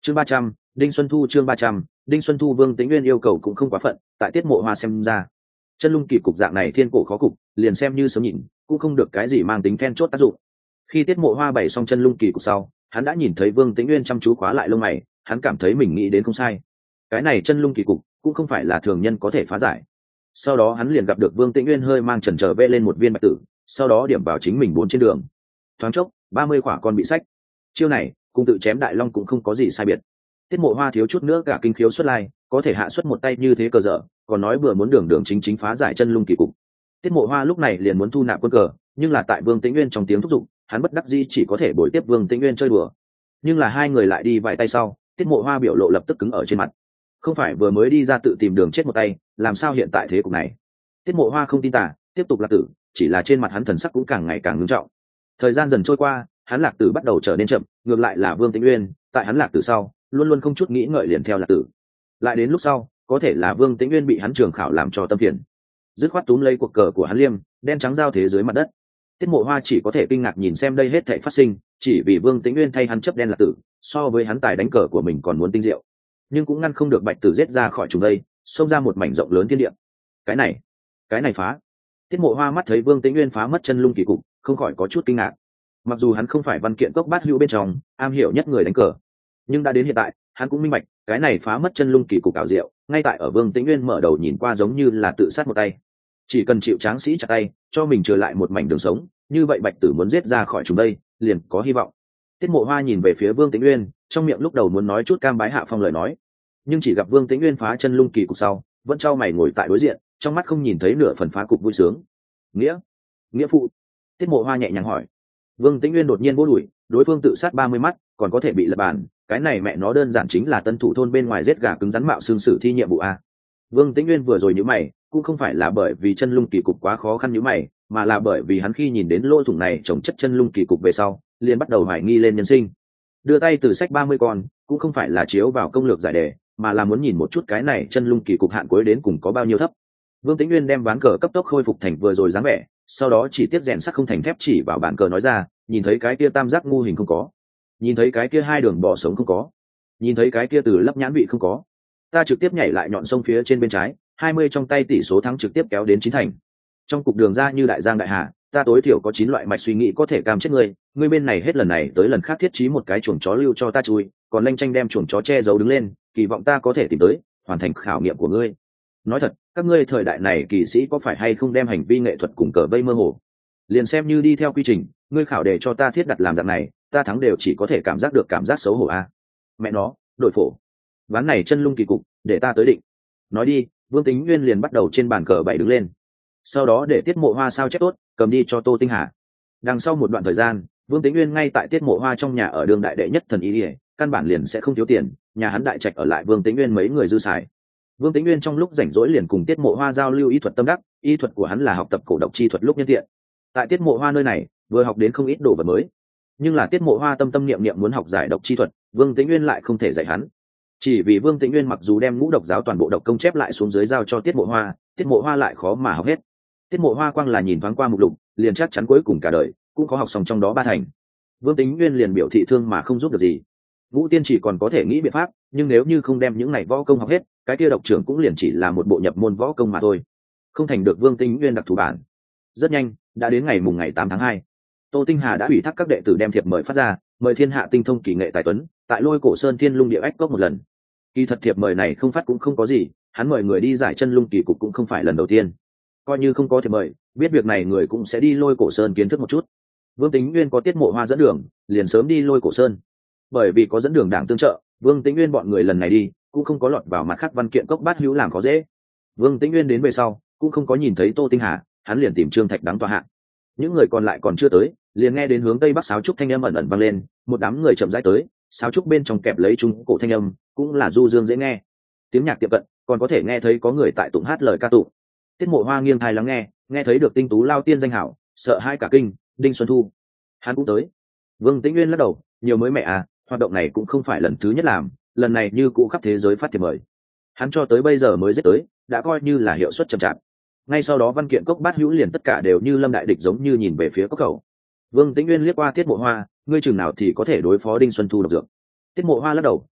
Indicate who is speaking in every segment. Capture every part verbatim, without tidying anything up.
Speaker 1: chương ba trăm đinh xuân thu chương ba trăm đinh xuân thu. Vương Tĩnh Nguyên yêu cầu cũng không quá phận, tại tiết mộ hoa xem ra chân lung kỳ cục dạng này thiên cổ khó cục, liền xem như sớm nhìn cũng không được cái gì mang tính then chốt tác dụng. Khi tiết mộ hoa bày xong chân lung kỳ cục sau, hắn đã nhìn thấy Vương Tĩnh Nguyên chăm chú khóa lại lông mày, hắn cảm thấy mình nghĩ đến không sai, cái này chân lung kỳ cục cũng không phải là thường nhân có thể phá giải. Sau đó hắn liền gặp được Vương Tĩnh Nguyên hơi mang chần chờ vẽ lên một viên bạch tử, sau đó điểm vào chính mình bốn trên đường. Thoáng chốc ba mươi quả con bị sách. Chiêu này cùng tự chém đại long cũng không có gì sai biệt. Tiết mộ hoa thiếu chút nữa cả kinh khiếu xuất lai, có thể hạ xuất một tay như thế cờ dở, còn nói bừa muốn đường đường chính chính phá giải chân lung kỳ cục. Tiết mộ hoa lúc này liền muốn thu nạp quân cờ, nhưng là tại Vương Tĩnh Nguyên trong tiếng thúc giục, hắn bất đắc dĩ chỉ có thể bồi tiếp Vương Tĩnh Nguyên chơi đùa. Nhưng là hai người lại đi vài tay sau, Tiết mộ hoa biểu lộ lập tức cứng ở trên mặt. Không phải vừa mới đi ra tự tìm đường chết một tay, làm sao hiện tại thế cục này? Tiết mộ hoa không tin tả, tiếp tục lạc tử, chỉ là trên mặt hắn thần sắc cũng càng ngày càng nghiêm trọng. Thời gian dần trôi qua, hắn lạc tử bắt đầu trở nên chậm, ngược lại là Vương Tĩnh Nguyên, tại hắn lạc tử sau, luôn luôn không chút nghĩ ngợi liền theo lạc tử. Lại đến lúc sau, có thể là Vương Tĩnh Nguyên bị hắn trường khảo làm cho tâm phiền, dứt khoát túm lấy cuộc cờ của hắn liêm, đen trắng giao thế dưới mặt đất. Tiết mộ hoa chỉ có thể kinh ngạc nhìn xem đây hết thảy phát sinh, chỉ vì Vương Tĩnh Nguyên thay hắn chấp đen lạc tử, so với hắn tài đánh cờ của mình còn muốn tinh diệu, nhưng cũng ngăn không được bạch tử giết ra khỏi chúng đây, xông ra một mảnh rộng lớn thiên địa. Cái này, cái này phá. Tiết mộ hoa mắt thấy Vương Tĩnh Nguyên phá mất chân lung kỳ cục, không khỏi có chút kinh ngạc. Mặc dù hắn không phải văn kiện cốc bát hữu bên trong am hiểu nhất người đánh cờ, nhưng đã đến hiện tại hắn cũng minh bạch cái này phá mất chân lung kỳ cục ảo diệu ngay tại ở Vương Tĩnh Nguyên mở đầu nhìn qua giống như là tự sát một tay, chỉ cần chịu tráng sĩ chặt tay cho mình trở lại một mảnh đường sống, như vậy bạch tử muốn giết ra khỏi chúng đây liền có hy vọng. Tiết mộ hoa nhìn về phía Vương Tĩnh Nguyên, trong miệng lúc đầu muốn nói chút cam bái hạ phong lời nói, nhưng chỉ gặp Vương Tĩnh Nguyên phá chân lung kỳ cục sau vẫn trao mày ngồi tại đối diện, trong mắt không nhìn thấy nửa phần phá cục vui sướng. Nghĩa nghĩa phụ. Tiết mộ hoa nhẹ nhàng hỏi. Vương Tĩnh Nguyên đột nhiên vô đuổi, đối phương tự sát ba mươi mắt còn có thể bị lật bàn, cái này mẹ nó đơn giản chính là tân thủ thôn bên ngoài giết gà cứng rắn mạo xương sử thi nhiệm vụ a. Vương Tĩnh Nguyên vừa rồi nhíu mày cũng không phải là bởi vì chân lung kỳ cục quá khó khăn nhíu mày, mà là bởi vì hắn khi nhìn đến lỗ thủng này trồng chất chân lung kỳ cục về sau liền bắt đầu hoài nghi lên nhân sinh. Đưa tay từ sách ba mươi con cũng không phải là chiếu vào công lược giải đề, mà là muốn nhìn một chút cái này chân lung kỳ cục hạn cuối đến cùng có bao nhiêu thấp. Vương Tĩnh Nguyên đem ván cờ cấp tốc khôi phục thành vừa rồi dáng vẻ, sau đó chỉ tiếp rèn sắt không thành thép chỉ vào bàn cờ nói ra, nhìn thấy cái kia tam giác ngu hình không có, nhìn thấy cái kia hai đường bò sống không có, nhìn thấy cái kia từ lấp nhãn vị không có, ta trực tiếp nhảy lại nhọn sông phía trên bên trái, hai mươi trong tay tỷ số thắng trực tiếp kéo đến chín thành. Trong cục đường ra như đại giang đại hà, ta tối thiểu có chín loại mạch suy nghĩ có thể cam chết ngươi, ngươi bên này hết lần này tới lần khác thiết trí một cái chuồng chó lưu cho ta chui, còn lanh tranh đem chuồng chó che giấu đứng lên, kỳ vọng ta có thể tìm tới hoàn thành khảo nghiệm của ngươi. Nói thật, các ngươi thời đại này kỳ sĩ có phải hay không đem hành vi nghệ thuật cùng cờ vây mơ hồ, liền xem như đi theo quy trình, ngươi khảo để cho ta thiết đặt làm dạng này, ta thắng đều chỉ có thể cảm giác được cảm giác xấu hổ a. Mẹ nó, đội phổ, ván này chân lung kỳ cục để ta tới định. Nói đi, Vương Tĩnh Nguyên liền bắt đầu trên bàn cờ bảy đứng lên, sau đó để Tiết mộ hoa sao chép tốt cầm đi cho Tô Tinh Hà. Đằng sau một đoạn thời gian, Vương Tĩnh Nguyên ngay tại Tiết mộ hoa trong nhà ở đường đại đệ nhất thần y ỉa, căn bản liền sẽ không thiếu tiền, nhà hắn đại trạch ở lại Vương Tĩnh Nguyên mấy người dư xài. Vương Tĩnh Nguyên trong lúc rảnh rỗi liền cùng Tiết mộ hoa giao lưu y thuật tâm đắc, y thuật của hắn là học tập cổ độc chi thuật lúc nhân tiện. Tại Tiết mộ hoa nơi này vừa học đến không ít đồ vật mới, nhưng là Tiết mộ hoa tâm tâm niệm niệm muốn học giải độc chi thuật, Vương Tĩnh Nguyên lại không thể dạy hắn. Chỉ vì Vương Tĩnh Nguyên mặc dù đem ngũ độc giáo toàn bộ độc công chép lại xuống dưới giao cho Tiết mộ hoa, Tiết mộ hoa lại khó mà học hết. Tiết mộ hoa quang là nhìn thoáng qua mục lục liền chắc chắn cuối cùng cả đời cũng có học xong trong đó ba thành. Vương Tĩnh Nguyên liền biểu thị thương mà không giúp được gì. Ngũ tiên chỉ còn có thể nghĩ biện pháp, nhưng nếu như không đem những này võ công học hết, cái kia độc trưởng cũng liền chỉ là một bộ nhập môn võ công mà thôi, không thành được Vương Tĩnh Nguyên đặc thù bản. Rất nhanh đã đến ngày mùng ngày tám tháng hai, Tô Tinh Hà đã ủy thác các đệ tử đem thiệp mời phát ra, mời thiên hạ tinh thông kỳ nghệ tài tuấn tại Lôi Cổ Sơn Thiên Lung Địa Ách Cốc một lần. Kỳ thật thiệp mời này không phát cũng không có gì, hắn mời người đi giải chân lung kỳ cục cũng không phải lần đầu tiên. Coi như không có thiệp mời, biết việc này người cũng sẽ đi Lôi Cổ Sơn kiến thức một chút. Vương Tĩnh Nguyên có Tiết mộ hoa dẫn đường, liền sớm đi Lôi Cổ Sơn. Bởi vì có dẫn đường đảng tương trợ, Vương Tĩnh Nguyên bọn người lần này đi cũng không có lọt vào mặt khác văn kiện cốc bát hữu làm khó dễ. Vương Tĩnh Nguyên đến về sau cũng không có nhìn thấy Tô Tinh Hà, hắn liền tìm Trương Thạch Đắng tọa hạ. Những người còn lại còn chưa tới, liền nghe đến hướng tây bắc sáo trúc thanh âm ẩn ẩn vang lên, một đám người chậm rãi tới, sáo trúc bên trong kẹp lấy trung cổ thanh âm, cũng là du dương dễ nghe. Tiếng nhạc tiệm cận, còn có thể nghe thấy có người tại tụng hát lời ca tụng. Tiết mộ hoa nghiêng tai lắng nghe, nghe thấy được tinh tú lao tiên danh hảo, sợ hai cả kinh, Đinh Xuân Thu, hắn cũng tới. Vương Tĩnh Nguyên lắc đầu, nhiều mới mẹ à, hoạt động này cũng không phải lần thứ nhất làm, lần này như cũ khắp thế giới phát thiệp mời, hắn cho tới bây giờ mới giết tới, đã coi như là hiệu suất chậm chạp. Ngay sau đó văn kiện cốc bát hữu liền tất cả đều như lâm đại địch giống như nhìn về phía cốc khẩu. Vương Tĩnh Nguyên liếc qua Tiết mộ hoa, ngươi chừng nào thì có thể đối phó Đinh Xuân Thu độc dược. Tiết mộ hoa lắc đầu,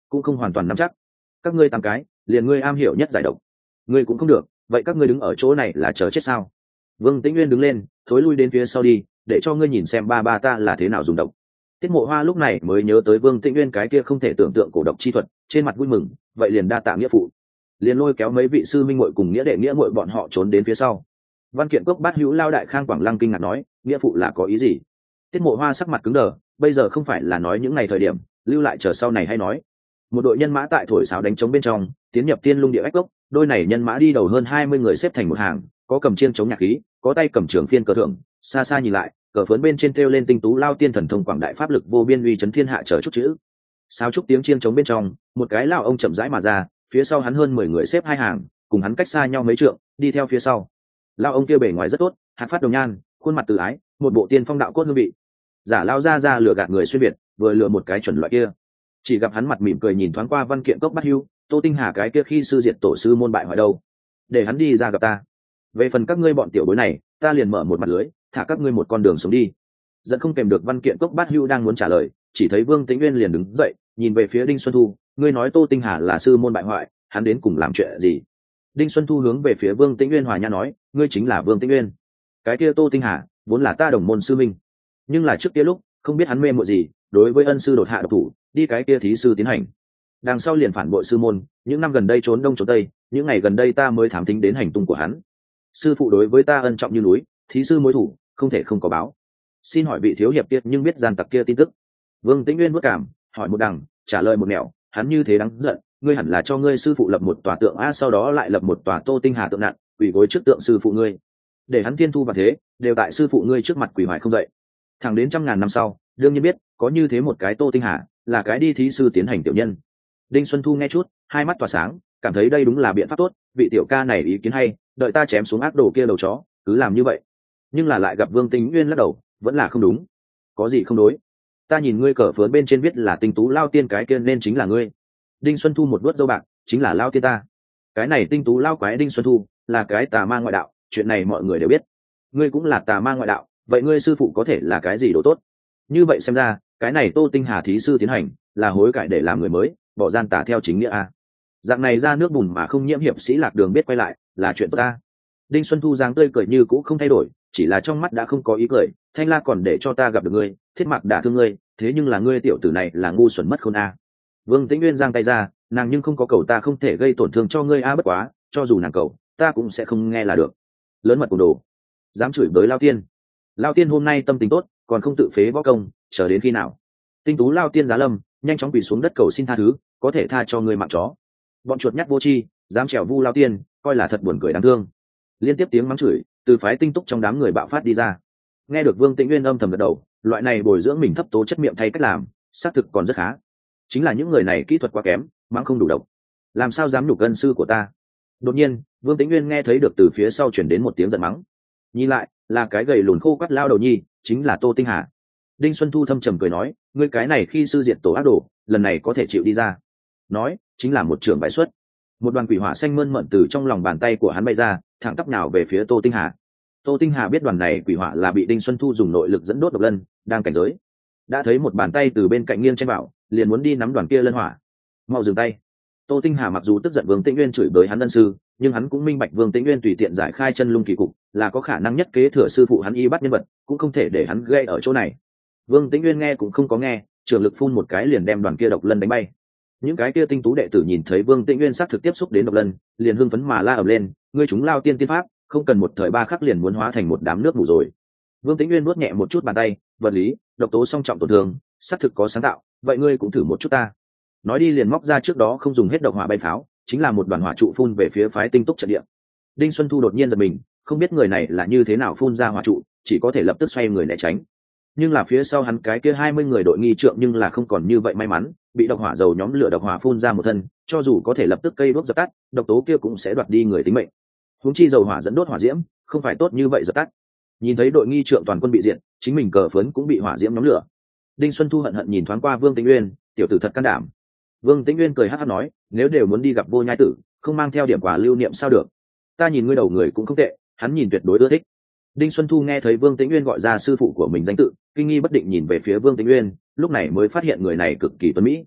Speaker 1: cũng không hoàn toàn nắm chắc. Các ngươi tám cái liền ngươi am hiểu nhất giải độc, ngươi cũng không được, vậy các ngươi đứng ở chỗ này là chờ chết sao? Vương Tĩnh Nguyên đứng lên, thối lui đến phía sau đi, để cho ngươi nhìn xem ba ba ta là thế nào dùng độc. Tiết Mộ Hoa lúc này mới nhớ tới Vương Tĩnh Nguyên cái kia không thể tưởng tượng cổ độc chi thuật, trên mặt vui mừng, vậy liền đa tạ nghĩa phụ. Liền lôi kéo mấy vị sư minh muội cùng nghĩa đệ nghĩa muội bọn họ trốn đến phía sau. Văn Kiện Cốc Bát Hữu Lao Đại Khang Quảng Lăng kinh ngạc nói, nghĩa phụ là có ý gì? Tiết Mộ Hoa sắc mặt cứng đờ, bây giờ không phải là nói những ngày thời điểm, lưu lại chờ sau này hay nói. Một đội nhân mã tại thổi sáo đánh trống bên trong, tiến nhập Tiên Lung Địa Ách Cốc, đôi này nhân mã đi đầu hơn hai mươi người xếp thành một hàng, có cầm chiêng chống nhạc khí, có tay cầm trường phiên cờ thượng, xa xa nhìn lại, cờ phớn bên trên treo lên tinh tú lao tiên thần thông quảng đại pháp lực vô biên uy chấn thiên hạ chờ chút chữ. Sao chúc tiếng chiêng chống bên trong, một cái lão ông chậm rãi mà ra, phía sau hắn hơn mười người xếp hai hàng, cùng hắn cách xa nhau mấy trượng, đi theo phía sau. Lão ông kia bề ngoài rất tốt, hạt phát đồng nhan, khuôn mặt từ ái, một bộ tiên phong đạo cốt hương vị. Giả lao ra ra lừa gạt người xuyên biệt, vừa lừa một cái chuẩn loại kia. Chỉ gặp hắn mặt mỉm cười nhìn thoáng qua Văn Kiện Cốc Bát Hưu, Tô Tinh Hà cái kia khi sư diệt tổ sư môn bại hoại đâu, để hắn đi ra gặp ta. Về phần các ngươi bọn tiểu bối này, ta liền mở một mặt lưới, thả các ngươi một con đường sống đi. Dẫn không kèm được Văn Kiện Cốc Bát Hưu đang muốn trả lời, chỉ thấy Vương Tĩnh Nguyên liền đứng dậy, nhìn về phía Đinh Xuân Thu, ngươi nói Tô Tinh Hà là sư môn bại hoại, hắn đến cùng làm chuyện gì? Đinh Xuân Thu hướng về phía Vương Tĩnh Nguyên hòa nhã nói, ngươi chính là Vương Tĩnh Nguyên. Cái kia Tô Tinh Hà vốn là ta đồng môn sư minh, nhưng là trước kia lúc không biết hắn mê muội gì, đối với ân sư đột hạ độc thủ, đi cái kia thí sư tiến hành, đằng sau liền phản bội sư môn, những năm gần đây trốn đông trốn tây, những ngày gần đây ta mới thám thính đến hành tung của hắn. Sư phụ đối với ta ân trọng như núi, thí sư mối thủ không thể không có báo. Xin hỏi vị thiếu hiệp kia nhưng biết gian tặc kia tin tức? Vương Tĩnh Nguyên bất cảm, hỏi một đằng, trả lời một nẻo, hắn như thế đáng giận, ngươi hẳn là cho ngươi sư phụ lập một tòa tượng a, sau đó lại lập một tòa Tô Tinh Hà tượng nặng, quỳ gối trước tượng sư phụ ngươi, để hắn thiên thu và thế đều tại sư phụ ngươi trước mặt quỳ hoài không dậy. Thẳng đến trăm ngàn năm sau, đương nhiên biết có như thế một cái Tô Tinh Hà, là cái đi thí sư tiến hành tiểu nhân. Đinh Xuân Thu nghe chút, hai mắt tỏa sáng, cảm thấy đây đúng là biện pháp tốt, vị tiểu ca này ý kiến hay, đợi ta chém xuống ác đồ kia đầu chó, cứ làm như vậy. Nhưng là lại gặp Vương Tĩnh Nguyên lắc đầu, vẫn là không đúng. Có gì không đối? Ta nhìn ngươi cờ phớn bên trên viết là tinh tú lao tiên cái kia nên chính là ngươi. Đinh Xuân Thu một vuốt râu bạc, chính là lao tiên ta. Cái này tinh tú lao quái Đinh Xuân Thu, là cái tà ma ngoại đạo, chuyện này mọi người đều biết. Ngươi cũng là tà ma ngoại đạo, vậy ngươi sư phụ có thể là cái gì đồ tốt? Như vậy xem ra, cái này Tô Tinh Hà thí sư tiến hành, là hối cải để làm người mới, bỏ gian tà theo chính nghĩa a. Dạng này ra nước bùn mà không nhiễm hiệp sĩ lạc đường biết quay lại, là chuyện tốt ta. Đinh Xuân Thu dáng tươi cười như cũ không thay đổi, chỉ là trong mắt đã không có ý cười. Thanh La còn để cho ta gặp được ngươi, Thiết Mặc đả thương ngươi, thế nhưng là ngươi tiểu tử này là ngu xuẩn mất khôn a. Vương Tĩnh Nguyên giang tay ra, nàng nhưng không có cầu ta không thể gây tổn thương cho ngươi a, bất quá, cho dù nàng cầu, ta cũng sẽ không nghe là được. Lớn mật cùng đồ, dám chửi bới Lao Tiên. Lao Tiên hôm nay tâm tình tốt, còn không tự phế võ công, chờ đến khi nào? Tinh tú Lao Tiên giá lâm, nhanh chóng quỳ xuống đất cầu xin tha thứ, có thể tha cho ngươi mạng chó. Bọn chuột nhắt vô tri, dám trèo vu Lao Tiên, coi là thật buồn cười đáng thương. Liên tiếp tiếng mắng chửi từ phái tinh túc trong đám người bạo phát đi ra. Nghe được Vương Tĩnh Nguyên âm thầm gật đầu, loại này bồi dưỡng mình thấp tố chất miệng thay cách làm, xác thực còn rất khá. Chính là những người này kỹ thuật quá kém, mắng không đủ độc, làm sao dám nhục ân sư của ta? Đột nhiên, Vương Tĩnh Nguyên nghe thấy được từ phía sau chuyển đến một tiếng giận mắng. Nhìn lại, là cái gầy lùn khô quắt lao đầu nhi, chính là Tô Tinh Hà. Đinh Xuân Thu thâm trầm cười nói, ngươi cái này khi sư diệt tổ ác đồ, lần này có thể chịu đi ra. Nói, chính là một trường bại xuất. Một đoàn quỷ hỏa xanh mơn mận từ trong lòng bàn tay của hắn bay ra, thẳng tắp nào về phía Tô Tinh Hà. Tô Tinh Hà biết đoàn này quỷ hỏa là bị Đinh Xuân Thu dùng nội lực dẫn đốt độc lân, đang cảnh giới. Đã thấy một bàn tay từ bên cạnh nghiêng chen vào, liền muốn đi nắm đoàn kia lân hỏa. Mau dừng tay. Tô Tinh Hà mặc dù tức giận Vương Tĩnh Nguyên chửi bới hắn ân sư, nhưng hắn cũng minh bạch Vương Tĩnh Nguyên tùy tiện giải khai chân lung kỳ cục, là có khả năng nhất kế thừa sư phụ hắn y bắt nhân vật, cũng không thể để hắn gây ở chỗ này. Vương Tĩnh Nguyên nghe cũng không có nghe, trường lực phun một cái liền đem đoàn kia độc lân đánh bay. Những cái kia tinh tú đệ tử nhìn thấy Vương Tĩnh Nguyên sát thực tiếp xúc đến độc lân, liền hưng phấn mà la ầm lên, ngươi chúng Lao Tiên tiên pháp, không cần một thời ba khắc liền muốn hóa thành một đám nước mù rồi. Vương Tĩnh Nguyên nuốt nhẹ một chút bàn tay, vật lý, độc tố song trọng tổn thương, sát thực có sáng tạo, vậy ngươi cũng thử một chút ta. Nói đi liền móc ra trước đó không dùng hết độc hỏa bay pháo, chính là một đoàn hỏa trụ phun về phía phái tinh túc trận địa. Đinh Xuân Thu đột nhiên giật mình, không biết người này là như thế nào phun ra hỏa trụ, chỉ có thể lập tức xoay người né tránh. Nhưng là phía sau hắn cái kia hai mươi người đội nghi trượng nhưng là không còn như vậy may mắn, bị độc hỏa dầu nhóm lửa độc hỏa phun ra một thân, cho dù có thể lập tức cây đốt dập tắt, độc tố kia cũng sẽ đoạt đi người tính mệnh. Huống chi dầu hỏa dẫn đốt hỏa diễm, không phải tốt như vậy dập tắt. Nhìn thấy đội nghi trượng toàn quân bị diệt, chính mình cờ phấn cũng bị hỏa diễm nhóm lửa. Đinh Xuân Thu hận hận nhìn thoáng qua Vương Tĩnh Nguyên, tiểu tử thật can đảm. Vương Tĩnh Nguyên cười hắc hắc nói, nếu đều muốn đi gặp Vô Nhai Tử, không mang theo điểm quà lưu niệm sao được? Ta nhìn ngươi đầu người cũng không tệ, hắn nhìn tuyệt đối ưa thích. Đinh Xuân Thu nghe thấy Vương Tĩnh Nguyên gọi ra sư phụ của mình danh tự, kinh nghi bất định nhìn về phía Vương Tĩnh Nguyên, lúc này mới phát hiện người này cực kỳ tuấn mỹ.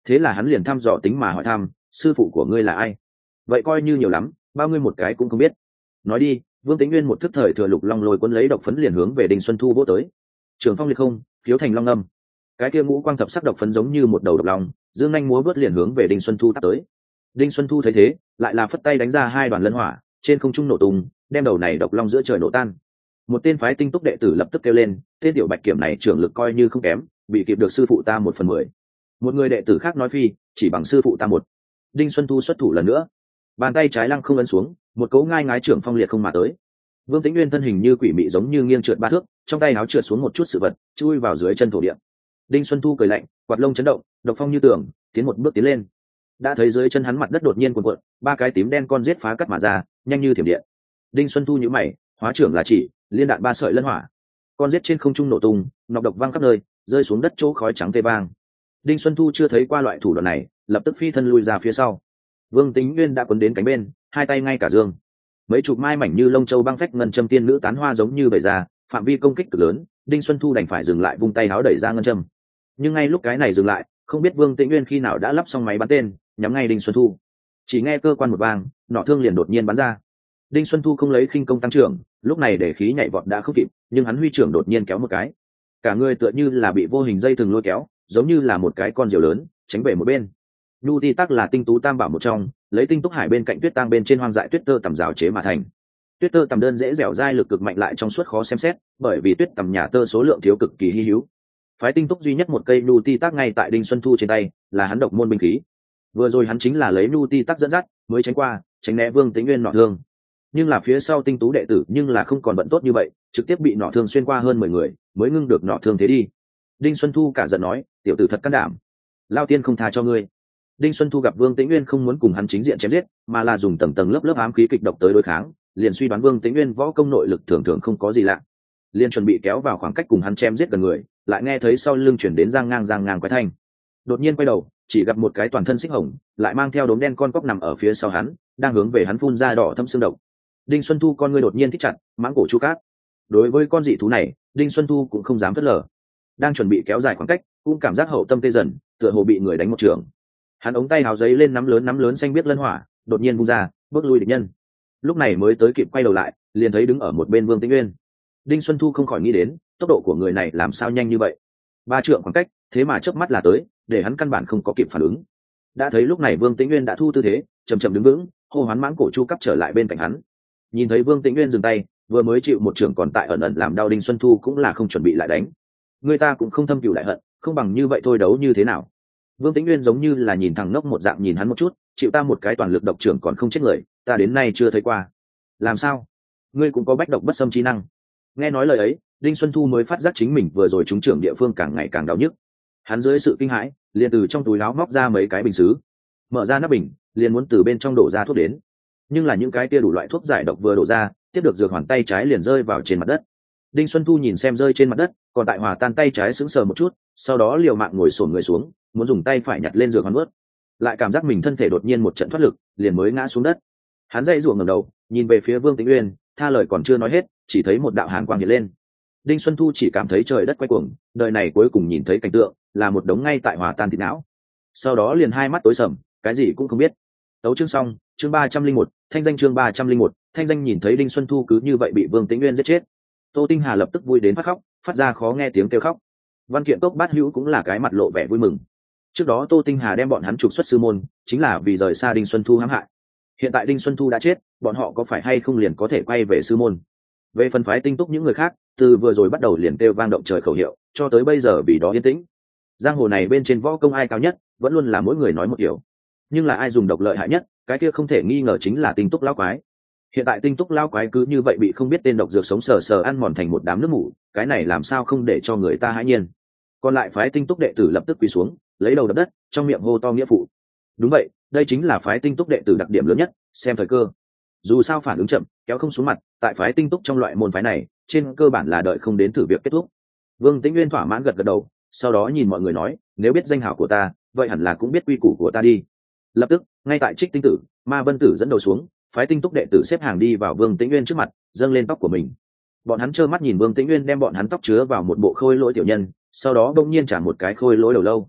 Speaker 1: thế là hắn liền thăm dò tính mà hỏi thăm, sư phụ của ngươi là ai? Vậy coi như nhiều lắm, bao ngươi một cái cũng không biết. Nói đi. Vương Tĩnh Nguyên một thức thời thừa lục long lôi cuốn lấy độc phấn liền hướng về Đinh Xuân Thu vỗ tới. Trường phong liệt không, phiếu thành long âm. Cái kia ngũ quang thập sắc độc phấn giống như một đầu độc long, dương nhanh múa vớt liền hướng về Đinh Xuân Thu tát tới. Đinh Xuân Thu thấy thế, lại là phất tay đánh ra hai đoàn lân hỏa, trên không trung nổ tung, đem đầu này độc long giữa trời nổ tan. Một tên phái tinh túc đệ tử lập tức kêu lên, tên tiểu bạch kiểm này trưởng lực coi như không kém, bị kịp được sư phụ ta một phần mười. Một người đệ tử khác nói phi, chỉ bằng sư phụ ta một. Đinh Xuân Thu xuất thủ lần nữa, bàn tay trái lăng không ấn xuống, một cấu ngai ngái trưởng phong liệt không mà tới. Vương Tĩnh Nguyên thân hình như quỷ mị giống như nghiêng trượt ba thước, trong tay áo trượt xuống một chút sự vật, chui vào dưới chân thổ địa. Đinh Xuân Thu cười lạnh, quạt lông chấn động, độc phong như tường, tiến một bước tiến lên. Đã thấy dưới chân hắn mặt đất đột nhiên cuộn cuộn, ba cái tím đen con giết phá cắt mà ra, nhanh như thiểm điện. Đinh Xuân Thu nhíu mày, hóa trưởng là chỉ, liên đạn ba sợi lân hỏa. Con giết trên không trung nổ tung, nọc độc văng khắp nơi, rơi xuống đất chỗ khói trắng tê vang. Đinh Xuân Thu chưa thấy qua loại thủ đoạn này, lập tức phi thân lui ra phía sau. Vương Tĩnh Nguyên đã cuốn đến cánh bên, hai tay ngay cả dương. Mấy chục mai mảnh như lông châu băng phách ngân châm tiên nữ tán hoa giống như bầy ra, phạm vi công kích cực lớn. Đinh Xuân Thu đành phải dừng lại, vung tay áo đẩy ra ngân châm. Nhưng ngay lúc cái này dừng lại, không biết Vương Tĩnh Nguyên khi nào đã lắp xong máy bắn tên, nhắm ngay Đinh Xuân Thu. Chỉ nghe cơ quan một vang, nỏ thương liền đột nhiên bắn ra. Đinh Xuân Thu không lấy khinh công tăng trưởng, lúc này để khí nhảy vọt đã không kịp, nhưng hắn huy trưởng đột nhiên kéo một cái, cả người tựa như là bị vô hình dây thừng lôi kéo, giống như là một cái con diều lớn tránh về một bên. Nhu ti tắc là tinh tú tam bảo một trong, lấy tinh túc hải bên cạnh tuyết tang bên trên hoang dại tuyết tơ tầm rào chế mà thành. Tuyết tơ tầm đơn dễ dẻo dai, lực cực mạnh lại trong suốt khó xem xét, bởi vì tuyết tầm nhà tơ số lượng thiếu cực kỳ hi hữu. Phái tinh túc duy nhất một cây nhu ti tắc ngay tại Đinh Xuân Thu trên tay, là hắn độc môn binh khí. Vừa rồi hắn chính là lấy nhu ti tắc dẫn dắt, mới tránh qua, tránh né Vương Tĩnh Nguyên nọ thương. Nhưng là phía sau tinh tú đệ tử nhưng là không còn bận tốt như vậy, trực tiếp bị nọ thương xuyên qua hơn mười người, mới ngưng được nọ thương thế đi. Đinh Xuân Thu cả giận nói, tiểu tử thật can đảm, lao tiên không tha cho ngươi. Đinh Xuân Thu gặp Vương Tĩnh Nguyên không muốn cùng hắn chính diện chém giết, mà là dùng tầng tầng lớp lớp ám khí kịch độc tới đối kháng, liền suy đoán Vương Tĩnh Nguyên võ công nội lực thường thường không có gì lạ, liền chuẩn bị kéo vào khoảng cách cùng hắn chém giết gần người, lại nghe thấy sau lưng chuyển đến giang ngang giang ngang quái thanh. Đột nhiên quay đầu, chỉ gặp một cái toàn thân xích hồng, lại mang theo đốm đen con cóc nằm ở phía sau hắn, đang hướng về hắn phun ra đỏ thâm xương độc. Đinh Xuân Thu con ngươi đột nhiên thích chặt, mãng cổ chu cát. Đối với con dị thú này, Đinh Xuân Thu cũng không dám phớt lờ. Đang chuẩn bị kéo dài khoảng cách, cũng cảm giác hậu tâm tê dần, tựa hồ bị người đánh một trường. Hắn ống tay hào giấy lên nắm lớn nắm lớn xanh biết lân hỏa, đột nhiên vung ra, bước lui địch nhân. Lúc này mới tới kịp quay đầu lại, liền thấy đứng ở một bên Vương Tĩnh Nguyên. Đinh Xuân Thu không khỏi nghĩ đến, tốc độ của người này làm sao nhanh như vậy? Ba trượng khoảng cách, thế mà chớp mắt là tới, để hắn căn bản không có kịp phản ứng. Đã thấy lúc này Vương Tĩnh Nguyên đã thu tư thế, chậm chậm đứng vững, hô hoán mãng cổ chu cấp trở lại bên cạnh hắn. Nhìn thấy Vương Tĩnh Nguyên dừng tay, vừa mới chịu một trường còn tại ẩn ẩn làm đau Đinh Xuân Thu cũng là không chuẩn bị lại đánh. Người ta cũng không thâm cừu đại hận, không bằng như vậy thôi, đấu như thế nào? Vương Tĩnh Nguyên giống như là nhìn thằng ngốc một dạng nhìn hắn một chút, chịu ta một cái toàn lực độc trưởng còn không chết người, ta đến nay chưa thấy qua. Làm sao? Ngươi cũng có bách độc bất xâm trí năng. Nghe nói lời ấy, Đinh Xuân Thu mới phát giác chính mình vừa rồi trúng trưởng địa phương càng ngày càng đau nhức. Hắn dưới sự kinh hãi, liền từ trong túi áo móc ra mấy cái bình sứ, mở ra nắp bình, liền muốn từ bên trong đổ ra thuốc đến. Nhưng là những cái kia đủ loại thuốc giải độc vừa đổ ra, tiếp được dược hoàn tay trái liền rơi vào trên mặt đất. Đinh Xuân Thu nhìn xem rơi trên mặt đất, còn tại hòa tan tay trái sững sờ một chút, sau đó liều mạng ngồi xổm người xuống, muốn dùng tay phải nhặt lên dược hoàn nuốt, lại cảm giác mình thân thể đột nhiên một trận thoát lực, liền mới ngã xuống đất. Hắn dậy rủa ngẩng đầu, nhìn về phía Vương Tĩnh Nguyên, tha lời còn chưa nói hết, chỉ thấy một đạo hàn quang hiện lên. Đinh Xuân Thu chỉ cảm thấy trời đất quay cuồng, đời này cuối cùng nhìn thấy cảnh tượng là một đống ngay tại hòa tan thịt não. Sau đó liền hai mắt tối sầm, cái gì cũng không biết. Tấu chương xong, chương ba trăm linh một, thanh danh chương ba trăm linh một, thanh danh. Nhìn thấy Đinh Xuân Thu cứ như vậy bị Vương Tĩnh Nguyên giết chết, Tô Tinh Hà lập tức vui đến phát khóc, phát ra khó nghe tiếng kêu khóc. Văn Kiện Cốc Bát Hữu cũng là cái mặt lộ vẻ vui mừng. Trước đó Tô Tinh Hà đem bọn hắn trục xuất sư môn, chính là vì rời xa Đinh Xuân Thu hãm hại. Hiện tại Đinh Xuân Thu đã chết, bọn họ có phải hay không liền có thể quay về sư môn? Về phần phái tinh túc những người khác, từ vừa rồi bắt đầu liền kêu vang động trời khẩu hiệu, cho tới bây giờ vì đó yên tĩnh. Giang hồ này bên trên võ công ai cao nhất, vẫn luôn là mỗi người nói một kiểu. Nhưng là ai dùng độc lợi hại nhất, cái kia không thể nghi ngờ chính là tinh túc lão quái. Hiện tại tinh túc lão quái cứ như vậy bị không biết tên độc dược sống sờ sờ ăn mòn thành một đám nước mủ, cái này làm sao không để cho người ta hãi nhiên. Còn lại phái tinh túc đệ tử lập tức quỳ xuống, lấy đầu đập đất, trong miệng hô to nghĩa phụ. Đúng vậy, đây chính là phái tinh túc đệ tử đặc điểm lớn nhất, xem thời cơ. Dù sao phản ứng chậm, kéo không xuống mặt, tại phái tinh túc trong loại môn phái này, trên cơ bản là đợi không đến thử việc kết thúc. Vương Tĩnh Nguyên thỏa mãn gật gật đầu, sau đó nhìn mọi người nói, nếu biết danh hảo của ta, vậy hẳn là cũng biết quy củ của ta đi. Lập tức, ngay tại Trích Tinh Tử, Ma Vân Tử dẫn đầu xuống, phái tinh túc đệ tử xếp hàng đi vào Vương Tĩnh Nguyên trước mặt, dâng lên tóc của mình. Bọn hắn trơ mắt nhìn Vương Tĩnh Nguyên đem bọn hắn tóc chứa vào một bộ khôi lỗi tiểu nhân, sau đó đông nhiên trả một cái khôi lỗi đầu lâu.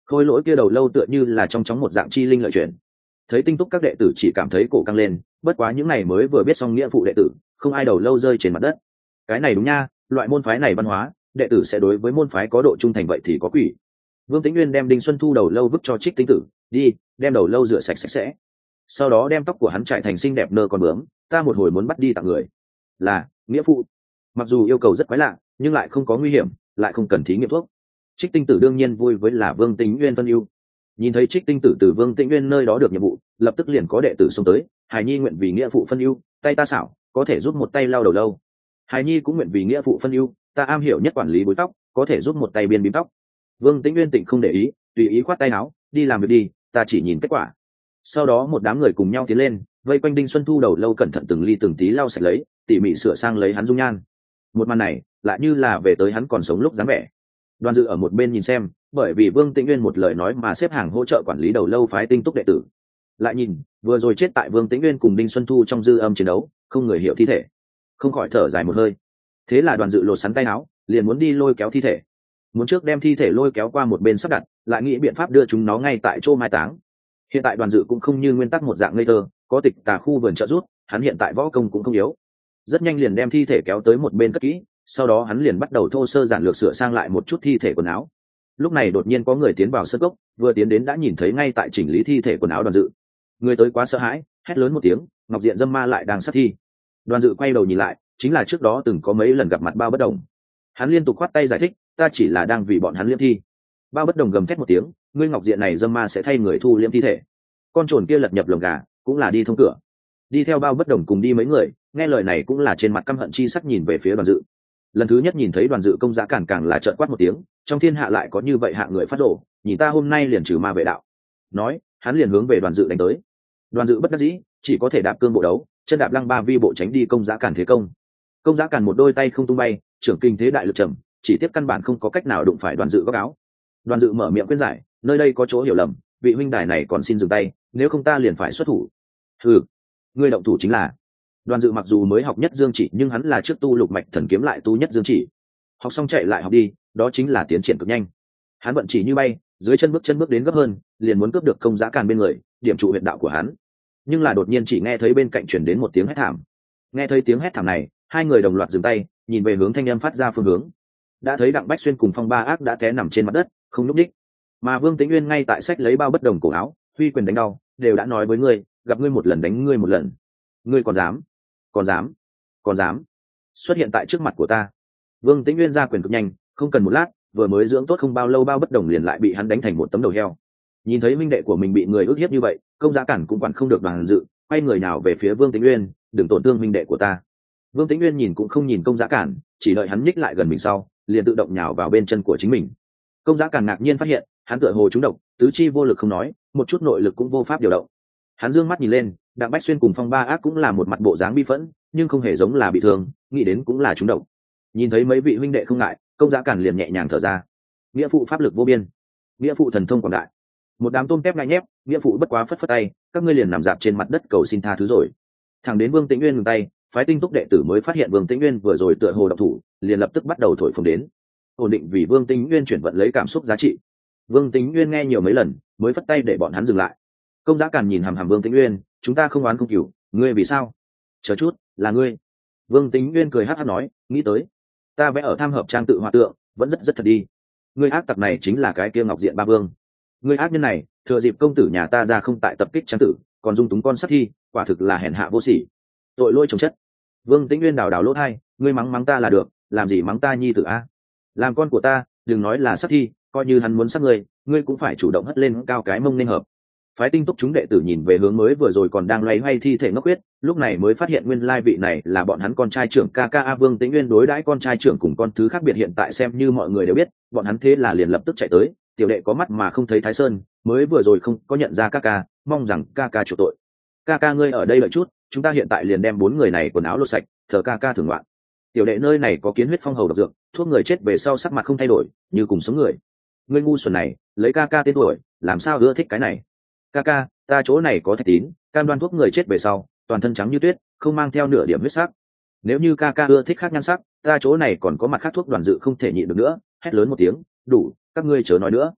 Speaker 1: khôi lỗi kia đầu lâu tựa như là trong chóng một dạng chi linh lợi chuyển. Thấy tinh túc các đệ tử chỉ cảm thấy cổ căng lên, bất quá những ngày mới vừa biết xong nghĩa phụ đệ tử, không ai đầu lâu rơi trên mặt đất. Cái này đúng nha, loại môn phái này văn hóa, đệ tử sẽ đối với môn phái có độ trung thành vậy thì có quỷ. Vương Tĩnh Nguyên đem Đinh Xuân Thu đầu lâu vứt cho Trích Tinh Tử, đi, đem đầu lâu rửa sạch sạch sẽ. Sau đó đem tóc của hắn trải thành xinh đẹp nơ con bướm, ta một hồi muốn bắt đi tặng người. Là, nghĩa phụ. Mặc dù yêu cầu rất quái lạ, nhưng lại không có nguy hiểm, lại không cần thí nghiệm thuốc. Trích Tinh Tử đương nhiên vui với là Vương Tĩnh Nguyên phân ưu. Nhìn thấy Trích Tinh Tử từ Vương Tĩnh Nguyên nơi đó được nhiệm vụ, lập tức liền có đệ tử xông tới, Hải Nhi nguyện vì nghĩa phụ phân ưu, tay ta xảo, có thể giúp một tay lau đầu lâu. Hải Nhi cũng nguyện vì nghĩa phụ phân ưu, ta am hiểu nhất quản lý búi tóc, có thể giúp một tay biên bím tóc. Vương Tĩnh Nguyên tịnh không để ý, tùy ý khoát tay áo, đi làm việc đi, ta chỉ nhìn kết quả. Sau đó một đám người cùng nhau tiến lên, vây quanh Đinh Xuân Thu đầu lâu cẩn thận từng ly từng tí lau sạch lấy, tỉ mỉ sửa sang lấy hắn dung nhan. Một màn này lại như là về tới hắn còn sống lúc dáng vẻ. Đoàn Dự ở một bên nhìn xem, bởi vì Vương Tĩnh Nguyên một lời nói mà xếp hàng hỗ trợ quản lý đầu lâu phái tinh túc đệ tử. Lại nhìn, vừa rồi chết tại Vương Tĩnh Nguyên cùng Đinh Xuân Thu trong dư âm chiến đấu, không người hiểu thi thể, không khỏi thở dài một hơi. Thế là Đoàn Dự lột sắn tay áo, liền muốn đi lôi kéo thi thể. Muốn trước đem thi thể lôi kéo qua một bên sắp đặt, lại nghĩ biện pháp đưa chúng nó ngay tại chỗ mai táng. Hiện tại Đoàn Dự cũng không như nguyên tắc một dạng ngây thơ, có tịch tà khu vườn trợ rút, hắn hiện tại võ công cũng không yếu. Rất nhanh liền đem thi thể kéo tới một bên cất kỹ, sau đó hắn liền bắt đầu thô sơ giản lược sửa sang lại một chút thi thể quần áo. Lúc này đột nhiên có người tiến vào sân cốc, vừa tiến đến đã nhìn thấy ngay tại chỉnh lý thi thể quần áo Đoàn Dự. Người tới quá sợ hãi, hét lớn một tiếng, Ngọc Diện Dâm Ma lại đang sát thi. Đoàn Dự quay đầu nhìn lại, chính là trước đó từng có mấy lần gặp mặt Bao Bất Đồng. Hắn liên tục khoát tay giải thích, ta chỉ là đang vì bọn hắn liêm thi. Bao Bất Đồng gầm thét một tiếng, ngươi Ngọc Diện này Dâm Ma sẽ thay người thu liêm thi thể. Con trồn kia lật nhập lồng gà, cũng là đi thông cửa. Đi theo Bao Bất Đồng cùng đi mấy người, nghe lời này cũng là trên mặt căm hận chi sắc nhìn về phía Đoàn Dự. Lần thứ nhất nhìn thấy Đoàn Dự công giá càng càng là trợn quát một tiếng, trong thiên hạ lại có như vậy hạng người phát rồ, nhìn ta hôm nay liền trừ ma vệ đạo. Nói, hắn liền hướng về Đoàn Dự đánh tới. Đoàn Dự bất đắc dĩ, chỉ có thể đạp cương bộ đấu, chân đạp lăng ba vi bộ tránh đi công giá cản thế công. Công giá cản một đôi tay không tung bay, trưởng kinh thế đại lực trầm, chỉ tiếp căn bản không có cách nào đụng phải Đoàn Dự góc áo. Đoàn Dự mở miệng khuyên giải, nơi đây có chỗ hiểu lầm, vị huynh đài này còn xin dừng tay, nếu không ta liền phải xuất thủ. Ừ, ngươi động thủ chính là. Đoàn Dự mặc dù mới học nhất dương chỉ, nhưng hắn là trước tu lục mạch thần kiếm lại tu nhất dương chỉ. Học xong chạy lại học đi, đó chính là tiến triển cực nhanh. Hắn vận chỉ như bay, dưới chân bước chân bước đến gấp hơn, liền muốn cướp được công giá càn bên người, điểm trụ huyệt đạo của hắn. Nhưng là đột nhiên chỉ nghe thấy bên cạnh truyền đến một tiếng hét thảm. Nghe thấy tiếng hét thảm này, hai người đồng loạt dừng tay, nhìn về hướng thanh âm phát ra phương hướng. Đã thấy Đặng Bách Xuyên cùng Phong Ba Ác đã té nằm trên mặt đất, không nhúc nhích. Mà Vương Tĩnh Nguyên ngay tại sách lấy Bao Bất Đồng cổ áo, huy quyền đánh đau, đều đã nói với ngươi, gặp ngươi một lần đánh ngươi một lần. Ngươi còn dám? Còn dám? Còn dám? Xuất hiện tại trước mặt của ta. Vương Tĩnh Nguyên ra quyền cực nhanh, không cần một lát, vừa mới dưỡng tốt không bao lâu Bao Bất Đồng liền lại bị hắn đánh thành một tấm đầu heo. Nhìn thấy minh đệ của mình bị người ức hiếp như vậy, công giá cản cũng quản không được Đoàn Dự, quay người nào về phía Vương Tĩnh Nguyên, đừng tổn thương minh đệ của ta. Vương Tĩnh Nguyên nhìn cũng không nhìn công giá cản, chỉ đợi hắn nhích lại gần mình sau, liền tự động nhào vào bên chân của chính mình. Công giá cản ngạc nhiên phát hiện, hắn tựa hồ trúng độc, tứ chi vô lực không nói, một chút nội lực cũng vô pháp điều động. Hắn dương mắt nhìn lên, Đặng Bách Xuyên cùng Phong Ba Ác cũng là một mặt bộ dáng bi phẫn, nhưng không hề giống là bị thương, nghĩ đến cũng là trúng độc. Nhìn thấy mấy vị huynh đệ không ngại, công giá cản liền nhẹ nhàng thở ra. Nghĩa phụ pháp lực vô biên, nghĩa phụ thần thông quảng đại. Một đám tôm tép ngại nhép, nghĩa phụ bất quá phất phất tay, các ngươi liền nằm dạp trên mặt đất cầu xin tha thứ rồi. Thẳng đến Vương Tĩnh Nguyên ngừng tay, phái tinh túc đệ tử mới phát hiện Vương Tĩnh Nguyên vừa rồi tựa hồ động thủ, liền lập tức bắt đầu thổi phồng đến, ổn định vì Vương Tĩnh Nguyên chuyển vận lấy cảm xúc giá trị. Vương Tĩnh Nguyên nghe nhiều mấy lần, mới phất tay để bọn hắn dừng lại. Công giá càn nhìn hàm hàm Vương Tĩnh Nguyên, chúng ta không oán không cửu, ngươi vì sao? Chờ chút, là ngươi. Vương Tĩnh Nguyên cười hắc hắc nói, nghĩ tới, ta vẽ ở tham hợp trang tự hòa tượng, vẫn rất rất thật đi. Ngươi ác tặc này chính là cái kia Ngọc Diện Ba Vương. Ngươi ác nhân này, thừa dịp công tử nhà ta ra không tại tập kích trang tử, còn dung túng con sát thi, quả thực là hèn hạ vô sỉ, tội lỗi chồng chất. Vương Tĩnh Nguyên đào đào lỗ hai, ngươi mắng mắng ta là được, làm gì mắng ta nhi tử a? Làm con của ta, đừng nói là sát thi, coi như hắn muốn sát ngươi, ngươi cũng phải chủ động hất lên cao cái mông nên hợp. Phái tinh túc chúng đệ tử nhìn về hướng mới vừa rồi còn đang loay hoay thi thể ngốc huyết, lúc này mới phát hiện nguyên lai vị này là bọn hắn con trai trưởng ca ca A Vương Tĩnh Nguyên đối đãi con trai trưởng cùng con thứ khác biệt hiện tại xem như mọi người đều biết, bọn hắn thế là liền lập tức chạy tới, tiểu đệ có mắt mà không thấy Thái Sơn, mới vừa rồi không có nhận ra ca ca, mong rằng ca ca chủ tội. Ca ca ngươi ở đây đợi chút, chúng ta hiện tại liền đem bốn người này quần áo lột sạch, thờ ca ca thưởng loạn. Tiểu đệ nơi này có kiến huyết phong hầu độc dược, thuốc người chết về sau sắc mặt không thay đổi, như cùng sống người. Ngươi ngu xuẩn này, lấy ca ca tên tuổi, làm sao ưa thích cái này? Ca ca, ta chỗ này có thạch tín, cam đoan thuốc người chết về sau, toàn thân trắng như tuyết, không mang theo nửa điểm huyết sắc. Nếu như ca ca ưa thích khác nhan sắc, ta chỗ này còn có mặt khác thuốc. Đoàn Dự không thể nhịn được nữa, hét lớn một tiếng, đủ, các ngươi chớ nói nữa.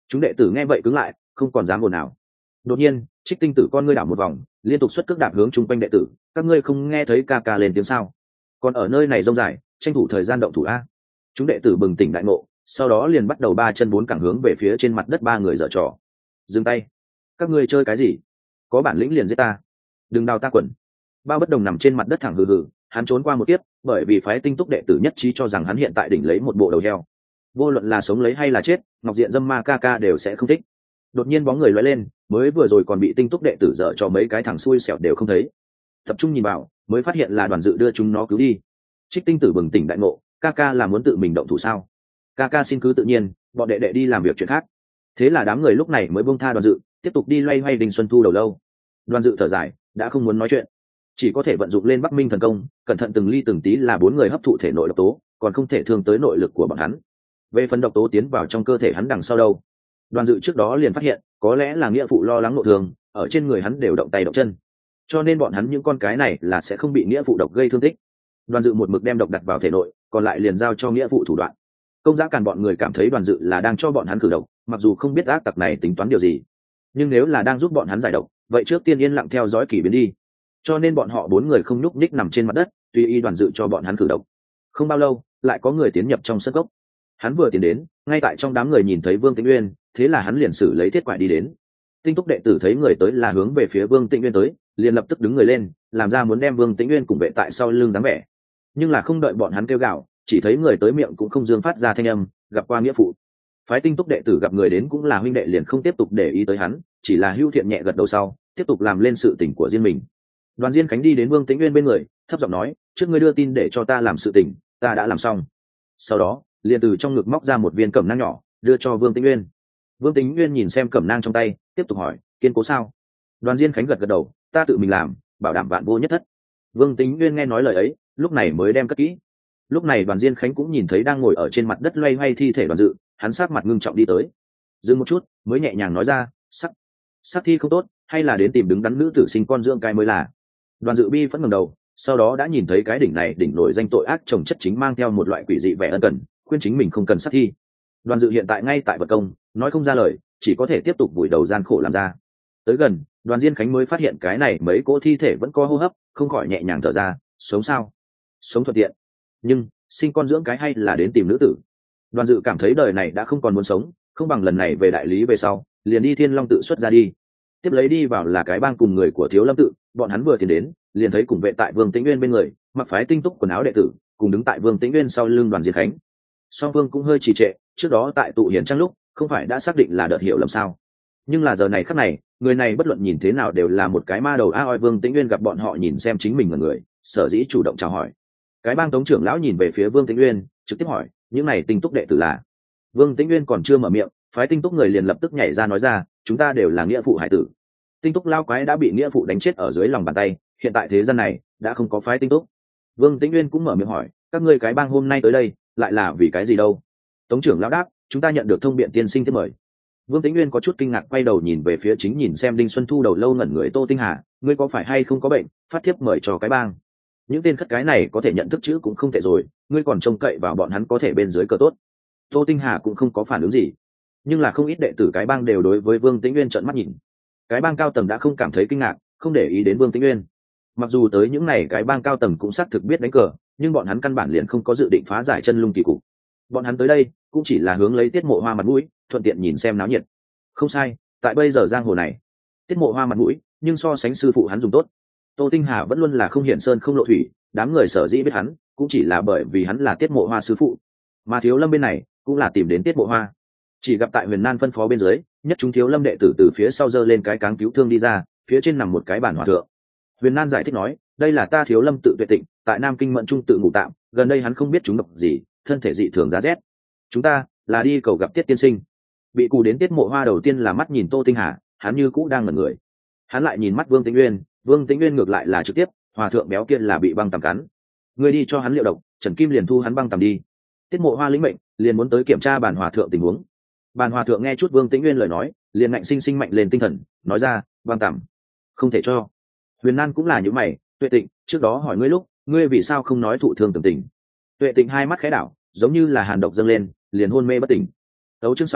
Speaker 1: Chúng đệ tử nghe vậy cứng lại, không còn dám ồn nào. Đột nhiên Trích Tinh Tử con ngươi đảo một vòng, liên tục xuất cước đạp hướng chung quanh đệ tử. Các ngươi không nghe thấy ca ca lên tiếng sao? Còn ở nơi này rông dài, tranh thủ thời gian động thủ a. Chúng đệ tử bừng tỉnh đại ngộ, sau đó liền bắt đầu ba chân bốn cẳng hướng về phía trên mặt đất ba người giở trò. Dừng tay! Các ngươi chơi cái gì? Có bản lĩnh liền giết ta, đừng đào ta quần. Bao Bất Đồng nằm trên mặt đất thẳng hừ hừ, hắn trốn qua một kiếp, bởi vì phái Tinh Túc đệ tử nhất trí cho rằng hắn hiện tại đỉnh lấy một bộ đầu heo. Vô luận là sống lấy hay là chết, Ngọc Diện Dâm Ma ca ca đều sẽ không thích. Đột nhiên bóng người lóe lên, mới vừa rồi còn bị Tinh Túc đệ tử dở cho mấy cái thằng xui xẻo đều không thấy. Tập trung nhìn vào, mới phát hiện là Đoàn Dự đưa chúng nó cứu đi. Trích Tinh Tử bừng tỉnh đại ngộ, ca ca là muốn tự mình động thủ sao? Ca ca xin cứ tự nhiên, bọn đệ đệ đi làm việc chuyện khác. Thế là đám người lúc này mới buông tha Đoàn Dự, tiếp tục đi loay hoay Đinh Xuân Thu đầu lâu. Đoàn Dự thở dài, đã không muốn nói chuyện, chỉ có thể vận dụng lên Bắc Minh thần công, cẩn thận từng ly từng tí là bốn người hấp thụ thể nội độc tố, còn không thể thương tới nội lực của bọn hắn. Về phần độc tố tiến vào trong cơ thể hắn đằng sau đâu, Đoàn Dự trước đó liền phát hiện, có lẽ là nghĩa phụ lo lắng nội thương, ở trên người hắn đều động tay động chân, cho nên bọn hắn những con cái này là sẽ không bị nghĩa phụ độc gây thương tích. Đoàn Dự một mực đem độc đặt vào thể nội, còn lại liền giao cho nghĩa phụ thủ đoạn. Công giá Càn bọn người cảm thấy Đoàn Dự là đang cho bọn hắn cử độc, mặc dù không biết ác tặc này tính toán điều gì, nhưng nếu là đang giúp bọn hắn giải độc, vậy trước tiên yên lặng theo dõi kỳ biến đi. Cho nên bọn họ bốn người không nhúc nhích nằm trên mặt đất, tùy ý Đoàn Dự cho bọn hắn cử độc. Không bao lâu, lại có người tiến nhập trong sân cốc. Hắn vừa tiến đến, ngay tại trong đám người nhìn thấy Vương Tĩnh Uyên, thế là hắn liền xử lấy thiết quải đi đến. Tinh Túc đệ tử thấy người tới là hướng về phía Vương Tĩnh Uyên tới, liền lập tức đứng người lên, làm ra muốn đem Vương Tĩnh Uyên cùng vệ tại sau lưng dáng vẻ. Nhưng là không đợi bọn hắn kêu gào, chỉ thấy người tới miệng cũng không dương phát ra thanh âm, gặp qua nghĩa phụ. Phái Tinh Túc đệ tử gặp người đến cũng là huynh đệ liền không tiếp tục để ý tới hắn, chỉ là hưu thiện nhẹ gật đầu sau, tiếp tục làm lên sự tình của riêng mình. Đoàn Diên Khánh đi đến Vương Tĩnh Uyên bên người, thấp giọng nói, trước ngươi đưa tin để cho ta làm sự tình, ta đã làm xong. Sau đó liền từ trong ngực móc ra một viên cẩm nang nhỏ, đưa cho Vương Tĩnh Uyên. Vương Tĩnh Uyên nhìn xem cẩm nang trong tay, tiếp tục hỏi, kiên cố sao? Đoàn Diên Khánh gật gật đầu, ta tự mình làm, bảo đảm vạn vô nhất thất. Vương Tĩnh Uyên nghe nói lời ấy, lúc này mới đem cất kỹ. Lúc này Đoàn Diên Khánh cũng nhìn thấy đang ngồi ở trên mặt đất loay hoay thi thể Đoàn Dự, hắn sát mặt ngưng trọng đi tới, dừng một chút, mới nhẹ nhàng nói ra, sắc, sắc thi không tốt, hay là đến tìm đứng đắn nữ tử sinh con dưỡng cái mới là. Đoàn Dự bi vẫn ngẩng đầu, sau đó đã nhìn thấy cái đỉnh này đỉnh nổi danh tội ác chồng chất chính mang theo một loại quỷ dị vẻ ân cần, khuyên chính mình không cần sát thi. Đoàn Dự hiện tại ngay tại vật công, nói không ra lời, chỉ có thể tiếp tục vùi đầu gian khổ làm ra. Tới gần, Đoàn Diên Khánh mới phát hiện cái này mấy cỗ thi thể vẫn có hô hấp, không khỏi nhẹ nhàng thở ra, sống sao? Sống thuận tiện, nhưng sinh con dưỡng cái hay là đến tìm nữ tử. Đoàn Dự cảm thấy đời này đã không còn muốn sống, không bằng lần này về đại lý về sau, liền đi Thiên Long tự xuất ra đi. Tiếp lấy đi vào là cái bang cùng người của Thiếu Lâm tự, bọn hắn vừa tiến đến, liền thấy cùng vệ tại Vương Tĩnh Uyên bên người, mặc phái tinh túc quần áo đệ tử, cùng đứng tại Vương Tĩnh Uyên sau lưng Đoàn Diên Khánh. Song Vương cũng hơi trì trệ, trước đó tại tụ hiển trang lúc, không phải đã xác định là đợt hiểu lầm sao? Nhưng là giờ này khắc này, người này bất luận nhìn thế nào đều là một cái ma đầu a oi. Vương Tĩnh Uyên gặp bọn họ nhìn xem chính mình là người, sở dĩ chủ động chào hỏi. Cái bang tống trưởng lão nhìn về phía Vương Tĩnh Uyên, trực tiếp hỏi, những này tinh túc đệ tử là? Vương Tĩnh Uyên còn chưa mở miệng, phái tinh túc người liền lập tức nhảy ra nói ra, chúng ta đều là nghĩa phụ hải tử. Tinh túc lao quái đã bị nghĩa phụ đánh chết ở dưới lòng bàn tay, hiện tại thế gian này đã không có phái tinh túc. Vương Tĩnh Uyên cũng mở miệng hỏi, các ngươi cái bang hôm nay tới đây lại là vì cái gì đâu? Tống trưởng lão đáp, chúng ta nhận được thông biện tiên sinh tiếp mời. Vương Tĩnh Uyên có chút kinh ngạc, quay đầu nhìn về phía chính nhìn xem Đinh Xuân Thu đầu lâu ngẩn người Tô Tinh Hà, ngươi có phải hay không có bệnh, phát thiếp mời cho cái bang. Những tên khất cái này có thể nhận thức chữ cũng không tệ rồi, ngươi còn trông cậy vào bọn hắn có thể bên dưới cờ tốt. Tô Tinh Hà cũng không có phản ứng gì, nhưng là không ít đệ tử cái bang đều đối với Vương Tĩnh Uyên trợn mắt nhìn. Cái bang cao tầng đã không cảm thấy kinh ngạc, không để ý đến Vương Tĩnh Uyên. Mặc dù tới những này cái bang cao tầng cũng xác thực biết đánh cờ, nhưng bọn hắn căn bản liền không có dự định phá giải chân lung kỳ cục. Bọn hắn tới đây cũng chỉ là hướng lấy Tiết Mộ Hoa mặt mũi, thuận tiện nhìn xem náo nhiệt. Không sai, tại bây giờ giang hồ này, Tiết Mộ Hoa mặt mũi, nhưng so sánh sư phụ hắn dùng tốt. Tô Tinh Hà vẫn luôn là không hiển sơn không lộ thủy, đám người sở dĩ biết hắn, cũng chỉ là bởi vì hắn là Tiết Mộ Hoa sư phụ. Mà Thiếu Lâm bên này cũng là tìm đến Tiết Mộ Hoa. Chỉ gặp tại Huyền Nan phân phó bên dưới, nhất chúng Thiếu Lâm đệ tử từ phía sau giơ lên cái cáng cứu thương đi ra, phía trên nằm một cái bản hòa thượng. Huyền Nan giải thích nói, đây là ta Thiếu Lâm tự Tuệ Tịnh, tại Nam Kinh Mận Trung tự ngủ tạm, gần đây hắn không biết chúng độc gì, thân thể dị thường giá rét. Chúng ta là đi cầu gặp Tiết tiên sinh. Bị cù đến Tiết Mộ Hoa đầu tiên là mắt nhìn Tô Tinh Hà, hắn như cũ đang ngẩn người. Hắn lại nhìn mắt Vương Tĩnh Uyên, Vương Tĩnh Uyên ngược lại là trực tiếp, hòa thượng béo kia là bị băng tằm cắn, người đi cho hắn liệu độc, Trần Kim liền thu hắn băng tằm đi. Tiết Mộ Hoa lĩnh mệnh, liền muốn tới kiểm tra bản hòa thượng tình huống. Bản hòa thượng nghe chút Vương Tĩnh Uyên lời nói, liền ngạnh sinh sinh mạnh lên tinh thần, nói ra, băng tằm không thể cho. Huyền Nan cũng là như mày, Tuệ Tịnh, trước đó hỏi ngươi lúc, ngươi vì sao không nói thụ thương tưởng tình? Tuệ Tịnh hai mắt khẽ đảo, giống như là hàn độc dâng lên, liền hôn mê bất tỉnh. Đấu chương xong,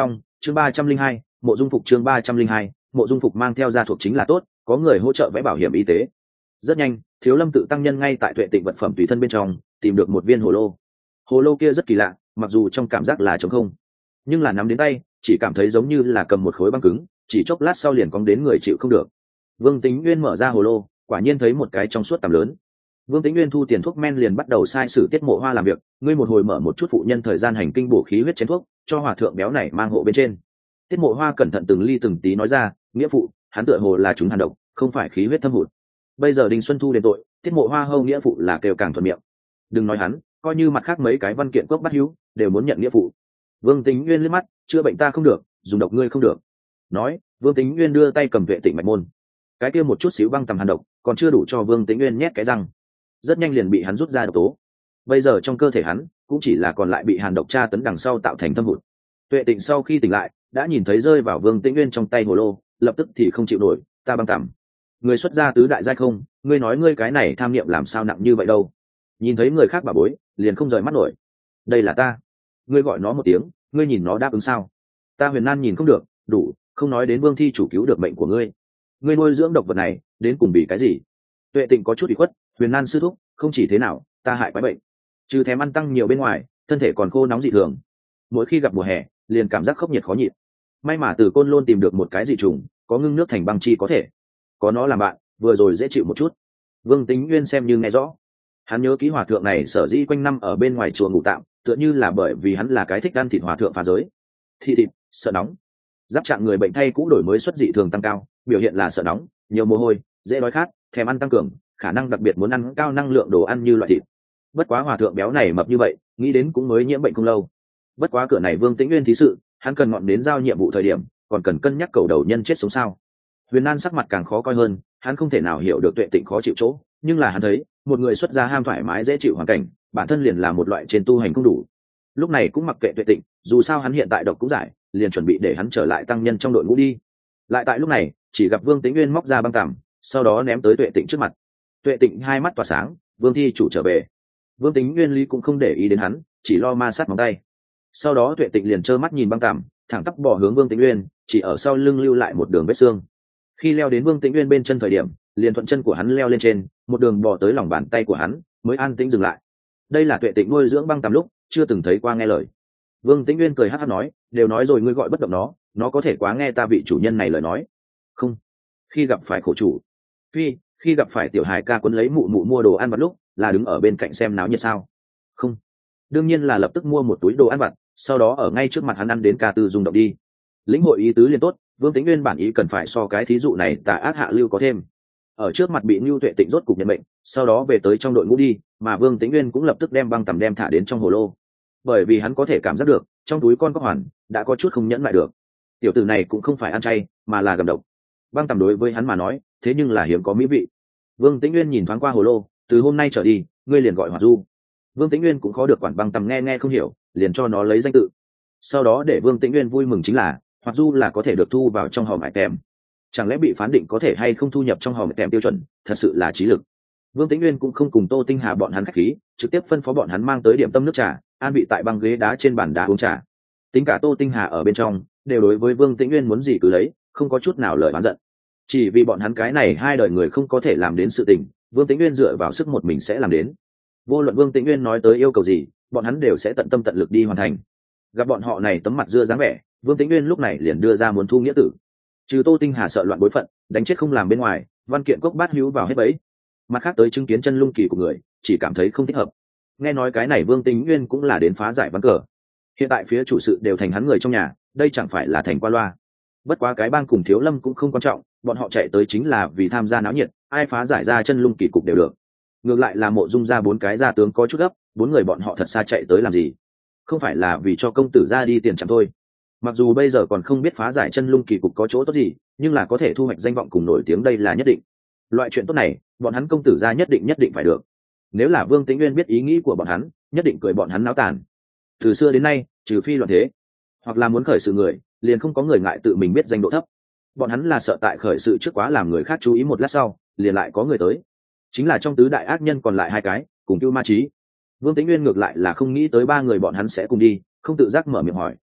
Speaker 1: chương ba trăm linh hai mộ dung phục chương ba trăm linh hai mộ dung phục mang theo gia thuộc chính là tốt, có người hỗ trợ vẽ bảo hiểm y tế. Rất nhanh, Thiếu Lâm tự tăng nhân ngay tại Tuệ Tịnh vật phẩm tùy thân bên trong tìm được một viên hồ lô. Hồ lô kia rất kỳ lạ, mặc dù trong cảm giác là trống không, nhưng là nắm đến tay chỉ cảm thấy giống như là cầm một khối băng cứng, chỉ chốc lát sau liền cong đến người chịu không được. Vương Tính Nguyên mở ra hồ lô, quả nhiên thấy một cái trong suốt tầm lớn. Vương Tính Nguyên thu tiền thuốc men liền bắt đầu sai sử Tiết Mộ Hoa làm việc, ngươi một hồi mở một chút phụ nhân thời gian hành kinh bổ khí huyết chén thuốc, cho hòa thượng béo này mang hộ bên trên. Tiết Mộ Hoa cẩn thận từng ly từng tí nói ra, nghĩa phụ, hắn tựa hồ là chúng hàn độc, không phải khí huyết thâm hụt. Bây giờ Đinh Xuân Thu đền tội, Tiết Mộ Hoa hâu nghĩa phụ là kêu càng thuận miệng. Đừng nói hắn, coi như mặt khác mấy cái văn kiện cốc bắt hữu đều muốn nhận nghĩa phụ. Vương Tính Nguyên liếc mắt, chữa bệnh ta không được, dùng độc ngươi không được. Nói, Vương Tính Nguyên đưa tay cầm Tuệ Tịnh mạch môn. Cái kia một chút xíu băng tầm hàn độc, còn chưa đủ cho Vương Tính Nguyên nhét cái răng. Rất nhanh liền bị hắn rút ra độc tố. Bây giờ trong cơ thể hắn cũng chỉ là còn lại bị hàn độc tra tấn đằng sau tạo thành thâm hụt. Tuệ Tịnh sau khi tỉnh lại, đã nhìn thấy rơi vào Vương Tĩnh Nguyên trong tay hồ lô, lập tức thì không chịu nổi, ta băng tằm. Người xuất gia tứ đại giai không, ngươi nói ngươi cái này tham niệm làm sao nặng như vậy đâu? Nhìn thấy người khác bà bối, liền không rời mắt nổi. Đây là ta. Ngươi gọi nó một tiếng, ngươi nhìn nó đáp ứng sao? Ta Huyền Nan nhìn không được, đủ, không nói đến Vương Thi chủ cứu được mệnh của ngươi. Ngươi nuôi dưỡng độc vật này, đến cùng vì cái gì? Tuệ Tịnh có chút ủy khuất, Huyền Nan sư thúc, không chỉ thế nào, ta hại quái bệnh. Trừ thèm ăn tăng nhiều bên ngoài, thân thể còn khô nóng dị thường. Mỗi khi gặp mùa hè, liền cảm giác khốc nhiệt khó nhịn. May mà từ Côn Lôn tìm được một cái dị trùng, có ngưng nước thành băng chi có thể. Có nó làm bạn, vừa rồi dễ chịu một chút. Vương Tính Nguyên xem như nghe rõ. Hắn nhớ ký hòa thượng này sở dĩ quanh năm ở bên ngoài chùa ngủ tạm, tựa như là bởi vì hắn là cái thích ăn thịt hòa thượng phá giới. Thị thịt, sợ nóng. Giáp trạng người bệnh thay cũ đổi mới xuất dị thường tăng cao, biểu hiện là sợ nóng, nhiều mồ hôi, dễ đói khát, thèm ăn tăng cường, khả năng đặc biệt muốn ăn cao năng lượng đồ ăn như loại thịt. Bất quá hòa thượng béo này mập như vậy, nghĩ đến cũng mới nhiễm bệnh không lâu. Bất quá cửa này Vương Tĩnh Nguyên thí sự, hắn cần ngọn đến giao nhiệm vụ thời điểm, còn cần cân nhắc cầu đầu nhân chết sống sao. Huyền Nan sắc mặt càng khó coi hơn, hắn không thể nào hiểu được Tuệ Tịnh khó chịu chỗ, nhưng là hắn thấy, một người xuất gia ham thoải mái dễ chịu hoàn cảnh, bản thân liền là một loại trên tu hành không đủ. Lúc này cũng mặc kệ Tuệ Tịnh, dù sao hắn hiện tại độc cũng giải, liền chuẩn bị để hắn trở lại tăng nhân trong đội ngũ đi. Lại tại lúc này, chỉ gặp Vương Tĩnh Nguyên móc ra băng tằm, sau đó ném tới Tuệ Tịnh trước mặt. Tuệ Tịnh hai mắt tỏa sáng, Vương Thi chủ trở về. Vương Tĩnh Nguyên lý cũng không để ý đến hắn, chỉ lo ma sát móng tay. Sau đó Tuệ Tịnh liền trơ mắt nhìn băng tằm, thẳng tắp bỏ hướng Vương Tĩnh Nguyên, chỉ ở sau lưng lưu lại một đường vết xương. Khi leo đến Vương Tĩnh Nguyên bên chân thời điểm, liền thuận chân của hắn leo lên trên, một đường bò tới lòng bàn tay của hắn, mới an tĩnh dừng lại. Đây là Tuệ Tịnh nuôi dưỡng băng tằm lúc chưa từng thấy qua nghe lời. Vương Tĩnh Nguyên cười hắc hắc nói, đều nói rồi ngươi gọi bất động nó, nó có thể quá nghe ta vị chủ nhân này lời nói. Không, khi gặp phải khổ chủ, phi, khi gặp phải tiểu hài ca quấn lấy mụ mụ mua đồ ăn vặt lúc, là đứng ở bên cạnh xem náo nhiệt sao? Không, đương nhiên là lập tức mua một túi đồ ăn vặt, sau đó ở ngay trước mặt hắn ăn đến ca tư rung động đi. Lĩnh hội ý tứ liền tốt, Vương Tĩnh Nguyên bản ý cần phải so cái thí dụ này tà ác hạ lưu có thêm. Ở trước mặt bị Nưu Tuệ Tịnh rốt cục nhận mệnh, sau đó về tới trong đội ngũ đi, mà Vương Tĩnh Nguyên cũng lập tức đem băng tằm đem thả đến trong hồ lô. Bởi vì hắn có thể cảm giác được, trong túi con có hoàn đã có chút không nhẫn lại được. Tiểu tử này cũng không phải ăn chay, mà là gầm độc. Băng tằm đối với hắn mà nói, thế nhưng là hiếm có mỹ vị. Vương Tĩnh Nguyên nhìn thoáng qua hồ lô, từ hôm nay trở đi, ngươi liền gọi Hoạt Du. Vương Tĩnh Nguyên cũng khó được quản băng tằm nghe nghe không hiểu, liền cho nó lấy danh tự. Sau đó để Vương Tĩnh Nguyên vui mừng chính là, Hoạt Du là có thể được thu vào trong hòm hải kèm. Chẳng lẽ bị phán định có thể hay không thu nhập trong hòm kèm tiêu chuẩn, thật sự là trí lực. Vương Tĩnh Nguyên cũng không cùng Tô Tinh Hà bọn hắn khách khí, trực tiếp phân phó bọn hắn mang tới điểm tâm nước trà, an vị tại băng ghế đá trên bàn đá uống trà. Tính cả Tô Tinh Hà ở bên trong, đều đối với Vương Tĩnh Nguyên muốn gì cứ lấy, không có chút nào lời oán giận. Chỉ vì bọn hắn cái này hai đời người không có thể làm đến sự tình, Vương Tĩnh Nguyên dựa vào sức một mình sẽ làm đến. Vô luận Vương Tĩnh Nguyên nói tới yêu cầu gì, bọn hắn đều sẽ tận tâm tận lực đi hoàn thành. Gặp bọn họ này tấm mặt dưa dáng vẻ, Vương Tĩnh Nguyên lúc này liền đưa ra muốn thu nghĩa tử. Trừ Tô Tinh Hà sợ loạn bối phận, đánh chết không làm bên ngoài, văn kiện cốc bát hữu vào hết bẫy. Mặt khác tới chứng kiến chân lung kỳ của người, chỉ cảm thấy không thích hợp. Nghe nói cái này Vương Tĩnh Nguyên cũng là đến phá giải ván cờ. Hiện tại phía chủ sự đều thành hắn người trong nhà, đây chẳng phải là thành qua loa. Bất quá cái bang cùng Thiếu Lâm cũng không quan trọng, bọn họ chạy tới chính là vì tham gia náo nhiệt, ai phá giải ra chân lung kỳ cục đều được. Ngược lại là Mộ Dung ra bốn cái gia tướng có chút gấp, bốn người bọn họ thật xa chạy tới làm gì? Không phải là vì cho công tử ra đi tiền chẳng thôi. Mặc dù bây giờ còn không biết phá giải chân lung kỳ cục có chỗ tốt gì, nhưng là có thể thu hoạch danh vọng cùng nổi tiếng đây là nhất định. Loại chuyện tốt này, bọn hắn công tử ra nhất định nhất định phải được. Nếu là Vương Tĩnh Nguyên biết ý nghĩ của bọn hắn, nhất định cười bọn hắn náo tàn. Từ xưa đến nay, trừ phi loạn thế, hoặc là muốn khởi sự người, liền không có người ngại tự mình biết danh độ thấp. Bọn hắn là sợ tại khởi sự trước quá làm người khác chú ý một lát sau, liền lại có người tới. Chính là trong tứ đại ác nhân còn lại hai cái, cùng Cưu Ma Chí. Vương Tĩnh Nguyên ngược lại là không nghĩ tới ba người bọn hắn sẽ cùng đi, không tự giác mở miệng hỏi,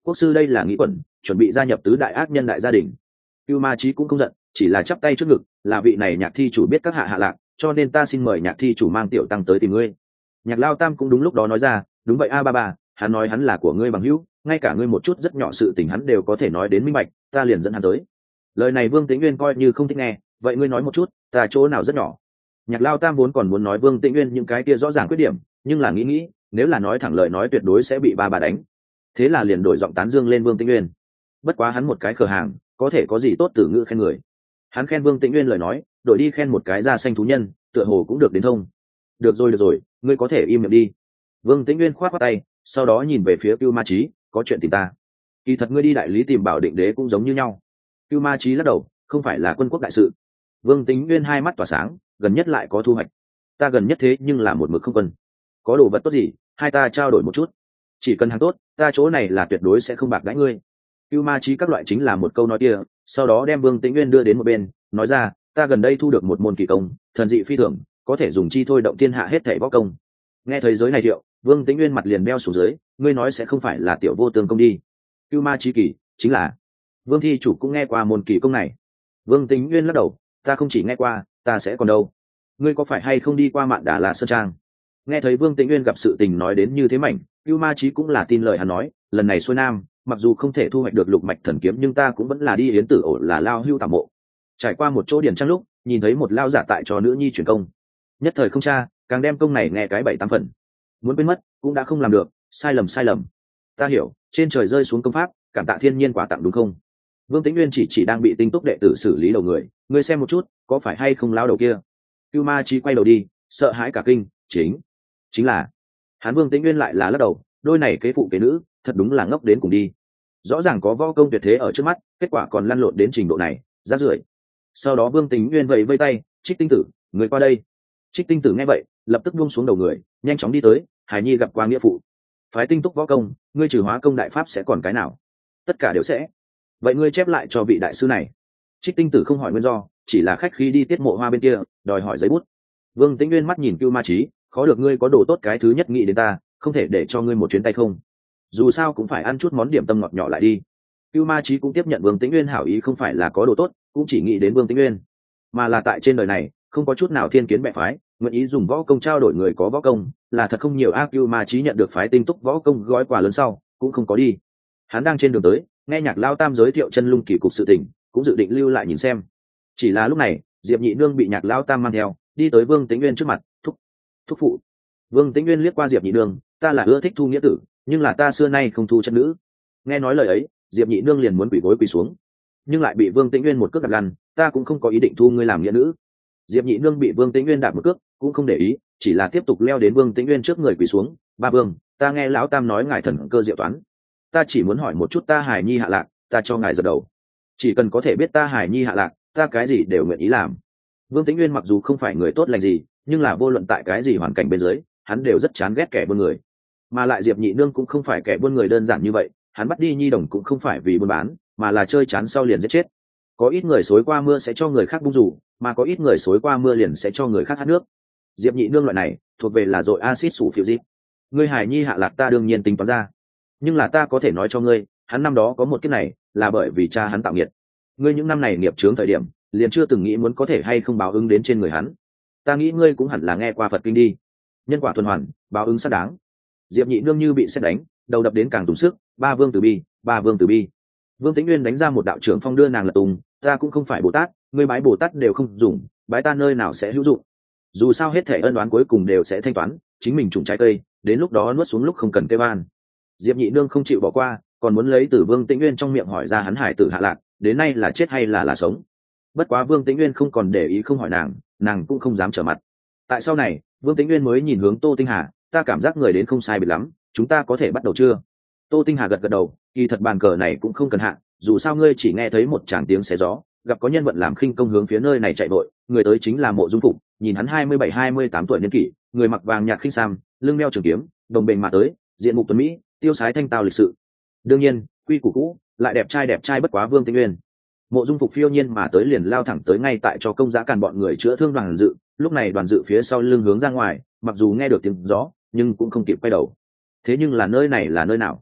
Speaker 1: quốc sư đây là nghĩ quẩn chuẩn bị gia nhập tứ đại ác nhân đại gia đình. Cưu Ma Chí cũng không giận, chỉ là chắp tay trước ngực, là vị này nhạc thi chủ biết các hạ hạ lạc, cho nên ta xin mời nhạc thi chủ mang tiểu tăng tới tìm ngươi. Nhạc Lao Tam cũng đúng lúc đó nói ra, đúng vậy a ba ba, hắn nói hắn là của ngươi bằng hữu, ngay cả ngươi một chút rất nhỏ sự tình hắn đều có thể nói đến minh bạch, ta liền dẫn hắn tới. Lời này Vương Tĩnh Nguyên coi như không thích nghe, vậy ngươi nói một chút, ta chỗ nào rất nhỏ? Nhạc Lao Tam vốn còn muốn nói Vương Tĩnh Nguyên những cái kia rõ ràng khuyết điểm, nhưng là nghĩ nghĩ, nếu là nói thẳng lời nói tuyệt đối sẽ bị ba bà đánh, thế là liền đổi giọng tán dương lên Vương Tĩnh Nguyên. Bất quá hắn một cái khờ hàng, có thể có gì tốt từ ngữ khen người? Hắn khen Vương Tĩnh Nguyên lời nói, đổi đi khen một cái da xanh thú nhân, tựa hồ cũng được đến thông. Được rồi được rồi, ngươi có thể im miệng đi. Vương Tĩnh Nguyên khoát khoát tay, sau đó nhìn về phía Cưu Ma Chí, có chuyện tìm ta. Kỳ thật ngươi đi đại lý tìm Bảo Định Đế cũng giống như nhau. Cưu Ma Chí lắc đầu, không phải là quân quốc đại sự. Vương Tĩnh Nguyên hai mắt tỏa sáng, gần nhất lại có thu hoạch. Ta gần nhất thế nhưng là một mực không quân. Có đồ vật tốt gì, hai ta trao đổi một chút. Chỉ cần hàng tốt, ta chỗ này là tuyệt đối sẽ không bạc đãi ngươi. Cưu Ma Chí các loại chính là một câu nói kia, sau đó đem Vương Tĩnh Nguyên đưa đến một bên, nói ra, ta gần đây thu được một môn kỳ công, thần dị phi thường, có thể dùng chi thôi động thiên hạ hết thảy võ công. Nghe thấy giới này thiệu, Vương Tĩnh Nguyên mặt liền đeo xuống dưới, ngươi nói sẽ không phải là tiểu vô tương công đi? Cưu Ma Chí kỳ, chính là. Vương thi chủ cũng nghe qua môn kỳ công này. Vương Tĩnh Nguyên lắc đầu, ta không chỉ nghe qua, ta sẽ còn đâu. Ngươi có phải hay không đi qua Mạn Đà La Sơn Trang? Nghe thấy Vương Tĩnh Nguyên gặp sự tình nói đến như thế mảnh, Cưu Ma Chí cũng là tin lời hắn nói, lần này xuôi nam, mặc dù không thể thu hoạch được lục mạch thần kiếm nhưng ta cũng vẫn là đi yến tử ổ là lao hưu tạm mộ. Trải qua một chỗ điển trang lúc, nhìn thấy một lao giả tại cho nữ nhi truyền công. Nhất thời không cha, càng đem công này nghe cái bảy tám phần. Muốn quên mất, cũng đã không làm được, sai lầm sai lầm. Ta hiểu, trên trời rơi xuống công pháp, cảm tạ thiên nhiên quả tặng đúng không? Vương Tĩnh Nguyên chỉ chỉ đang bị tinh túc đệ tử xử lý đầu người, ngươi xem một chút, có phải hay không lao đầu kia? Cưu Ma Chí quay đầu đi, sợ hãi cả kinh, chính, chính là. Hán Vương Tĩnh Nguyên lại là lắc đầu, đôi này kế phụ kế nữ, thật đúng là ngốc đến cùng đi. Rõ ràng có võ công tuyệt thế ở trước mắt, kết quả còn lăn lộn đến trình độ này, rác rưởi. Sau đó Vương Tĩnh Nguyên vẫy vây tay, Trích Tinh Tử, người qua đây. Trích Tinh Tử nghe vậy, lập tức buông xuống đầu người, nhanh chóng đi tới, Hải Nhi gặp qua nghĩa phụ. Phái tinh túc võ công, ngươi trừ hóa công đại pháp sẽ còn cái nào? Tất cả đều sẽ. Vậy ngươi chép lại cho vị đại sư này. Trích Tinh Tử không hỏi nguyên do, chỉ là khách khí đi tiết mộ hoa bên kia, đòi hỏi giấy bút. Vương Tĩnh Nguyên mắt nhìn Cưu Ma Chí, khó được ngươi có đồ tốt cái thứ nhất nghĩ đến ta, không thể để cho ngươi một chuyến tay không. Dù sao cũng phải ăn chút món điểm tâm ngọt nhỏ lại đi. Cưu Ma Chí cũng tiếp nhận Vương Tĩnh Nguyên hảo ý, không phải là có đồ tốt, cũng chỉ nghĩ đến Vương Tĩnh Nguyên, mà là tại trên đời này không có chút nào thiên kiến bệ phái, nguyện ý dùng võ công trao đổi người có võ công, là thật không nhiều. A Cưu Ma Chí nhận được phái tinh túc võ công gói quà lớn sau, cũng không có đi. Hắn đang trên đường tới, nghe Nhạc Lao Tam giới thiệu chân lung kỳ cục sự tình, cũng dự định lưu lại nhìn xem. Chỉ là lúc này, Diệp Nhị Nương bị Nhạc Lao Tam mang theo, đi tới Vương Tĩnh Nguyên trước mặt, thúc, thúc phụ. Vương Tĩnh Nguyên liếc qua Diệp Nhị Nương, ta là ưa thích thu nghĩa tử, nhưng là ta xưa nay không thu chân nữ. Nghe nói lời ấy, Diệp Nhị Nương liền muốn quỳ gối quỳ xuống, nhưng lại bị Vương Tĩnh Nguyên một cước đạp lăn, ta cũng không có ý định thu ngươi làm nghĩa nữ. Diệp Nhị Nương bị Vương Tĩnh Nguyên đạp một cước, cũng không để ý, chỉ là tiếp tục leo đến Vương Tĩnh Nguyên trước người quỳ xuống, ba vương, ta nghe lão Tam nói ngài thần cơ diệu toán, ta chỉ muốn hỏi một chút ta Hải Nhi hạ lạc, ta cho ngài giật đầu, chỉ cần có thể biết ta Hải Nhi hạ lạc, ta cái gì đều nguyện ý làm. Vương Tĩnh Nguyên mặc dù không phải người tốt lành gì, nhưng là vô luận tại cái gì hoàn cảnh bên dưới, hắn đều rất chán ghét kẻ buôn người, mà lại Diệp Nhị Nương cũng không phải kẻ buôn người đơn giản như vậy, hắn bắt đi nhi đồng cũng không phải vì buôn bán, mà là chơi chán sau liền giết chết. Có ít người xối qua mưa sẽ cho người khác bung rủ, mà có ít người xối qua mưa liền sẽ cho người khác hát nước. Diệp Nhị Nương loại này thuộc về là dội axit sủ phiêu dịp. Ngươi Hải Nhi hạ lạc ta đương nhiên tính toán ra, nhưng là ta có thể nói cho ngươi, hắn năm đó có một kiếp này là bởi vì cha hắn tạo nghiệt. Ngươi những năm này nghiệp chướng thời điểm, liền chưa từng nghĩ muốn có thể hay không báo ứng đến trên người hắn. Ta nghĩ ngươi cũng hẳn là nghe qua Phật kinh đi, nhân quả tuần hoàn, báo ứng xác đáng. Diệp Nhị Nương như bị sét đánh, đầu đập đến càng dùng sức, ba vương từ bi, ba vương từ bi. Vương Tĩnh Nguyên đánh ra một đạo trưởng phong đưa nàng lật tung, ta cũng không phải Bồ Tát, ngươi bái Bồ Tát đều không dùng, bái ta nơi nào sẽ hữu dụng. Dù sao hết thể ân oán cuối cùng đều sẽ thanh toán, chính mình trùng trái cây, đến lúc đó nuốt xuống lúc không cần kêu van. Diệp Nhị Nương không chịu bỏ qua, còn muốn lấy từ Vương Tĩnh Nguyên trong miệng hỏi ra hắn hải tử hạ lạc, đến nay là chết hay là là sống. Bất quá Vương Tĩnh Nguyên không còn để ý không hỏi nàng, nàng cũng không dám trở mặt. Tại sau này, Vương Tĩnh Nguyên mới nhìn hướng Tô Tinh Hà, ta cảm giác người đến không sai biệt lắm, chúng ta có thể bắt đầu chưa? Tô Tinh Hà gật gật đầu, kỳ thật bàn cờ này cũng không cần hạ, dù sao ngươi chỉ nghe thấy một tràng tiếng xé gió, gặp có nhân vận làm khinh công hướng phía nơi này chạy vội, người tới chính là Mộ Dung Phục, nhìn hắn hai mươi bảy hai mươi tám tuổi niên kỷ, người mặc vàng nhạt khinh sam, lưng đeo trường kiếm, đồng bền mà tới, diện mục tuấn mỹ, tiêu sái thanh tao lịch sự. Đương nhiên, quy củ cũ, lại đẹp trai đẹp trai bất quá Vương Tĩnh Nguyên. Mộ Dung Phục phiêu nhiên mà tới liền lao thẳng tới ngay tại cho công giá càn bọn người chữa thương Đoàn Dự, lúc này Đoàn Dự phía sau lưng hướng ra ngoài, mặc dù nghe được tiếng gió, nhưng cũng không kịp quay đầu. Thế nhưng là nơi này là nơi nào?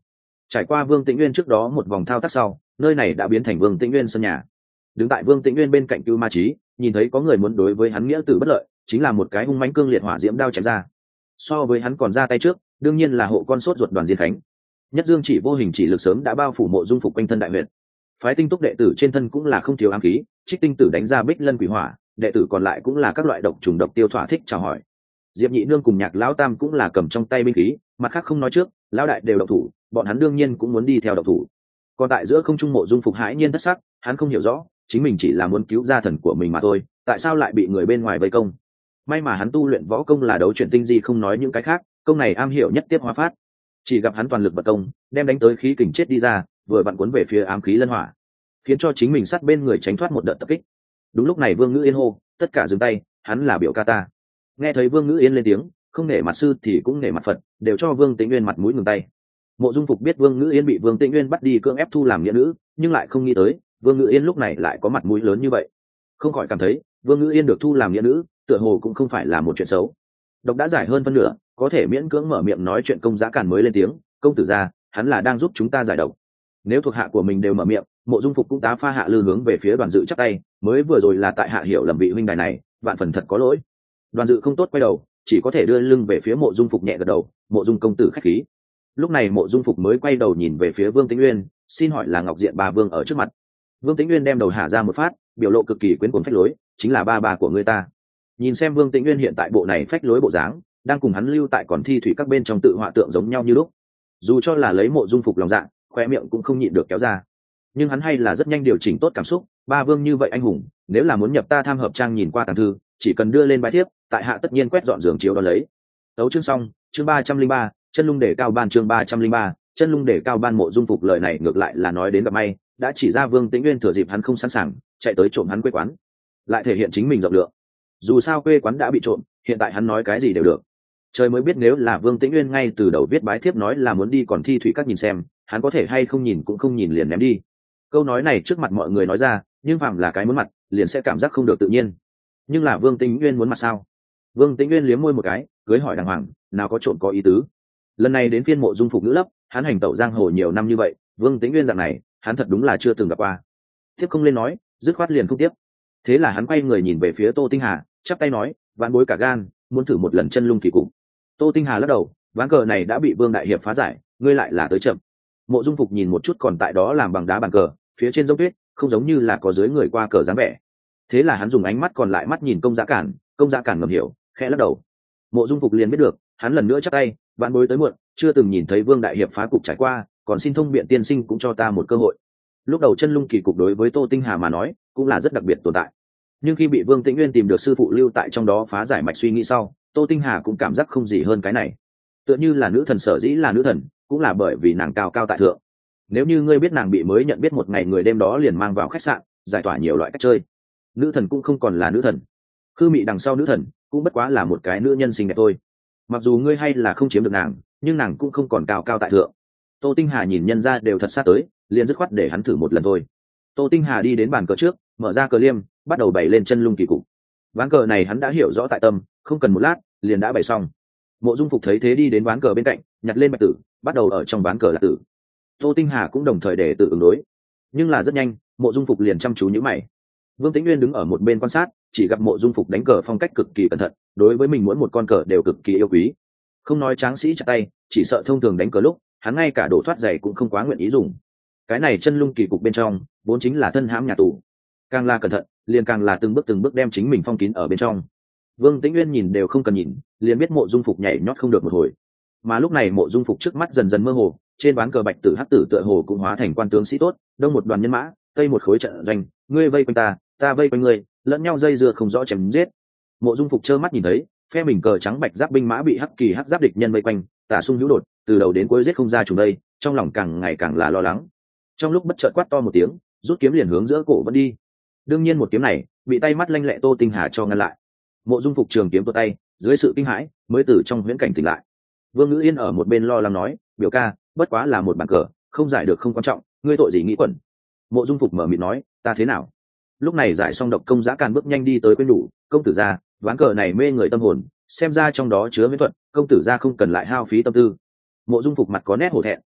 Speaker 1: Trải qua Vương Tĩnh Nguyên trước đó một vòng thao tác sau, nơi này đã biến thành Vương Tĩnh Nguyên sân nhà. Đứng tại Vương Tĩnh Nguyên bên cạnh Cưu Ma Chí, nhìn thấy có người muốn đối với hắn nghĩa tử bất lợi, chính là một cái hung mãnh cương liệt hỏa diễm đao chém ra. So với hắn còn ra tay trước, đương nhiên là hộ con sốt ruột Đoàn Diên Khánh. Nhất Dương chỉ vô hình chỉ lực sớm đã bao phủ Mộ Dung Phục quanh thân đại huyệt. Phái Tinh Túc đệ tử trên thân cũng là không thiếu ám khí, Trích Tinh tử đánh ra Bích Lân Quỷ Hỏa, đệ tử còn lại cũng là các loại độc trùng độc tiêu thỏa thích chào hỏi. Diệp Nhị Nương cùng Nhạc Lão Tam cũng là cầm trong tay binh khí, mặt khác không nói trước, lão đại đều động thủ, bọn hắn đương nhiên cũng muốn đi theo động thủ. Còn tại giữa không trung Mộ Dung Phục hãi nhiên thất sắc, hắn không hiểu rõ, chính mình chỉ là muốn cứu gia thần của mình mà thôi, tại sao lại bị người bên ngoài vây công? May mà hắn tu luyện võ công là đấu chuyển tinh di, không nói những cái khác, công này am hiểu nhất tiếp hóa phát. Chỉ gặp hắn toàn lực bật công, đem đánh tới khí kình chết đi ra, vừa vặn cuốn về phía ám khí lân hỏa, khiến cho chính mình sát bên người tránh thoát một đợt tập kích. Đúng lúc này Vương Ngữ Yên hô, tất cả dừng tay, hắn là biểu ca ta. Nghe thấy Vương Ngữ Yên lên tiếng, không nể mặt sư thì cũng nể mặt Phật, đều cho Vương Tĩnh Nguyên mặt mũi ngừng tay. Mộ Dung Phục biết Vương Ngữ Yên bị Vương Tĩnh Nguyên bắt đi cưỡng ép thu làm nghĩa nữ, nhưng lại không nghĩ tới Vương Ngữ Yên lúc này lại có mặt mũi lớn như vậy, không khỏi cảm thấy Vương Ngữ Yên được thu làm nghĩa nữ, tựa hồ cũng không phải là một chuyện xấu. Độc đã giải hơn phân nửa, có thể miễn cưỡng mở miệng nói chuyện Công Giá Càn mới lên tiếng, công tử gia, hắn là đang giúp chúng ta giải độc. Nếu thuộc hạ của mình đều mở miệng, Mộ Dung Phục cũng tá pha hạ lư hướng về phía Đoàn Dự chắp tay, mới vừa rồi là tại hạ hiểu lầm vị huynh đài này, vạn phần thật có lỗi. Đoàn Dự không tốt quay đầu, chỉ có thể đưa lưng về phía Mộ Dung Phục nhẹ gật đầu, Mộ Dung công tử khách khí. Lúc này Mộ Dung Phục mới quay đầu nhìn về phía Vương Tĩnh Nguyên, xin hỏi là Ngọc Diện bà vương ở trước mặt. Vương Tĩnh Nguyên đem đầu hạ ra một phát, biểu lộ cực kỳ quyến cuồng phách lối, chính là ba bà của người ta. Nhìn xem Vương Tĩnh Nguyên hiện tại bộ này phách lối bộ dáng, đang cùng hắn lưu tại còn thi thủy các bên trong tự họa tượng giống nhau như lúc. Dù cho là lấy Mộ Dung Phục lòng dạ, khoe miệng cũng không nhịn được kéo ra. Nhưng hắn hay là rất nhanh điều chỉnh tốt cảm xúc, ba vương như vậy anh hùng, nếu là muốn nhập ta tham hợp trang nhìn qua tàng thư, chỉ cần đưa lên bài thiếp, tại hạ tất nhiên quét dọn giường chiếu đó lấy. Tấu chương xong, chương ba trăm linh ba, chân lung để cao ban chương ba trăm linh ba, chân lung để cao ban. Mộ Dung Phục lời này ngược lại là nói đến gặp may, đã chỉ ra Vương Tĩnh Nguyên thừa dịp hắn không sẵn sàng, chạy tới trộm hắn quê quán, lại thể hiện chính mình rộng lượng. Dù sao quê quán đã bị trộm, hiện tại hắn nói cái gì đều được. Trời mới biết nếu là Vương Tĩnh Nguyên ngay từ đầu viết bái thiếp nói là muốn đi còn thi thủy các nhìn xem, hắn có thể hay không nhìn cũng không nhìn liền ném đi. Câu nói này trước mặt mọi người nói ra, nhưng phạm là cái muốn mặt, liền sẽ cảm giác không được tự nhiên. Nhưng là Vương Tĩnh Nguyên muốn mặt sao? Vương Tĩnh Nguyên liếm môi một cái, cưới hỏi đàng hoàng, nào có trộm có ý tứ. Lần này đến phiên Mộ Dung Phục ngữ lấp, hắn hành tẩu giang hồ nhiều năm như vậy, Vương Tĩnh Nguyên dạng này, hắn thật đúng là chưa từng gặp qua. Tiếp không lên nói, dứt khoát liền không tiếp. Thế là hắn quay người nhìn về phía Tô Tinh Hà, chắp tay nói, vạn bối cả gan, muốn thử một lần chân lung kỳ cục. Tô Tinh Hà lắc đầu, ván cờ này đã bị Vương đại hiệp phá giải, ngươi lại là tới chậm. Mộ Dung Phục nhìn một chút còn tại đó làm bằng đá bàn cờ, phía trên dốc tuyết, không giống như là có dưới người qua cờ dáng vẻ. Thế là hắn dùng ánh mắt còn lại mắt nhìn Công Giá Cản, Công Giá Cản ngầm hiểu, khẽ lắc đầu. Mộ Dung Phục liền biết được, hắn lần nữa chắp tay, vạn bối tới muộn, chưa từng nhìn thấy Vương đại hiệp phá cục trải qua, còn xin thông biện tiên sinh cũng cho ta một cơ hội. Lúc đầu chân lung kỳ cục đối với Tô Tinh Hà mà nói, cũng là rất đặc biệt tồn tại. Nhưng khi bị Vương Tĩnh Nguyên tìm được sư phụ lưu tại trong đó phá giải mạch suy nghĩ sau, Tô Tinh Hà cũng cảm giác không gì hơn cái này. Tựa như là nữ thần sở dĩ là nữ thần, cũng là bởi vì nàng cao cao tại thượng. Nếu như ngươi biết nàng bị mới nhận biết một ngày người đêm đó liền mang vào khách sạn, giải tỏa nhiều loại cách chơi. Nữ thần cũng không còn là nữ thần. Khư Mị đằng sau nữ thần, cũng bất quá là một cái nữ nhân xinh đẹp thôi. Mặc dù ngươi hay là không chiếm được nàng, nhưng nàng cũng không còn cao cao tại thượng. Tô Tinh Hà nhìn nhân ra đều thật sát tới, liền dứt khoát để hắn thử một lần thôi. Tô Tinh Hà đi đến bàn cờ trước, mở ra cờ liêm, bắt đầu bày lên chân lung kỳ cục. Ván cờ này hắn đã hiểu rõ tại tâm, không cần một lát, liền đã bày xong. Mộ Dung Phục thấy thế đi đến ván cờ bên cạnh, nhặt lên bạch tử, bắt đầu ở trong ván cờ là tử. Tô Tinh Hà cũng đồng thời để tự ứng đối, nhưng là rất nhanh, Mộ Dung Phục liền chăm chú nhíu mày. Vương Tĩnh Nguyên đứng ở một bên quan sát, chỉ gặp Mộ Dung Phục đánh cờ phong cách cực kỳ cẩn thận, đối với mình mỗi một con cờ đều cực kỳ yêu quý. Không nói tráng sĩ chặt tay, chỉ sợ thông thường đánh cờ lúc, hắn ngay cả đổ thoát giày cũng không quá nguyện ý dùng. Cái này chân lung kỳ cục bên trong, vốn chính là thân hãm nhà tù. Càng là cẩn thận, liền càng là từng bước từng bước đem chính mình phong kín ở bên trong. Vương Tĩnh Nguyên nhìn đều không cần nhìn, liền biết Mộ Dung Phục nhảy nhót không được một hồi. Mà lúc này Mộ Dung Phục trước mắt dần dần mơ hồ, trên ván cờ bạch tử hắc tử tựa hồ cũng hóa thành quan tướng sĩ tốt, đông một đoàn nhân mã, tây một khối trận doanh, ngươi vây quanh ta, ta vây quanh ngươi, lẫn nhau dây dưa không rõ chém giết. Mộ Dung Phục trơ mắt nhìn thấy, phe mình cờ trắng bạch giáp binh mã bị hắc kỳ hắc giáp địch nhân vây quanh, tả xung hữu đột, từ đầu đến cuối giết không ra chúng đây, trong lòng càng ngày càng là lo lắng. Trong lúc bất chợt quát to một tiếng, rút kiếm liền hướng giữa cổ vẫn đi. Đương nhiên một kiếm này bị tay mắt lanh lẹ Tô Tinh Hà cho ngăn lại. Mộ Dung Phục trường kiếm tuột tay, dưới sự kinh hãi mới từ trong huyễn cảnh tỉnh lại. Vương Ngữ Yên ở một bên lo lắng nói, biểu ca, bất quá là một bàn cờ, không giải được không quan trọng, ngươi tội gì nghĩ quẩn. Mộ Dung Phục mở miệng nói, ta thế nào? Lúc này giải xong độc Công Giá Càn bước nhanh đi tới quên đủ, công tử gia, ván cờ này mê người tâm hồn, xem ra trong đó chứa viễn thuật, công tử gia không cần lại hao phí tâm tư. Mộ Dung Phục mặt có nét hổ thẹn,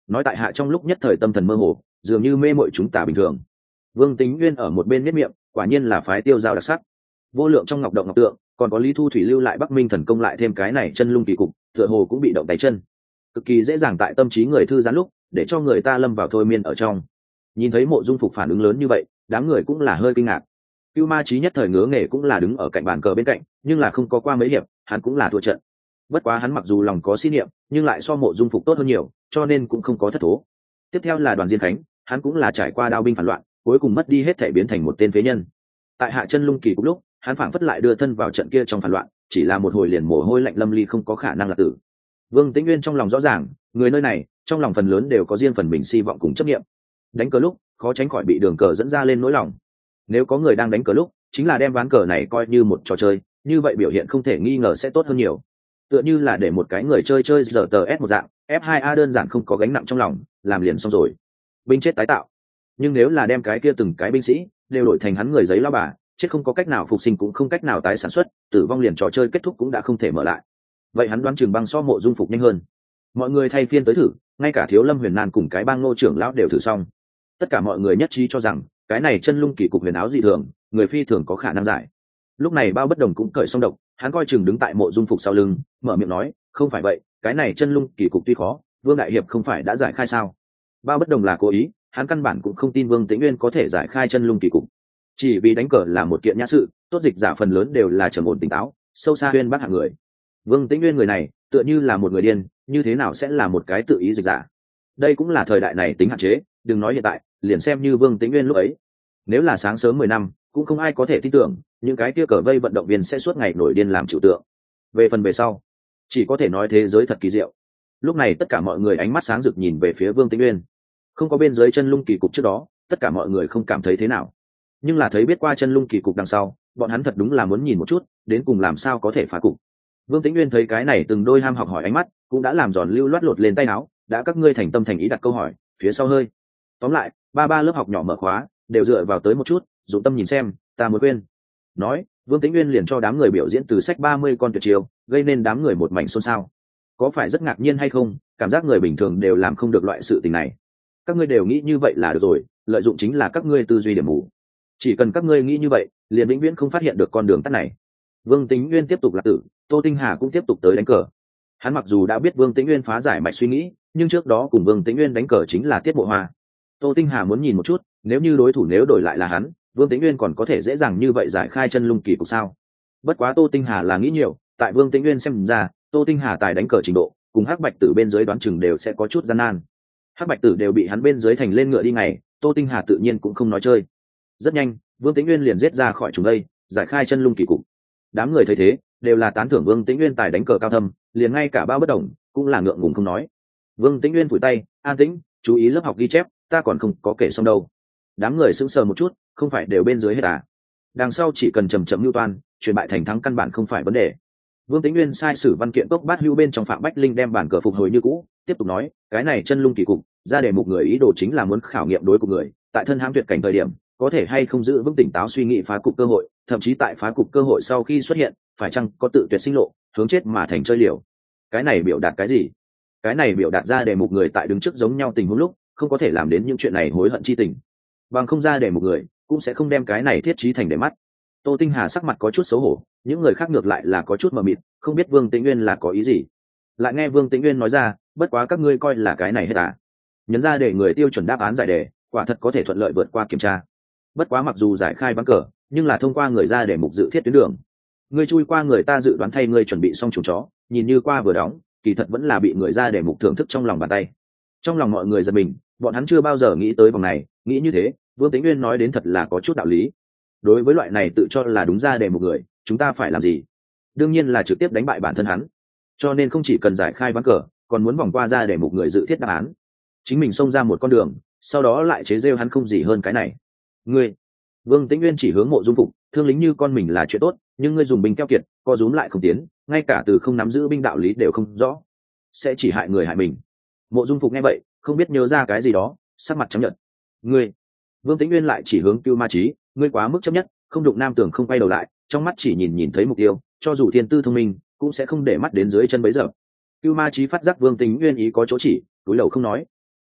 Speaker 1: nói tại hạ trong lúc nhất thời tâm thần mơ hồ, dường như mê mội chúng ta bình thường. Vương Tính Nguyên ở một bên nếp miệng, quả nhiên là phái tiêu giao đặc sắc. Vô lượng trong ngọc động ngọc tượng, còn có Lý Thu Thủy lưu lại Bắc Minh thần công lại thêm cái này chân lung kỳ cục, tựa hồ cũng bị động tay chân, cực kỳ dễ dàng tại tâm trí người thư giãn lúc, để cho người ta lâm vào thôi miên ở trong. Nhìn thấy Mộ Dung Phục phản ứng lớn như vậy, đám người cũng là hơi kinh ngạc. Cưu Ma Chí nhất thời ngứa nghề cũng là đứng ở cạnh bàn cờ bên cạnh, nhưng là không có qua mấy hiệp, hắn cũng là thua trận. Bất quá hắn mặc dù lòng có xin niệm, nhưng lại so Mộ Dung Phục tốt hơn nhiều, cho nên cũng không có thất thố. Tiếp theo là Đoàn Diên Khánh, hắn cũng là trải qua đao binh phản loạn, cuối cùng mất đi hết thể biến thành một tên phế nhân. Tại hạ chân lung kỳ cục lúc, hắn phảng phất lại đưa thân vào trận kia trong phản loạn, chỉ là một hồi liền mồ hôi lạnh lâm ly không có khả năng là tử. Vương Tĩnh Nguyên trong lòng rõ ràng, người nơi này, trong lòng phần lớn đều có riêng phần mình si vọng cùng chấp niệm. Đánh cờ lúc, khó tránh khỏi bị đường cờ dẫn ra lên nỗi lòng. Nếu có người đang đánh cờ lúc, chính là đem ván cờ này coi như một trò chơi, như vậy biểu hiện không thể nghi ngờ sẽ tốt hơn nhiều. Tựa như là để một cái người chơi chơi giờ tờ ép một dạng, F hai A đơn giản không có gánh nặng trong lòng, làm liền xong rồi. Binh chết tái tạo. Nhưng nếu là đem cái kia từng cái binh sĩ đều đổi thành hắn người giấy lao bà, chết không có cách nào phục sinh cũng không cách nào tái sản xuất, tử vong liền trò chơi kết thúc cũng đã không thể mở lại. Vậy hắn đoán chừng băng so Mộ Dung Phục nhanh hơn. Mọi người thay phiên tới thử, ngay cả Thiếu Lâm Huyền Nan cùng cái bang Ngô trưởng lão đều thử xong. Tất cả mọi người nhất trí cho rằng cái này chân lung kỳ cục huyền áo dị thường, người phi thường có khả năng giải. Lúc này Bao Bất Đồng cũng cởi xong độc, hắn coi chừng đứng tại Mộ Dung Phục sau lưng, mở miệng nói, không phải vậy, cái này chân lung kỳ cục tuy khó, Vương đại hiệp không phải đã giải khai sao? Bao Bất Đồng là cố ý, hắn căn bản cũng không tin Vương Tĩnh Nguyên có thể giải khai chân lung kỳ cục. Chỉ vì đánh cờ là một kiện nhã sự, tốt dịch giả phần lớn đều là trầm ổn tỉnh táo, sâu xa uyên bác hạng người. Vương Tĩnh Nguyên người này, tựa như là một người điên, như thế nào sẽ là một cái tự ý dịch giả? Đây cũng là thời đại này tính hạn chế, đừng nói hiện tại, liền xem như Vương Tĩnh Nguyên lúc ấy. Nếu là sáng sớm mười năm, cũng không ai có thể tin tưởng, những cái kia cờ vây vận động viên sẽ suốt ngày nổi điên làm chịu tượng. Về phần về sau, chỉ có thể nói thế giới thật kỳ diệu. Lúc này tất cả mọi người ánh mắt sáng rực nhìn về phía Vương Tĩnh Nguyên. Không có bên dưới chân lung kỳ cục trước đó, tất cả mọi người không cảm thấy thế nào. Nhưng là thấy biết qua chân lung kỳ cục đằng sau, bọn hắn thật đúng là muốn nhìn một chút, đến cùng làm sao có thể phá cục. Vương Tĩnh Nguyên thấy cái này từng đôi ham học hỏi ánh mắt, cũng đã làm giòn lưu loát lột lên tay áo, đã các ngươi thành tâm thành ý đặt câu hỏi, phía sau hơi. Tóm lại, ba ba lớp học nhỏ mở khóa, đều dựa vào tới một chút, dụng tâm nhìn xem, ta muốn quên. Nói, Vương Tĩnh Nguyên liền cho đám người biểu diễn từ sách ba mươi con tuyệt chiêu, gây nên đám người một mảnh xôn xao. Có phải rất ngạc nhiên hay không, cảm giác người bình thường đều làm không được loại sự tình này. Các ngươi đều nghĩ như vậy là được rồi, lợi dụng chính là các ngươi tư duy điểm mù. Chỉ cần các ngươi nghĩ như vậy, liền vĩnh viễn không phát hiện được con đường tắt này. Vương Tĩnh Nguyên tiếp tục lạc tử, Tô Tinh Hà cũng tiếp tục tới đánh cờ. Hắn mặc dù đã biết Vương Tĩnh Nguyên phá giải mạch suy nghĩ, nhưng trước đó cùng Vương Tĩnh Nguyên đánh cờ chính là Tiết Mộ Hoa. Tô Tinh Hà muốn nhìn một chút, nếu như đối thủ nếu đổi lại là hắn, Vương Tĩnh Nguyên còn có thể dễ dàng như vậy giải khai chân lung kỳ cục sao? Bất quá Tô Tinh Hà là nghĩ nhiều, tại Vương Tĩnh Nguyên xem ra, Tô Tinh Hà tài đánh cờ trình độ, cùng Hắc Bạch Tử bên dưới đoán chừng đều sẽ có chút gian nan. Hắc Bạch Tử đều bị hắn bên dưới thành lên ngựa đi ngày, Tô Tinh Hà tự nhiên cũng không nói chơi. Rất nhanh, Vương Tĩnh Nguyên liền giết ra khỏi chúng đây, giải khai chân lung kỳ cục. Đám người thấy thế, đều là tán thưởng Vương Tĩnh Nguyên tài đánh cờ cao thâm, liền ngay cả Bao Bất Đồng cũng là ngượng ngùng không nói. Vương Tĩnh Nguyên phủi tay, an tĩnh, chú ý lớp học ghi chép, ta còn không có kể xong đâu. Đám người sững sờ một chút, không phải đều bên dưới hết à? Đằng sau chỉ cần chầm chậm lưu toan, chuyển bại thành thắng căn bản không phải vấn đề. Vương Tĩnh Nguyên sai sử văn kiện cốc bát hữu bên trong Phạm Bách Linh đem bản cờ phục hồi như cũ, tiếp tục nói, cái này chân lung kỳ cục, ra đề mục người ý đồ chính là muốn khảo nghiệm đối của người, tại thân hãm tuyệt cảnh thời điểm, có thể hay không giữ vững tỉnh táo suy nghĩ phá cục cơ hội, thậm chí tại phá cục cơ hội sau khi xuất hiện, phải chăng có tự tuyệt sinh lộ, hướng chết mà thành chơi liều. Cái này biểu đạt cái gì? Cái này biểu đạt ra đề mục người tại đứng trước giống nhau tình huống lúc, không có thể làm đến những chuyện này hối hận chi tình. Bằng không ra đề mục người, cũng sẽ không đem cái này thiết trí thành để mắt. Tô Tinh Hà sắc mặt có chút xấu hổ, những người khác ngược lại là có chút mờ mịt, không biết Vương Tĩnh Nguyên là có ý gì. Lại nghe Vương Tĩnh Nguyên nói ra, bất quá các ngươi coi là cái này hết à? Nhấn ra để người tiêu chuẩn đáp án giải đề, quả thật có thể thuận lợi vượt qua kiểm tra. Bất quá mặc dù giải khai ván cờ, nhưng là thông qua người ra để mục dự thiết tuyến đường. Ngươi chui qua người ta dự đoán thay ngươi chuẩn bị xong chủ chó, nhìn như qua vừa đóng, kỳ thật vẫn là bị người ra để mục thưởng thức trong lòng bàn tay. Trong lòng mọi người giật mình, bọn hắn chưa bao giờ nghĩ tới vòng này, nghĩ như thế, Vương Tĩnh Nguyên nói đến thật là có chút đạo lý. Đối với loại này tự cho là đúng ra để một người, chúng ta phải làm gì? Đương nhiên là trực tiếp đánh bại bản thân hắn. Cho nên không chỉ cần giải khai ván cờ, còn muốn vòng qua ra để một người dự thiết đáp án. Chính mình xông ra một con đường, sau đó lại chế rêu hắn không gì hơn cái này. Ngươi, Vương Tĩnh Nguyên chỉ hướng Mộ Dung Phục, thương lính như con mình là chuyện tốt, nhưng ngươi dùng binh keo kiệt, co rúm lại không tiến, ngay cả từ không nắm giữ binh đạo lý đều không rõ, sẽ chỉ hại người hại mình. Mộ Dung Phục nghe vậy, không biết nhớ ra cái gì đó, sắc mặt trắng nhợt. Ngươi, Vương Tĩnh Nguyên lại chỉ hướng Cưu Ma Chí, ngươi quá mức chấp nhất, không đụng nam tưởng không quay đầu lại, trong mắt chỉ nhìn nhìn thấy mục tiêu, cho dù thiên tư thông minh, cũng sẽ không để mắt đến dưới chân bấy giờ. Cưu Ma Chí phát giác Vương Tĩnh Nguyên ý có chỗ chỉ, cúi đầu không nói.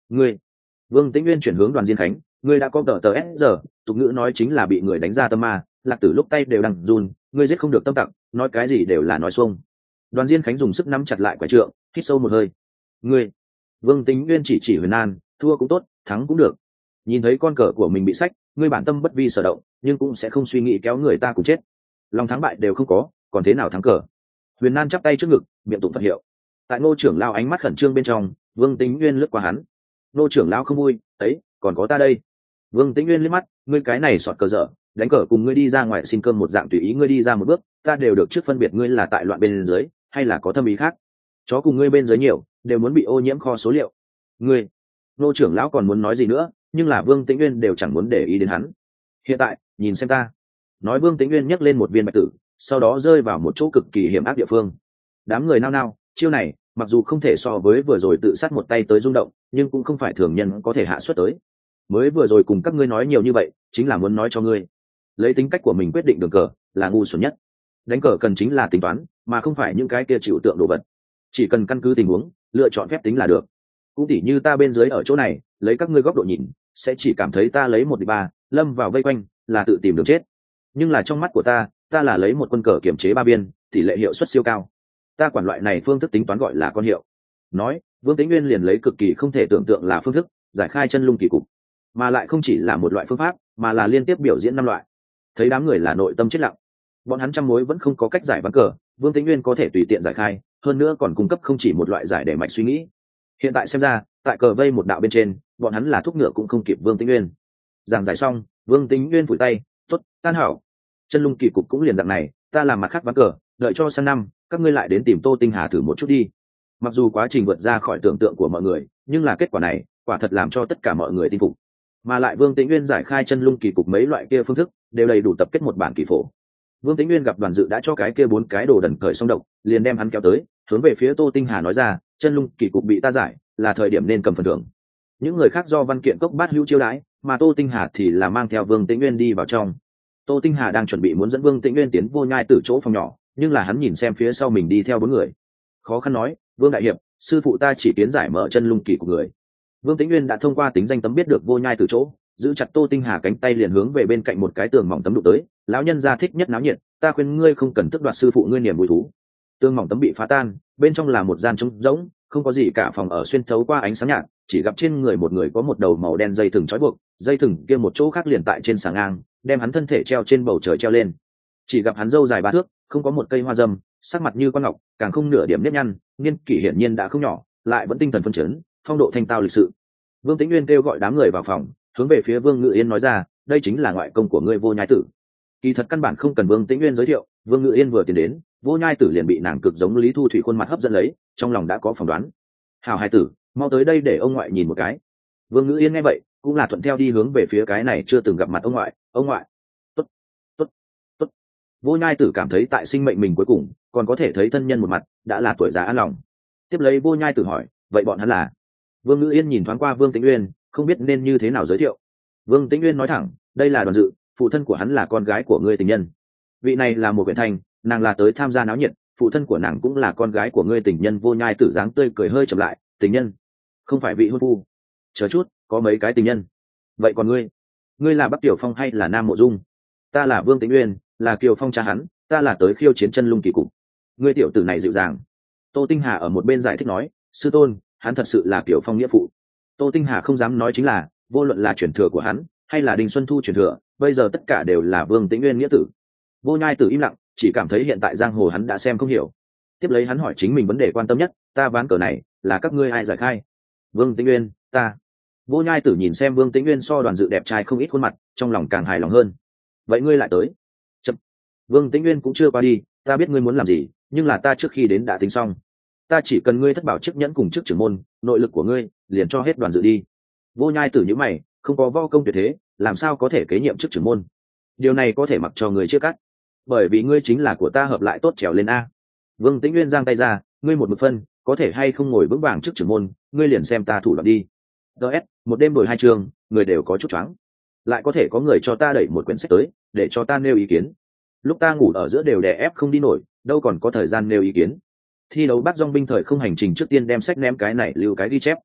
Speaker 1: Ngươi. Vương Tĩnh Nguyên chuyển hướng Đoàn Diên Khánh, ngươi đã có tờ tờ s giờ, tục ngữ nói chính là bị người đánh ra tâm ma, Lạc Tử lúc tay đều đang run, ngươi giết không được tâm tặc, nói cái gì đều là nói xuông. Đoàn Diên Khánh dùng sức nắm chặt lại quả trượng, hít sâu một hơi. Ngươi. Vương Tĩnh Nguyên chỉ chỉ Huyền An, thua cũng tốt, thắng cũng được. Nhìn thấy con cờ của mình bị sách, ngươi bản tâm bất vi sở động, nhưng cũng sẽ không suy nghĩ kéo người ta cùng chết. Lòng thắng bại đều không có, còn thế nào thắng cờ? Huyền An chắp tay trước ngực, miệng tụng Phật hiệu. Tại Ngô trưởng lao ánh mắt khẩn trương bên trong, Vương Tĩnh Nguyên lướt qua hắn. Ngô trưởng lao không vui, ấy, còn có ta đây. Vương Tĩnh Nguyên liếc mắt, ngươi cái này sọt cờ dở, đánh cờ cùng ngươi đi ra ngoài xin cơm một dạng tùy ý ngươi đi ra một bước, ta đều được trước phân biệt ngươi là tại loạn bên dưới, hay là có thâm ý khác. Chó cùng ngươi bên dưới nhiều, đều muốn bị ô nhiễm kho số liệu. Ngươi. Ngô trưởng lão còn muốn nói gì nữa, nhưng là Vương Tĩnh Nguyên đều chẳng muốn để ý đến hắn. Hiện tại, nhìn xem ta. Nói Vương Tĩnh Nguyên nhấc lên một viên bạch tử, sau đó rơi vào một chỗ cực kỳ hiểm ác địa phương. Đám người nao nao, chiêu này mặc dù không thể so với vừa rồi tự sát một tay tới rung động, nhưng cũng không phải thường nhân có thể hạ xuất tới. Mới vừa rồi cùng các ngươi nói nhiều như vậy, chính là muốn nói cho ngươi, lấy tính cách của mình quyết định đường cờ là ngu xuẩn nhất. Đánh cờ cần chính là tính toán, mà không phải những cái kia chịu tượng đồ vật. Chỉ cần căn cứ tình huống, lựa chọn phép tính là được. Cũng tỉ như ta bên dưới ở chỗ này, lấy các ngươi góc độ nhìn, sẽ chỉ cảm thấy ta lấy một địch ba, lâm vào vây quanh, là tự tìm đường chết. Nhưng là trong mắt của ta, ta là lấy một quân cờ kiểm chế ba biên, tỷ lệ hiệu suất siêu cao. Ta quản loại này phương thức tính toán gọi là con hiệu. Nói, Vương Tĩnh Nguyên liền lấy cực kỳ không thể tưởng tượng là phương thức giải khai chân lung kỳ cục, mà lại không chỉ là một loại phương pháp, mà là liên tiếp biểu diễn năm loại. Thấy đám người là nội tâm chết lặng, bọn hắn trăm mối vẫn không có cách giải ván cờ, Vương Tĩnh Nguyên có thể tùy tiện giải khai, hơn nữa còn cung cấp không chỉ một loại giải để mạch suy nghĩ. Hiện tại xem ra, tại cờ vây một đạo bên trên, bọn hắn là thúc ngựa cũng không kịp Vương Tĩnh Nguyên. Giảng giải xong, Vương Tĩnh Nguyên phủi tay, tốt, tan hảo. Chân lung kỳ cục cũng liền dạng này, ta làm mặt khác ván cờ, đợi cho sang năm các ngươi lại đến tìm Tô Tinh Hà thử một chút đi. Mặc dù quá trình vượt ra khỏi tưởng tượng của mọi người, nhưng là kết quả này quả thật làm cho tất cả mọi người tin phục. Mà lại Vương Tĩnh Nguyên giải khai chân lung kỳ cục mấy loại kia phương thức đều đầy đủ tập kết một bản kỳ phổ. Vương Tĩnh Nguyên gặp Đoàn Dự đã cho cái kia bốn cái đồ đần cởi xong độc, liền đem hắn kéo tới, hướng về phía Tô Tinh Hà nói ra, chân lung kỳ cục bị ta giải, là thời điểm nên cầm phần thưởng. Những người khác do văn kiện cốc bát hữu chiêu đãi, mà Tô Tinh Hà thì là mang theo Vương Tĩnh Nguyên đi vào trong. Tô Tinh Hà đang chuẩn bị muốn dẫn Vương Tĩnh Nguyên tiến vô nhai từ chỗ phòng nhỏ, nhưng là hắn nhìn xem phía sau mình đi theo bốn người, khó khăn nói, Vương đại hiệp, sư phụ ta chỉ tiến giải mở chân lung kỳ của người. Vương Tĩnh Nguyên đã thông qua tính danh tấm biết được vô nhai từ chỗ, giữ chặt Tô Tinh Hà cánh tay liền hướng về bên cạnh một cái tường mỏng tấm đụng tới. Lão nhân gia thích nhất náo nhiệt, ta khuyên ngươi không cần tước đoạt sư phụ ngươi niềm vui thú. Tường mỏng tấm bị phá tan, bên trong là một gian trống rỗng, không có gì cả, phòng ở xuyên thấu qua ánh sáng nhạt, chỉ gặp trên người một người có một đầu màu đen dây thừng trói buộc, dây thừng kia một chỗ khác liền tại trên sàng ngang, đem hắn thân thể treo trên bầu trời treo lên. Chỉ gặp hắn râu dài ba thước, không có một cây hoa dâm, sắc mặt như con ngọc, càng không nửa điểm nếp nhăn, niên kỷ hiển nhiên đã không nhỏ, lại vẫn tinh thần phấn chấn, phong độ thanh tao lịch sự. Vương Tĩnh Nguyên kêu gọi đám người vào phòng, hướng về phía Vương Ngự Yên nói ra, đây chính là ngoại công của ngươi Vô Nhai Tử. Kỳ thật căn bản không cần Vương Tĩnh Nguyên giới thiệu, Vương Ngự Yên vừa tiến đến, Vô Nhai Tử liền bị nàng cực giống Lý Thu Thủy khuôn mặt hấp dẫn lấy, trong lòng đã có phỏng đoán. Hảo hai tử, mau tới đây để ông ngoại nhìn một cái. Vương Ngự Yên nghe vậy, cũng là thuận theo đi hướng về phía cái này chưa từng gặp mặt ông ngoại. Ông ngoại. Tốt, tốt, tốt. Vô Nhai Tử cảm thấy tại sinh mệnh mình cuối cùng còn có thể thấy thân nhân một mặt, đã là tuổi già an lòng. Tiếp lấy Vô Nhai Tử hỏi, vậy bọn hắn là? Vương Ngự Yên nhìn thoáng qua Vương Tĩnh Uyên, không biết nên như thế nào giới thiệu. Vương Tĩnh Uyên nói thẳng, đây là Đoàn Dự, phụ thân của hắn là con gái của ngươi tình nhân. Vị này là một huyện thành, nàng là tới tham gia náo nhiệt, phụ thân của nàng cũng là con gái của ngươi tình nhân. Vô Nhai Tử dáng tươi cười hơi chậm lại, tình nhân, không phải vị hôn phu. Chờ chút, có mấy cái tình nhân. Vậy còn ngươi, ngươi là Bắc Tiểu Phong hay là Nam Mộ Dung? Ta là Vương Tĩnh Uyên, là Kiều Phong cha hắn, ta là tới khiêu chiến chân lung kỳ cục. Ngươi tiểu tử này dịu dàng. Tô Tinh Hà ở một bên giải thích nói, sư tôn, hắn thật sự là Kiều Phong nghĩa phụ. Tô Tinh Hà không dám nói chính là, vô luận là truyền thừa của hắn hay là Đinh Xuân Thu truyền thừa, bây giờ tất cả đều là Vương Tĩnh Uyên nghĩa tử. Vô Nhai Tử im lặng, chỉ cảm thấy hiện tại giang hồ hắn đã xem không hiểu. Tiếp lấy hắn hỏi chính mình vấn đề quan tâm nhất, ta ván cờ này là các ngươi ai giải khai? Vương Tĩnh Uyên, ta. Vô Nhai Tử nhìn xem Vương Tĩnh Uyên so Đoàn Dự đẹp trai không ít khuôn mặt, trong lòng càng hài lòng hơn. Vậy ngươi lại tới? Chậm. Vương Tĩnh Uyên cũng chưa qua đi, ta biết ngươi muốn làm gì, nhưng là ta trước khi đến đã tính xong. Ta chỉ cần ngươi thất bảo chức nhẫn cùng chức trưởng môn, nội lực của ngươi liền cho hết Đoàn Dự đi. Vô Nhai Tử nhíu mày, không có võ công tuyệt thế, làm sao có thể kế nhiệm chức trưởng môn? Điều này có thể mặc cho người chưa cắt, bởi vì ngươi chính là của ta hợp lại tốt trèo lên a. Vương Tĩnh Uyên giang tay ra, ngươi một mực phân, có thể hay không ngồi vững vàng chức trưởng môn, ngươi liền xem ta thủ đoạn đi. ds một đêm đổi hai trường, người đều có chút choáng, lại có thể có người cho ta đẩy một quyển sách tới để cho ta nêu ý kiến, lúc ta ngủ ở giữa đều đè ép không đi nổi, đâu còn có thời gian nêu ý kiến. Thi đấu bắt dong binh thời không hành trình trước tiên đem sách ném cái này lưu cái ghi chép.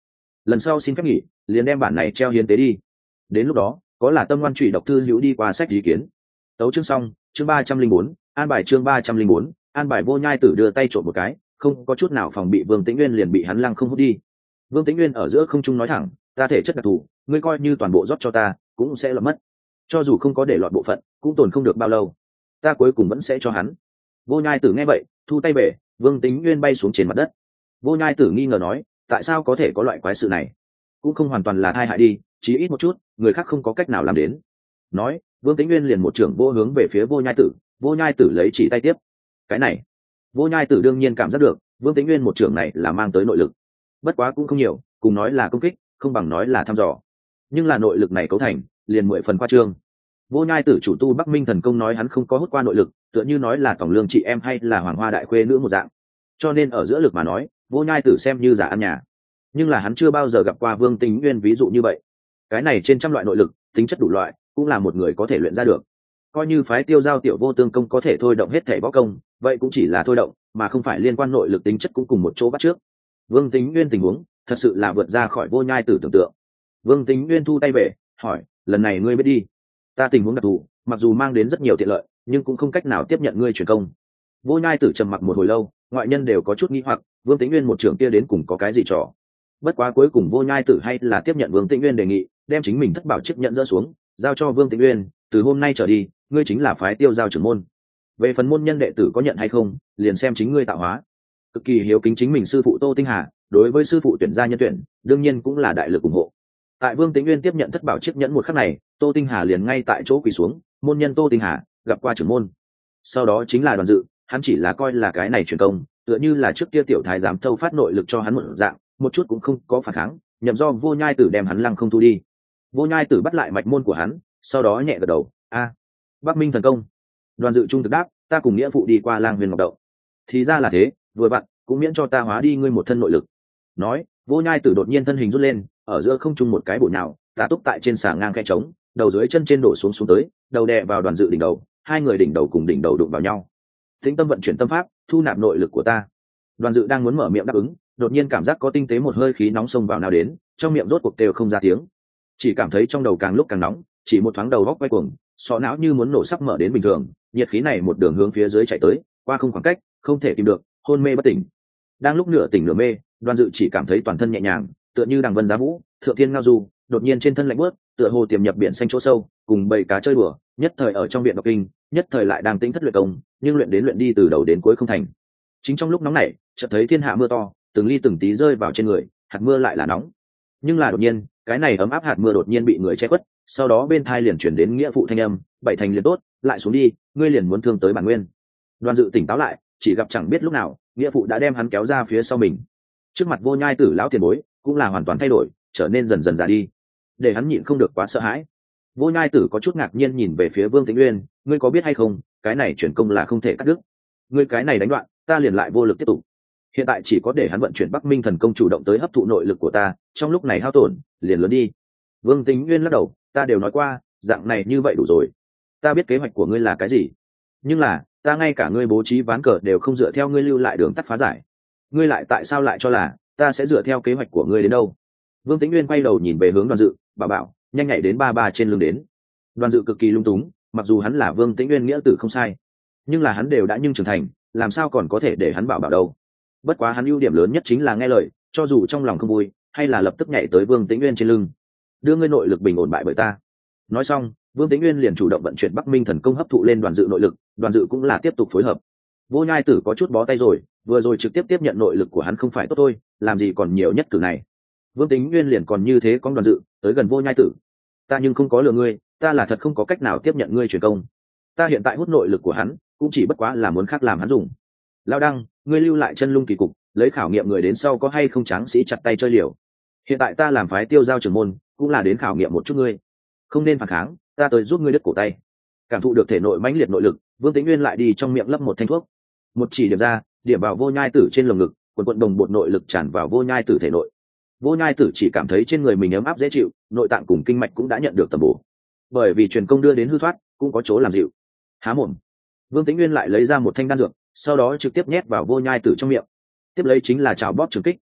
Speaker 1: lần sau xin phép nghỉ liền đem bản này treo hiến tế đi. Đến lúc đó có là tâm ngoan trụy độc thư hữu đi qua sách ý kiến. Tấu chương xong. Chương ba trăm linh bốn, an bài chương ba trăm linh bốn, an bài. Vô Nhai Tử đưa tay trộm một cái, không có chút nào phòng bị Vương Tĩnh Nguyên liền bị hắn lăng không hút đi. Vương Tĩnh Nguyên ở giữa không trung nói thẳng, ta thể chất đặc thù, ngươi coi như toàn bộ rót cho ta cũng sẽ lọt mất, cho dù không có để lọt bộ phận cũng tồn không được bao lâu, ta cuối cùng vẫn sẽ cho hắn. Vô Nhai Tử nghe vậy thu tay về, Vương Tĩnh Nguyên bay xuống trên mặt đất. Vô Nhai Tử nghi ngờ nói, tại sao có thể có loại quái sự này, cũng không hoàn toàn là thai hại đi, chí ít một chút người khác không có cách nào làm đến. Nói Vương Tĩnh Nguyên liền một trưởng vô hướng về phía Vô Nhai Tử. Vô Nhai Tử lấy chỉ tay tiếp. Cái này Vô Nhai Tử đương nhiên cảm giác được Vương Tĩnh Nguyên một trưởng này là mang tới nội lực, bất quá cũng không nhiều, cùng nói là công kích không bằng nói là thăm dò, nhưng là nội lực này cấu thành liền mười phần khoa trương. Vô Nhai Tử chủ tu Bắc Minh thần công nói hắn không có hút qua nội lực, tựa như nói là tổng lương chị em hay là hoàng hoa đại khuê nữa một dạng, cho nên ở giữa lực mà nói Vô Nhai Tử xem như giả ăn nhà. Nhưng là hắn chưa bao giờ gặp qua Vương Tĩnh Nguyên ví dụ như vậy, cái này trên trăm loại nội lực tính chất đủ loại cũng là một người có thể luyện ra được. Coi như phái Tiêu Giao tiểu vô tương công có thể thôi động hết thể võ công, vậy cũng chỉ là thôi động mà không phải liên quan nội lực tính chất cũng cùng một chỗ bắt trước. Vương Tĩnh Nguyên tình huống thật sự là vượt ra khỏi Vô Nhai Tử tưởng tượng. Vương Tĩnh Nguyên thu tay về hỏi, lần này ngươi biết đi, ta tình huống đặc thù mặc dù mang đến rất nhiều tiện lợi nhưng cũng không cách nào tiếp nhận ngươi truyền công. Vô Nhai Tử trầm mặc một hồi lâu, ngoại nhân đều có chút nghi hoặc Vương Tĩnh Nguyên một trưởng kia đến cùng có cái gì trò. Bất quá cuối cùng Vô Nhai Tử hay là tiếp nhận Vương Tĩnh Nguyên đề nghị, đem chính mình thất bảo chức nhận dỡ xuống, giao cho Vương Tĩnh Nguyên, từ hôm nay trở đi ngươi chính là phái Tiêu Giao trưởng môn. Về phần môn nhân đệ tử có nhận hay không liền xem chính ngươi tạo hóa. Cực kỳ hiếu kính chính mình sư phụ Tô Tinh Hà, đối với sư phụ tuyển gia nhân tuyển đương nhiên cũng là đại lực ủng hộ. Tại Vương Tĩnh Nguyên tiếp nhận thất bảo chiếc nhẫn một khắc này, Tô Tinh Hà liền ngay tại chỗ quỳ xuống, môn nhân Tô Tinh Hà gặp qua trưởng môn. Sau đó chính là Đoàn Dự, hắn chỉ là coi là cái này truyền công, tựa như là trước kia tiểu thái giám thâu phát nội lực cho hắn một dạng, một chút cũng không có phản kháng, nhậm do Vô Nhai Tử đem hắn lăng không thu đi. Vô Nhai Tử bắt lại mạch môn của hắn, sau đó nhẹ gật đầu, a, Bắc Minh thần công. Đoàn Dự trung thực đáp, ta cùng nghĩa phụ đi qua Lang Huyền Ngọc Đậu. Thì ra là thế, vừa vặn cũng miễn cho ta hóa đi ngươi một thân nội lực. Nói Vô Nhai Tử đột nhiên thân hình rút lên, ở giữa không trung một cái bổ nhào, tá túc tại trên xà ngang khe trống, đầu dưới chân trên đổ xuống xuống tới, đầu đè vào Đoàn Dự đỉnh đầu, hai người đỉnh đầu cùng đỉnh đầu đụng vào nhau. Tĩnh tâm vận chuyển tâm pháp, thu nạp nội lực của ta. Đoàn Dự đang muốn mở miệng đáp ứng, đột nhiên cảm giác có tinh tế một hơi khí nóng xông vào nào đến, trong miệng rốt cuộc đều không ra tiếng, chỉ cảm thấy trong đầu càng lúc càng nóng, chỉ một thoáng đầu góc quay cuồng, sọ não như muốn nổ sắp mở đến bình thường, nhiệt khí này một đường hướng phía dưới chạy tới, qua không khoảng cách, không thể tìm được, hôn mê bất tỉnh. Đang lúc nửa tỉnh nửa mê, Đoàn Dự chỉ cảm thấy toàn thân nhẹ nhàng, tựa như đằng vân giá vũ, thượng thiên ngao du, đột nhiên trên thân lạnh buốt, tựa hồ tiềm nhập biển xanh chỗ sâu, cùng bầy cá chơi đùa, nhất thời ở trong viện đọc kinh, nhất thời lại đang tính thất luyện công, nhưng luyện đến luyện đi từ đầu đến cuối không thành. Chính trong lúc nóng này, chợt thấy thiên hạ mưa to, từng ly từng tí rơi vào trên người, hạt mưa lại là nóng. Nhưng là đột nhiên, cái này ấm áp hạt mưa đột nhiên bị người che khuất, sau đó bên thai liền chuyển đến nghĩa phụ thanh âm, bảy thành liền tốt, lại xuống đi, ngươi liền muốn thương tới bản nguyên. Đoàn Dự tỉnh táo lại, chỉ gặp chẳng biết lúc nào, nghĩa phụ đã đem hắn kéo ra phía sau mình. Trước mặt Vô Nhai Tử lão tiền bối cũng là hoàn toàn thay đổi, trở nên dần dần già đi, để hắn nhịn không được quá sợ hãi. Vô Nhai Tử có chút ngạc nhiên nhìn về phía Vương Tĩnh Nguyên, ngươi có biết hay không, cái này chuyển công là không thể cắt đứt, ngươi cái này đánh đoạn, ta liền lại vô lực tiếp tục. Hiện tại chỉ có để hắn vận chuyển Bắc Minh thần công chủ động tới hấp thụ nội lực của ta, trong lúc này hao tổn liền lớn đi. Vương Tĩnh Nguyên lắc đầu, ta đều nói qua, dạng này như vậy đủ rồi. Ta biết kế hoạch của ngươi là cái gì, nhưng là ta ngay cả ngươi bố trí ván cờ đều không dựa theo ngươi lưu lại đường tắt phá giải, ngươi lại tại sao lại cho là ta sẽ dựa theo kế hoạch của ngươi đến đâu? Vương Tĩnh Nguyên quay đầu nhìn về hướng Đoàn Dự, bà bảo nhanh nhảy đến ba ba trên lưng đến. Đoàn Dự cực kỳ lung túng, mặc dù hắn là Vương Tĩnh Nguyên nghĩa tử không sai, nhưng là hắn đều đã nhưng trưởng thành, làm sao còn có thể để hắn bảo bảo đâu. Bất quá hắn ưu điểm lớn nhất chính là nghe lời, cho dù trong lòng không vui hay là lập tức nhảy tới Vương Tĩnh Nguyên trên lưng, đưa ngươi nội lực bình ổn bại bởi ta. Nói xong, Vương Tĩnh Nguyên liền chủ động vận chuyển Bắc Minh thần công hấp thụ lên Đoàn Dự nội lực, Đoàn Dự cũng là tiếp tục phối hợp. Vô Nhai Tử có chút bó tay rồi, vừa rồi trực tiếp tiếp nhận nội lực của hắn không phải tốt thôi, làm gì còn nhiều nhất cử này. Vương Tĩnh Nguyên liền còn như thế con Đoàn Dự tới gần Vô Nhai Tử, ta nhưng không có lừa ngươi, ta là thật không có cách nào tiếp nhận ngươi truyền công, ta hiện tại hút nội lực của hắn cũng chỉ bất quá là muốn khác làm hắn dùng. Lao Đăng, ngươi lưu lại chân lung kỳ cục, lấy khảo nghiệm người đến sau có hay không tráng sĩ chặt tay chơi liều. Hiện tại ta làm phái Tiêu Giao trưởng môn cũng là đến khảo nghiệm một chút ngươi, không nên phản kháng, ta tới giúp ngươi đứt cổ tay. Cảm thụ được thể nội mãnh liệt nội lực, Vương Tĩnh Nguyên lại đi trong miệng lấp một thanh thuốc, một chỉ điểm ra, điểm vào Vô Nhai Tử trên lồng ngực, quần quần đồng bột nội lực tràn vào Vô Nhai Tử thể nội. Vô Nhai Tử chỉ cảm thấy trên người mình ấm áp dễ chịu, nội tạng cùng kinh mạch cũng đã nhận được tầm bổ, bởi vì truyền công đưa đến hư thoát, cũng có chỗ làm dịu. Há mồm, Vương Tĩnh Nguyên lại lấy ra một thanh đan dược, sau đó trực tiếp nhét vào Vô Nhai Tử trong miệng. Tiếp lấy chính là chảo bóp trường kích,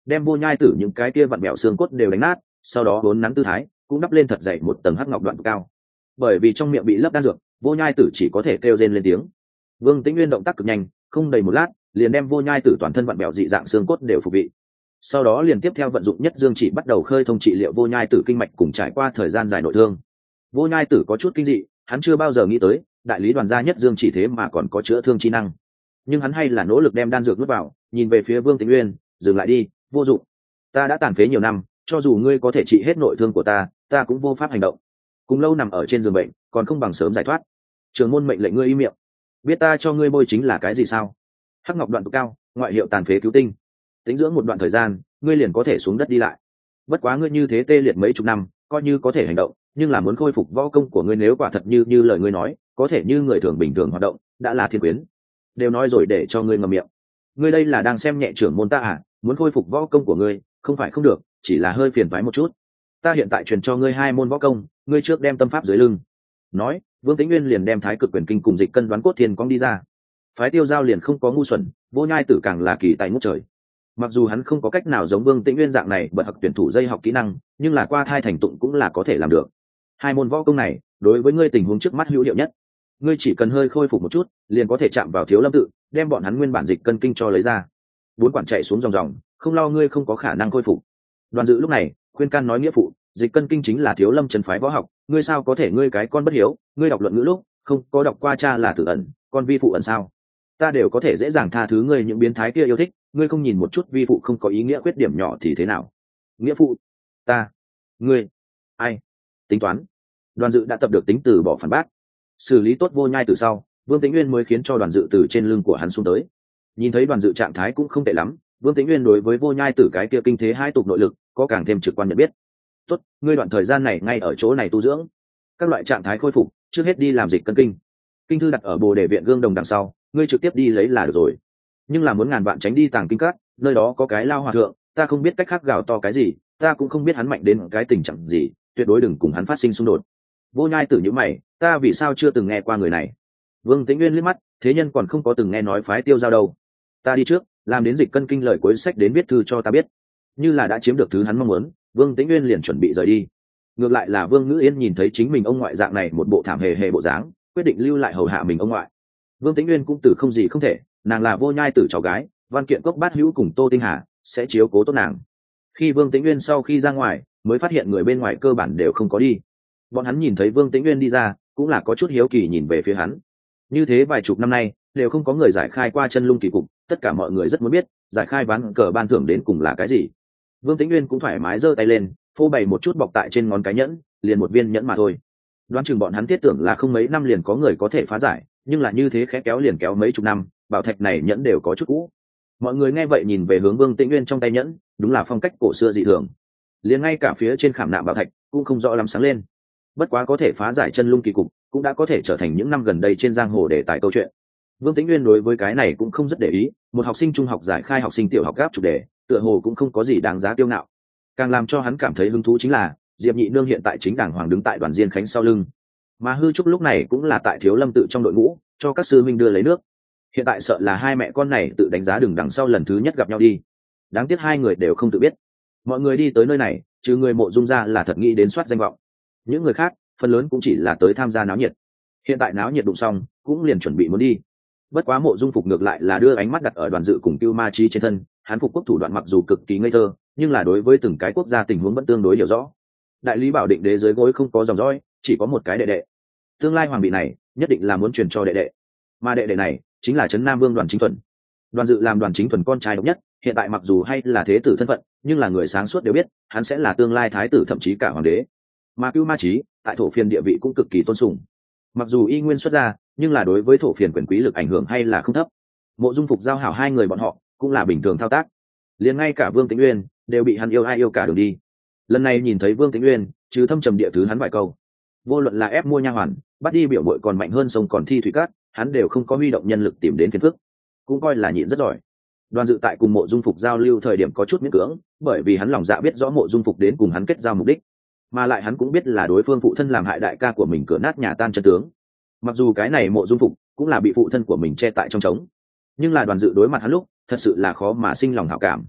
Speaker 1: đem Vô Nhai Tử những cái kia vặn bẹo xương cốt đều đánh nát, sau đó vốn nắn tư thái cũng đắp lên thật dày một tầng hắc ngọc đoạn cao. Bởi vì trong miệng bị lấp đan dược, Vô Nhai Tử chỉ có thể kêu rên lên tiếng. Vương Tĩnh Nguyên động tác cực nhanh, không đầy một lát liền đem Vô Nhai Tử toàn thân vặn bẹo dị dạng xương cốt đều phục vị. Sau đó liền tiếp theo vận dụng nhất dương chỉ bắt đầu khơi thông trị liệu Vô Nhai Tử kinh mạch cùng trải qua thời gian dài nội thương. Vô Nhai Tử có chút kinh dị, hắn chưa bao giờ nghĩ tới đại lý đoàn gia nhất dương chỉ thế mà còn có chữa thương chi năng, nhưng hắn hay là nỗ lực đem đan dược nuốt vào, nhìn về phía Vương Tĩnh Nguyên, dừng lại đi, vô dụng. Ta đã tàn phế nhiều năm, cho dù ngươi có thể trị hết nội thương của ta, ta cũng vô pháp hành động. Cùng lâu nằm ở trên giường bệnh, còn không bằng sớm giải thoát. Trường môn mệnh lệnh ngươi im miệng. Biết ta cho ngươi bôi chính là cái gì sao? Hắc ngọc đoạn tụ cao, ngoại hiệu tàn phế cứu tinh. Tính dưỡng một đoạn thời gian, ngươi liền có thể xuống đất đi lại. Bất quá ngươi như thế tê liệt mấy chục năm, coi như có thể hành động, nhưng là muốn khôi phục võ công của ngươi nếu quả thật như như lời ngươi nói, có thể như người thường bình thường hoạt động, đã là thiên quyến. Đều nói rồi để cho ngươi ngậm miệng. Ngươi đây là đang xem nhẹ trưởng môn ta à? Muốn khôi phục võ công của ngươi, không phải không được, chỉ là hơi phiền toái một chút. Ta hiện tại truyền cho ngươi hai môn võ công, ngươi trước đem tâm pháp dưới lưng. Nói, Vương Tĩnh Nguyên liền đem Thái Cực Quyền Kinh cùng Dịch Cân Đoán Cốt Thiên Cong đi ra. Phái Tiêu Giao liền không có ngu xuẩn, Vô Nhai Tử càng là kỳ tài ngút trời. Mặc dù hắn không có cách nào giống Vương Tĩnh Nguyên dạng này bật học tuyển thủ dây học kỹ năng, nhưng là qua thai thành tụng cũng là có thể làm được. Hai môn võ công này, đối với ngươi tình huống trước mắt hữu hiệu nhất. Ngươi chỉ cần hơi khôi phục một chút, liền có thể chạm vào Thiếu Lâm tự, đem bọn hắn nguyên bản Dịch Cân Kinh cho lấy ra. Bốn quản chạy xuống dòng dòng, không lo ngươi không có khả năng khôi phục. Đoàn Dự lúc này khuyên can nói nghĩa phụ, Dịch Cân Kinh chính là Thiếu Lâm trần phái võ học, ngươi sao có thể ngươi cái con bất hiếu, ngươi đọc luận ngữ lúc không có đọc qua cha là tử ẩn, con vi phụ ẩn sao? Ta đều có thể dễ dàng tha thứ ngươi những biến thái kia yêu thích, ngươi không nhìn một chút vi phụ không có ý nghĩa khuyết điểm nhỏ thì thế nào? Nghĩa phụ, ta, ngươi, ai? Tính toán. Đoàn Dự đã tập được tính từ bỏ phản bác. Xử lý tốt Vô Nhai từ sau, Vương Tĩnh Nguyên mới khiến cho Đoàn Dự từ trên lưng của hắn xuống tới. Nhìn thấy Đoàn Dự trạng thái cũng không tệ lắm, Vương Tĩnh Nguyên đối với Vô Nhai Tử cái kia kinh thế hai tục nội lực có càng thêm trực quan nhận biết. Tốt, ngươi đoạn thời gian này ngay ở chỗ này tu dưỡng, các loại trạng thái khôi phục, trước hết đi làm Dịch Cân Kinh. Kinh thư đặt ở Bồ Đề viện gương đồng đằng sau, ngươi trực tiếp đi lấy là được rồi. Nhưng là muốn ngàn vạn tránh đi tàng kinh cát, nơi đó có cái lao hòa thượng, ta không biết cách khác gào to cái gì, ta cũng không biết hắn mạnh đến cái tình trạng gì, tuyệt đối đừng cùng hắn phát sinh xung đột. Vô Nhai Tử nhíu mày, ta vì sao chưa từng nghe qua người này? Vương Tĩnh Nguyên liếc mắt, thế nhân còn không có từng nghe nói phái Tiêu Giao đâu. Ta đi trước, làm đến Dịch Cân Kinh lời cuối sách đến viết thư cho ta biết. Như là đã chiếm được thứ hắn mong muốn, Vương Tĩnh Nguyên liền chuẩn bị rời đi. Ngược lại là Vương Ngữ Yên nhìn thấy chính mình ông ngoại dạng này một bộ thảm hề hề bộ dáng, quyết định lưu lại hầu hạ mình ông ngoại. Vương Tĩnh Nguyên cũng từ không gì không thể, nàng là Vô Nhai Tử cháu gái, Văn Kiện Cốc Bát Hữu cùng Tô Tinh Hà sẽ chiếu cố tốt nàng. Khi Vương Tĩnh Nguyên sau khi ra ngoài, mới phát hiện người bên ngoài cơ bản đều không có đi. Bọn hắn nhìn thấy Vương Tĩnh Nguyên đi ra, cũng là có chút hiếu kỳ nhìn về phía hắn. Như thế vài chục năm nay, đều không có người giải khai qua chân lung kỳ cục, tất cả mọi người rất muốn biết, giải khai ván cờ ban thưởng đến cùng là cái gì. Vương Tĩnh Nguyên cũng thoải mái giơ tay lên, phô bày một chút bọc tại trên ngón cái nhẫn, liền một viên nhẫn mà thôi. Đoán chừng bọn hắn thiết tưởng là không mấy năm liền có người có thể phá giải, nhưng là như thế khẽ kéo liền kéo mấy chục năm, bảo thạch này nhẫn đều có chút cũ. Mọi người nghe vậy nhìn về hướng Vương Tĩnh Nguyên trong tay nhẫn, đúng là phong cách cổ xưa dị thường. Liền ngay cả phía trên khảm nạm bảo thạch cũng không rõ lắm sáng lên. Bất quá có thể phá giải chân lung kỳ cục, cũng đã có thể trở thành những năm gần đây trên giang hồ để tải câu chuyện. Vương Tĩnh Nguyên đối với cái này cũng không rất để ý, một học sinh trung học giải khai học sinh tiểu học gáp chủ đề, tựa hồ cũng không có gì đáng giá kiêu ngạo. Càng làm cho hắn cảm thấy hứng thú chính là Diệp Nhị Nương hiện tại chính đàng hoàng đứng tại Đoàn Diên Khánh sau lưng, mà Hư Trúc lúc này cũng là tại Thiếu Lâm tự trong đội ngũ, cho các sư minh đưa lấy nước. Hiện tại sợ là hai mẹ con này tự đánh giá đường đằng sau lần thứ nhất gặp nhau đi. Đáng tiếc hai người đều không tự biết. Mọi người đi tới nơi này, trừ người Mộ Dung ra là thật nghĩ đến soát danh vọng. Những người khác, phần lớn cũng chỉ là tới tham gia náo nhiệt. Hiện tại náo nhiệt đụng xong, cũng liền chuẩn bị muốn đi. Bất quá Mộ Dung Phục ngược lại là đưa ánh mắt đặt ở Đoàn Dự cùng Cưu Ma Chi trên thân, hắn phục quốc thủ đoạn mặc dù cực kỳ ngây thơ, nhưng là đối với từng cái quốc gia tình huống vẫn tương đối hiểu rõ. Đại lý Bảo Định đế dưới gối không có dòng dõi, chỉ có một cái đệ đệ. Tương lai hoàng vị này, nhất định là muốn truyền cho đệ đệ. Mà đệ đệ này chính là Trấn Nam Vương Đoàn Chính Thuần. Đoàn Dự làm Đoàn Chính Thuần con trai độc nhất, hiện tại mặc dù hay là thế tử thân phận, nhưng là người sáng suốt đều biết, hắn sẽ là tương lai thái tử thậm chí cả hoàng đế. Mà Cưu Ma Chí, tại thổ phiên địa vị cũng cực kỳ tôn sùng. Mặc dù y nguyên xuất gia, nhưng là đối với thổ phiền quyền quý lực ảnh hưởng hay là không thấp. Mộ Dung Phục giao hảo hai người bọn họ cũng là bình thường thao tác. Liền ngay cả Vương Tĩnh Uyên đều bị hắn yêu ai yêu cả đường đi. Lần này nhìn thấy Vương Tĩnh Uyên, chứ thâm trầm địa thứ hắn vài câu, vô luận là ép mua nha hoàn, bắt đi biểu muội còn mạnh hơn sông còn thi thủy cát, hắn đều không có huy động nhân lực tìm đến phiền phức, cũng coi là nhịn rất giỏi. Đoàn Dự tại cùng Mộ Dung Phục giao lưu thời điểm có chút miễn cưỡng, bởi vì hắn lòng dạ biết rõ Mộ Dung Phục đến cùng hắn kết giao mục đích, mà lại hắn cũng biết là đối phương phụ thân làm hại đại ca của mình cửa nát nhà tan chân tướng. Mặc dù cái này Mộ Dung Phục cũng là bị phụ thân của mình che tại trong trống, nhưng là Đoàn Dự đối mặt hắn lúc thật sự là khó mà sinh lòng hảo cảm.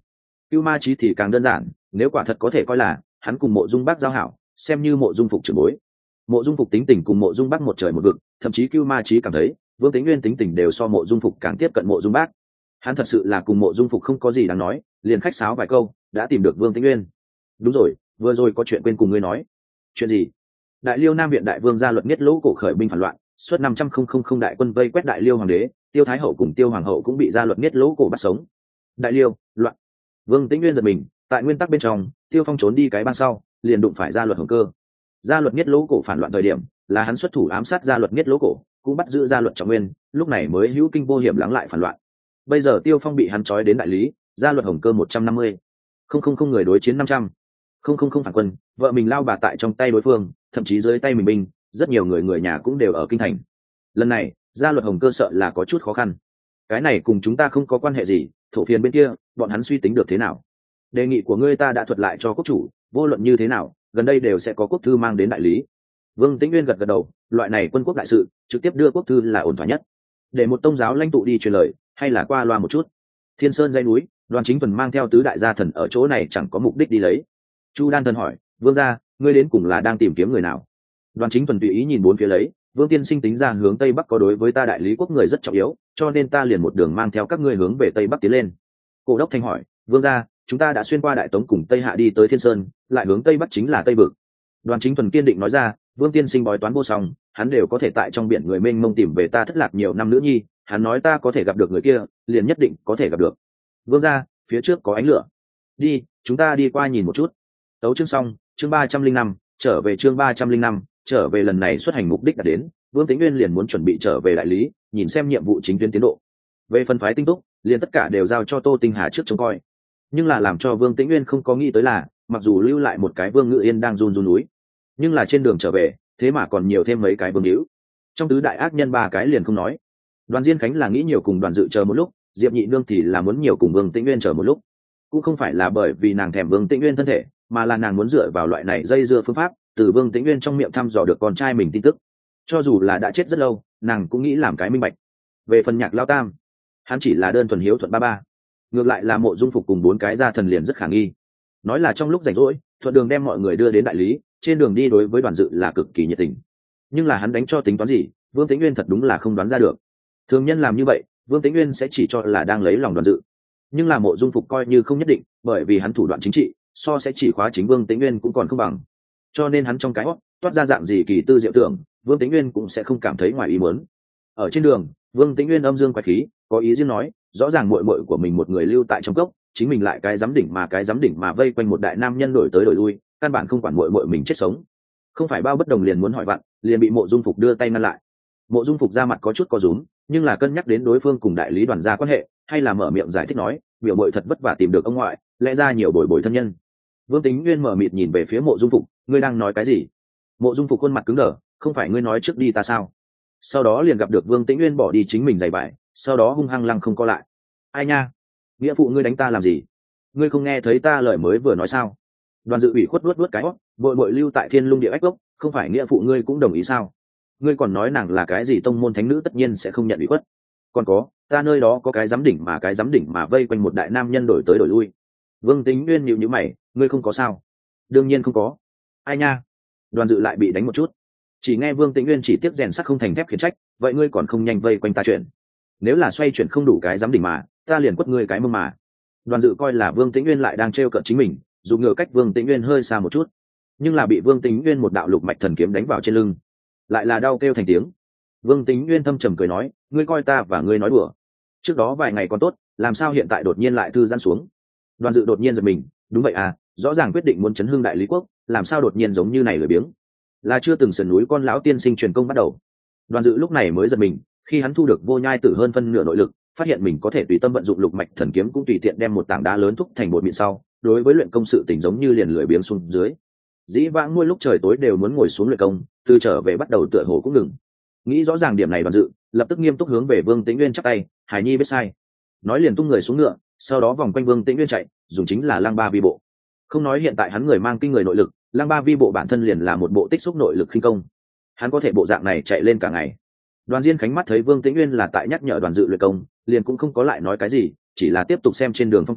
Speaker 1: Cưu Ma Chí thì càng đơn giản, nếu quả thật có thể coi là hắn cùng Mộ Dung Bác giao hảo, xem như Mộ Dung Phục trưởng bối. Mộ Dung Phục tính tình cùng Mộ Dung Bác một trời một vực, thậm chí Cưu Ma Chí cảm thấy Vương Tĩnh Nguyên tính tình đều so Mộ Dung Phục càng tiếp cận Mộ Dung Bác. Hắn thật sự là cùng Mộ Dung Phục không có gì đáng nói, liền khách sáo vài câu đã tìm được Vương Tĩnh Nguyên. Đúng rồi, vừa rồi có chuyện quên cùng ngươi nói. Chuyện gì? Đại Liêu Nam viện đại vương gia luật Niết Lỗ cổ khởi binh phản loạn, suốt năm trăm không không không đại quân vây quét Đại Liêu hoàng đế, Tiêu Thái hậu cùng Tiêu hoàng hậu cũng bị gia luật Niết Lỗ cổ bắt sống. Đại Liêu loạn. Vương Tĩnh Nguyên giật mình, tại nguyên tắc bên trong, Tiêu Phong trốn đi cái ban sau, liền đụng phải gia luật Hồng Cơ. Gia luật Niết Lỗ cổ phản loạn thời điểm, là hắn xuất thủ ám sát gia luật Niết Lỗ cổ, cũng bắt giữ gia luật Trọng Nguyên, lúc này mới hữu kinh vô hiểm lắng lại phản loạn. Bây giờ Tiêu Phong bị hắn trói đến đại lý, gia luật Hồng Cơ một trăm năm mươi, không không không người đối chiến năm trăm, không không không phản quân, vợ mình lao bà tại trong tay đối phương, thậm chí dưới tay mình binh, rất nhiều người người nhà cũng đều ở kinh thành. Lần này, gia luật Hồng Cơ sợ là có chút khó khăn. Cái này cùng chúng ta không có quan hệ gì, thổ phiền bên kia, bọn hắn suy tính được thế nào? Đề nghị của ngươi ta đã thuật lại cho quốc chủ, vô luận như thế nào, gần đây đều sẽ có quốc thư mang đến đại lý. Vương Tĩnh Nguyên gật gật đầu, loại này quân quốc đại sự, trực tiếp đưa quốc thư là ổn thỏa nhất. Để một tông giáo lãnh tụ đi truyền lời, hay là qua loa một chút. Thiên Sơn dãy núi, Đoàn Chính Tuần mang theo tứ đại gia thần ở chỗ này chẳng có mục đích đi lấy. Chu Đan Thần hỏi, Vương gia, ngươi đến cùng là đang tìm kiếm người nào? Đoàn Chính Tuần tùy ý nhìn bốn phía lấy, Vương tiên sinh tính ra hướng tây bắc có đối với ta đại lý quốc người rất trọng yếu, cho nên ta liền một đường mang theo các ngươi hướng về tây bắc tiến lên. Cổ đốc Thanh hỏi, Vương gia, chúng ta đã xuyên qua đại tống cùng tây hạ đi tới Thiên Sơn, lại hướng tây bắc chính là tây vực. Đoàn Chính Tuần kiên định nói ra, Vương tiên sinh bói toán vô song, hắn đều có thể tại trong biển người mênh mông tìm về ta thất lạc nhiều năm nữ nhi, hắn nói ta có thể gặp được người kia, liền nhất định có thể gặp được. Vương gia, phía trước có ánh lửa, đi, chúng ta đi qua nhìn một chút. Tấu chương xong, chương ba trăm linh năm, trở về chương ba trăm linh năm, trở về lần này xuất hành mục đích đã đến, Vương Tĩnh Nguyên liền muốn chuẩn bị trở về đại lý, nhìn xem nhiệm vụ chính tuyến tiến độ. Về phân phái tinh túc, liền tất cả đều giao cho Tô Tinh Hà trước trông coi. Nhưng là làm cho Vương Tĩnh Nguyên không có nghĩ tới là, mặc dù lưu lại một cái Vương Ngự Yên đang run run núi, nhưng là trên đường trở về, thế mà còn nhiều thêm mấy cái vương hữu. Trong tứ đại ác nhân ba cái liền không nói. Đoàn Diên Khánh là nghĩ nhiều cùng Đoàn Dự chờ một lúc, Diệp Nhị Nương thì là muốn nhiều cùng Vương Tĩnh Nguyên chờ một lúc. Cũng không phải là bởi vì nàng thèm Vương Tĩnh Nguyên thân thể, mà là nàng muốn dựa vào loại này dây dưa phương pháp, từ Vương Tĩnh Nguyên trong miệng thăm dò được con trai mình tin tức. Cho dù là đã chết rất lâu, nàng cũng nghĩ làm cái minh bạch. Về phần Nhạc Lao Tam, hắn chỉ là đơn thuần hiếu thuận ba ba. Ngược lại là Mộ Dung Phục cùng bốn cái gia thần liền rất khả nghi. Nói là trong lúc rảnh rỗi, thuận đường đem mọi người đưa đến đại lý, trên đường đi đối với Đoàn Dự là cực kỳ nhiệt tình. Nhưng là hắn đánh cho tính toán gì, Vương Tĩnh Nguyên thật đúng là không đoán ra được. Thường nhân làm như vậy, Vương Tĩnh Nguyên sẽ chỉ cho là đang lấy lòng Đoàn Dự. Nhưng là Mộ Dung Phục coi như không nhất định, bởi vì hắn thủ đoạn chính trị, so sẽ chỉ khóa chính Vương Tĩnh Nguyên cũng còn không bằng. Cho nên hắn trong cái hót toát ra dạng gì kỳ tư diệu tưởng, Vương Tĩnh Nguyên cũng sẽ không cảm thấy ngoài ý muốn. Ở trên đường, Vương Tĩnh Nguyên âm dương quái khí, có ý riêng nói, rõ ràng muội muội của mình một người lưu tại trong cốc, chính mình lại cái dám đỉnh mà cái dám đỉnh mà vây quanh một đại nam nhân đổi tới đổi lui, căn bản không quản muội muội mình chết sống. Không phải bao bất đồng liền muốn hỏi vặn, liền bị Mộ Dung Phục đưa tay ngăn lại. Mộ Dung Phục ra mặt có chút co rúm, nhưng là cân nhắc đến đối phương cùng đại lý Đoàn gia quan hệ, hay là mở miệng giải thích nói, biểu muội thật vất vả tìm được ông ngoại, lẽ ra nhiều bồi bồi thân nhân. Vương Tĩnh Nguyên mở mịt nhìn về phía Mộ Dung Phục, ngươi đang nói cái gì? Mộ Dung Phục khuôn mặt cứng đờ, không phải ngươi nói trước đi ta sao? Sau đó liền gặp được Vương Tĩnh Nguyên bỏ đi chính mình giày vải, sau đó hung hăng lăng không co lại. Ai nha, nghĩa phụ ngươi đánh ta làm gì? Ngươi không nghe thấy ta lời mới vừa nói sao? Đoàn Dự ủy khuất luốt luốt cái hót, bội bội lưu tại Thiên Lung Địa Ách Cốc, không phải nghĩa phụ ngươi cũng đồng ý sao? Ngươi còn nói nàng là cái gì tông môn thánh nữ tất nhiên sẽ không nhận ủy khuất. Còn có, ta nơi đó có cái giám đỉnh mà cái giám đỉnh mà vây quanh một đại nam nhân đổi tới đổi lui. Vương Tĩnh Nguyên nhíu nhíu mày, ngươi không có sao? Đương nhiên không có. Ai nha? Đoàn Dự lại bị đánh một chút. Chỉ nghe Vương Tĩnh Nguyên chỉ tiếp rèn sắt không thành thép khiển trách, vậy ngươi còn không nhanh vây quanh ta chuyện? Nếu là xoay chuyển không đủ cái giám đỉnh mà, ta liền quất ngươi cái mông mà. Đoàn Dự coi là Vương Tĩnh Nguyên lại đang trêu cợt chính mình, dùng ngựa cách Vương Tĩnh Nguyên hơi xa một chút, nhưng là bị Vương Tĩnh Nguyên một đạo lục mạch thần kiếm đánh vào trên lưng, lại là đau kêu thành tiếng. Vương Tĩnh Nguyên thâm trầm cười nói, ngươi coi ta và ngươi nói đùa. Trước đó vài ngày còn tốt, làm sao hiện tại đột nhiên lại thư giãn xuống? Đoàn Dự đột nhiên giật mình, đúng vậy à, rõ ràng quyết định muốn chấn hưng đại lý quốc, làm sao đột nhiên giống như này lười biếng? Là chưa từng sườn núi con lão tiên sinh truyền công bắt đầu. Đoàn Dự lúc này mới giật mình, khi hắn thu được vô nhai tử hơn phân nửa nội lực, phát hiện mình có thể tùy tâm vận dụng lục mạch thần kiếm cũng tùy tiện đem một tảng đá lớn thúc thành bột mịn sau, đối với luyện công sự tình giống như liền lười biếng xuống dưới. Dĩ vãng mỗi lúc trời tối đều muốn ngồi xuống luyện công, từ trở về bắt đầu tựa hồ cũng ngừng. Nghĩ rõ ràng điểm này Đoàn Dự lập tức nghiêm túc hướng về Vương Tĩnh Nguyên chắp tay, Hải Nhi biết sai. Nói liền tung người xuống ngựa, sau đó vòng quanh Vương Tĩnh Nguyên chạy, dùng chính là Lăng Ba Vi bộ. Không nói hiện tại hắn người mang kinh người nội lực, Lăng Ba Vi bộ bản thân liền là một bộ tích xúc nội lực khinh công. Hắn có thể bộ dạng này chạy lên cả ngày. Đoàn Diên Khánh mắt thấy Vương Tĩnh Nguyên là tại nhắc nhở Đoàn Dự luyện công, liền cũng không có lại nói cái gì, chỉ là tiếp tục xem trên đường phong cảnh,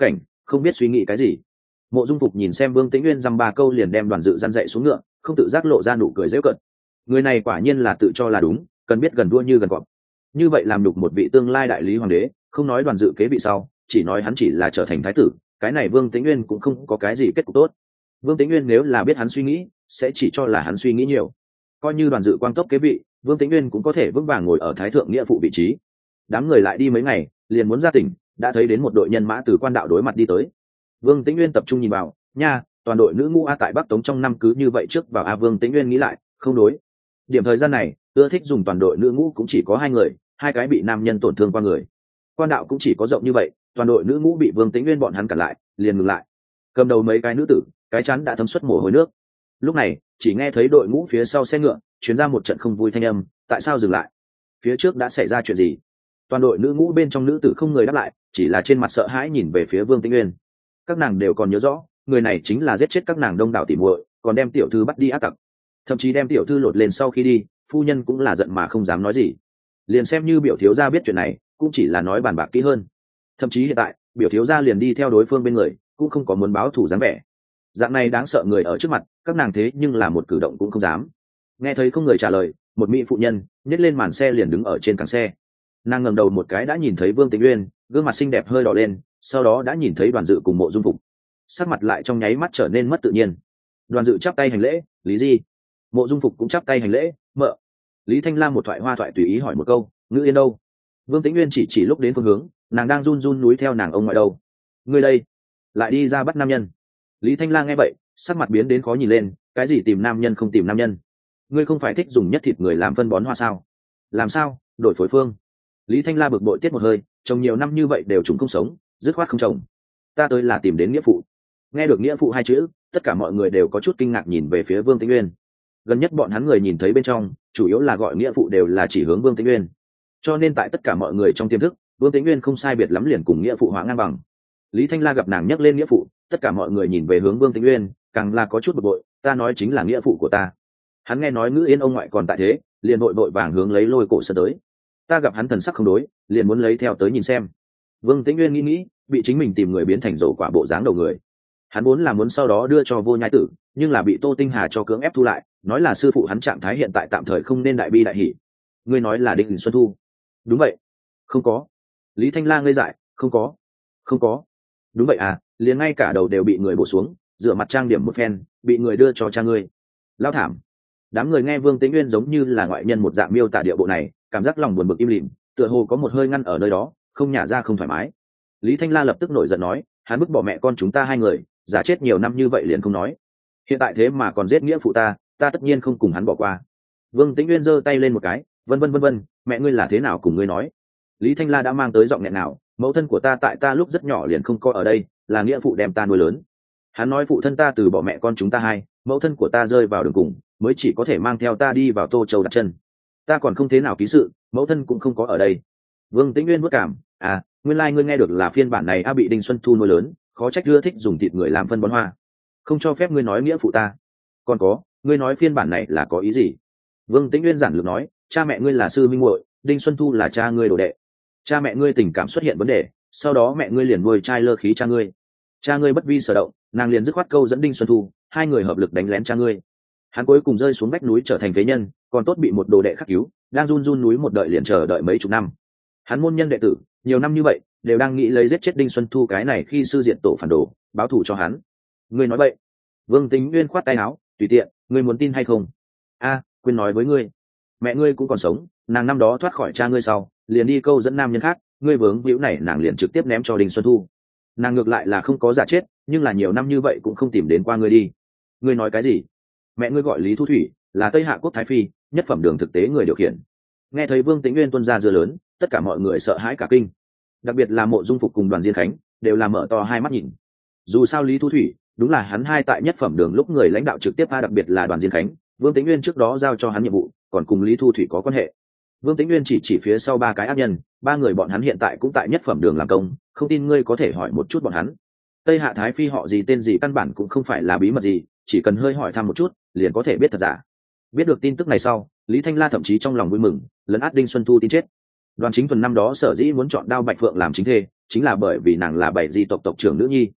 Speaker 1: không biết suy nghĩ cái gì. Mộ Dung Phục nhìn xem Vương Tĩnh Nguyên dăm ba câu liền đem Đoàn Dự dăn dậy xuống ngựa, không tự giác lộ ra nụ cười giễu cợt. Người này quả nhiên là tự cho là đúng, cần biết gần đua như gần cọp. Như vậy làm đục một vị tương lai đại lý hoàng đế, không nói Đoàn Dự kế vị sau, chỉ nói hắn chỉ là trở thành thái tử, cái này Vương Tĩnh Nguyên cũng không có cái gì kết cục tốt. Vương Tĩnh Nguyên nếu là biết hắn suy nghĩ, sẽ chỉ cho là hắn suy nghĩ nhiều. Coi như Đoàn Dự quang tốc kế vị, Vương Tĩnh Nguyên cũng có thể vững vàng ngồi ở thái thượng nghĩa phụ vị trí. Đám người lại đi mấy ngày, liền muốn ra tỉnh, đã thấy đến một đội nhân mã từ quan đạo đối mặt đi tới. Vương Tĩnh Nguyên tập trung nhìn vào, nha, toàn đội nữ ngũ a tại Bắc Tống trong năm cứ như vậy trước vào a. Vương Tĩnh Nguyên nghĩ lại, không đối. Điểm thời gian này, ưa thích dùng toàn đội nữ ngũ cũng chỉ có hai người, hai cái bị nam nhân tổn thương qua người. Quan đạo cũng chỉ có rộng như vậy, toàn đội nữ ngũ bị Vương Tĩnh Nguyên bọn hắn cản lại, liền ngừng lại. Cầm đầu mấy cái nữ tử, cái chắn đã thấm xuất mồ hôi nước. Lúc này, chỉ nghe thấy đội ngũ phía sau xe ngựa truyền ra một trận không vui thanh âm, tại sao dừng lại? Phía trước đã xảy ra chuyện gì? Toàn đội nữ ngũ bên trong nữ tử không người đáp lại, chỉ là trên mặt sợ hãi nhìn về phía Vương Tĩnh Nguyên. Các nàng đều còn nhớ rõ, người này chính là giết chết các nàng đông đảo tỉ muội, còn đem tiểu thư bắt đi ác tặc, thậm chí đem tiểu thư lột lên sau khi đi, phu nhân cũng là giận mà không dám nói gì. Liền xem như biểu thiếu gia biết chuyện này, cũng chỉ là nói bàn bạc kỹ hơn. Thậm chí hiện tại, biểu thiếu gia liền đi theo đối phương bên người, cũng không có muốn báo thù dáng vẻ. Dạng này đáng sợ người ở trước mặt, các nàng thế nhưng là một cử động cũng không dám. Nghe thấy không người trả lời, một mỹ phụ nhân nhét lên màn xe liền đứng ở trên càng xe. Nàng ngẩng đầu một cái đã nhìn thấy Vương Tĩnh Nguyên, gương mặt xinh đẹp hơi đỏ lên, sau đó đã nhìn thấy Đoàn Dự cùng Mộ Dung Phục, sắc mặt lại trong nháy mắt trở nên mất tự nhiên. Đoàn Dự chắp tay hành lễ, lý di. Mộ Dung Phục cũng chắp tay hành lễ, mợ. Lý Thanh Lam một thoại hoa thoại tùy ý hỏi một câu, ngữ yên đâu? Vương Tĩnh Nguyên chỉ chỉ lúc đến phương hướng, nàng đang run run núi theo nàng ông ngoại đâu? Ngươi đây, lại đi ra bắt nam nhân. Lý Thanh Lang nghe vậy, sắc mặt biến đến khó nhìn lên, cái gì tìm nam nhân không tìm nam nhân? Ngươi không phải thích dùng nhất thịt người làm phân bón hoa sao? Làm sao? Đổi phối phương. Lý Thanh La bực bội tiết một hơi, trồng nhiều năm như vậy đều chúng không sống, dứt khoát không trồng. Ta tới là tìm đến nghĩa phụ. Nghe được nghĩa phụ hai chữ, tất cả mọi người đều có chút kinh ngạc nhìn về phía Vương Tĩnh Nguyên. Gần nhất bọn hắn người nhìn thấy bên trong, chủ yếu là gọi nghĩa phụ đều là chỉ hướng Vương Tĩnh Nguyên. Cho nên tại tất cả mọi người trong tiềm thức, Vương Tĩnh Nguyên không sai biệt lắm liền cùng nghĩa phụ hóa ngang bằng. Lý Thanh La gặp nàng nhắc lên nghĩa phụ, tất cả mọi người nhìn về hướng Vương Tĩnh Nguyên, càng là có chút bực bội, ta nói chính là nghĩa phụ của ta. Hắn nghe nói Ngữ Yên ông ngoại còn tại thế, liền vội vội vàng hướng lấy lôi cổ sơn tới. Ta gặp hắn thần sắc không đối, liền muốn lấy theo tới nhìn xem. Vương Tĩnh Nguyên nghĩ nghĩ, bị chính mình tìm người biến thành rổ quả bộ dáng đầu người. Hắn muốn là muốn sau đó đưa cho Vô Nhai Tử, nhưng là bị Tô Tinh Hà cho cưỡng ép thu lại, nói là sư phụ hắn trạng thái hiện tại tạm thời không nên đại bi đại hỷ. Ngươi nói là Đinh Xuân Thu? Đúng vậy. Không có. Lý Thanh La ngây dại, không có. Không có. Đúng vậy à, liền ngay cả đầu đều bị người bổ xuống, rửa mặt trang điểm một phen, bị người đưa cho cha ngươi. Lao thảm. Đám người nghe Vương Tĩnh Nguyên giống như là ngoại nhân một dạng miêu tả địa bộ này, cảm giác lòng buồn bực im lìm, tựa hồ có một hơi ngăn ở nơi đó, không nhả ra không thoải mái. Lý Thanh La lập tức nổi giận nói, hắn bức bỏ mẹ con chúng ta hai người, giả chết nhiều năm như vậy liền không nói, hiện tại thế mà còn giết nghĩa phụ ta, ta tất nhiên không cùng hắn bỏ qua. Vương Tĩnh Nguyên giơ tay lên một cái, vân vân vân vân, mẹ ngươi là thế nào cùng ngươi nói? Lý Thanh La đã mang tới giọng nghẹn nào, mẫu thân của ta tại ta lúc rất nhỏ liền không có ở đây, là nghĩa phụ đem ta nuôi lớn. Hắn nói phụ thân ta từ bỏ mẹ con chúng ta hai, mẫu thân của ta rơi vào đường cùng, mới chỉ có thể mang theo ta đi vào Tô Châu đặt chân. Ta còn không thế nào ký sự, mẫu thân cũng không có ở đây. Vương Tĩnh Nguyên vất cảm, à, nguyên lai like ngươi nghe được là phiên bản này a bị Đinh Xuân Thu nuôi lớn, khó trách ưa thích dùng thịt người làm phân bón hoa. Không cho phép ngươi nói nghĩa phụ ta. Còn có, ngươi nói phiên bản này là có ý gì? Vương Tĩnh Nguyên giản lược nói, cha mẹ ngươi là sư minh muội, Đinh Xuân Thu là cha ngươi đồ đệ. Cha mẹ ngươi tình cảm xuất hiện vấn đề, sau đó mẹ ngươi liền nuôi trai lơ khí cha ngươi. Cha ngươi bất vi sở động, nàng liền dứt khoát câu dẫn Đinh Xuân Thu, hai người hợp lực đánh lén cha ngươi. Hắn cuối cùng rơi xuống vách núi trở thành phế nhân, còn tốt bị một đồ đệ khắc cứu, đang run run núi một đợi liền chờ đợi mấy chục năm. Hắn môn nhân đệ tử, nhiều năm như vậy, đều đang nghĩ lấy giết chết Đinh Xuân Thu cái này khi sư diện tổ phản đồ, báo thù cho hắn. Ngươi nói vậy? Vương Tĩnh Nguyên khoát tay áo, tùy tiện, ngươi muốn tin hay không? A, quên nói với ngươi, mẹ ngươi cũng còn sống, nàng năm đó thoát khỏi cha ngươi sau, liền đi câu dẫn nam nhân khác, ngươi vướng víu này nàng liền trực tiếp ném cho Đinh Xuân Thu. Nàng ngược lại là không có giả chết, nhưng là nhiều năm như vậy cũng không tìm đến qua ngươi đi. Ngươi nói cái gì? Mẹ ngươi gọi Lý Thu Thủy, là Tây Hạ quốc thái phi, nhất phẩm đường thực tế người điều khiển. Nghe thấy Vương Tĩnh Nguyên tuôn ra dưa lớn, tất cả mọi người sợ hãi cả kinh, đặc biệt là Mộ Dung Phục cùng Đoàn Diên Khánh, đều là mở to hai mắt nhìn. Dù sao Lý Thu Thủy, đúng là hắn hai tại nhất phẩm đường lúc người lãnh đạo trực tiếp, a đặc biệt là Đoàn Diên Khánh, Vương Tĩnh Nguyên trước đó giao cho hắn nhiệm vụ, còn cùng Lý Thu Thủy có quan hệ. Vương Tĩnh Nguyên chỉ chỉ phía sau ba cái ác nhân, ba người bọn hắn hiện tại cũng tại nhất phẩm đường làm công, không tin ngươi có thể hỏi một chút bọn hắn. Tây Hạ thái phi họ gì tên gì căn bản cũng không phải là bí mật gì, chỉ cần hơi hỏi thăm một chút, liền có thể biết thật giả. Biết được tin tức này sau, Lý Thanh La thậm chí trong lòng vui mừng, lấn át Đinh Xuân Thu tin chết. Đoàn Chính Thuần năm đó sở dĩ muốn chọn Đao Bạch Phượng làm chính thê, chính là bởi vì nàng là bảy di tộc tộc trưởng nữ nhi,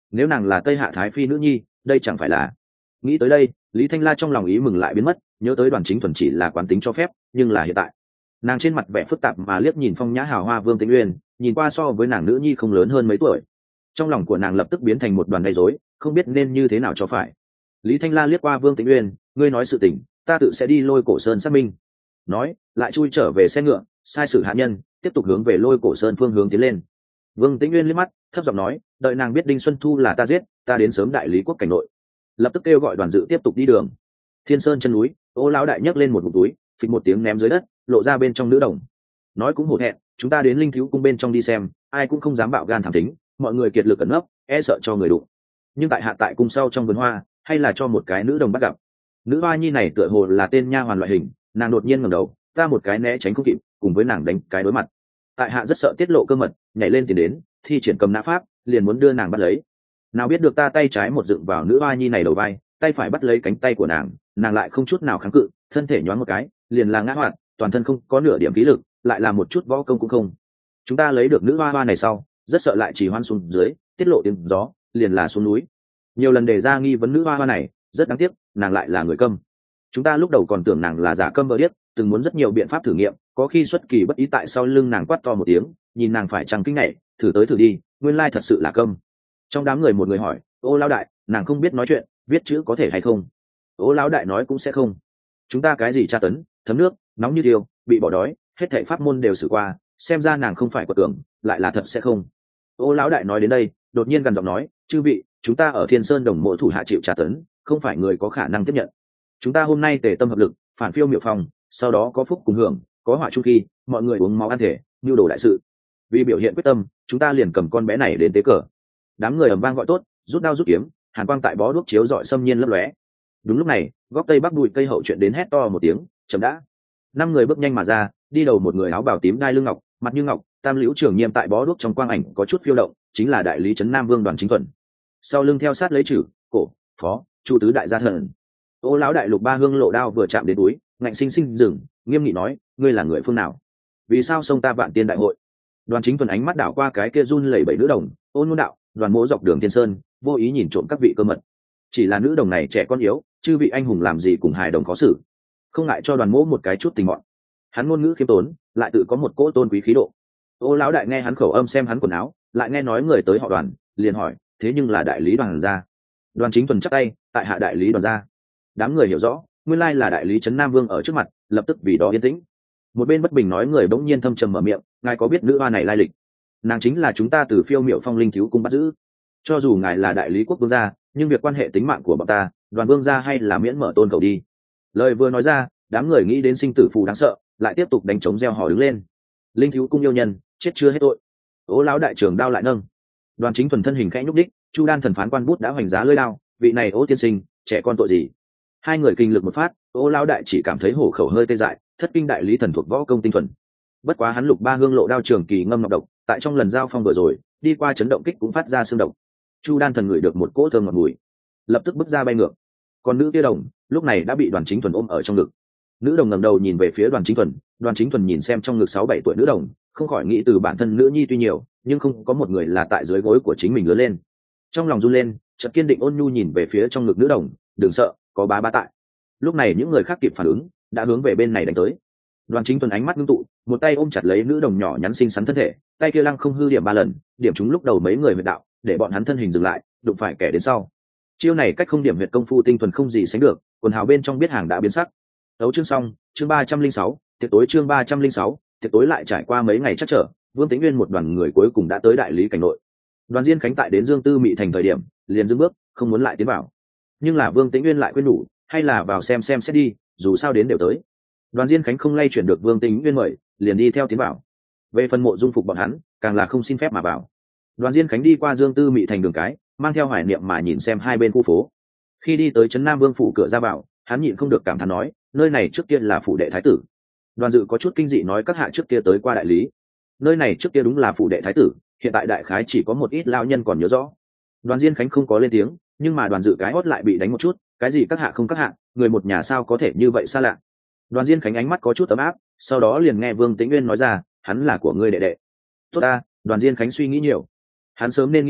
Speaker 1: nếu nàng là tây hạ thái phi nữ nhi đây chẳng phải là. Nghĩ tới đây Lý Thanh La trong lòng ý mừng lại biến mất, nhớ tới Đoàn Chính Thuần chỉ là quán tính cho phép, nhưng là hiện tại nàng trên mặt vẻ phức tạp mà liếc nhìn phong nhã hào hoa Vương Tĩnh Uyên, nhìn qua so với nàng nữ nhi không lớn hơn mấy tuổi. Trong lòng của nàng lập tức biến thành một đoàn gây rối, không biết nên như thế nào cho phải. Lý Thanh La liếc qua Vương Tĩnh Uyên, ngươi nói sự tình ta tự sẽ đi Lôi Cổ Sơn xác minh. Nói lại chui trở về xe ngựa, sai sử hạ nhân tiếp tục hướng về Lôi Cổ Sơn phương hướng tiến lên. Vương Tĩnh Uyên liếc mắt thấp giọng nói, đợi nàng biết Đinh Xuân Thu là ta giết, ta đến sớm đại lý quốc cảnh nội. Lập tức kêu gọi Đoàn Dự tiếp tục đi đường. Thiên Sơn chân núi, Ô lão đại nhấc lên một ngụm túi, phịch một tiếng ném dưới đất, lộ ra bên trong nữ đồng. Nói cũng hổ thẹn, chúng ta đến Linh Thiếu cung bên trong đi xem, ai cũng không dám bạo gan thảm tính, mọi người kiệt lực ẩn nấp, e sợ cho người đụng. Nhưng tại hạ tại cung sau trong vườn hoa, hay là cho một cái nữ đồng bắt gặp. Nữ hoa nhi này tựa hồ là tên nha hoàn loại hình, nàng đột nhiên ngẩng đầu, ta một cái né tránh không kịp, cùng với nàng đánh cái đối mặt. Tại hạ rất sợ tiết lộ cơ mật, nhảy lên tiền đến, thi triển cầm nã pháp, liền muốn đưa nàng bắt lấy. Nào biết được ta tay trái một dựng vào nữ hoa nhi này đầu vai, tay phải bắt lấy cánh tay của nàng, nàng lại không chút nào kháng cự, thân thể nhoáng một cái, liền là ngã hoạt, toàn thân không có nửa điểm khí lực, lại là một chút võ công cũng không. Chúng ta lấy được nữ hoa hoa này sau, rất sợ lại chỉ hoan xuống dưới, tiết lộ tiếng gió, liền là xuống núi. Nhiều lần đề ra nghi vấn nữ hoa hoa này, rất đáng tiếc, nàng lại là người câm. Chúng ta lúc đầu còn tưởng nàng là giả câm vợ điếc, từng muốn rất nhiều biện pháp thử nghiệm, có khi xuất kỳ bất ý tại sau lưng nàng quát to một tiếng, nhìn nàng phải chăng kinh ngạc, thử tới thử đi, nguyên lai thật sự là câm. Trong đám người một người hỏi, ô lão đại, nàng không biết nói chuyện, viết chữ có thể hay không? Ô lão đại nói cũng sẽ không. Chúng ta cái gì tra tấn, thấm nước, nóng như tiêu, bị bỏ đói, hết thảy pháp môn đều xử qua, xem ra nàng không phải quật tưởng, lại là thật sẽ không. Ô lão đại nói đến đây, đột nhiên gần giọng nói, chư vị, chúng ta ở Thiên Sơn Đồng mộ thủ hạ chịu tra tấn, không phải người có khả năng tiếp nhận. Chúng ta hôm nay tề tâm hợp lực, phản phiêu miệu phòng, sau đó có phúc cùng hưởng, có họa chung khi, mọi người uống máu ăn thể, nhu đồ đại sự. Vì biểu hiện quyết tâm, chúng ta liền cầm con bé này đến tế cờ. Đám người ầm vang gọi tốt, rút đao rút kiếm, hàn quang tại bó đuốc chiếu rọi xâm nhiên lấp lóe. Đúng lúc này, góc tây bắc bụi cây hậu chuyện đến hét to một tiếng, chậm đã. Năm người bước nhanh mà ra, đi đầu một người áo bào tím đai lưng ngọc, mặt như ngọc, tam liễu trưởng nghiêm tại bó đuốc trong quang ảnh có chút phiêu động, chính là đại lý trấn Nam Vương Đoàn Chính Thuần. Sau lưng theo sát lấy chử, cổ, phó, chu tứ đại gia thần. Ô lão đại lục ba hương lộ đao vừa chạm đến túi, ngạnh sinh sinh dừng, nghiêm nghị nói, ngươi là người phương nào? Vì sao xông ta Vạn Tiên đại hội? Đoàn Chính Thuần ánh mắt đảo qua cái kia run lẩy bẩy nữ đồng, ôn nôn đạo, đoàn mỗ dọc đường Thiên Sơn, vô ý nhìn trộm các vị cơ mật. Chỉ là nữ đồng này trẻ con yếu, chư vị anh hùng làm gì cùng hài đồng khó xử, không ngại cho đoàn mỗ một cái chút tình mọn. Hắn ngôn ngữ khiêm tốn, lại tự có một cỗ tôn quý khí độ. Ô lão đại nghe hắn khẩu âm xem hắn quần áo, lại nghe nói người tới họ Đoàn, liền hỏi, thế nhưng là đại lý Đoàn gia? Đoàn Chính Thuần chắp tay, tại hạ đại lý Đoàn gia. Đám người hiểu rõ, nguyên lai là đại lý trấn Nam Vương ở trước mặt, lập tức vì đó yên tĩnh. Một bên bất bình nói người bỗng nhiên thâm trầm mở miệng, ngài có biết nữ hoa này lai lịch? Nàng chính là chúng ta từ Phiêu Miệu Phong Linh Thiếu cung bắt giữ. Cho dù ngài là đại lý quốc vương gia, nhưng việc quan hệ tính mạng của bọn ta, Đoàn vương gia hay là miễn mở tôn cầu đi. Lời vừa nói ra, đám người nghĩ đến sinh tử phù đáng sợ, lại tiếp tục đánh trống reo hò đứng lên. Linh Thiếu cung yêu nhân, chết chưa hết tội. Ô lão đại trưởng đao lại nâng. Đoàn Chính Thuần thân hình khẽ nhúc đích, Chu Đan thần phán quan bút đã hoành giá lưỡi đao, vị này Ô tiên sinh, trẻ con tội gì? Hai người kinh lực một phát, Ô lão đại chỉ cảm thấy hổ khẩu hơi tê dại, thất kinh đại lý thần thuộc võ công tinh thuần. Bất quá hắn lục ba hương lộ đao trường kỳ ngâm ngọc độc, tại trong lần giao phong vừa rồi, đi qua chấn động kích cũng phát ra xương độc. Chu Đan thần ngửi được một cỗ thơm ngọt mùi, lập tức bước ra bay ngược. Còn nữ kia đồng, lúc này đã bị Đoàn Chính Thuần ôm ở trong ngực. Nữ đồng ngẩng đầu nhìn về phía Đoàn Chính Thuần, Đoàn Chính Thuần nhìn xem trong ngực sáu bảy tuổi nữ đồng, không khỏi nghĩ từ bản thân nữ nhi tuy nhiều, nhưng không có một người là tại dưới gối của chính mình lớn lên. Trong lòng run lên, chợt kiên định ôn nhu nhìn về phía trong ngực nữ đồng, đừng sợ, có bá bá tại. Lúc này những người khác kịp phản ứng, đã hướng về bên này đánh tới. Đoàn Chính Thuần ánh mắt ngưng tụ, một tay ôm chặt lấy nữ đồng nhỏ nhắn xinh xắn thân thể, tay kia lăng không hư điểm ba lần, điểm trúng lúc đầu mấy người huyệt đạo, để bọn hắn thân hình dừng lại, đụng phải kẻ đến sau. Chiêu này cách không điểm huyệt công phu tinh thuần không gì sánh được, quần hào bên trong biết hàng đã biến sắc. Đấu chương xong, chương ba trăm linh sáu, tiệc tối chương ba trăm linh sáu, tiệc tối lại trải qua mấy ngày chắc trở, Vương Tĩnh Nguyên một đoàn người cuối cùng đã tới đại lý cảnh nội. Đoàn Diên Khánh tại đến Dương Tư Mị thành thời điểm, liền dừng bước, không muốn lại tiến vào. Nhưng là Vương Tĩnh Nguyên lại khuyên nhủ, hay là vào xem xem xét đi, dù sao đến đều tới. Đoàn Diên Khánh không lay chuyển được Vương Tĩnh Nguyên mời, liền đi theo tiến vào. Về phần Mộ Dung Phục bọn hắn, càng là không xin phép mà vào. Đoàn Diên Khánh đi qua Dương Tư Mị thành đường cái, mang theo hoài niệm mà nhìn xem hai bên khu phố. Khi đi tới trấn Nam Vương phủ cửa ra vào, hắn nhịn không được cảm thán nói, nơi này trước kia là phủ đệ thái tử. Đoàn Dự có chút kinh dị nói các hạ trước kia tới qua đại lý. Nơi này trước kia đúng là phủ đệ thái tử, hiện tại đại khái chỉ có một ít lao nhân còn nhớ rõ. Đoàn Diên Khánh không có lên tiếng, nhưng mà Đoàn Dự cái hót lại bị đánh một chút, cái gì các hạ không các hạ, người một nhà sao có thể như vậy xa lạ. Đoàn Diên Khánh ánh mắt có chút ấm áp, sau đó liền nghe Vương Tĩnh Nguyên nói ra, hắn là của ngươi đệ đệ. Tốt ta, Đoàn Diên Khánh suy nghĩ nhiều. Hắn sớm nên nghĩ tới,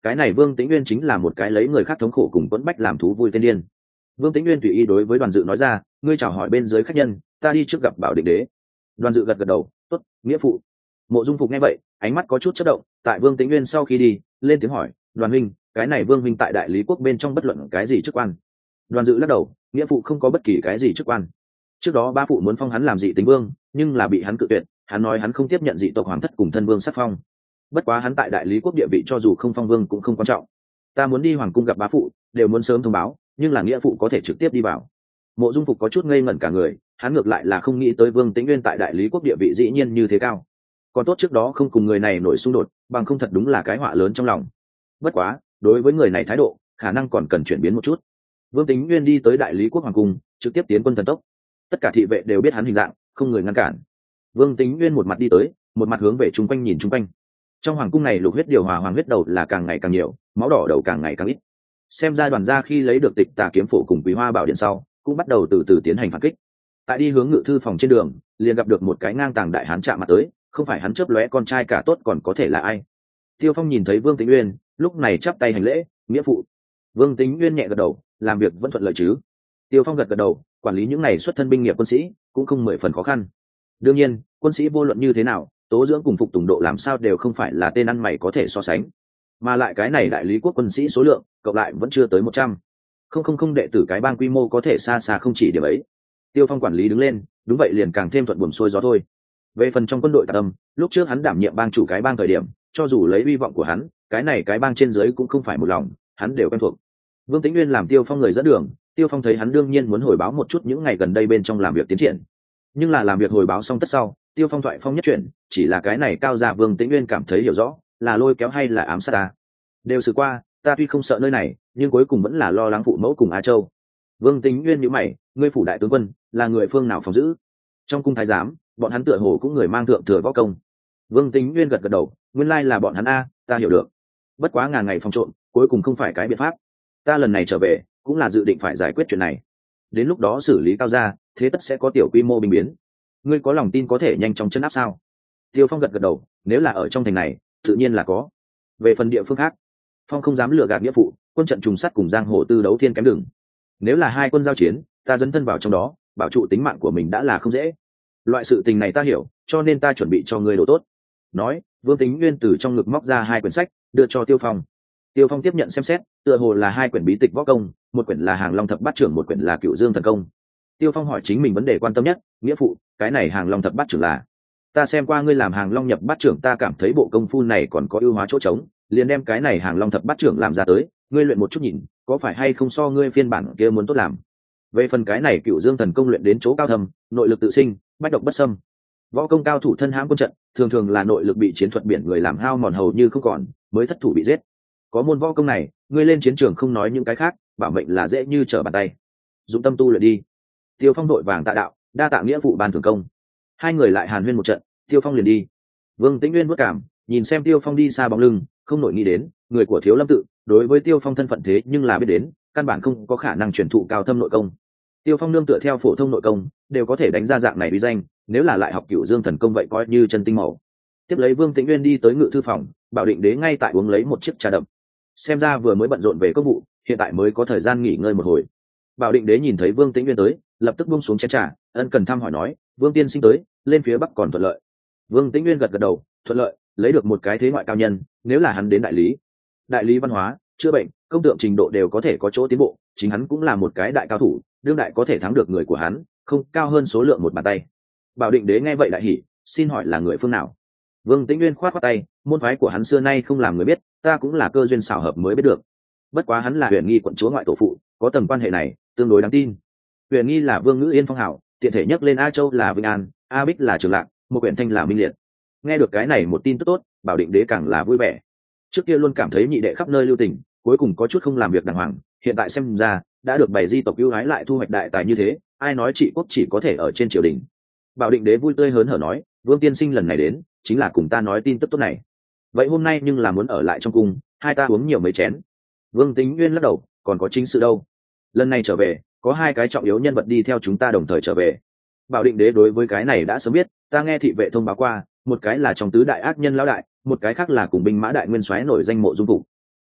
Speaker 1: cái này Vương Tĩnh Nguyên chính là một cái lấy người khác thống khổ cùng quẫn bách làm thú vui tên điên. Vương Tĩnh Nguyên tùy ý đối với Đoàn Dự nói ra, ngươi chào hỏi bên dưới khách nhân, ta đi trước gặp Bảo Định Đế. Đoàn Dự gật gật đầu, tốt, nghĩa phụ. Mộ Dung Phục nghe vậy, ánh mắt có chút chớp động, tại Vương Tĩnh Nguyên sau khi đi, lên tiếng hỏi, Đoàn huynh, cái này Vương huynh tại đại lý quốc bên trong bất luận cái gì chức quan? Đoàn Dự lắc đầu, nghĩa phụ không có bất kỳ cái gì chức quan. Trước đó ba phụ muốn phong hắn làm dị tính vương, nhưng là bị hắn cự tuyệt, hắn nói hắn không tiếp nhận dị tộc hoàng thất cùng thân vương sắc phong. Bất quá hắn tại đại lý quốc địa vị cho dù không phong vương cũng không quan trọng. Ta muốn đi hoàng cung gặp bá phụ, đều muốn sớm thông báo, nhưng là nghĩa phụ có thể trực tiếp đi vào. Mộ Dung Phục có chút ngây ngẩn cả người, hắn ngược lại là không nghĩ tới Vương Tĩnh Nguyên tại đại lý quốc địa vị dĩ nhiên như thế cao. Còn tốt trước đó không cùng người này nổi xung đột, bằng không thật đúng là cái họa lớn trong lòng. Bất quá, đối với người này thái độ, khả năng còn cần chuyển biến một chút. Vương Tĩnh Nguyên đi tới đại lý quốc hoàng cung, trực tiếp tiến quân thần tốc. Tất cả thị vệ đều biết hắn hình dạng, không người ngăn cản. Vương Tĩnh Nguyên một mặt đi tới, một mặt hướng về chung quanh nhìn chung quanh. Trong hoàng cung này lục huyết điều hòa hoàng huyết đầu là càng ngày càng nhiều, máu đỏ đầu càng ngày càng ít. Xem ra Đoàn gia khi lấy được Tịch Tà kiếm phổ cùng Quý Hoa bảo điện sau, cũng bắt đầu từ từ tiến hành phản kích. Tại đi hướng ngự thư phòng trên đường, liền gặp được một cái ngang tàng đại hán chạm mặt tới, không phải hắn chớp lóe con trai cả tốt còn có thể là ai. Tiêu Phong nhìn thấy Vương Tĩnh Nguyên, lúc này chắp tay hành lễ, nghĩa phụ. Vương Tĩnh Nguyên nhẹ gật đầu, làm việc vẫn thuận lợi chứ? Tiêu Phong gật gật đầu, quản lý những này xuất thân binh nghiệp quân sĩ cũng không mười phần khó khăn. Đương nhiên, quân sĩ vô luận như thế nào, tố dưỡng cùng phục tùng độ làm sao đều không phải là tên ăn mày có thể so sánh. Mà lại cái này đại lý quốc quân sĩ số lượng cộng lại vẫn chưa tới một trăm. Không không không đệ tử cái bang quy mô có thể xa xa không chỉ điểm ấy. Tiêu Phong quản lý đứng lên, đúng vậy liền càng thêm thuận buồm xuôi gió thôi. Về phần trong quân đội Tạc Âm, lúc trước hắn đảm nhiệm bang chủ cái bang thời điểm, cho dù lấy hy vọng của hắn, cái này cái bang trên dưới cũng không phải một lòng, hắn đều quen thuộc. Vương Tĩnh Nguyên làm Tiêu Phong người dẫn đường, Tiêu Phong thấy hắn đương nhiên muốn hồi báo một chút những ngày gần đây bên trong làm việc tiến triển. Nhưng là làm việc hồi báo xong tất sau, Tiêu Phong thoại phong nhất chuyển, chỉ là cái này cao gia Vương Tĩnh Nguyên cảm thấy hiểu rõ, là lôi kéo hay là ám sát ta. Đều xử qua, ta tuy không sợ nơi này, nhưng cuối cùng vẫn là lo lắng phụ mẫu cùng Á Châu. Vương Tĩnh Nguyên nhíu mày, ngươi phủ đại tướng quân là người phương nào phòng giữ? Trong cung thái giám, bọn hắn tựa hồ cũng người mang thượng thừa võ công. Vương Tĩnh Nguyên gật gật đầu, nguyên lai là bọn hắn a, ta hiểu được. Bất quá ngàn ngày phòng trộn, cuối cùng không phải cái biện pháp. Ta lần này trở về, cũng là dự định phải giải quyết chuyện này. Đến lúc đó xử lý cao gia, thế tất sẽ có tiểu quy mô bình biến. Ngươi có lòng tin có thể nhanh chóng chấn áp sao? Tiêu Phong gật gật đầu, nếu là ở trong thành này, tự nhiên là có. Về phần địa phương khác, Phong không dám lừa gạt nghĩa phụ, quân trận trùng sắt cùng giang hồ tư đấu thiên kém đường. Nếu là hai quân giao chiến, ta dấn thân vào trong đó, bảo trụ tính mạng của mình đã là không dễ. Loại sự tình này ta hiểu, cho nên ta chuẩn bị cho ngươi đồ tốt. Nói, Vương Tĩnh Nguyên từ trong ngực móc ra hai quyển sách, đưa cho Tiêu Phong. Tiêu Phong tiếp nhận xem xét, tựa hồ là hai quyển bí tịch võ công, một quyển là Hàng Long thập bát trưởng, một quyển là Cựu Dương thần công. Tiêu Phong hỏi chính mình vấn đề quan tâm nhất, nghĩa phụ, cái này Hàng Long thập bát trưởng là? Ta xem qua ngươi làm Hàng Long nhập bát trưởng, ta cảm thấy bộ công phu này còn có ưu hóa chỗ trống, liền đem cái này Hàng Long thập bát trưởng làm ra tới, ngươi luyện một chút nhìn, có phải hay không so ngươi phiên bản kia muốn tốt làm. Về phần cái này Cựu Dương thần công luyện đến chỗ cao thâm, nội lực tự sinh, bách độc bất xâm. Võ công cao thủ thân hãm quân trận, thường thường là nội lực bị chiến thuật biển người làm hao mòn hầu như không còn, mới thất thủ bị giết. Có môn võ công này, ngươi lên chiến trường không nói những cái khác, bảo mệnh là dễ như trở bàn tay. Dụng tâm tu luyện đi. Tiêu Phong đội vàng tạ đạo, đa tạ nghĩa vụ ban thưởng công. Hai người lại hàn huyên một trận, Tiêu Phong liền đi. Vương Tĩnh Nguyên vất cảm, nhìn xem Tiêu Phong đi xa bóng lưng, không nổi nghĩ đến, người của Thiếu Lâm tự, đối với Tiêu Phong thân phận thế nhưng là biết đến, căn bản không có khả năng truyền thụ cao thâm nội công. Tiêu Phong nương tựa theo phổ thông nội công, đều có thể đánh ra dạng này uy danh, nếu là lại học Cửu Dương thần công vậy coi như chân tinh màu. Tiếp lấy Vương Tĩnh Nguyên đi tới ngự thư phòng, Bảo Định Đế ngay tại uống lấy một chiếc trà đậm. Xem ra vừa mới bận rộn về công vụ, hiện tại mới có thời gian nghỉ ngơi một hồi. Bảo Định Đế nhìn thấy Vương Tĩnh Nguyên tới, lập tức buông xuống chén trà, ân cần thăm hỏi nói, Vương tiên sinh tới, lên phía bắc còn thuận lợi. Vương Tĩnh Nguyên gật gật đầu, thuận lợi, lấy được một cái thế ngoại cao nhân, nếu là hắn đến đại lý, đại lý văn hóa, chữa bệnh, công tượng trình độ đều có thể có chỗ tiến bộ, chính hắn cũng là một cái đại cao thủ, đương đại có thể thắng được người của hắn, không cao hơn số lượng một bàn tay. Bảo Định Đế nghe vậy đại hỉ, xin hỏi là người phương nào? Vương Tĩnh Nguyên khoát khoát tay, môn phái của hắn xưa nay không làm người biết, ta cũng là cơ duyên xảo hợp mới biết được. Bất quá hắn là Huyền Nghi quận chúa ngoại tổ phụ, có tầng quan hệ này, tương đối đáng tin. Huyền Nghi là Vương Ngữ Yên phong hảo, tiện thể nhắc lên A Châu là Vinh An, A Bích là Trường Lạc, một quyển thanh là Minh Liệt. Nghe được cái này một tin tức tốt, Bảo Định Đế càng là vui vẻ. Trước kia luôn cảm thấy nhị đệ khắp nơi lưu tình, cuối cùng có chút không làm việc đàng hoàng, hiện tại xem ra đã được bày di tộc ưu ái lại thu hoạch đại tài như thế, ai nói trị quốc chỉ có thể ở trên triều đình. Bảo Định Đế vui tươi hớn hở nói, Vương tiên sinh lần này đến, chính là cùng ta nói tin tức tốt này. Vậy hôm nay nhưng là muốn ở lại trong cung, hai ta uống nhiều mấy chén. Vương Tĩnh Nguyên lắc đầu, còn có chính sự đâu. Lần này trở về, có hai cái trọng yếu nhân vật đi theo chúng ta đồng thời trở về. Bảo Định Đế đối với cái này đã sớm biết, ta nghe thị vệ thông báo qua, một cái là trong tứ đại ác nhân lão đại, một cái khác là cùng binh mã đại nguyên soái nổi danh Mộ Dung Phục.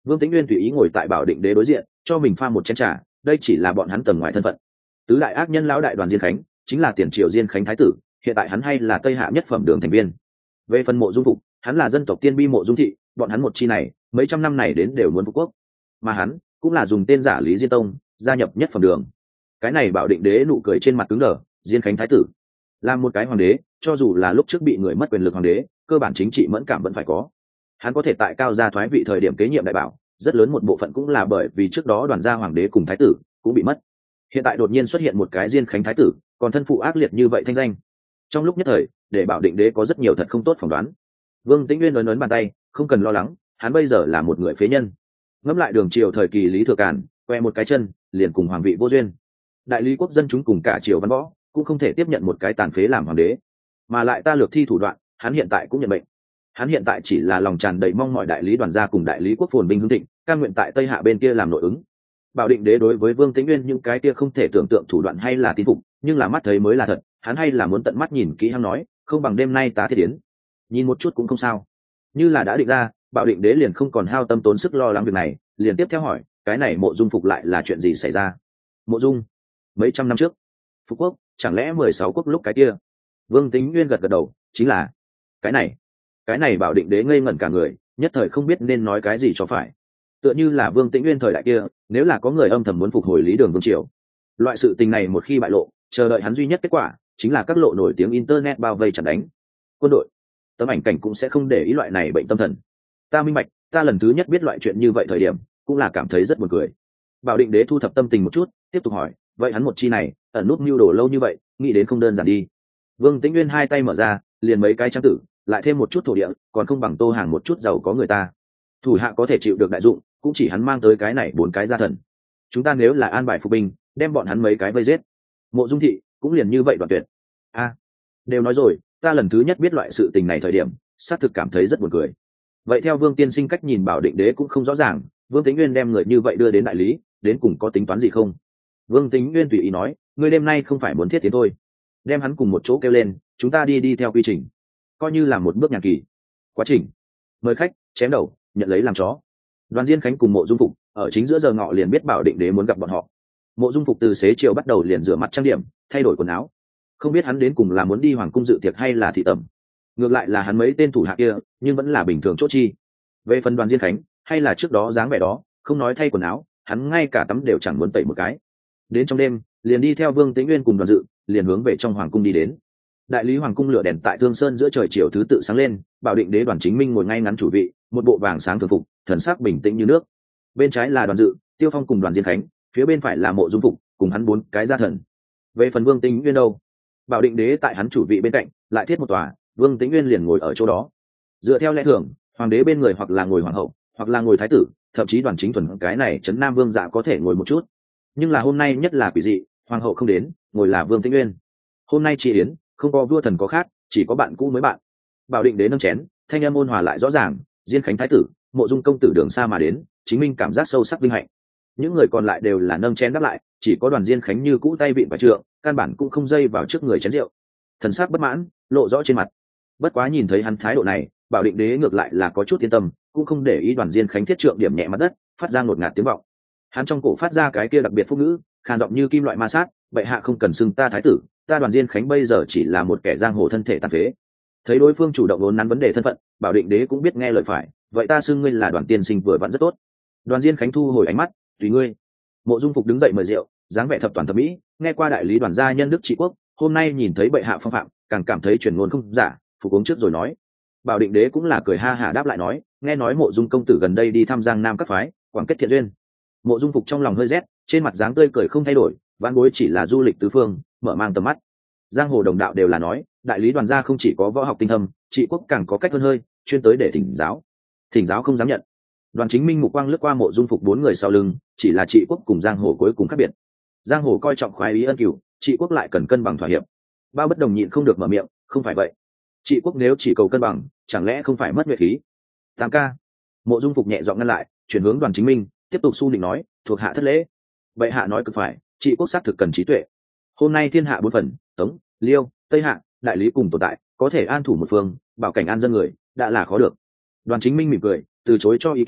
Speaker 1: Vương Tĩnh Nguyên tùy ý ngồi tại Bảo Định Đế đối diện, cho mình pha một chén trà. Đây chỉ là bọn hắn tầng ngoài thân phận. Tứ đại ác nhân lão đại Đoàn Diên Khánh chính là tiền triều Diên Khánh thái tử, hiện tại hắn hay là Tây Hạ nhất phẩm đường thành viên. Về phần Mộ Dung Phục, hắn là dân tộc Tiên Bi Mộ Dung thị, bọn hắn một chi này mấy trăm năm này đến đều muốn phục quốc, mà hắn cũng là dùng tên giả Lý Diên Tông gia nhập nhất phẩm đường. Cái này Bảo Định Đế nụ cười trên mặt cứng đờ. Diên Khánh thái tử làm một cái hoàng đế, cho dù là lúc trước bị người mất quyền lực hoàng đế, cơ bản chính trị mẫn cảm vẫn phải có. Hắn có thể tại cao gia thoái vị thời điểm kế nhiệm đại bảo, rất lớn một bộ phận cũng là bởi vì trước đó Đoàn gia hoàng đế cùng thái tử cũng bị mất. Hiện tại đột nhiên xuất hiện một cái Diên Khánh thái tử, còn thân phụ ác liệt như vậy thanh danh, trong lúc nhất thời để Bảo Định Đế có rất nhiều thật không tốt phỏng đoán. Vương Tĩnh Nguyên ấn ấn bàn tay, không cần lo lắng, hắn bây giờ là một người phế nhân. Ngẫm lại đường triều thời kỳ Lý Thừa Càn, que một cái chân liền cùng hoàng vị vô duyên. Đại lý quốc dân chúng cùng cả triều văn võ cũng không thể tiếp nhận một cái tàn phế làm hoàng đế, mà lại ta lược thi thủ đoạn, hắn hiện tại cũng nhận bệnh. Hắn hiện tại chỉ là lòng tràn đầy mong mọi đại lý Đoàn gia cùng đại lý quốc phồn vinh hưng thịnh, cam nguyện tại Tây Hạ bên kia làm nội ứng. Bảo Định Đế đối với Vương Tĩnh Nguyên những cái kia không thể tưởng tượng thủ đoạn hay là tin phục, nhưng là mắt thấy mới là thật, hắn hay là muốn tận mắt nhìn kỹ. Hắn nói, không bằng đêm nay ta thiết tiến, nhìn một chút cũng không sao. Như là đã định ra, Bảo Định Đế liền không còn hao tâm tốn sức lo lắng việc này, liền tiếp theo hỏi, cái này Mộ Dung Phục lại là chuyện gì xảy ra? Mộ Dung, mấy trăm năm trước, Phục quốc, chẳng lẽ mười sáu quốc lúc cái kia? Vương Tĩnh Nguyên gật gật đầu, chính là cái này. Cái này Bảo Định Đế ngây ngẩn cả người, nhất thời không biết nên nói cái gì cho phải. Tựa như là Vương Tĩnh Nguyên thời đại kia, nếu là có người âm thầm muốn phục hồi Lý Đường vương triều, loại sự tình này một khi bại lộ, chờ đợi hắn duy nhất kết quả chính là các lộ nổi tiếng internet bao vây chặn đánh. Quân đội, tấm ảnh cảnh cũng sẽ không để ý loại này bệnh tâm thần. Ta minh bạch, ta lần thứ nhất biết loại chuyện như vậy thời điểm, cũng là cảm thấy rất buồn cười. Bảo Định Đế thu thập tâm tình một chút, tiếp tục hỏi, vậy hắn một chi này ẩn nút mưu đồ lâu như vậy, nghĩ đến không đơn giản đi. Vương Tĩnh Nguyên hai tay mở ra, liền mấy cái trang tử, lại thêm một chút thổ địa, còn không bằng Tô Hàng một chút giàu có người ta. Thủ hạ có thể chịu được đại dụng, cũng chỉ hắn mang tới cái này bốn cái gia thần. Chúng ta nếu là an bài phục binh, đem bọn hắn mấy cái vây giết, Mộ Dung thị cũng liền như vậy đoạn tuyệt. A, à, đều nói rồi, ta lần thứ nhất biết loại sự tình này thời điểm, xác thực cảm thấy rất buồn cười. Vậy theo Vương tiên sinh cách nhìn, Bảo Định Đế cũng không rõ ràng, Vương Tĩnh Nguyên đem người như vậy đưa đến đại lý, đến cùng có tính toán gì không? Vương Tĩnh Nguyên tùy ý nói, ngươi đêm nay không phải muốn thiết tiến thôi, đem hắn cùng một chỗ kêu lên, chúng ta đi đi theo quy trình, coi như là một bước nhạc kỳ. Quá trình, mời khách, chém đầu, nhận lấy làm chó. Đoàn Diên Khánh cùng Mộ Dung Phục ở chính giữa giờ ngọ liền biết Bảo Định Đế muốn gặp bọn họ. Mộ Dung Phục từ xế chiều bắt đầu liền rửa mặt trang điểm, thay đổi quần áo. Không biết hắn đến cùng là muốn đi hoàng cung dự tiệc hay là thị tẩm. Ngược lại là hắn mấy tên thủ hạ kia, nhưng vẫn là bình thường chốt chi. Về phần Đoàn Diên Khánh, hay là trước đó dáng vẻ đó, không nói thay quần áo, hắn ngay cả tắm đều chẳng muốn tẩy một cái. Đến trong đêm, liền đi theo Vương Tĩnh Nguyên cùng Đoàn Dự, liền hướng về trong hoàng cung đi đến. Đại lý hoàng cung lửa đèn tại Thương Sơn giữa trời chiều thứ tự sáng lên, Bảo Định Đế Đoàn Chính Minh ngồi ngay ngắn chủ vị, một bộ vàng sáng thường phục, thần sắc bình tĩnh như nước. Bên trái là Đoàn Dự, Tiêu Phong cùng Đoàn Diên Khánh, phía bên phải là Mộ Dung Phục cùng hắn bốn cái gia thần. Về phần Vương Tĩnh Nguyên đâu? Bảo Định Đế tại hắn chủ vị bên cạnh lại thiết một tòa, Vương Tĩnh Nguyên liền ngồi ở chỗ đó. Dựa theo lẽ thường, hoàng đế bên người hoặc là ngồi hoàng hậu, hoặc là ngồi thái tử, thậm chí Đoàn Chính Thuần cái này trấn Nam Vương dạ có thể ngồi một chút. Nhưng là hôm nay nhất là quỷ dị, hoàng hậu không đến, ngồi là Vương Tĩnh Nguyên. Hôm nay chỉ yến, không có vua thần có khác, chỉ có bạn cũ mới bạn. Bảo Định Đế nâng chén, thanh âm ôn hòa lại rõ ràng, Diên Khánh thái tử, Mộ Dung công tử đường xa mà đến, chính minh cảm giác sâu sắc vinh hạnh. Những người còn lại đều là nâng chén đáp lại, chỉ có Đoàn Diên Khánh như cũ tay vịn và trượng, căn bản cũng không dây vào trước người chén rượu. Thần sắc bất mãn lộ rõ trên mặt. Bất quá nhìn thấy hắn thái độ này, Bảo Định Đế ngược lại là có chút yên tâm, cũng không để ý Đoàn Diên Khánh thiết trượng điểm nhẹ mặt đất, phát ra ngột ngạt tiếng vọng. Hắn trong cổ phát ra cái kia đặc biệt phúc ngữ, khàn giọng như kim loại ma sát, bệ hạ không cần xưng ta thái tử, ta Đoàn Diên Khánh bây giờ chỉ là một kẻ giang hồ thân thể tàn phế. Thấy đối phương chủ động uốn nắn vấn đề thân phận, Bảo Định Đế cũng biết nghe lời phải, vậy ta xưng ngươi là Đoàn tiên sinh vừa vặn rất tốt. Đoàn Diên Khánh thu hồi ánh mắt, tùy ngươi. Mộ Dung Phục đứng dậy mời rượu, dáng vẻ thập toàn thập mỹ, nghe qua đại lý Đoàn gia nhân đức trị quốc, hôm nay nhìn thấy bệ hạ phong phạm, càng cảm thấy truyền ngôn không giả, phục uống trước rồi nói. Bảo Định Đế cũng là cười ha hả đáp lại nói, nghe nói Mộ Dung công tử gần đây đi thăm Giang Nam các phái, quảng kết thiện duyên. Mộ Dung Phục trong lòng hơi rét, trên mặt dáng tươi cười không thay đổi, vãn bối chỉ là du lịch tứ phương, mở mang tầm mắt. Giang hồ đồng đạo đều là nói, đại lý Đoàn gia không chỉ có võ học tinh thâm, trị quốc càng có cách hơn hơi, chuyên tới để thỉnh giáo. Thỉnh giáo không dám nhận. Đoàn Chính Minh mục quang lướt qua Mộ Dung Phục bốn người sau lưng, chỉ là trị quốc cùng giang hồ cuối cùng khác biệt. Giang hồ coi trọng khoái ý ân cửu, trị quốc lại cần cân bằng thỏa hiệp. Bao bất đồng nhịn không được mở miệng, không phải vậy. Trị quốc nếu chỉ cầu cân bằng, chẳng lẽ không phải mất nhuệ khí? Tam ca. Mộ Dung Phục nhẹ giọng ngăn lại, chuyển hướng Đoàn Chính Minh, tiếp tục su định nói, thuộc hạ thất lễ. Bệ hạ nói cực phải, trị quốc xác thực cần trí tuệ. Hôm nay thiên hạ bốn phần, Tống, Liêu, Tây Hạ, đại lý cùng tồn tại, có thể an thủ một phương, bảo cảnh an dân người, đã là khó được. Đoàn Chính Minh mỉm cười, từ chối cho ý kiến,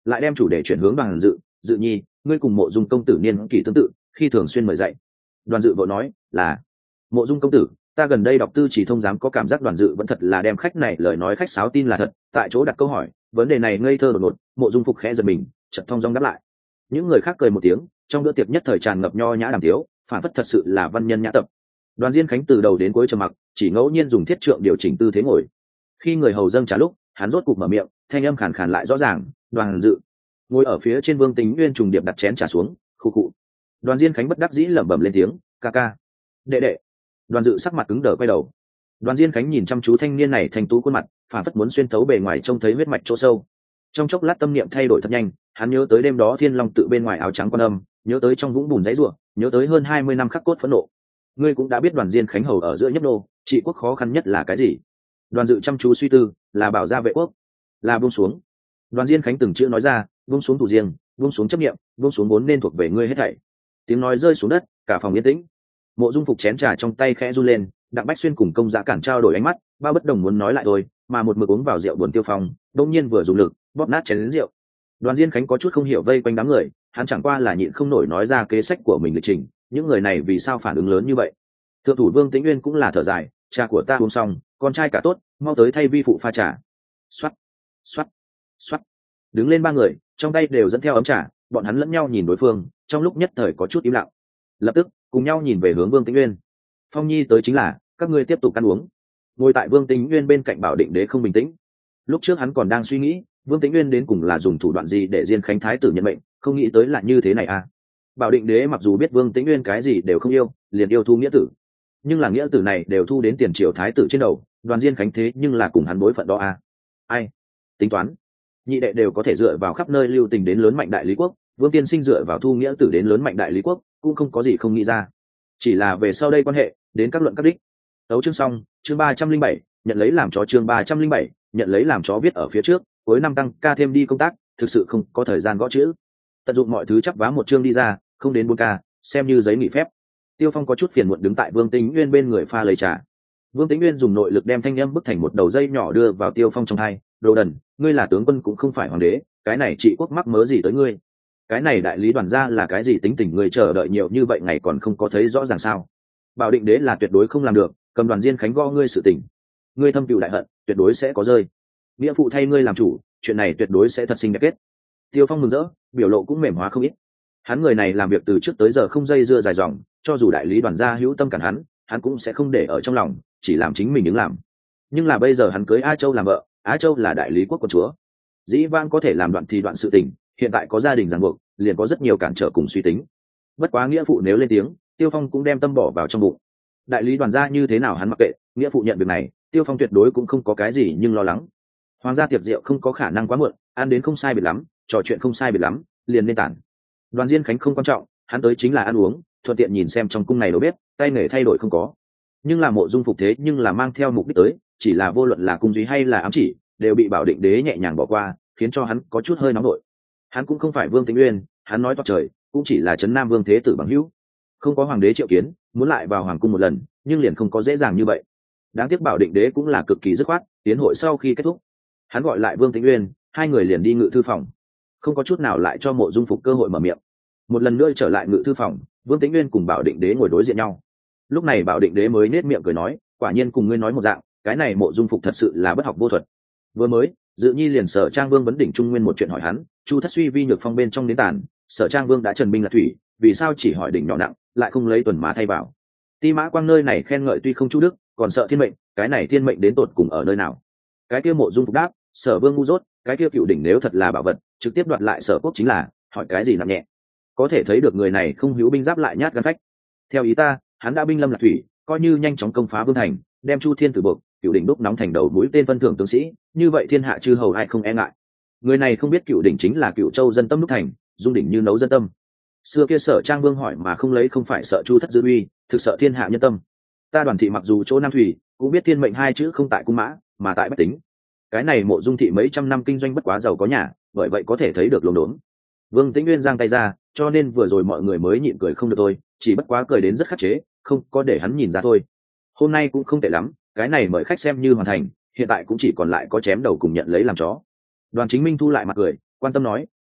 Speaker 1: lại đem chủ đề chuyển hướng đoàn dự. Dự nhi, ngươi cùng mộ dung công tử niên kỷ tương tự, khi thường xuyên mời dạy. Đoàn dự vội nói là mộ dung công tử, ta gần đây đọc tư chỉ thông giám có cảm giác đoàn dự vẫn thật là đem khách này lời nói khách sáo tin là thật. Tại chỗ đặt câu hỏi, vấn đề này ngây thơ đột ngột, mộ dung phục khẽ giật mình, chợt thong dong đáp lại. Những người khác cười một tiếng, trong bữa tiệc nhất thời tràn ngập nho nhã đàm tiếu, phản phất thật sự là văn nhân nhã tập. Đoàn Diên Khánh từ đầu đến cuối trầm mặc, chỉ ngẫu nhiên dùng thiết trượng điều chỉnh tư thế ngồi. Khi người hầu dâng trà lúc, hắn rốt cục mở miệng, thanh âm khàn khàn lại rõ ràng. Đoàn dự ngồi ở phía trên, Vương Tính Nguyên trùng điệp đặt chén trà xuống, khu cụ. Đoàn Diên Khánh bất đắc dĩ lẩm bẩm lên tiếng, ca ca, đệ đệ. Đoàn dự sắc mặt cứng đờ quay đầu. Đoàn Diên Khánh nhìn chăm chú thanh niên này thành tú khuôn mặt, phản phất muốn xuyên thấu bề ngoài trông thấy huyết mạch chỗ sâu. Trong chốc lát tâm niệm thay đổi thật nhanh, hắn nhớ tới đêm đó Thiên Long tự bên ngoài áo trắng quan âm, nhớ tới trong vũng bùn dãy rủa, nhớ tới hơn hai mươi năm khắc cốt phẫn nộ. Ngươi cũng đã biết Đoàn Diên Khánh hầu ở giữa nhấp đô, trị quốc khó khăn nhất là cái gì? Đoàn dự chăm chú suy tư, là bảo gia vệ quốc, là buông xuống. Đoàn Diên Khánh từng chữ nói ra, buông xuống thủ riêng, buông xuống chấp niệm, buông xuống vốn nên thuộc về ngươi hết thảy. Tiếng nói rơi xuống đất, cả phòng yên tĩnh. Mộ Dung Phục chén trà trong tay khẽ run lên, Đặng Bách Xuyên cùng Công Giá Cản trao đổi ánh mắt, ba bất đồng muốn nói lại thôi, mà một mực uống vào rượu buồn Tiêu Phong, đột nhiên vừa dùng lực bóp nát chén rượu. Đoàn Diên Khánh có chút không hiểu vây quanh đám người, hắn chẳng qua là nhịn không nổi nói ra kế sách của mình lịch trình, những người này vì sao phản ứng lớn như vậy. Thượng thủ Vương Tĩnh Nguyên cũng là thở dài, trà của ta uống xong, con trai cả tốt, mau tới thay vi phụ pha trà. Xoát, xoát, xoát. Đứng lên ba người, trong tay đều dẫn theo ấm trà, bọn hắn lẫn nhau nhìn đối phương, trong lúc nhất thời có chút im lặng. Lập tức, cùng nhau nhìn về hướng Vương Tĩnh Nguyên. Phong Nhi tới chính là, các ngươi tiếp tục ăn uống. Ngồi tại Vương Tĩnh Nguyên bên cạnh Bảo Định Đế không bình tĩnh. Lúc trước hắn còn đang suy nghĩ, Vương Tĩnh Nguyên đến cùng là dùng thủ đoạn gì để Diên Khánh thái tử nhận mệnh, không nghĩ tới là như thế này à. Bảo Định Đế mặc dù biết Vương Tĩnh Nguyên cái gì đều không yêu, liền yêu thu nghĩa tử, nhưng là nghĩa tử này đều thu đến tiền triều thái tử trên đầu, Đoàn Diên Khánh thế nhưng là cùng hắn bối phận đó à. Ai tính toán, nhị đệ đều có thể dựa vào khắp nơi lưu tình đến lớn mạnh đại lý quốc, Vương tiên sinh dựa vào thu nghĩa tử đến lớn mạnh đại lý quốc, cũng không có gì không nghĩ ra. Chỉ là về sau đây quan hệ đến các luận các đích. Tấu chương xong, chương ba trăm linh bảy, nhận lấy làm chó, chương ba trăm linh bảy, nhận lấy làm chó viết ở phía trước, cuối năm tăng ca thêm đi công tác, thực sự không có thời gian gõ chữ. Tận dụng mọi thứ chắp vá một chương đi ra, không đến bốn ca, xem như giấy nghỉ phép. Tiêu Phong có chút phiền muộn đứng tại Vương Tĩnh Nguyên bên người pha lấy trà. Vương Tĩnh Nguyên dùng nội lực đem thanh âm bức thành một đầu dây nhỏ đưa vào Tiêu Phong trong hai. Đồ đần, ngươi là tướng quân cũng không phải hoàng đế, cái này trị quốc mắc mớ gì tới ngươi? Cái này đại lý đoàn gia là cái gì tính tình ngươi chờ đợi nhiều như vậy ngày còn không có thấy rõ ràng sao? Bảo Định Đế là tuyệt đối không làm được, cầm Đoàn Diên Khánh gõ ngươi sự tình, ngươi thâm cừu đại hận, tuyệt đối sẽ có rơi. Nghĩa phụ thay ngươi làm chủ, chuyện này tuyệt đối sẽ thật xinh đẹp kết. Tiêu Phong mừng rỡ, biểu lộ cũng mềm hóa không ít. Hắn người này làm việc từ trước tới giờ không dây dưa dài dòng, cho dù đại lý đoàn gia hữu tâm cản hắn, hắn cũng sẽ không để ở trong lòng, chỉ làm chính mình đứng làm. Nhưng là bây giờ hắn cưới A Châu làm vợ, Á Châu là đại lý quốc quân chúa, dĩ vãng có thể làm đoạn thì đoạn sự tình, hiện tại có gia đình ràng buộc, liền có rất nhiều cản trở cùng suy tính. Bất quá nghĩa phụ nếu lên tiếng, Tiêu Phong cũng đem tâm bỏ vào trong bụng. Đại lý đoàn gia như thế nào hắn mặc kệ, nghĩa phụ nhận việc này, Tiêu Phong tuyệt đối cũng không có cái gì nhưng lo lắng. Hoàng gia tiệc rượu không có khả năng quá muộn, ăn đến không sai biệt lắm, trò chuyện không sai biệt lắm, liền nên tản. Đoàn Diên Khánh không quan trọng, hắn tới chính là ăn uống, thuận tiện nhìn xem trong cung này đầu bếp, tay nghề thay đổi không có. Nhưng là Mộ Dung Phục thế nhưng là mang theo mục đích tới, chỉ là vô luận là cung duy hay là ám chỉ, đều bị Bảo Định Đế nhẹ nhàng bỏ qua, khiến cho hắn có chút hơi nóng nổi. Hắn cũng không phải Vương Tĩnh Uyên, hắn nói toạc trời, cũng chỉ là trấn Nam Vương thế tử bằng hữu, không có hoàng đế triệu kiến, muốn lại vào hoàng cung một lần, nhưng liền không có dễ dàng như vậy. Đáng tiếc Bảo Định Đế cũng là cực kỳ dứt khoát, tiến hội sau khi kết thúc, hắn gọi lại Vương Tĩnh Uyên, hai người liền đi ngự thư phòng, không có chút nào lại cho Mộ Dung Phục cơ hội mở miệng. Một lần nữa trở lại ngự thư phòng, Vương Tĩnh Uyên cùng Bảo Định Đế ngồi đối diện nhau. Lúc này Bảo Định Đế mới nết miệng cười nói, quả nhiên cùng ngươi nói một dạng, cái này Mộ Dung Phục thật sự là bất học vô thuật. Vừa mới Dự Nhi liền Sở Trang Vương vấn đỉnh Trung Nguyên một chuyện hỏi hắn, Chu Thất suy vi nhược phong bên trong đến tàn, Sở Trang Vương đã trần binh là thủy, vì sao chỉ hỏi đỉnh nhỏ nặng, lại không lấy tuần mã thay vào. Ti Mã Quang nơi này khen ngợi tuy không chu đức, còn sợ thiên mệnh, cái này thiên mệnh đến tột cùng ở nơi nào? Cái kia Mộ Dung Phục đáp, Sở Vương ngu dốt, cái kia cựu đỉnh nếu thật là bảo vật, trực tiếp đoạt lại Sở Quốc chính là, hỏi cái gì nặng nhẹ. Có thể thấy được người này không hữu binh giáp lại nhát gan phách. Theo ý ta, hắn đã binh lâm lạc thủy, coi như nhanh chóng công phá vương thành, đem Chu Thiên tử buộc, cựu đỉnh đúc nóng thành đầu mũi tên phân thưởng tướng sĩ, như vậy thiên hạ chư hầu ai không e ngại. Người này không biết cựu đỉnh chính là Cựu Châu dân tâm đúc thành, dung đỉnh như nấu dân tâm. Xưa kia Sở Trang Vương hỏi mà không lấy không phải sợ Chu Thất dư uy, thực sợ thiên hạ nhân tâm. Ta Đoàn thị mặc dù chỗ Nam thủy, cũng biết thiên mệnh hai chữ không tại cung mã, mà tại bách tính. Cái này Mộ Dung thị mấy trăm năm kinh doanh bất quá giàu có nhà, bởi vậy có thể thấy được luống đốn. Vương Tĩnh Nguyên giang tay ra, cho nên vừa rồi mọi người mới nhịn cười không được thôi, chỉ bất quá cười đến rất khắc chế, không có để hắn nhìn ra thôi. Hôm nay cũng không tệ lắm, cái này mời khách xem như hoàn thành, hiện tại cũng chỉ còn lại có chém đầu cùng nhận lấy làm chó. Đoàn Chính Minh thu lại mặt cười, quan tâm nói,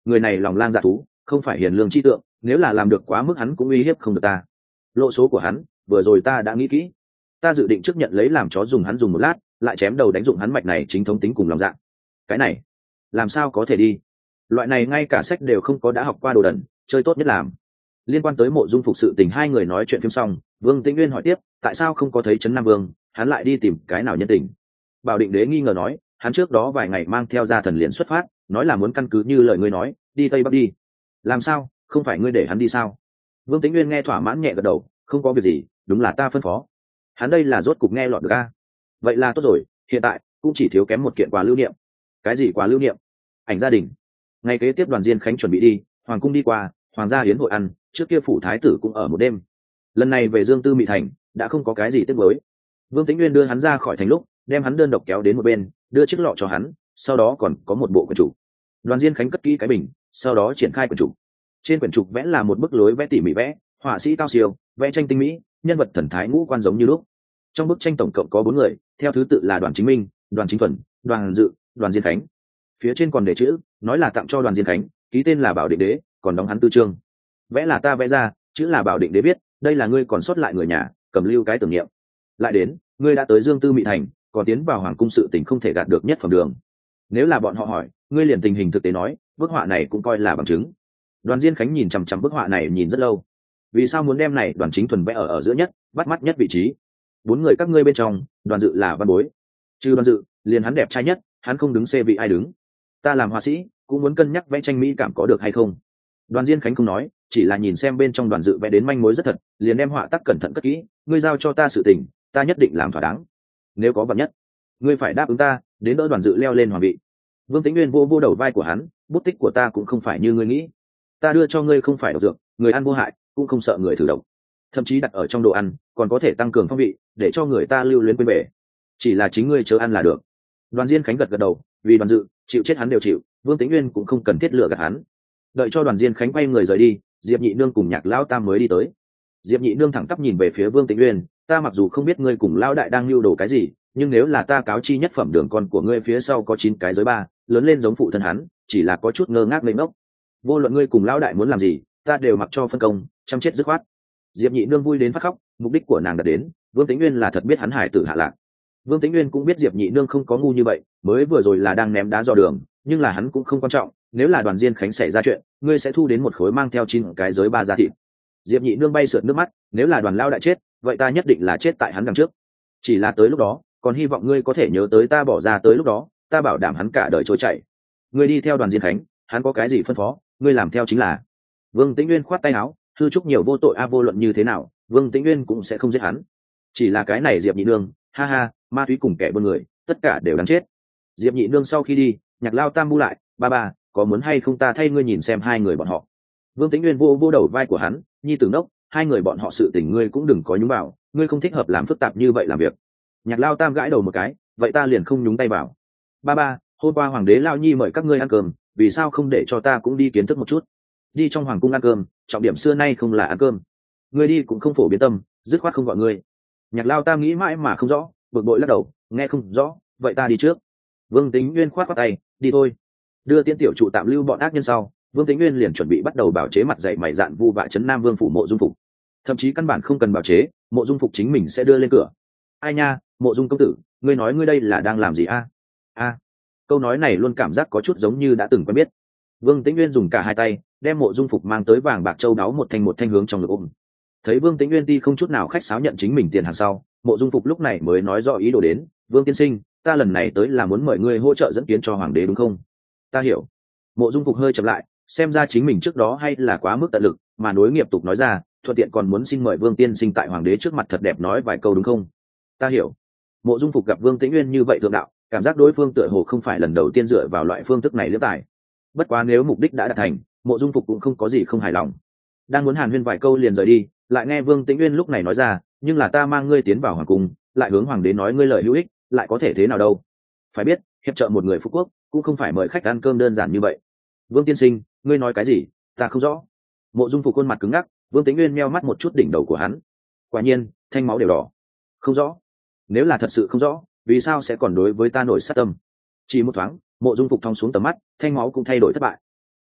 Speaker 1: người này lòng lang dạ thú, không phải hiền lương chi tượng, nếu là làm được quá mức hắn cũng uy hiếp không được ta. Lộ số của hắn vừa rồi ta đã nghĩ kỹ, ta dự định trước nhận lấy làm chó dùng hắn dùng một lát, lại chém đầu đánh dụng hắn mạch này chính thống tính cùng lòng dạ. Cái này làm sao có thể đi, loại này ngay cả sách đều không có đã học qua đồ đần, chơi tốt nhất làm. Liên quan tới Mộ Dung Phục sự tình, hai người nói chuyện phim xong, Vương Tĩnh Nguyên hỏi tiếp, tại sao không có thấy Trấn Nam Vương, hắn lại đi tìm cái nào nhân tình? Bảo Định Đế nghi ngờ nói, hắn trước đó vài ngày mang theo gia thần liền xuất phát, nói là muốn căn cứ như lời ngươi nói, đi Tây Bắc đi. Làm sao, không phải ngươi để hắn đi sao? Vương Tĩnh Nguyên nghe thỏa mãn nhẹ gật đầu, không có việc gì, đúng là ta phân phó. Hắn đây là rốt cục nghe lọt được a. Vậy là tốt rồi, hiện tại cũng chỉ thiếu kém một kiện quà lưu niệm. Cái gì quà lưu niệm? Ảnh gia đình. Ngày kế tiếp Đoàn Diên Khánh chuẩn bị đi, hoàng cung đi qua, hoàng gia hiến hội ăn, trước kia phủ thái tử cũng ở một đêm. Lần này về Dương Tư Mị Thành, đã không có cái gì tiếc nuối. Vương Tĩnh Nguyên đưa hắn ra khỏi thành lúc, đem hắn đơn độc kéo đến một bên, đưa chiếc lọ cho hắn, sau đó còn có một bộ quyển trục. Đoàn Diên Khánh cất kỹ cái bình, sau đó triển khai quyển trục. Trên quyển trục vẽ là một bức lối vẽ tỉ mỉ vẽ, họa sĩ cao siêu, vẽ tranh tinh mỹ, nhân vật thần thái ngũ quan giống như lúc. Trong bức tranh tổng cộng có bốn người, theo thứ tự là Đoàn Chính Minh, Đoàn Chính Thuần, Đoàn Dự, Đoàn Diên Khánh. Phía trên còn để chữ, nói là tặng cho Đoàn Diên Khánh, ký tên là Bảo Định Đế, còn đóng hắn tư chương. Vẽ là ta vẽ ra, chữ là Bảo Định Đế viết, đây là ngươi còn sót lại người nhà, cầm lưu cái tưởng niệm. Lại đến, ngươi đã tới Dương Tư Mị Thành, còn tiến vào hoàng cung, sự tình không thể gạt được nhất phẩm đường. Nếu là bọn họ hỏi, ngươi liền tình hình thực tế nói, bức họa này cũng coi là bằng chứng. Đoàn Diên Khánh nhìn chằm chằm bức họa này nhìn rất lâu. Vì sao muốn đem này Đoàn Chính Thuần vẽ ở ở giữa nhất, bắt mắt nhất vị trí? Bốn người các ngươi bên trong, Đoàn Dự là văn bối. Trừ Đoàn Dự, liền hắn đẹp trai nhất, hắn không đứng xê vị ai đứng. Ta làm họa sĩ, cũng muốn cân nhắc vẽ tranh mỹ cảm có được hay không. Đoàn Diên Khánh không nói, chỉ là nhìn xem bên trong Đoàn Dự vẽ đến manh mối rất thật, liền đem họa tác cẩn thận cất kỹ. Ngươi giao cho ta sự tình, ta nhất định làm thỏa đáng. Nếu có vật nhất, ngươi phải đáp ứng ta, đến đỡ Đoàn Dự leo lên hoàng vị. Vương Tĩnh Nguyên vô vô đầu vai của hắn, bút tích của ta cũng không phải như ngươi nghĩ. Ta đưa cho ngươi không phải độc dược, người ăn vô hại, cũng không sợ người thử độc. Thậm chí đặt ở trong đồ ăn, còn có thể tăng cường phong vị, để cho người ta lưu luyến quên về. Chỉ là chính ngươi chớ ăn là được. Đoàn Diên Khánh gật gật đầu, vì Đoàn Dự, chịu chết hắn đều chịu, Vương Tĩnh Nguyên cũng không cần thiết lựa gạt hắn. Đợi cho Đoàn Diên Khánh quay người rời đi, Diệp Nhị Nương cùng Nhạc Lão Tam mới đi tới. Diệp Nhị Nương thẳng tắp nhìn về phía Vương Tĩnh Nguyên, ta mặc dù không biết ngươi cùng Lão đại đang lưu đồ cái gì, nhưng nếu là ta cáo chi nhất phẩm đường con của ngươi phía sau có chín cái giới ba, lớn lên giống phụ thân hắn, chỉ là có chút ngơ ngác lên ngốc. Vô luận ngươi cùng Lão đại muốn làm gì, ta đều mặc cho phân công, chăm chết dứt khoát. Diệp Nhị Nương vui đến phát khóc, mục đích của nàng đã đến, Vương Tĩnh Nguyên là thật biết hắn hải tử hạ lạc. Vương Tĩnh Nguyên cũng biết Diệp Nhị Nương không có ngu như vậy, mới vừa rồi là đang ném đá dò đường, nhưng là hắn cũng không quan trọng, nếu là Đoàn Diên Khánh xảy ra chuyện, ngươi sẽ thu đến một khối mang theo chín cái giới ba giá thịt. Diệp Nhị Nương bay sượt nước mắt, nếu là Đoàn Lao đại chết, vậy ta nhất định là chết tại hắn đằng trước. Chỉ là tới lúc đó, còn hy vọng ngươi có thể nhớ tới ta bỏ ra tới lúc đó, ta bảo đảm hắn cả đời trôi chảy. Ngươi đi theo Đoàn Diên Khánh, hắn có cái gì phân phó, ngươi làm theo chính là. Vương Tĩnh Nguyên khoát tay áo, thư trúc nhiều vô tội a, vô luận như thế nào, Vương Tĩnh Nguyên cũng sẽ không giết hắn. Chỉ là cái này Diệp Nhị Nương, ha ha, ma túy cùng kẻ buôn người, tất cả đều đáng chết. Diệp Nhị Nương sau khi đi, Nhạc Lao Tam bu lại, ba ba, có muốn hay không ta thay ngươi nhìn xem hai người bọn họ. Vương Tĩnh Nguyên vô vô đầu vai của hắn, nhi tử nốc, hai người bọn họ sự tình ngươi cũng đừng có nhúng vào, ngươi không thích hợp làm phức tạp như vậy làm việc. Nhạc Lao Tam gãi đầu một cái, vậy ta liền không nhúng tay vào. Ba ba, hôm qua hoàng đế Lao Nhi mời các ngươi ăn cơm, vì sao không để cho ta cũng đi kiến thức một chút? Đi trong hoàng cung ăn cơm, trọng điểm xưa nay không là ăn cơm. Ngươi đi cũng không phổ biến tâm, dứt khoát không gọi ngươi. Nhạc Lao Tam nghĩ mãi mà không rõ, bực bội lắc đầu, nghe không rõ, vậy ta đi trước. Vương Tĩnh Nguyên khoát khoát tay, đi thôi. Đưa Tiễn tiểu trụ tạm lưu bọn ác nhân sau, Vương Tĩnh Nguyên liền chuẩn bị bắt đầu bảo chế mặt dạy mày dạn vu vạ trấn Nam Vương phủ Mộ Dung Phục. Thậm chí căn bản không cần bảo chế, Mộ Dung Phục chính mình sẽ đưa lên cửa. Ai nha, Mộ Dung công tử, ngươi nói ngươi đây là đang làm gì a? A. Câu nói này luôn cảm giác có chút giống như đã từng quen biết. Vương Tĩnh Nguyên dùng cả hai tay, đem Mộ Dung Phục mang tới vàng bạc châu đáo một thanh một thanh hướng trong ngực ôm. Thấy Vương Tĩnh Nguyên ti không chút nào khách sáo nhận chính mình tiền hàng sau, Mộ Dung Phục lúc này mới nói rõ ý đồ đến, Vương tiên sinh, ta lần này tới là muốn mời ngươi hỗ trợ dẫn kiến cho hoàng đế đúng không? Ta hiểu. Mộ Dung Phục hơi chậm lại, xem ra chính mình trước đó hay là quá mức tận lực, mà nối nghiệp tục nói ra, thuận tiện còn muốn xin mời Vương tiên sinh tại hoàng đế trước mặt thật đẹp nói vài câu đúng không? Ta hiểu. Mộ Dung Phục gặp Vương Tĩnh Nguyên như vậy thượng đạo, cảm giác đối phương tựa hồ không phải lần đầu tiên dựa vào loại phương thức này liếc tài. Bất quá nếu mục đích đã đạt thành, Mộ Dung Phục cũng không có gì không hài lòng. Đang muốn hàn huyên vài câu liền rời đi, lại nghe Vương Tĩnh Nguyên lúc này nói ra, nhưng là ta mang ngươi tiến vào hoàng cung, lại hướng hoàng đế nói ngươi lời hữu ích, lại có thể thế nào đâu? Phải biết, hiệp trợ một người phú quốc, cũng không phải mời khách ăn cơm đơn giản như vậy. Vương tiên sinh, ngươi nói cái gì? Ta không rõ. Mộ Dung Phục khuôn mặt cứng ngắc, Vương Tĩnh Nguyên meo mắt một chút đỉnh đầu của hắn. Quả nhiên, thanh máu đều đỏ. Không rõ. Nếu là thật sự không rõ, vì sao sẽ còn đối với ta nổi sát tâm? Chỉ một thoáng, Mộ Dung Phục thong xuống tầm mắt, thanh máu cũng thay đổi thất bại.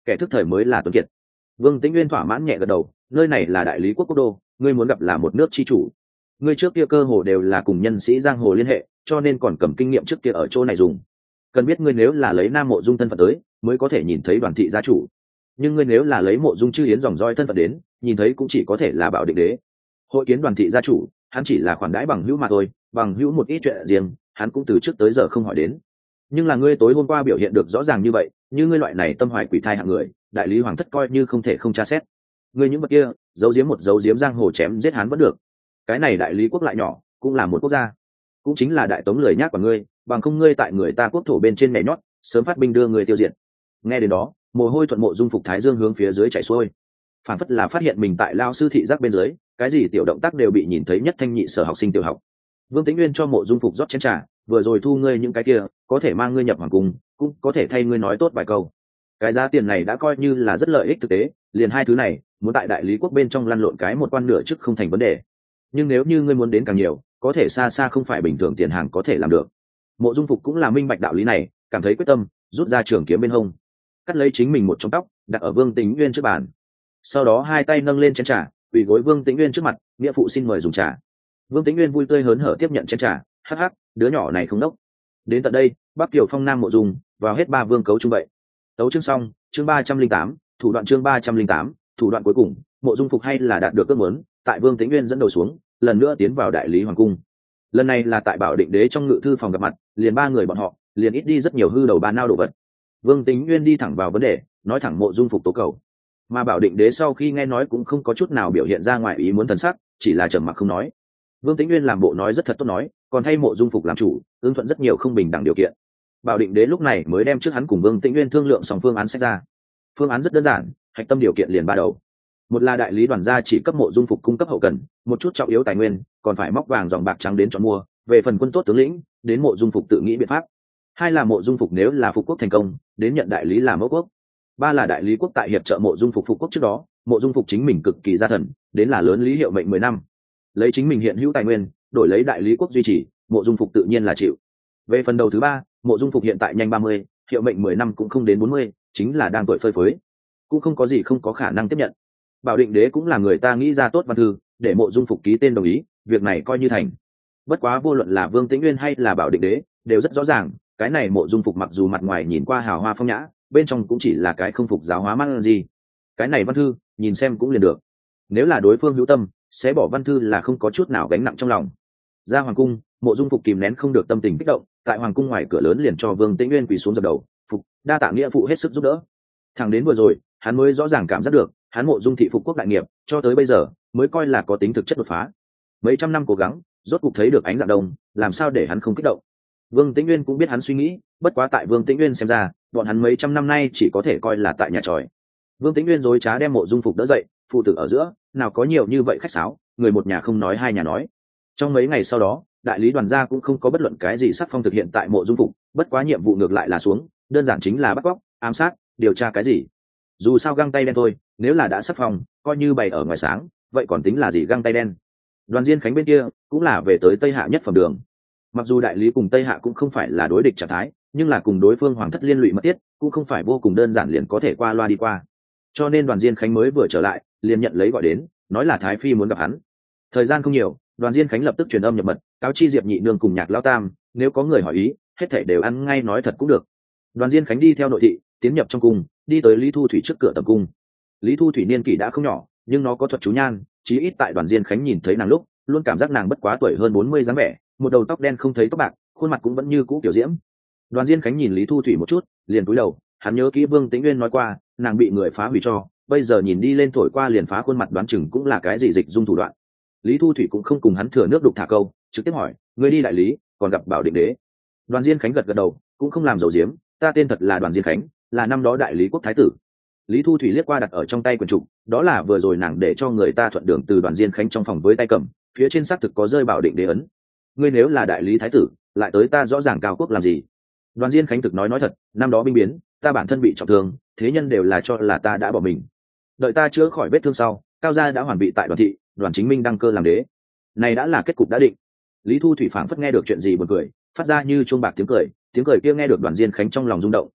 Speaker 1: kẻ thức thời mới là tuấn kiệt. Vương Tĩnh Nguyên thỏa mãn nhẹ gật đầu, nơi này là đại lý quốc quốc đô, ngươi muốn gặp là một nước chi chủ. Ngươi trước kia cơ hồ đều là cùng nhân sĩ giang hồ liên hệ, cho nên còn cầm kinh nghiệm trước kia ở chỗ này dùng. Cần biết ngươi nếu là lấy Nam Mộ Dung thân phận tới, mới có thể nhìn thấy Đoàn thị gia chủ. Nhưng ngươi nếu là lấy Mộ Dung Chư Yến dòng roi thân phận đến, nhìn thấy cũng chỉ có thể là Bảo Định Đế. Hội kiến Đoàn thị gia chủ, hắn chỉ là khoản đãi bằng hữu mà thôi, bằng hữu một ít chuyện riêng, hắn cũng từ trước tới giờ không hỏi đến. Nhưng là ngươi tối hôm qua biểu hiện được rõ ràng như vậy, như ngươi loại này tâm hoài quỷ thai hạng người, đại lý hoàng thất coi như không thể không tra xét. Ngươi những vật kia, giấu giếm một giấu giếm giang hồ chém giết hắn vẫn được. Cái này đại lý quốc lại nhỏ, cũng là một quốc gia, cũng chính là đại tống lười nhác của ngươi, bằng không ngươi tại người ta quốc thổ bên trên nhảy nhót, sớm phát binh đưa người tiêu diệt. Nghe đến đó, mồ hôi thuận Mộ Dung Phục thái dương hướng phía dưới chảy xuôi, phản phất là phát hiện mình tại lao sư thị giác bên dưới, cái gì tiểu động tác đều bị nhìn thấy nhất thanh nhị sở học sinh tiểu học. Vương Tĩnh Nguyên cho Mộ Dung Phục rót chén trà, vừa rồi thu ngươi những cái kia, có thể mang ngươi nhập hoàng cung, cũng có thể thay ngươi nói tốt vài câu. Cái giá tiền này đã coi như là rất lợi ích thực tế, liền hai thứ này, muốn tại đại lý quốc bên trong lăn lộn cái một quan nửa chức không thành vấn đề. Nhưng nếu như ngươi muốn đến càng nhiều, có thể xa xa không phải bình thường tiền hàng có thể làm được. Mộ Dung Phục cũng là minh bạch đạo lý này, cảm thấy quyết tâm, rút ra trường kiếm bên hông, cắt lấy chính mình một trong tóc, đặt ở Vương Tĩnh Nguyên trước bàn. Sau đó hai tay nâng lên chén trà, quỳ gối Vương Tĩnh Nguyên trước mặt, nghĩa phụ xin mời dùng trà. Vương Tĩnh Nguyên vui tươi hớn hở tiếp nhận chén trà, hắc hắc, đứa nhỏ này không đốc. Đến tận đây, Bắc Kiều Phong Nam Mộ Dung, vào hết ba vương cấu trung vậy. Tấu chương xong, chương ba trăm linh tám, thủ đoạn chương ba trăm linh tám, thủ đoạn cuối cùng, Mộ Dung Phục hay là đạt được ước muốn, tại Vương Tĩnh Nguyên dẫn đầu xuống, lần nữa tiến vào đại lý hoàng cung. Lần này là tại Bảo Định Đế trong ngự thư phòng gặp mặt, liền ba người bọn họ, liền ít đi rất nhiều hư đầu ba nao đồ vật. Vương Tĩnh Nguyên đi thẳng vào vấn đề, nói thẳng Mộ Dung Phục tố cầu. Mà Bảo Định Đế sau khi nghe nói cũng không có chút nào biểu hiện ra ngoài ý muốn thần sắc, chỉ là trầm mặc không nói. Vương Tĩnh Nguyên làm bộ nói rất thật tốt nói, còn thay Mộ Dung Phục làm chủ, ưng thuận rất nhiều không bình đẳng điều kiện. Bảo Định Đế lúc này mới đem trước hắn cùng Vương Tĩnh Nguyên thương lượng xong phương án sách ra. Phương án rất đơn giản, hạch tâm điều kiện liền ba đầu. Một là đại lý đoàn gia chỉ cấp Mộ Dung Phục cung cấp hậu cần, một chút trọng yếu tài nguyên, còn phải móc vàng dòng bạc trắng đến chọn mua, về phần quân tốt tướng lĩnh, đến Mộ Dung Phục tự nghĩ biện pháp. Hai là Mộ Dung Phục nếu là phục quốc thành công, đến nhận đại lý làm mẫu quốc. Ba là đại lý quốc tại hiệp trợ Mộ Dung Phục phục quốc trước đó, Mộ Dung Phục chính mình cực kỳ gia thần, đến là lớn lý hiệu mệnh mười năm. Lấy chính mình hiện hữu tài nguyên, đổi lấy đại lý quốc duy trì, Mộ Dung Phục tự nhiên là chịu. Về phần đầu thứ ba, Mộ Dung Phục hiện tại nhanh ba mươi, hiệu mệnh mười năm cũng không đến bốn mươi, chính là đang tuổi phơi phới, cũng không có gì không có khả năng tiếp nhận. Bảo Định Đế cũng là người ta nghĩ ra tốt văn thư, để Mộ Dung Phục ký tên đồng ý, việc này coi như thành. Bất quá vô luận là Vương Tĩnh Nguyên hay là Bảo Định Đế, đều rất rõ ràng, cái này Mộ Dung Phục mặc dù mặt ngoài nhìn qua hào hoa phong nhã, bên trong cũng chỉ là cái không phục giáo hóa mắt gì. Cái này văn thư, nhìn xem cũng liền được. Nếu là đối phương hữu tâm, sẽ bỏ văn thư là không có chút nào gánh nặng trong lòng. Ra hoàng cung, Mộ Dung Phục kìm nén không được tâm tình kích động, tại hoàng cung ngoài cửa lớn liền cho Vương Tĩnh Nguyên quỳ xuống dập đầu, phục, đa tạ nghĩa phụ hết sức giúp đỡ. Thẳng đến vừa rồi, hắn mới rõ ràng cảm giác được, hắn Mộ Dung thị phục quốc đại nghiệp, cho tới bây giờ mới coi là có tính thực chất đột phá. Mấy trăm năm cố gắng, rốt cục thấy được ánh dạng đông, làm sao để hắn không kích động. Vương Tĩnh Nguyên cũng biết hắn suy nghĩ, bất quá tại Vương Tĩnh Nguyên xem ra, bọn hắn mấy trăm năm nay chỉ có thể coi là tại nhà tròi. Vương Tĩnh Nguyên dối trá đem Mộ Dung Phục đỡ dậy, phụ tử ở giữa, nào có nhiều như vậy khách sáo, người một nhà không nói hai nhà nói. Trong mấy ngày sau đó, đại lý đoàn gia cũng không có bất luận cái gì sắc phong thực hiện tại Mộ Dung Phục, bất quá nhiệm vụ ngược lại là xuống, đơn giản chính là bắt cóc, ám sát, điều tra cái gì. Dù sao găng tay đen thôi, nếu là đã sắc phong, coi như bày ở ngoài sáng, vậy còn tính là gì găng tay đen. Đoàn Diên Khánh bên kia cũng là về tới Tây Hạ nhất phẩm đường. Mặc dù đại lý cùng Tây Hạ cũng không phải là đối địch trạng thái, nhưng là cùng đối phương hoàng thất liên lụy mật thiết, cũng không phải vô cùng đơn giản liền có thể qua loa đi qua. Cho nên Đoàn Diên Khánh mới vừa trở lại, liền nhận lấy gọi đến, nói là Thái Phi muốn gặp hắn. Thời gian không nhiều, Đoàn Diên Khánh lập tức truyền âm nhập mật, cáo chi Diệp Nhị Nương cùng Nhạc Lão Tam, nếu có người hỏi ý, hết thảy đều ăn ngay nói thật cũng được. Đoàn Diên Khánh đi theo nội thị, tiến nhập trong cung, đi tới Lý Thu Thủy trước cửa tầm cung. Lý Thu Thủy niên kỷ đã không nhỏ, nhưng nó có thuật chú nhan, chí ít tại Đoàn Diên Khánh nhìn thấy nàng lúc, luôn cảm giác nàng bất quá tuổi hơn bốn mươi dáng vẻ, một đầu tóc đen không thấy tóc bạc, khuôn mặt cũng vẫn như cũ kiểu diễm. Đoàn Diên Khánh nhìn Lý Thu Thủy một chút, liền cúi đầu, hắn nhớ kỹ Vương Tĩnh Nguyên nói qua, nàng bị người phá hủy cho, bây giờ nhìn đi lên thổi qua liền phá khuôn mặt, đoán chừng cũng là cái gì dịch dung thủ đoạn. Lý Thu Thủy cũng không cùng hắn thừa nước đục thả câu, trực tiếp hỏi, người đi đại lý, còn gặp Bảo Định Đế? Đoàn Diên Khánh gật gật đầu, cũng không làm dầu diếm, ta tên thật là Đoàn Diên Khánh, là năm đó đại lý quốc thái tử. Lý Thu Thủy liếc qua đặt ở trong tay quyển trục, đó là vừa rồi nàng để cho người ta thuận đường từ Đoàn Diên Khánh trong phòng với tay cầm, phía trên xác thực có rơi Bảo Định Đế ấn. Ngươi nếu là đại lý thái tử, lại tới ta rõ ràng cao quốc làm gì? Đoàn Diên Khánh thực nói nói thật, năm đó binh biến, ta bản thân bị trọng thương, thế nhân đều là cho là ta đã bỏ mình. Đợi ta chữa khỏi vết thương sau, cao gia đã hoàn bị tại Đoàn thị, Đoàn Chính Minh đăng cơ làm đế. Này đã là kết cục đã định. Lý Thu Thủy phảng phất nghe được chuyện gì buồn cười, phát ra như chuông bạc tiếng cười, tiếng cười kia nghe được Đoàn Diên Khánh trong lòng rung động,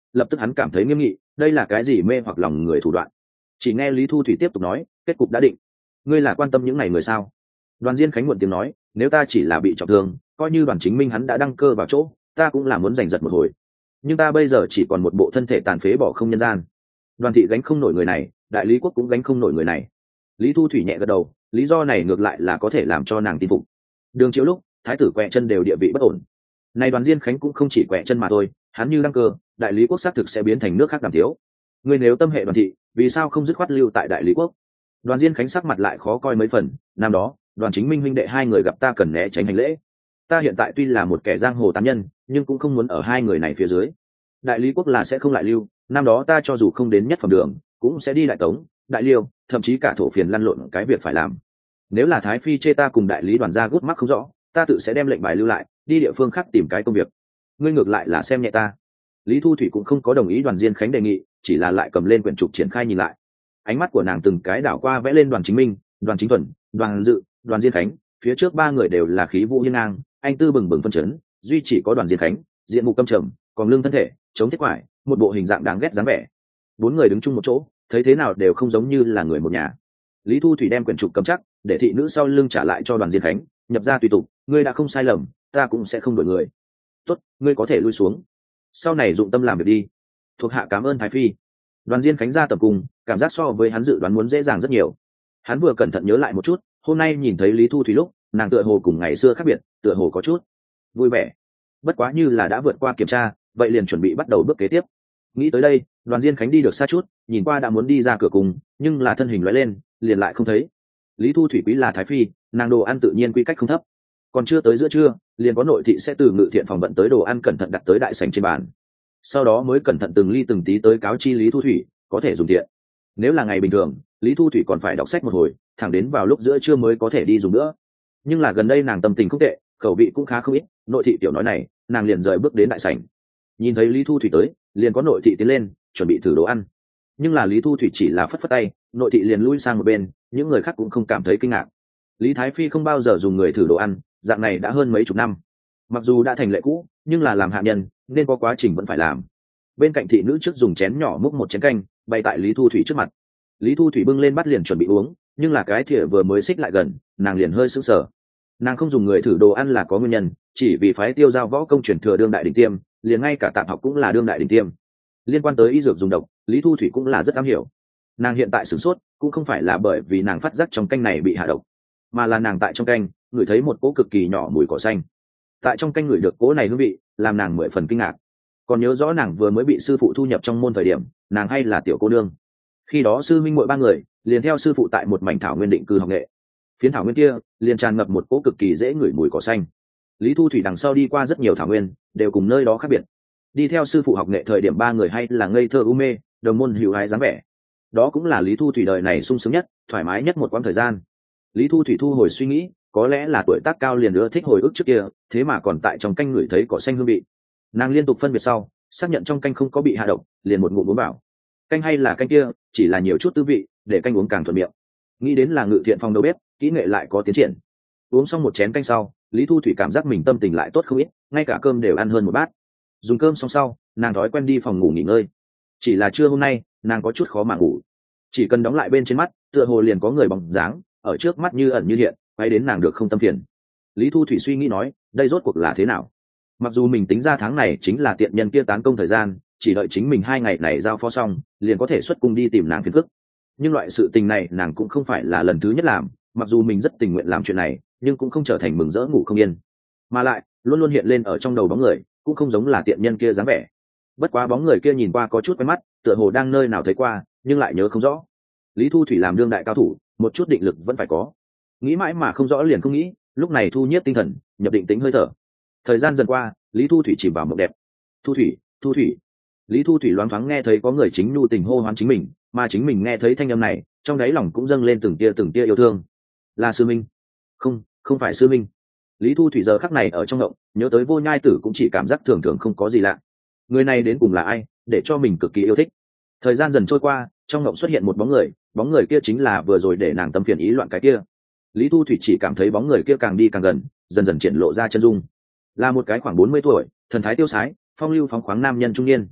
Speaker 1: lập tức hắn cảm thấy nghiêm nghị, đây là cái gì mê hoặc lòng người thủ đoạn. Chỉ nghe Lý Thu Thủy tiếp tục nói, kết cục đã định, ngươi là quan tâm những ngày người sao? Đoàn Diên Khánh muộn tiếng nói, nếu ta chỉ là bị trọng thương, coi như Đoàn Chính Minh hắn đã đăng cơ vào chỗ, ta cũng là muốn giành giật một hồi, nhưng ta bây giờ chỉ còn một bộ thân thể tàn phế bỏ không nhân gian. Đoàn thị gánh không nổi người này, đại lý quốc cũng gánh không nổi người này. Lý Thu Thủy nhẹ gật đầu, lý do này ngược lại là có thể làm cho nàng tin phục. Đường Chiếu lúc thái tử quẹ chân đều địa vị bất ổn, này Đoàn Diên Khánh cũng không chỉ quẹ chân mà thôi, hắn như đăng cơ, đại lý quốc xác thực sẽ biến thành nước khác đàm thiếu. Ngươi nếu tâm hệ Đoàn thị, vì sao không dứt khoát lưu tại đại lý quốc? Đoàn Diên Khánh sắc mặt lại khó coi mấy phần, năm đó Đoàn Chính Minh huynh đệ hai người gặp ta cần né tránh hành lễ, ta hiện tại tuy là một kẻ giang hồ tán nhân, nhưng cũng không muốn ở hai người này phía dưới. Đại lý quốc là sẽ không lại lưu, năm đó ta cho dù không đến nhất phẩm đường, cũng sẽ đi đại tống, đại liêu, thậm chí cả thổ phiền lăn lộn cái việc phải làm. Nếu là thái phi chê ta cùng đại lý Đoàn gia gút mắc không rõ, ta tự sẽ đem lệnh bài lưu lại, đi địa phương khác tìm cái công việc. Ngươi ngược lại là xem nhẹ ta. Lý Thu Thủy cũng không có đồng ý Đoàn Diên Khánh đề nghị, chỉ là lại cầm lên quyển trục triển khai nhìn lại. Ánh mắt của nàng từng cái đảo qua vẽ lên Đoàn Chính Minh, Đoàn Chính Thuần, Đoàn Dự, Đoàn Diên Khánh, phía trước ba người đều là khí vũ hiên ngang, anh tư bừng bừng phân chấn, duy chỉ có Đoàn Diên Khánh, diện mục căm trầm, còn lưng thân thể, chống thiết quải, một bộ hình dạng đáng ghét dáng vẻ. Bốn người đứng chung một chỗ, thấy thế nào đều không giống như là người một nhà. Lý Thu Thủy đem quyển trục cầm chắc, để thị nữ sau lưng trả lại cho Đoàn Diên Khánh, nhập ra tùy tục, ngươi đã không sai lầm, ta cũng sẽ không đổi người. Tốt, ngươi có thể lui xuống. Sau này dụng tâm làm việc đi. Thuộc hạ cảm ơn thái phi. Đoàn Diên Khánh ra tập cùng, cảm giác so với hắn dự đoán muốn dễ dàng rất nhiều. Hắn vừa cẩn thận nhớ lại một chút, hôm nay nhìn thấy Lý Thu Thủy lúc, nàng tựa hồ cùng ngày xưa khác biệt, tựa hồ có chút vui vẻ. Bất quá như là đã vượt qua kiểm tra, vậy liền chuẩn bị bắt đầu bước kế tiếp. Nghĩ tới đây, Đoàn Diên Khánh đi được xa chút, nhìn qua đã muốn đi ra cửa cùng, nhưng là thân hình lóe lên, liền lại không thấy. Lý Thu Thủy quý là thái phi, nàng đồ ăn tự nhiên quy cách không thấp. Còn chưa tới giữa trưa, liền có nội thị sẽ từ ngự thiện phòng vận tới đồ ăn cẩn thận đặt tới đại sảnh trên bàn. Sau đó mới cẩn thận từng ly từng tí tới cáo chi Lý Thu Thủy, có thể dùng tiện. Nếu là ngày bình thường, Lý Thu Thủy còn phải đọc sách một hồi, thẳng đến vào lúc giữa trưa mới có thể đi dùng nữa. Nhưng là gần đây nàng tâm tình không tệ, khẩu vị cũng khá không ít, nội thị tiểu nói này, nàng liền rời bước đến đại sảnh. Nhìn thấy Lý Thu Thủy tới, liền có nội thị tiến lên, chuẩn bị thử đồ ăn. Nhưng là Lý Thu Thủy chỉ là phất phất tay, nội thị liền lui sang một bên, những người khác cũng không cảm thấy kinh ngạc. Lý Thái Phi không bao giờ dùng người thử đồ ăn, dạng này đã hơn mấy chục năm. Mặc dù đã thành lệ cũ, nhưng là làm hạ nhân, nên có quá trình vẫn phải làm. Bên cạnh thị nữ trước dùng chén nhỏ múc một chén canh, bày tại Lý Thu Thủy trước mặt. Lý Thu Thủy bưng lên bát liền chuẩn bị uống, nhưng là cái thìa vừa mới xích lại gần, nàng liền hơi sững sờ. Nàng không dùng người thử đồ ăn là có nguyên nhân, chỉ vì phái Tiêu Giao võ công truyền thừa đương đại đỉnh tiêm, liền ngay cả tạm học cũng là đương đại đỉnh tiêm. Liên quan tới y dược dùng độc, Lý Thu Thủy cũng là rất am hiểu. Nàng hiện tại sửng sốt, cũng không phải là bởi vì nàng phát giác trong canh này bị hạ độc, mà là nàng tại trong canh ngửi thấy một cỗ cực kỳ nhỏ mùi cỏ xanh. Tại trong canh ngửi được cỗ này hương vị, làm nàng mười phần kinh ngạc. Còn nhớ rõ nàng vừa mới bị sư phụ thu nhập trong môn thời điểm, nàng hay là tiểu cô nương. Khi đó sư minh muội ba người liền theo sư phụ tại một mảnh thảo nguyên định cư học nghệ. Phiến thảo nguyên kia liền tràn ngập một cỗ cực kỳ dễ ngửi mùi cỏ xanh. Lý Thu Thủy đằng sau đi qua rất nhiều thảo nguyên, đều cùng nơi đó khác biệt. Đi theo sư phụ học nghệ thời điểm ba người hay là ngây thơ u mê, đồng môn hữu hái dáng vẻ. Đó cũng là Lý Thu Thủy đời này sung sướng nhất, thoải mái nhất một quãng thời gian. Lý Thu Thủy thu hồi suy nghĩ, có lẽ là tuổi tác cao liền ưa thích hồi ức trước kia, thế mà còn tại trong canh ngửi thấy cỏ xanh hương vị. Nàng liên tục phân biệt sau, xác nhận trong canh không có bị hạ độc, liền một ngụm uống vào. Canh hay là canh kia, chỉ là nhiều chút tư vị, để canh uống càng thuận miệng. Nghĩ đến là ngự thiện phòng đầu bếp, kỹ nghệ lại có tiến triển. Uống xong một chén canh sau, Lý Thu Thủy cảm giác mình tâm tình lại tốt không ít, ngay cả cơm đều ăn hơn một bát. Dùng cơm xong sau, nàng thói quen đi phòng ngủ nghỉ ngơi. Chỉ là trưa hôm nay, nàng có chút khó mà ngủ. Chỉ cần đóng lại bên trên mắt, tựa hồ liền có người bóng dáng ở trước mắt như ẩn như hiện, quay đến nàng được không tâm phiền. Lý Thu Thủy suy nghĩ nói, đây rốt cuộc là thế nào? Mặc dù mình tính ra tháng này chính là tiện nhân kia tán công thời gian, chỉ đợi chính mình hai ngày này giao phó xong, liền có thể xuất cung đi tìm nàng phiền phức. Nhưng loại sự tình này nàng cũng không phải là lần thứ nhất làm, mặc dù mình rất tình nguyện làm chuyện này, nhưng cũng không trở thành mừng rỡ ngủ không yên. Mà lại, luôn luôn hiện lên ở trong đầu bóng người, cũng không giống là tiện nhân kia dáng vẻ. Bất quá bóng người kia nhìn qua có chút quen mắt, tựa hồ đang nơi nào thấy qua, nhưng lại nhớ không rõ. Lý Thu Thủy làm đương đại cao thủ, một chút định lực vẫn phải có. Nghĩ mãi mà không rõ liền không nghĩ, lúc này thu nhiếp tinh thần, nhập định tính hơi thở. Thời gian dần qua, Lý Thu Thủy chìm vào mộng đẹp. Thu Thủy, Thu Thủy. Lý Thu Thủy loáng thoáng nghe thấy có người chính nhu tình hô hoán chính mình, mà chính mình nghe thấy thanh âm này, trong đáy lòng cũng dâng lên từng tia từng tia yêu thương. Là sư minh? Không, không phải sư minh. Lý Thu Thủy giờ khắc này ở trong ngộng, nhớ tới Vô Nhai Tử cũng chỉ cảm giác thường thường không có gì lạ. Người này đến cùng là ai, để cho mình cực kỳ yêu thích. Thời gian dần trôi qua, trong ngộng xuất hiện một bóng người, bóng người kia chính là vừa rồi để nàng tâm phiền ý loạn cái kia. Lý Thu Thủy chỉ cảm thấy bóng người kia càng đi càng gần, dần dần triển lộ ra chân dung. Là một cái khoảng bốn mươi tuổi, thần thái tiêu sái, phong lưu phóng khoáng nam nhân trung niên.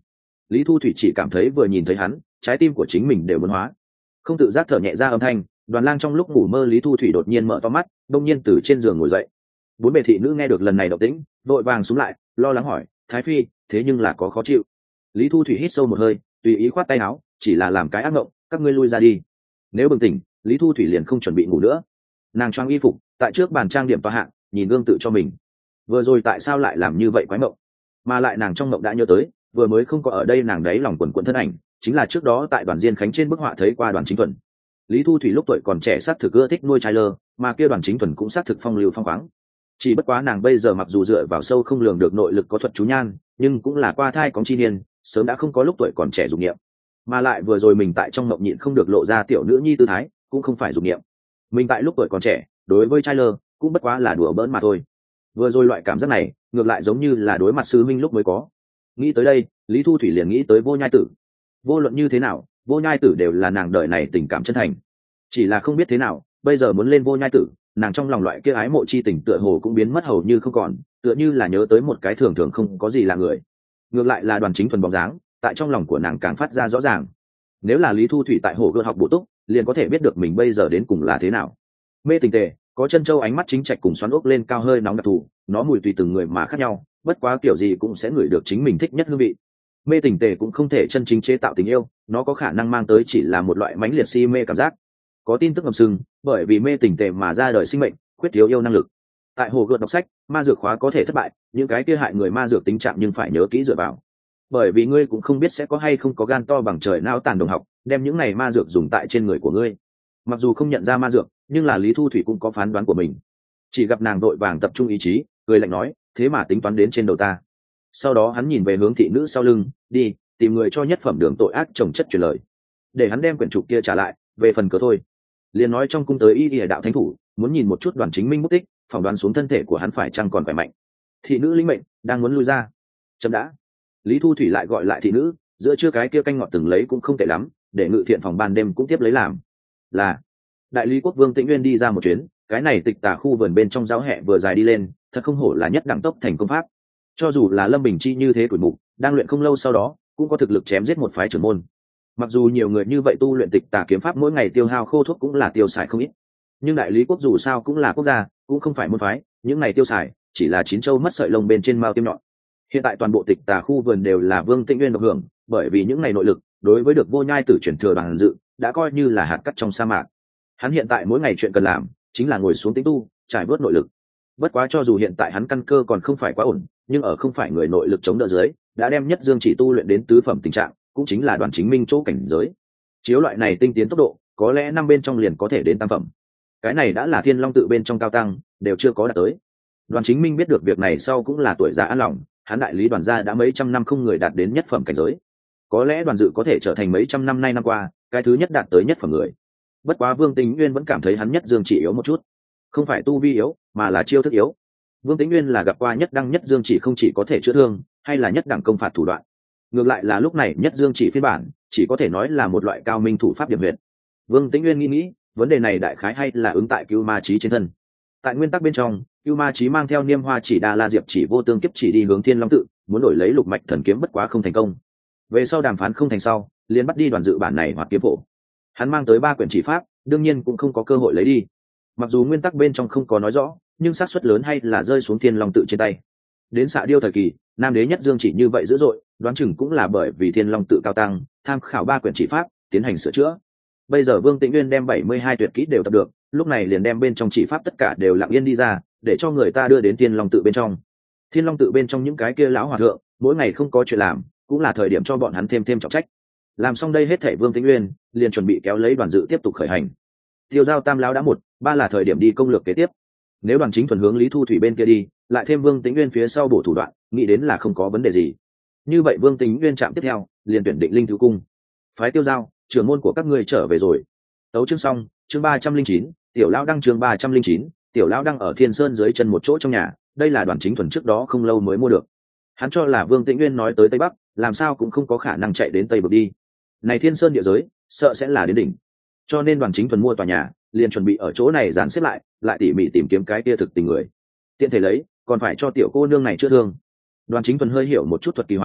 Speaker 1: Lý Thu Thủy chỉ cảm thấy vừa nhìn thấy hắn, trái tim của chính mình đều muốn hóa. Không tự giác thở nhẹ ra âm thanh, Đoàn Lang trong lúc ngủ mơ Lý Thu Thủy đột nhiên mở to mắt, đột nhiên từ trên giường ngồi dậy. Bốn bề thị nữ nghe được lần này động tĩnh, vội vàng xuống lại, lo lắng hỏi, "Thái phi, thế nhưng là có khó chịu?" Lý Thu Thủy hít sâu một hơi, tùy ý khoát tay áo, "Chỉ là làm cái ác mộng, các ngươi lui ra đi." Nếu bừng tỉnh, Lý Thu Thủy liền không chuẩn bị ngủ nữa. Nàng choàng y phục, tại trước bàn trang điểm tòa hạng, nhìn gương tự cho mình. Vừa rồi tại sao lại làm như vậy quái mộng? Mà lại nàng trong mộng đã nhớ tới, vừa mới không có ở đây nàng đấy lòng quần quần thân ảnh, chính là trước đó tại Đoàn Diên Khánh trên bức họa thấy qua Đoàn Chính Thuần. Lý Thu Thủy lúc tuổi còn trẻ xác thực ưa thích nuôi trai lơ, mà kia Đoàn Chính Thuần cũng xác thực phong lưu phong khoáng. Chỉ bất quá nàng bây giờ mặc dù dựa vào sâu không lường được nội lực có thuật chú nhan, nhưng cũng là qua thai có chi niên, sớm đã không có lúc tuổi còn trẻ dục niệm. Mà lại vừa rồi mình tại trong mộng nhịn không được lộ ra tiểu nữ nhi tư thái, cũng không phải dục niệm. Mình tại lúc tuổi còn trẻ, đối với trai lơ, cũng bất quá là đùa bỡn mà thôi. Vừa rồi loại cảm giác này, ngược lại giống như là đối mặt sư minh lúc mới có. Nghĩ tới đây, Lý Thu Thủy liền nghĩ tới Vô Nhai Tử. Vô luận như thế nào, Vô Nhai Tử đều là nàng đời này tình cảm chân thành. Chỉ là không biết thế nào, bây giờ muốn lên Vô Nhai Tử, nàng trong lòng loại kia ái mộ chi tình tựa hồ cũng biến mất hầu như không còn, tựa như là nhớ tới một cái thường thường không có gì là người. Ngược lại là Đoàn Chính Thuần bóng dáng, tại trong lòng của nàng càng phát ra rõ ràng. Nếu là Lý Thu Thủy tại hồ gươm học bổ túc, liền có thể biết được mình bây giờ đến cùng là thế nào. Mê tình tề, có chân châu ánh mắt chính trạch cùng xoắn ốc lên cao hơi nóng đặc thù, nó mùi tùy từng người mà khác nhau, bất quá kiểu gì cũng sẽ ngửi được chính mình thích nhất hương vị. Mê tình tề cũng không thể chân chính chế tạo tình yêu, nó có khả năng mang tới chỉ là một loại mãnh liệt si mê cảm giác. Có tin tức ngầm sừng, bởi vì mê tình tề mà ra đời sinh mệnh, khuyết thiếu yêu năng lực. Tại hồ gươm đọc sách, ma dược khóa có thể thất bại, những cái kia hại người ma dược tính trạng nhưng phải nhớ kỹ dựa vào. Bởi vì ngươi cũng không biết sẽ có hay không có gan to bằng trời não tàn đồng học, đem những này ma dược dùng tại trên người của ngươi. Mặc dù không nhận ra ma dược, nhưng là Lý Thu Thủy cũng có phán đoán của mình. Chỉ gặp nàng đội vàng tập trung ý chí, cười lạnh nói, thế mà tính toán đến trên đầu ta. Sau đó hắn nhìn về hướng thị nữ sau lưng, đi tìm người cho nhất phẩm đường tội ác trồng chất truyền lời, để hắn đem quyển trục kia trả lại, về phần cớ thôi. Liền nói trong cung tới y y đạo thánh thủ, muốn nhìn một chút Đoàn Chính Minh mất tích, phỏng đoán xuống thân thể của hắn phải chăng còn khỏe mạnh. Thị nữ lĩnh mệnh, đang muốn lui ra. Chậm đã. Lý Thu Thủy lại gọi lại thị nữ, giữa trưa cái kia canh ngọt từng lấy cũng không tệ lắm, để ngự thiện phòng ban đêm cũng tiếp lấy làm. Là đại lý quốc vương Tĩnh Nguyên đi ra một chuyến, cái này tịch tà khu vườn bên trong giáo hẹ vừa dài đi lên, thật không hổ là nhất đẳng tốc thành công pháp. Cho dù là Lâm Bình Chi như thế tuổi mục, đang luyện không lâu sau đó, cũng có thực lực chém giết một phái trưởng môn. Mặc dù nhiều người như vậy tu luyện tịch tà kiếm pháp mỗi ngày tiêu hao khô thuốc cũng là tiêu xài không ít, nhưng đại lý quốc dù sao cũng là quốc gia, cũng không phải môn phái, những này tiêu xài chỉ là chín châu mất sợi lông bên trên mao tiêm nhọn. Hiện tại toàn bộ tịch tà khu vườn đều là Vương Tĩnh Nguyên độc hưởng, bởi vì những này nội lực đối với được Vô Nhai Tử chuyển thừa Đoàn Dự đã coi như là hạt cát trong sa mạc. Hắn hiện tại mỗi ngày chuyện cần làm chính là ngồi xuống tĩnh tu, trải bớt nội lực. Bất quá cho dù hiện tại hắn căn cơ còn không phải quá ổn, nhưng ở không phải người nội lực chống đỡ dưới, đã đem nhất dương chỉ tu luyện đến tứ phẩm tình trạng, cũng chính là Đoàn Chính Minh chỗ cảnh giới. Chiếu loại này tinh tiến tốc độ, có lẽ năm bên trong liền có thể đến tam phẩm. Cái này đã là Thiên Long tự bên trong cao tăng, đều chưa có đạt tới. Đoàn Chính Minh biết được việc này sau cũng là tuổi già an lòng, hắn đại lý Đoàn gia đã mấy trăm năm không người đạt đến nhất phẩm cảnh giới. Có lẽ Đoàn Dự có thể trở thành mấy trăm năm nay năm qua cái thứ nhất đạt tới nhất phẩm người. Bất quá Vương Tĩnh Nguyên vẫn cảm thấy hắn nhất dương chỉ yếu một chút, không phải tu vi yếu, mà là chiêu thức yếu. Vương Tĩnh Nguyên là gặp qua nhất đăng nhất dương chỉ không chỉ có thể chữa thương, hay là nhất đẳng công phạt thủ đoạn. Ngược lại là lúc này nhất dương chỉ phiên bản, chỉ có thể nói là một loại cao minh thủ pháp điểm huyệt. Vương Tĩnh Nguyên nghĩ nghĩ, vấn đề này đại khái hay là ứng tại Cưu Ma Chí trên thân. Tại nguyên tắc bên trong, Cưu Ma Chí mang theo Niêm Hoa chỉ Đa La Diệp chỉ vô tương kiếp chỉ đi hướng Thiên Long tự, muốn đổi lấy lục mạch thần kiếm bất quá không thành công. Về sau đàm phán không thành sau, liền bắt đi Đoàn Dự bản này hoặc kiếm phổ. Hắn mang tới ba quyển chỉ pháp, đương nhiên cũng không có cơ hội lấy đi. Mặc dù nguyên tắc bên trong không có nói rõ, nhưng xác suất lớn hay là rơi xuống Thiên Long tự trên tay. Đến Xạ Điêu thời kỳ, Nam Đế nhất dương chỉ như vậy dữ dội, đoán chừng cũng là bởi vì Thiên Long tự cao tăng, tham khảo ba quyển chỉ pháp, tiến hành sửa chữa. Bây giờ Vương Tĩnh Nguyên đem bảy mươi hai tuyệt kỹ đều tập được, lúc này liền đem bên trong chỉ pháp tất cả đều lặng yên đi ra, để cho người ta đưa đến Thiên Long tự bên trong. Thiên Long tự bên trong những cái kia lão hòa thượng, mỗi ngày không có chuyện làm, cũng là thời điểm cho bọn hắn thêm thêm trọng trách. Làm xong đây hết thảy Vương Tĩnh Nguyên liền chuẩn bị kéo lấy Đoàn Dự tiếp tục khởi hành. Tiêu giao tam lão đã một, ba là thời điểm đi công lược kế tiếp. Nếu Đoàn Chính Thuần hướng Lý Thu Thủy bên kia đi, lại thêm Vương Tĩnh Nguyên phía sau bổ thủ đoạn, nghĩ đến là không có vấn đề gì. Như vậy Vương Tĩnh Nguyên chạm tiếp theo, liền tuyển định Linh Thứ cung. Phái Tiêu giao, trưởng môn của các ngươi trở về rồi. Tấu chương xong, chương ba trăm linh chín, tiểu lão đăng chương ba trăm linh chín, tiểu lão đăng ở Thiên Sơn dưới chân một chỗ trong nhà, đây là Đoàn Chính Thuần trước đó không lâu mới mua được. Hắn cho là Vương Tĩnh Nguyên nói tới Tây Bắc, làm sao cũng không có khả năng chạy đến Tây Bắc đi. Này Thiên Sơn địa giới, sợ sẽ là đến đỉnh. Cho nên Đoàn Chính Thuần mua tòa nhà, liền chuẩn bị ở chỗ này dàn xếp lại, lại tỉ mỉ tìm kiếm cái kia thực tình người. Tiện thể lấy, còn phải cho tiểu cô nương này chữa thương. Đoàn Chính Thuần hơi hiểu một chút thuật kỳ hoàng,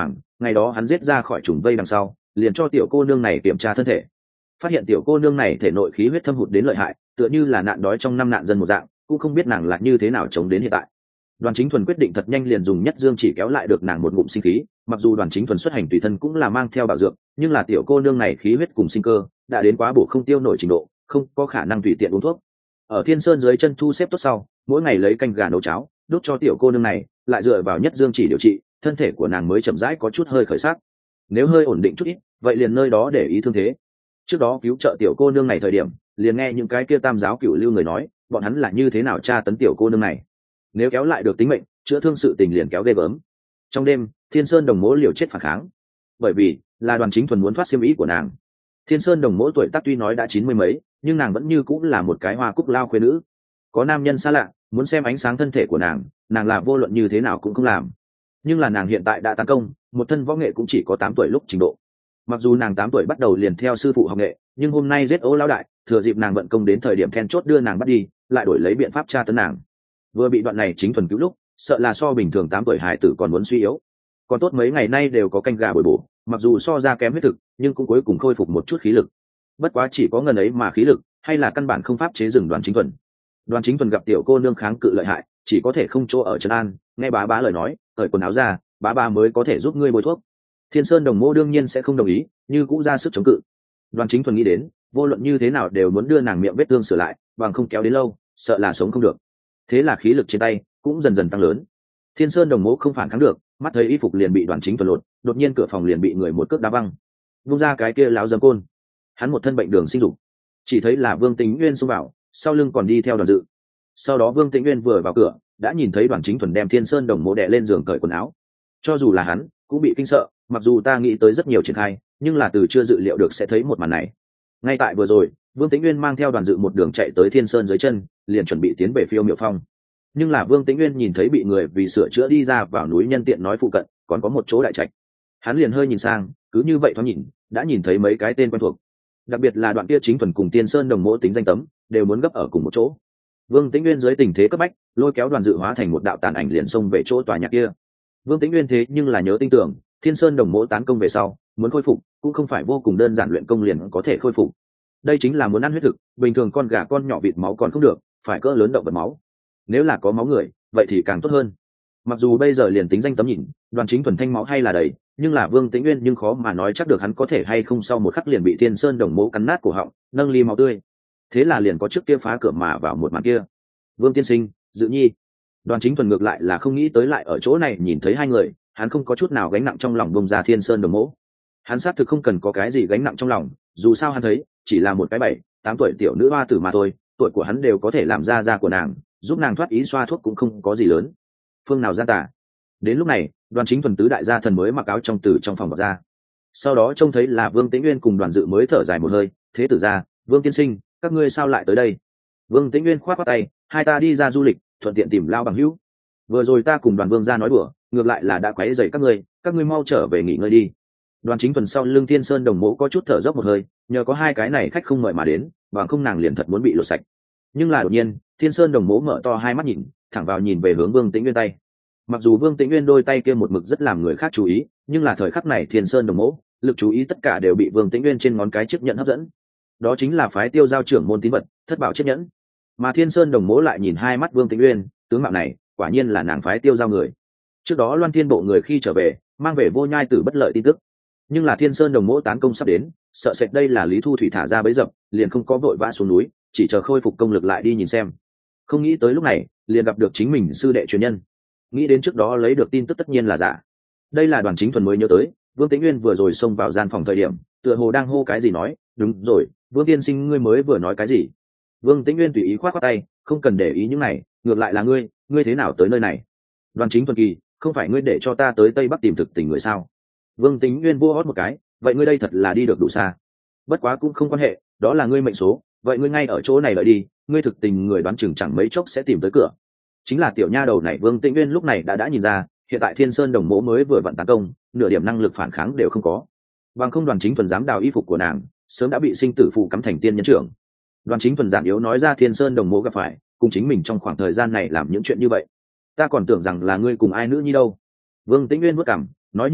Speaker 1: ngày đó hắn giết ra khỏi trùng vây đằng sau liền cho tiểu cô nương này kiểm tra thân thể, phát hiện tiểu cô nương này thể nội khí huyết thâm hụt đến lợi hại, tựa như là nạn đói trong năm nạn dân một dạng, cũng không biết nàng là như thế nào chống đến hiện tại. Đoàn Chính Thuần quyết định thật nhanh liền dùng nhất dương chỉ kéo lại được nàng một ngụm sinh khí, mặc dù Đoàn Chính Thuần xuất hành tùy thân cũng là mang theo bảo dược, nhưng là tiểu cô nương này khí huyết cùng sinh cơ đã đến quá bổ không tiêu nổi trình độ, không có khả năng tùy tiện uống thuốc. Ở Thiên Sơn dưới chân thu xếp tốt sau, mỗi ngày lấy canh gà nấu cháo đút cho tiểu cô nương này, lại dựa vào nhất dương chỉ điều trị, thân thể của nàng mới chậm rãi có chút hơi khởi sắc. Nếu hơi ổn định chút ít, vậy liền nơi đó để ý thương thế. Trước đó cứu trợ tiểu cô nương này thời điểm, liền nghe những cái kia tam giáo cửu lưu người nói, bọn hắn là như thế nào tra tấn tiểu cô nương này. Nếu kéo lại được tính mệnh, chữa thương sự tình liền kéo ghê gớm. Trong đêm, Thiên Sơn Đồng Mỗ liều chết phản kháng, bởi vì là Đoàn Chính Thuần muốn thoát xiêm ý của nàng. Thiên Sơn Đồng Mỗ tuổi tác tuy nói đã chín mươi mấy, nhưng nàng vẫn như cũng là một cái hoa cúc lao khuê nữ. Có nam nhân xa lạ muốn xem ánh sáng thân thể của nàng, nàng là vô luận như thế nào cũng không làm. Nhưng là nàng hiện tại đã tấn công, một thân võ nghệ cũng chỉ có tám tuổi lúc trình độ. Mặc dù nàng tám tuổi bắt đầu liền theo sư phụ học nghệ, nhưng hôm nay giết Ô lão đại, thừa dịp nàng vận công đến thời điểm then chốt đưa nàng bắt đi, lại đổi lấy biện pháp tra tấn nàng. Vừa bị đoạn này Chính Thuần cứu lúc, sợ là so bình thường tám tuổi hải tử còn muốn suy yếu. Còn tốt mấy ngày nay đều có canh gà bồi bổ, mặc dù so ra kém huyết thực, nhưng cũng cuối cùng khôi phục một chút khí lực. Bất quá chỉ có ngần ấy mà khí lực, hay là căn bản không pháp chế dừng Đoàn Chính Thuần. Đoàn Chính Thuần gặp tiểu cô nương kháng cự lợi hại, chỉ có thể không chỗ ở trấn an, nghe bá bá lời nói, cởi quần áo ra, bá bá mới có thể giúp ngươi bôi thuốc. Thiên Sơn Đồng Mô đương nhiên sẽ không đồng ý, như cũng ra sức chống cự. Đoàn Chính Thuần nghĩ đến, vô luận như thế nào đều muốn đưa nàng miệng vết thương sửa lại, bằng không kéo đến lâu, sợ là sống không được. Thế là khí lực trên tay cũng dần dần tăng lớn. Thiên Sơn Đồng Mô không phản kháng được, mắt thấy y phục liền bị Đoàn Chính Thuần lột, đột nhiên cửa phòng liền bị người một cước đá văng. Vung ra cái kia láo dâm côn. Hắn một thân bệnh đường sinh dục, chỉ thấy là Vương Tĩnh Nguyên xông vào, sau lưng còn đi theo Đoàn Dự. Sau đó Vương Tĩnh Nguyên vừa vào cửa, đã nhìn thấy Đoàn Chính Thuần đem Thiên Sơn Đồng Mô đè lên giường cởi quần áo. Cho dù là hắn cũng bị kinh sợ, mặc dù ta nghĩ tới rất nhiều triển khai, nhưng là từ chưa dự liệu được sẽ thấy một màn này. Ngay tại vừa rồi, Vương Tĩnh Nguyên mang theo Đoàn Dự một đường chạy tới Thiên Sơn dưới chân, liền chuẩn bị tiến về Phiêu Miểu Phong. Nhưng là Vương Tĩnh Nguyên nhìn thấy bị người vì sửa chữa đi ra vào núi nhân tiện nói phụ cận còn có một chỗ đại trạch, hắn liền hơi nhìn sang, cứ như vậy thoáng nhìn, đã nhìn thấy mấy cái tên quen thuộc. Đặc biệt là đoạn kia Chính Thuần cùng Thiên Sơn Đồng Mô tính danh tấm, đều muốn gấp ở cùng một chỗ. Vương Tĩnh Nguyên dưới tình thế cấp bách, lôi kéo Đoàn Dự hóa thành một đạo tàn ảnh liền xông về chỗ tòa nhà kia. Vương Tĩnh Nguyên thế nhưng là nhớ tin tưởng, Thiên Sơn Đồng Mô tán công về sau, muốn khôi phục cũng không phải vô cùng đơn giản, luyện công liền có thể khôi phục. Đây chính là muốn ăn huyết thực, bình thường con gà con nhỏ vịt máu còn không được, phải cỡ lớn động vật máu. Nếu là có máu người, vậy thì càng tốt hơn. Mặc dù bây giờ liền tính danh tấm nhìn, Đoàn Chính Thuần thanh máu hay là đầy, nhưng là Vương Tĩnh Nguyên nhưng khó mà nói chắc được hắn có thể hay không sau một khắc liền bị Thiên Sơn Đồng Mô cắn nát cổ họng, nâng ly máu tươi. Thế là liền có trước kia phá cửa mà vào một màn kia. Vương tiên sinh, Dự nhi. Đoàn Chính Thuần ngược lại là không nghĩ tới lại ở chỗ này nhìn thấy hai người, hắn không có chút nào gánh nặng trong lòng bông ra Thiên Sơn Đồng Mô. Hắn xác thực không cần có cái gì gánh nặng trong lòng, dù sao hắn thấy chỉ là một cái bảy tám tuổi tiểu nữ hoa tử mà thôi, tuổi của hắn đều có thể làm ra da của nàng, giúp nàng thoát ý xoa thuốc cũng không có gì lớn. Phương nào gian tả. Đến lúc này, Đoàn Chính Thuần tứ đại gia thần mới mặc áo trong từ trong phòng bọc ra. Sau đó trông thấy là Vương Tĩnh Nguyên cùng Đoàn Dự mới thở dài một hơi, thế tử ra, Vương tiên sinh, các ngươi sao lại tới đây? Vương Tĩnh Nguyên khoát khoát tay, hai ta đi ra du lịch, thuận tiện tìm lao bằng hữu. Vừa rồi ta cùng Đoàn Vương ra nói đùa, ngược lại là đã quấy rầy các ngươi, các ngươi mau trở về nghỉ ngơi đi. Đoàn Chính Thuần sau lưng Thiên Sơn Đồng Mô có chút thở dốc một hơi, nhờ có hai cái này khách không mời mà đến, bằng không nàng liền thật muốn bị lột sạch. Nhưng là đột nhiên, Thiên Sơn Đồng Mô mở to hai mắt nhìn, thẳng vào nhìn về hướng Vương Tĩnh Nguyên tay. Mặc dù Vương Tĩnh Nguyên đôi tay kia một mực rất làm người khác chú ý, nhưng là thời khắc này Thiên Sơn Đồng Mô lực chú ý tất cả đều bị Vương Tĩnh Nguyên trên ngón cái chiếc nhẫn hấp dẫn. Đó chính là phái Tiêu giao trưởng môn tín vật, Thất Bảo chiếc nhẫn. Mà Thiên Sơn Đồng Mô lại nhìn hai mắt Vương Tĩnh Nguyên, tướng mạo này quả nhiên là nàng phái Tiêu giao người. Trước đó Loan Thiên bộ người khi trở về, mang về Vô Nhai Tử bất lợi tin tức, nhưng là Thiên Sơn Đồng Mô tán công sắp đến, sợ sệt đây là Lý Thu Thủy thả ra bẫy dập, liền không có vội vã xuống núi, chỉ chờ khôi phục công lực lại đi nhìn xem. Không nghĩ tới lúc này liền gặp được chính mình sư đệ truyền nhân, nghĩ đến trước đó lấy được tin tức tất nhiên là giả. Đây là Đoàn Chính Thuần mới nhớ tới, Vương Tĩnh Nguyên vừa rồi xông vào gian phòng thời điểm, tựa hồ đang hô cái gì nói, đúng rồi, Vương tiên sinh ngươi mới vừa nói cái gì? Vương Tĩnh Nguyên tùy ý khoát khoát tay, không cần để ý những này, ngược lại là ngươi, ngươi thế nào tới nơi này? Đoàn Chính Thuần kỳ, không phải ngươi để cho ta tới Tây Bắc tìm thực tình người sao? Vương Tĩnh Nguyên vô hót một cái, vậy ngươi đây thật là đi được đủ xa. Bất quá cũng không quan hệ, đó là ngươi mệnh số, vậy ngươi ngay ở chỗ này đợi đi, ngươi thực tình người đoán chừng chẳng mấy chốc sẽ tìm tới cửa. Chính là tiểu nha đầu này. Vương Tĩnh Nguyên lúc này đã đã nhìn ra, hiện tại Thiên Sơn Đồng Mô mới vừa vận tấn công, nửa điểm năng lực phản kháng đều không có. Bằng không Đoàn Chính Thuần dám đào y phục của nàng, sớm đã bị sinh tử phụ cắm thành tiên nhân trưởng. Đoàn Chính Thuần giản yếu nói ra Thiên Sơn Đồng Mô gặp phải, cùng chính mình trong khoảng thời gian này làm những chuyện như vậy. Ta còn tưởng rằng là ngươi cùng ai nữ nhi đâu. Vương Tĩnh Nguyên vuốt cằm, nói như vậy,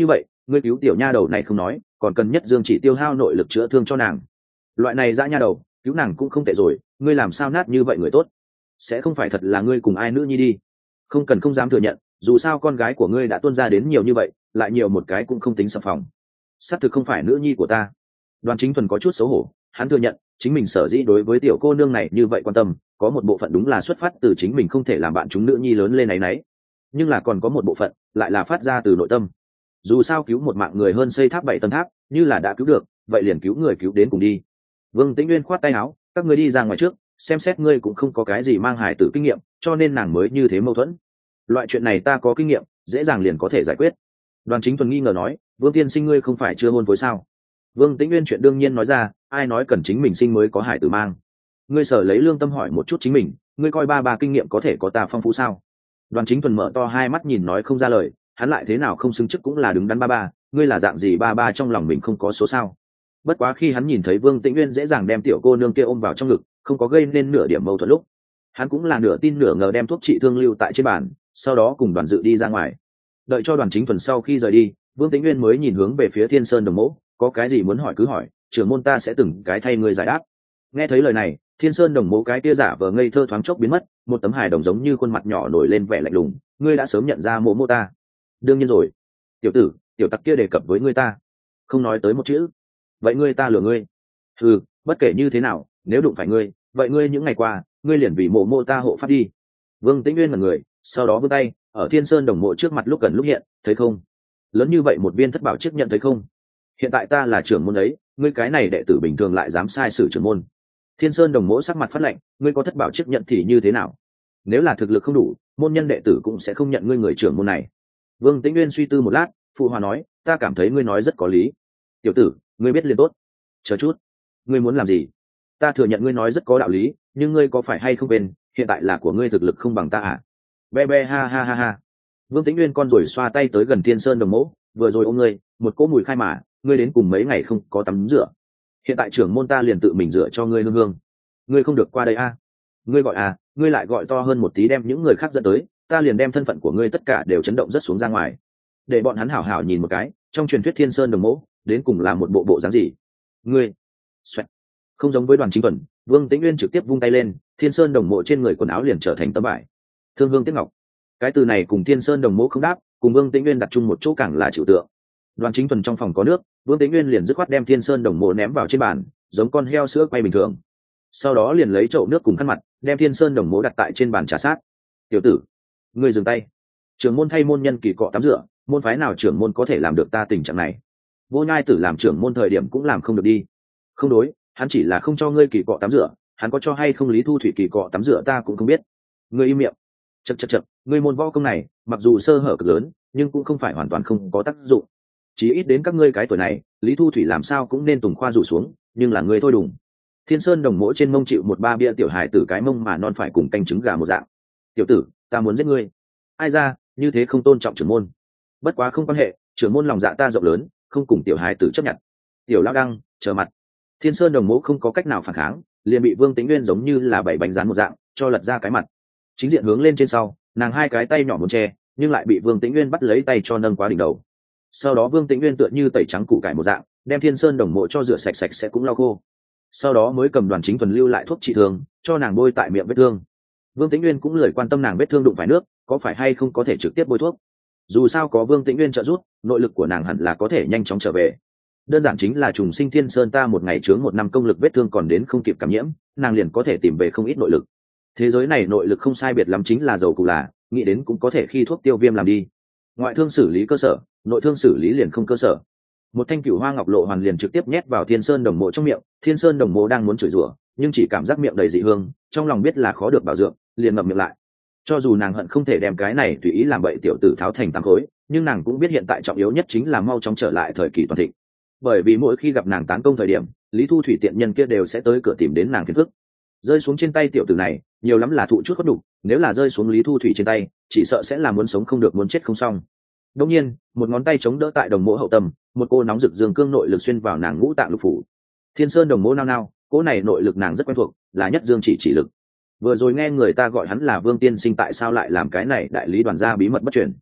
Speaker 1: ngươi cứu tiểu nha đầu này không nói, còn cần nhất dương chỉ tiêu hao nội lực chữa thương cho nàng. Loại này dã nha đầu, cứu nàng cũng không tệ rồi, ngươi làm sao nát như vậy người tốt? Sẽ không phải thật là ngươi cùng ai nữ nhi đi? Không cần không dám thừa nhận, dù sao con gái của ngươi đã tuôn ra đến nhiều như vậy, lại nhiều một cái cũng không tính sập phòng. Xác thực không phải nữ nhi của ta. Đoàn Chính Thuần có chút xấu hổ, hắn thừa nhận chính mình sở dĩ đối với tiểu cô nương này như vậy quan tâm, có một bộ phận đúng là xuất phát từ chính mình không thể làm bạn chúng nữ nhi lớn lên náy náy, nhưng là còn có một bộ phận lại là phát ra từ nội tâm. Dù sao cứu một mạng người hơn xây tháp bảy tầng tháp, như là đã cứu được, vậy liền cứu người cứu đến cùng đi. Vương Tĩnh Nguyên khoát tay áo, các ngươi đi ra ngoài trước, xem xét ngươi cũng không có cái gì mang hài tử kinh nghiệm, cho nên nàng mới như thế mâu thuẫn. Loại chuyện này ta có kinh nghiệm, dễ dàng liền có thể giải quyết. Đoàn Chính Thuần nghi ngờ nói, Vương tiên sinh ngươi không phải chưa hôn phối sao? Vương Tĩnh Nguyên chuyện đương nhiên nói ra, ai nói cần chính mình sinh mới có hài tử mang? Ngươi sở lấy lương tâm hỏi một chút chính mình, ngươi coi ba ba kinh nghiệm có thể có ta phong phú sao? Đoàn Chính Thuần mở to hai mắt nhìn nói không ra lời, hắn lại thế nào không xứng chức cũng là đứng đắn ba ba, ngươi là dạng gì ba ba trong lòng mình không có số sao? Bất quá khi hắn nhìn thấy Vương Tĩnh Nguyên dễ dàng đem tiểu cô nương kia ôm vào trong ngực, không có gây nên nửa điểm mâu thuẫn lúc, hắn cũng là nửa tin nửa ngờ đem thuốc trị thương lưu tại trên bàn, sau đó cùng Đoàn Dự đi ra ngoài. Đợi cho Đoàn Chính Thuần sau khi rời đi, Vương Tĩnh Nguyên mới nhìn hướng về phía Thiên Sơn Đồng Mỗ, có cái gì muốn hỏi cứ hỏi, trưởng môn ta sẽ từng cái thay ngươi giải đáp. Nghe thấy lời này, Thiên Sơn Đồng Mỗ cái kia giả vờ ngây thơ thoáng chốc biến mất, một tấm hài đồng giống như khuôn mặt nhỏ nổi lên vẻ lạnh lùng, ngươi đã sớm nhận ra mộ mô ta? Đương nhiên rồi. Tiểu tử, tiểu tặc kia đề cập với ngươi ta, không nói tới một chữ. Vậy ngươi ta lừa ngươi? Ừ, bất kể như thế nào, nếu đụng phải ngươi, vậy ngươi những ngày qua, ngươi liền vì mộ mô ta hộ pháp đi. Vương Tĩnh Nguyên là người, sau đó vươn tay, ở Thiên Sơn Đồng Mộ trước mặt lúc gần lúc hiện, thấy không? Lớn như vậy một viên thất bảo chiếc nhận thấy không? Hiện tại ta là trưởng môn ấy, ngươi cái này đệ tử bình thường lại dám sai sử trưởng môn. Thiên Sơn Đồng Mộ sắc mặt phát lạnh, ngươi có thất bảo chiếc nhận thì như thế nào? Nếu là thực lực không đủ, môn nhân đệ tử cũng sẽ không nhận ngươi người trưởng môn này. Vương Tĩnh Nguyên suy tư một lát, phụ hòa nói, ta cảm thấy ngươi nói rất có lý. Tiểu tử, ngươi biết liền tốt. Chờ chút, ngươi muốn làm gì? Ta thừa nhận ngươi nói rất có đạo lý, nhưng ngươi có phải hay không quên, hiện tại là của ngươi thực lực không bằng ta à? Be be ha ha ha ha. Vương Tĩnh Nguyên con rồi xoa tay tới gần Thiên Sơn Đồng Mộ, vừa rồi ôm ngươi, một cỗ mùi khai mà, ngươi đến cùng mấy ngày không có tắm rửa. Hiện tại trưởng môn ta liền tự mình rửa cho ngươi hương hương. Ngươi không được qua đây a. À? Ngươi gọi à, ngươi lại gọi to hơn một tí đem những người khác dẫn tới, ta liền đem thân phận của ngươi tất cả đều chấn động rất xuống ra ngoài. Để bọn hắn hảo hảo nhìn một cái, trong truyền thuyết Thiên Sơn Đồng Mộ, đến cùng là một bộ bộ dáng gì? Ngươi, Xoẹt. Không giống với Đoàn Chính Thuần, Vương Tĩnh Nguyên trực tiếp vung tay lên, Thiên Sơn Đồng Mộ trên người quần áo liền trở thành tấm vải. Thương hương tiếc ngọc. Cái từ này cùng Thiên Sơn Đồng Mộ không đáp, cùng Vương Tĩnh Nguyên đặt chung một chỗ càng là chịu tượng. Đoàn Chính Thuần trong phòng có nước, Vương Tĩnh Nguyên liền dứt khoát đem Thiên Sơn Đồng Mộ ném vào trên bàn, giống con heo sữa quay bình thường. Sau đó liền lấy chậu nước cùng khăn mặt, đem Thiên Sơn Đồng Mộ đặt tại trên bàn trà sát. Tiểu tử, ngươi dừng tay. Trưởng môn thay môn nhân kỳ cọ tắm rửa, môn phái nào trưởng môn có thể làm được ta tình trạng này? Vô Nhai Tử làm trưởng môn thời điểm cũng làm không được đi. Không đối, hắn chỉ là không cho ngươi kỳ cọ tắm rửa, hắn có cho hay không Lý Thu Thủy kỳ cọ tắm rửa ta cũng không biết. Ngươi im miệng. Chậc chậc chậc, ngươi môn võ công này, mặc dù sơ hở cực lớn, nhưng cũng không phải hoàn toàn không có tác dụng. Chỉ ít đến các ngươi cái tuổi này, Lý Thu Thủy làm sao cũng nên tùng khoa rủ xuống, nhưng là ngươi thôi đùng. Thiên Sơn Đồng Mộ trên mông chịu một ba bia tiểu hài tử cái mông mà non phải cùng canh trứng gà một dạng. Tiểu tử, ta muốn giết ngươi. Ai ra, như thế không tôn trọng trưởng môn. Bất quá không quan hệ, trưởng môn lòng dạ ta rộng lớn, không cùng tiểu hài tử chấp nhận. Tiểu lão đăng, chờ mặt. Thiên Sơn Đồng Mộ không có cách nào phản kháng, liền bị Vương Tĩnh Nguyên giống như là bảy bánh rán một dạng, cho lật ra cái mặt. Chính diện hướng lên trên sau, nàng hai cái tay nhỏ muốn che, nhưng lại bị Vương Tĩnh Nguyên bắt lấy tay cho nâng quá đỉnh đầu. Sau đó Vương Tĩnh Nguyên tựa như tẩy trắng củ cải một dạng, đem Thiên Sơn Đồng Mộ cho rửa sạch sạch sẽ cũng lau khô. Sau đó mới cầm Đoàn Chính Thuần lưu lại thuốc trị thương, cho nàng bôi tại miệng vết thương. Vương Tĩnh Nguyên cũng lười quan tâm nàng vết thương đụng phải nước, có phải hay không có thể trực tiếp bôi thuốc. Dù sao có Vương Tĩnh Nguyên trợ giúp, nội lực của nàng hẳn là có thể nhanh chóng trở về. Đơn giản chính là trùng sinh Thiên Sơn ta một ngày chướng một năm công lực vết thương còn đến không kịp cảm nhiễm, nàng liền có thể tìm về không ít nội lực. Thế giới này nội lực không sai biệt lắm chính là dầu cụ là, nghĩ đến cũng có thể khi thuốc tiêu viêm làm đi. Ngoại thương xử lý cơ sở, nội thương xử lý liền không cơ sở. Một thanh cửu hoa ngọc lộ hoàn liền trực tiếp nhét vào Thiên Sơn Đồng Mộ trong miệng, Thiên Sơn Đồng Mộ đang muốn chửi rủa, nhưng chỉ cảm giác miệng đầy dị hương, trong lòng biết là khó được bảo dưỡng, liền ngậm miệng lại. Cho dù nàng hận không thể đem cái này tùy ý làm bậy tiểu tử tháo thành tám khối, nhưng nàng cũng biết hiện tại trọng yếu nhất chính là mau chóng trở lại thời kỳ toàn thịnh. Bởi vì mỗi khi gặp nàng tán công thời điểm, Lý Thu Thủy tiện nhân kia đều sẽ tới cửa tìm đến nàng phiền phức. Rơi xuống trên tay tiểu tử này, nhiều lắm là thụ chút khuất đủ, nếu là rơi xuống Lý Thu Thủy trên tay, chỉ sợ sẽ là muốn sống không được muốn chết không xong. Đương nhiên, một ngón tay chống đỡ tại Đồng Mộ hậu tâm, một cô nóng rực dương cương nội lực xuyên vào nàng ngũ tạng lục phủ. Thiên Sơn Đồng Mộ nao nao, cô này nội lực nàng rất quen thuộc, là nhất dương chỉ chỉ lực. Vừa rồi nghe người ta gọi hắn là Vương tiên sinh, tại sao lại làm cái này đại lý đoàn gia bí mật bất truyền.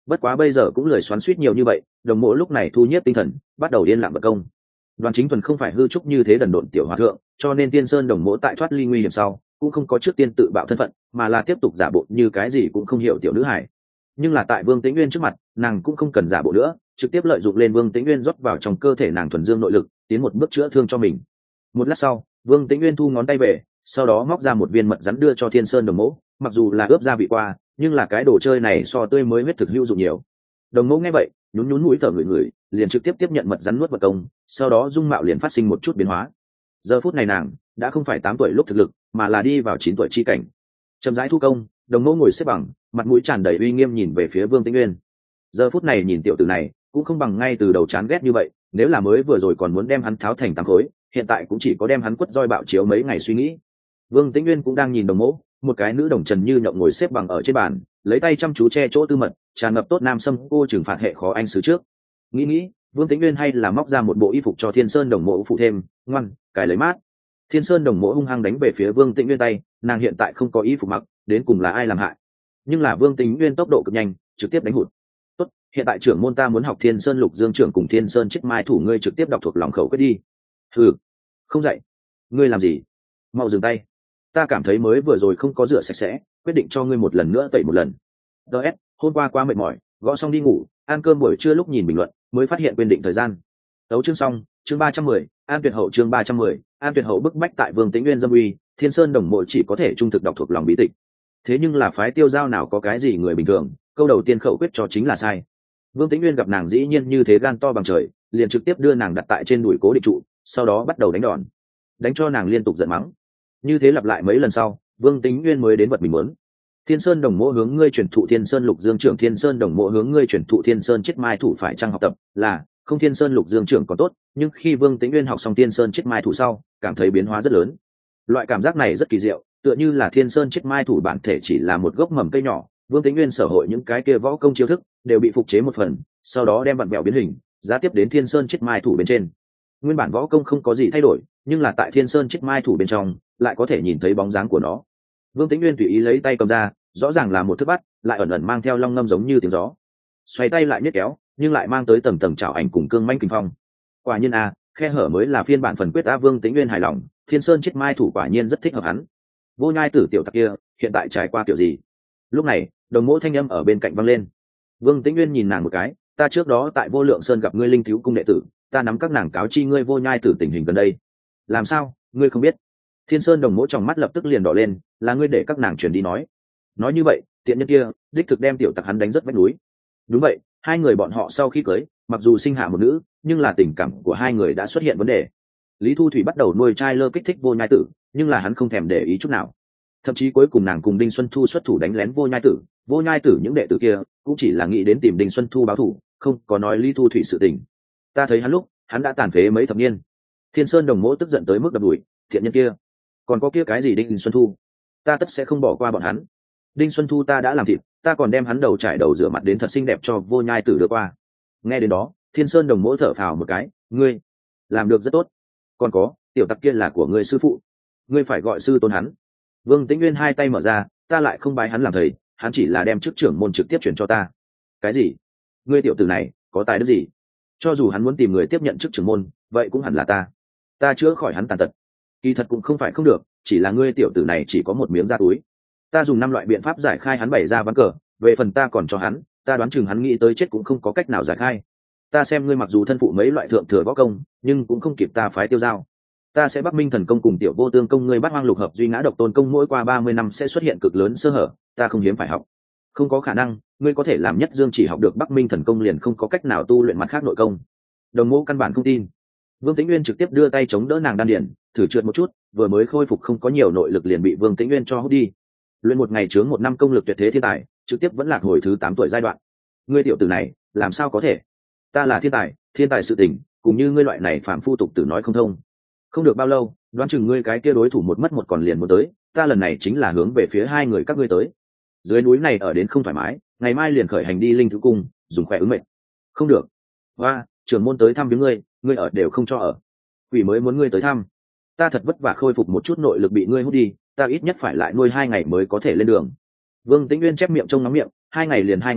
Speaker 1: Bất quá bây giờ cũng lười xoắn suýt nhiều như vậy, đồng mộ lúc này thu nhiếp tinh thần, bắt đầu điên lặng vận công. Đoàn Chính Thuần không phải hư trúc như thế đần độn tiểu hòa thượng, cho nên Tiên Sơn đồng mộ tại thoát ly nguy hiểm sau, cũng không có trước tiên tự bạo thân phận, mà là tiếp tục giả bộ như cái gì cũng không hiểu tiểu nữ hải. Nhưng là tại Vương Tĩnh Nguyên trước mặt, nàng cũng không cần giả bộ nữa, trực tiếp lợi dụng lên Vương Tĩnh Nguyên rót vào trong cơ thể nàng thuần dương nội lực, tiến một bước chữa thương cho mình. Một lát sau, Vương Tĩnh Nguyên thu ngón tay về, sau đó móc ra một viên mật rắn đưa cho Thiên Sơn đồng mộ, mặc dù là ướp gia vị qua, nhưng là cái đồ chơi này so tươi mới huyết thực hữu dụng nhiều. Đồng mẫu nghe vậy, nhún nhún mũi thở ngửi ngửi, liền trực tiếp tiếp nhận mật rắn nuốt vật công, sau đó dung mạo liền phát sinh một chút biến hóa. Giờ phút này nàng đã không phải tám tuổi lúc thực lực, mà là đi vào chín tuổi chi cảnh. Chậm rãi thu công, đồng mẫu ngồi xếp bằng, mặt mũi tràn đầy uy nghiêm nhìn về phía Vương Tĩnh Nguyên. Giờ phút này nhìn tiểu tử này, cũng không bằng ngay từ đầu chán ghét như vậy, nếu là mới vừa rồi còn muốn đem hắn tháo thành tám khối, hiện tại cũng chỉ có đem hắn quất roi bạo chiếu mấy ngày suy nghĩ. Vương Tĩnh Nguyên cũng đang nhìn đồng mẫu, một cái nữ đồng trần như nhộng ngồi xếp bằng ở trên bàn, lấy tay chăm chú che chỗ tư mật, tràn ngập tốt nam xâm cô trừng phạt hệ khó anh xứ trước. Nghĩ nghĩ, Vương Tĩnh Nguyên hay là móc ra một bộ y phục cho Thiên Sơn đồng mộ phụ thêm, ngoan, cài lấy mát. Thiên Sơn đồng mộ hung hăng đánh về phía Vương Tĩnh Nguyên tay, nàng hiện tại không có y phục mặc, đến cùng là ai làm hại? Nhưng là Vương Tĩnh Nguyên tốc độ cực nhanh, trực tiếp đánh hụt. Tốt, hiện tại trưởng môn ta muốn học Thiên Sơn Lục Dương trưởng cùng Thiên Sơn Chiết Mai thủ, ngươi trực tiếp đọc thuộc lòng khẩu quyết đi. Ừ, không dạy. Ngươi làm gì? Mau dừng tay. Ta cảm thấy mới vừa rồi không có rửa sạch sẽ, quyết định cho ngươi một lần nữa tẩy một lần. ds hôm qua quá mệt mỏi, gõ xong đi ngủ, ăn cơm buổi trưa lúc nhìn bình luận mới phát hiện quên định thời gian. Đấu chương xong, chương ba trăm mười, An Tuyệt Hậu chương ba trăm mười, An Tuyệt Hậu bức bách tại Vương Tĩnh Nguyên dâm uy, Thiên Sơn đồng mộ chỉ có thể trung thực đọc thuộc lòng bí tịch. Thế nhưng là phái Tiêu Giao nào có cái gì người bình thường, câu đầu tiên khẩu quyết cho chính là sai. Vương Tĩnh Nguyên gặp nàng dĩ nhiên như thế gan to bằng trời, liền trực tiếp đưa nàng đặt tại trên đùi cố định trụ, sau đó bắt đầu đánh đòn, đánh cho nàng liên tục giận mắng. Như thế lặp lại mấy lần sau, Vương Tĩnh Nguyên mới đến vật mình muốn. Thiên Sơn đồng mộ hướng ngươi chuyển thụ Thiên Sơn Lục Dương trưởng, Thiên Sơn đồng mộ hướng ngươi chuyển thụ Thiên Sơn Chiết Mai thủ, phải chăng học tập là không Thiên Sơn Lục Dương trưởng còn tốt, nhưng khi Vương Tĩnh Nguyên học xong Thiên Sơn Chiết Mai thủ sau, cảm thấy biến hóa rất lớn. Loại cảm giác này rất kỳ diệu, tựa như là Thiên Sơn Chiết Mai thủ bản thể chỉ là một gốc mầm cây nhỏ, Vương Tĩnh Nguyên sở hội những cái kia võ công chiêu thức đều bị phục chế một phần, sau đó đem vặn vẹo biến hình, giá tiếp đến Thiên Sơn Chiết Mai thủ bên trên. Nguyên bản võ công không có gì thay đổi, nhưng là tại Thiên Sơn Chiết Mai thủ bên trong lại có thể nhìn thấy bóng dáng của nó. Vương Tĩnh Nguyên tùy ý lấy tay cầm ra, rõ ràng là một thức bắt, lại ẩn ẩn mang theo long ngâm giống như tiếng gió. Xoay tay lại nhếch kéo, nhưng lại mang tới tầng tầng trảo ảnh cùng cương manh kinh phong. Quả nhiên a, khe hở mới là phiên bản phần quyết a. Vương Tĩnh Nguyên hài lòng, Thiên Sơn Chiết Mai thủ quả nhiên rất thích hợp hắn. Vô Nhai Tử tiểu tặc kia, hiện tại trải qua kiểu gì? Lúc này, đồng mỗ thanh âm ở bên cạnh vang lên. Vương Tĩnh Nguyên nhìn nàng một cái, ta trước đó tại Vô Lượng Sơn gặp ngươi linh thiếu cung đệ tử, ta nắm các nàng cáo chi ngươi Vô Nhai Tử tình hình gần đây. Làm sao, ngươi không biết? Thiên Sơn đồng mỗ trong mắt lập tức liền đỏ lên, là ngươi để các nàng truyền đi nói. Nói như vậy, tiện nhân kia đích thực đem tiểu tặc hắn đánh rất vách núi. Đúng vậy, hai người bọn họ sau khi cưới, mặc dù sinh hạ một nữ, nhưng là tình cảm của hai người đã xuất hiện vấn đề. Lý Thu Thủy bắt đầu nuôi trai lơ kích thích Vô Nhai Tử, nhưng là hắn không thèm để ý chút nào. Thậm chí cuối cùng nàng cùng Đinh Xuân Thu xuất thủ đánh lén Vô Nhai Tử, Vô Nhai Tử những đệ tử kia cũng chỉ là nghĩ đến tìm Đinh Xuân Thu báo thù, không có nói Lý Thu Thủy sự tình. Ta thấy hắn lúc, hắn đã tàn phế mấy thập niên. Thiên Sơn đồng mỗ tức giận tới mức đập đùi, thiện nhân kia, còn có kia cái gì Đinh Xuân Thu, ta tất sẽ không bỏ qua bọn hắn. Đinh Xuân Thu ta đã làm thịt, ta còn đem hắn đầu trải đầu rửa mặt đến thật xinh đẹp cho Vô Nhai Tử đưa qua. Nghe đến đó, Thiên Sơn đồng mỗ thở phào một cái, ngươi làm được rất tốt. Còn có, tiểu tặc kia là của ngươi sư phụ, ngươi phải gọi sư tôn hắn. Vương Tĩnh Nguyên hai tay mở ra, ta lại không bái hắn làm thầy, hắn chỉ là đem chức trưởng môn trực tiếp chuyển cho ta. Cái gì? Ngươi tiểu tử này có tài đức gì? Cho dù hắn muốn tìm người tiếp nhận chức trưởng môn, vậy cũng hẳn là ta. Ta chữa khỏi hắn tàn tật. Kỳ thật cũng không phải không được, chỉ là ngươi tiểu tử này chỉ có một miếng da túi. Ta dùng năm loại biện pháp giải khai hắn bày ra ván cờ, về phần ta còn cho hắn, ta đoán chừng hắn nghĩ tới chết cũng không có cách nào giải khai. Ta xem ngươi mặc dù thân phụ mấy loại thượng thừa võ công, nhưng cũng không kịp ta phái Tiêu Giao. Ta sẽ Bắc Minh thần công cùng tiểu vô tương công, ngươi Bát Hoang lục hợp duy ngã độc tôn công mỗi qua ba mươi năm sẽ xuất hiện cực lớn sơ hở, ta không hiếm phải học. Không có khả năng, ngươi có thể làm nhất dương chỉ học được Bắc Minh thần công liền không có cách nào tu luyện mặt khác nội công. Đồng mẫu căn bản không tin. Vương Tĩnh Nguyên trực tiếp đưa tay chống đỡ nàng đan điển, thử trượt một chút, vừa mới khôi phục không có nhiều nội lực liền bị Vương Tĩnh Nguyên cho hút đi. Luyện một ngày chướng một năm công lực tuyệt thế thiên tài, trực tiếp vẫn lạc hồi thứ tám tuổi giai đoạn. Ngươi tiểu tử này, làm sao có thể? Ta là thiên tài, thiên tài sự tình, cũng như ngươi loại này phàm phu tục tử nói không thông. Không được bao lâu, đoán chừng ngươi cái kia đối thủ một mất một còn liền muốn tới, ta lần này chính là hướng về phía hai người các ngươi tới. Dưới núi này ở đến không thoải mái, ngày mai liền khởi hành đi linh thứ cung, dùng khỏe ứng mệnh. Không được. Và, trưởng môn tới thăm với ngươi, ngươi ở đều không cho ở. Quỷ mới muốn ngươi tới thăm. Ta thật vất vả khôi phục một chút nội lực bị ngươi hút đi, ta ít nhất phải lại nuôi hai ngày mới có thể lên đường. Vương Tĩnh Nguyên chép miệng trông nóng miệng, hai ngày liền hai ngày đi,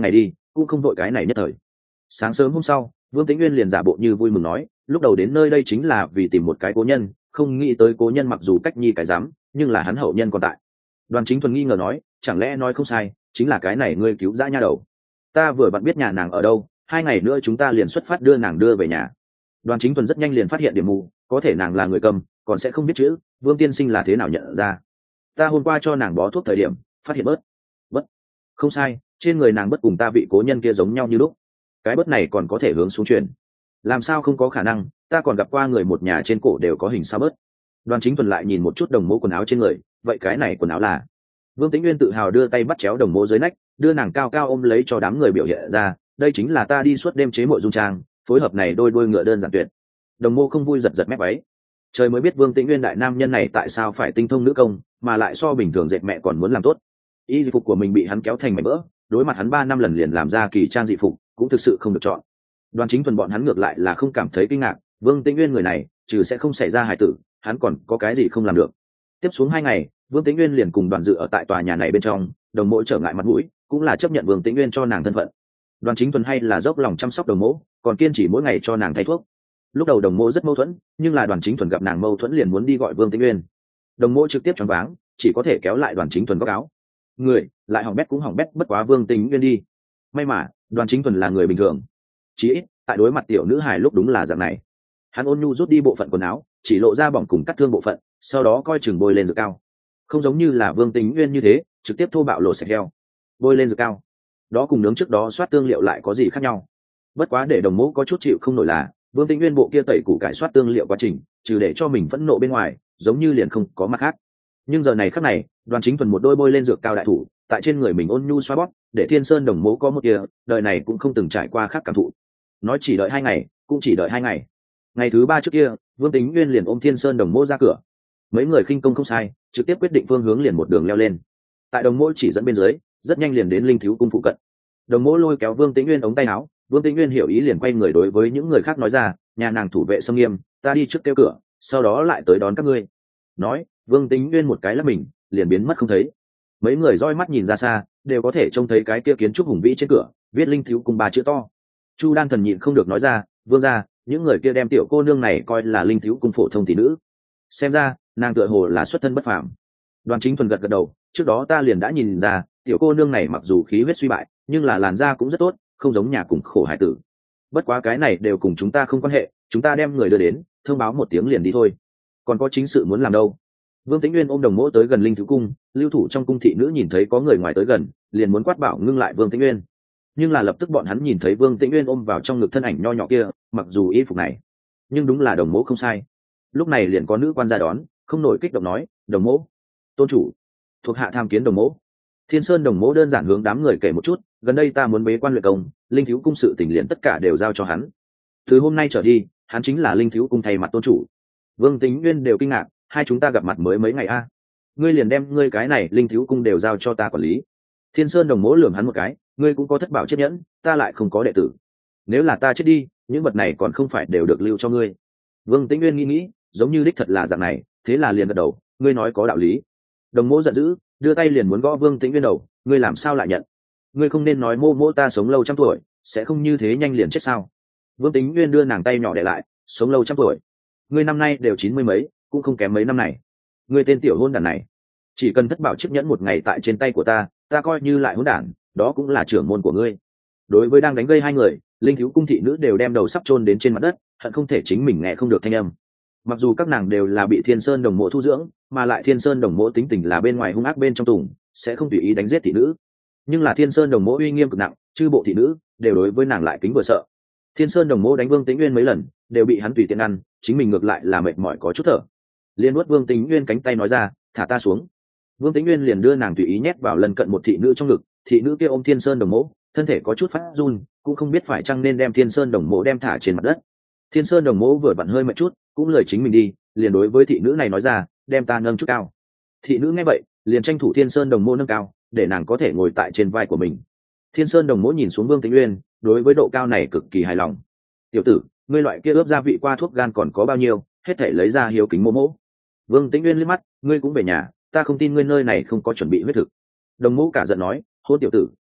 Speaker 1: cũng không vội cái này nhất thời. Sáng sớm hôm sau, Vương Tĩnh Nguyên liền giả bộ như vui mừng nói, lúc đầu đến nơi đây chính là vì tìm một cái cố nhân, không nghĩ tới cố nhân mặc dù cách nhi cái dám, nhưng là hắn hậu nhân còn tại. Đoàn Chính Thuần nghi ngờ nói, chẳng lẽ nói không sai, chính là cái này ngươi cứu dã nha đầu. Ta vừa vặn biết nhà nàng ở đâu, hai ngày nữa chúng ta liền xuất phát đưa nàng đưa về nhà. Đoàn Chính Thuần rất nhanh liền phát hiện điểm mù, có thể nàng là người cầm, còn sẽ không biết chữ, Vương tiên sinh là thế nào nhận ra. Ta hôm qua cho nàng bó thuốc thời điểm, phát hiện bớt. Bớt. Không sai, trên người nàng bớt cùng ta vị cố nhân kia giống nhau như lúc. Cái bớt này còn có thể hướng xuống truyền. Làm sao không có khả năng, ta còn gặp qua người một nhà trên cổ đều có hình sao bớt. Đoàn Chính Thuần lại nhìn một chút đồng mẫu quần áo trên người, vậy cái này quần áo là? Vương Tĩnh Nguyên tự hào đưa tay bắt chéo đồng mẫu dưới nách, đưa nàng cao cao ôm lấy cho đám người biểu hiện ra, đây chính là ta đi suốt đêm chế mội dung trang, phối hợp này đôi đôi ngựa đơn giản tuyệt. Đồng mô không vui giật giật mép váy. Trời mới biết Vương Tĩnh Nguyên đại nam nhân này tại sao phải tinh thông nữ công, mà lại so bình thường dệt mẹ còn muốn làm tốt. Y phục của mình bị hắn kéo thành mảnh vỡ, đối mặt hắn ba năm lần liền làm ra kỳ trang dị phục, cũng thực sự không được chọn. Đoàn Chính Thuần bọn hắn ngược lại là không cảm thấy kinh ngạc, Vương Tĩnh Nguyên người này, trừ sẽ không xảy ra hài tử, hắn còn có cái gì không làm được. Tiếp xuống hai ngày, Vương Tĩnh Nguyên liền cùng Đoàn Dự ở tại tòa nhà này bên trong, đồng mỗ trở ngại mặt mũi, cũng là chấp nhận Vương Tĩnh Nguyên cho nàng thân phận. Đoàn Chính Thuần hay là dốc lòng chăm sóc đồng mỗ, còn kiên trì mỗi ngày cho nàng thay thuốc. Lúc đầu đồng mỗ rất mâu thuẫn, nhưng là Đoàn Chính Thuần gặp nàng mâu thuẫn liền muốn đi gọi Vương Tĩnh Nguyên. Đồng mỗ trực tiếp choáng váng, chỉ có thể kéo lại Đoàn Chính Thuần góc áo. Người, lại hỏng bét cũng hỏng bét bất quá Vương Tĩnh Nguyên đi. May mà, Đoàn Chính Thuần là người bình thường. Chỉ ít, tại đối mặt tiểu nữ hài lúc đúng là dạng này. Hắn ôn nhu rút đi bộ phận quần áo, chỉ lộ ra bỏng cùng cắt thương bộ phận, sau đó coi chừng bôi lên dược cao. Không giống như là Vương Tĩnh Nguyên như thế, trực tiếp thô bạo lộ sạch heo. Bôi lên dược cao. Đó cùng nướng trước đó soát tương liệu lại có gì khác nhau. Bất quá để đồng mẫu có chút chịu không nổi là, Vương Tĩnh Nguyên bộ kia tẩy củ cải soát tương liệu quá trình, trừ để cho mình phẫn nộ bên ngoài, giống như liền không có mặt khác. Nhưng giờ này khắc này, Đoàn Chính Thuần một đôi bôi lên dược cao đại thủ, tại trên người mình ôn nhu xoa bóp, để Thiên Sơn đồng mẫu có một kia, đời này cũng không từng trải qua khác cảm thụ. Nói chỉ đợi hai ngày, cũng chỉ đợi hai ngày. Ngày thứ ba trước kia, Vương Tĩnh Nguyên liền ôm Thiên Sơn đồng mẫu ra cửa. Mấy người khinh công không sai, trực tiếp quyết định phương hướng liền một đường leo lên. Tại đồng mẫu chỉ dẫn bên dưới, rất nhanh liền đến Linh Thiếu cung phụ cận. Đồng mẫu lôi kéo Vương Tĩnh Nguyên ống tay áo, Vương Tĩnh Nguyên hiểu ý liền quay người đối với những người khác nói ra, nhà nàng thủ vệ xâm nghiêm, ta đi trước kêu cửa, sau đó lại tới đón các ngươi. Nói, Vương Tĩnh Nguyên một cái là mình, liền biến mất không thấy. Mấy người roi mắt nhìn ra xa, đều có thể trông thấy cái kia kiến trúc hùng vĩ trên cửa, viết Linh Thiếu cung ba chữ to. Chu Đan Thần nhịn không được nói ra, Vương gia, những người kia đem tiểu cô nương này coi là Linh Thiếu cung phổ thông tỷ nữ. Xem ra, nàng tựa hồ là xuất thân bất phàm. Đoàn Chính Thuần gật gật đầu, trước đó ta liền đã nhìn ra, tiểu cô nương này mặc dù khí huyết suy bại, nhưng là làn da cũng rất tốt, không giống nhà cùng khổ hải tử. Bất quá cái này đều cùng chúng ta không quan hệ, chúng ta đem người đưa đến, thông báo một tiếng liền đi thôi. Còn có chính sự muốn làm đâu? Vương Tĩnh Nguyên ôm đồng mỗ tới gần Linh Thiếu cung, lưu thủ trong cung thị nữ nhìn thấy có người ngoài tới gần, liền muốn quát bảo ngưng lại Vương Tĩnh Nguyên. Nhưng là lập tức bọn hắn nhìn thấy Vương Tĩnh Nguyên ôm vào trong ngực thân ảnh nho nhỏ kia, mặc dù y phục này, nhưng đúng là đồng mỗ không sai. Lúc này liền có nữ quan ra đón, không nổi kích động nói, đồng mỗ, tôn chủ, thuộc hạ tham kiến đồng mỗ. Thiên Sơn đồng mỗ đơn giản hướng đám người kể một chút, gần đây ta muốn bế quan luyện công, Linh Thiếu cung sự tình liền tất cả đều giao cho hắn. Từ hôm nay trở đi, hắn chính là Linh Thiếu cung thay mặt tôn chủ. Vương Tĩnh Nguyên đều kinh ngạc, hai chúng ta gặp mặt mới mấy ngày a, ngươi liền đem ngươi cái này Linh Thiếu cung đều giao cho ta quản lý. Thiên Sơn đồng mỗ lườm hắn một cái, ngươi cũng có thất bảo chiết nhẫn, ta lại không có đệ tử. Nếu là ta chết đi, những vật này còn không phải đều được lưu cho ngươi. Vương Tĩnh Nguyên nghĩ nghĩ, giống như đích thật là dạng này, thế là liền gật đầu, ngươi nói có đạo lý. Đồng mỗ giận dữ, đưa tay liền muốn gõ Vương Tĩnh Nguyên đầu, ngươi làm sao lại nhận? Ngươi không nên nói mô mỗ ta sống lâu trăm tuổi, sẽ không như thế nhanh liền chết sao? Vương Tĩnh Nguyên đưa nàng tay nhỏ để lại, sống lâu trăm tuổi. Ngươi năm nay đều chín mươi mấy, cũng không kém mấy năm này. Ngươi tên tiểu hôn đản này, chỉ cần thất bảo chiếc nhẫn một ngày tại trên tay của ta, ta coi như lại hôn đản, đó cũng là trưởng môn của ngươi. Đối với đang đánh gây hai người, Linh Thiếu cung thị nữ đều đem đầu sắp chôn đến trên mặt đất, hận không thể chính mình nghe không được thanh âm. Mặc dù các nàng đều là bị Thiên Sơn đồng mộ thu dưỡng, mà lại Thiên Sơn đồng mộ tính tình là bên ngoài hung ác bên trong tùng, sẽ không tùy ý đánh giết thị nữ. Nhưng là Thiên Sơn đồng mộ uy nghiêm cực nặng, chư bộ thị nữ đều đối với nàng lại kính vừa sợ. Thiên Sơn đồng mộ đánh Vương Tĩnh Nguyên mấy lần, đều bị hắn tùy tiện ăn, chính mình ngược lại là mệt mỏi có chút thở. Liên nuốt Vương Tĩnh Nguyên cánh tay nói ra, thả ta xuống. Vương Tĩnh Nguyên liền đưa nàng tùy ý nhét vào lần cận một thị nữ trong ngực, thị nữ kia ôm Thiên Sơn đồng mộ, thân thể có chút phát run, cũng không biết phải chăng nên đem Thiên Sơn đồng mộ đem thả trên mặt đất. Thiên Sơn đồng mộ vừa vặn hơi mệt chút, cũng lời chính mình đi, liền đối với thị nữ này nói ra, đem ta nâng chút cao. Thị nữ nghe vậy, liền tranh thủ Thiên Sơn đồng mộ nâng cao, để nàng có thể ngồi tại trên vai của mình. Thiên Sơn đồng mộ nhìn xuống Vương Tĩnh Nguyên, đối với độ cao này cực kỳ hài lòng. Tiểu tử, ngươi loại kia ướp gia vị qua thuốc gan còn có bao nhiêu, hết thể lấy ra hiếu kính mô mỗ. Vương Tĩnh Nguyên liếc mắt, ngươi cũng về nhà, ta không tin ngươi nơi này không có chuẩn bị huyết thực. Đồng mộ cả giận nói, hôn tiểu tử,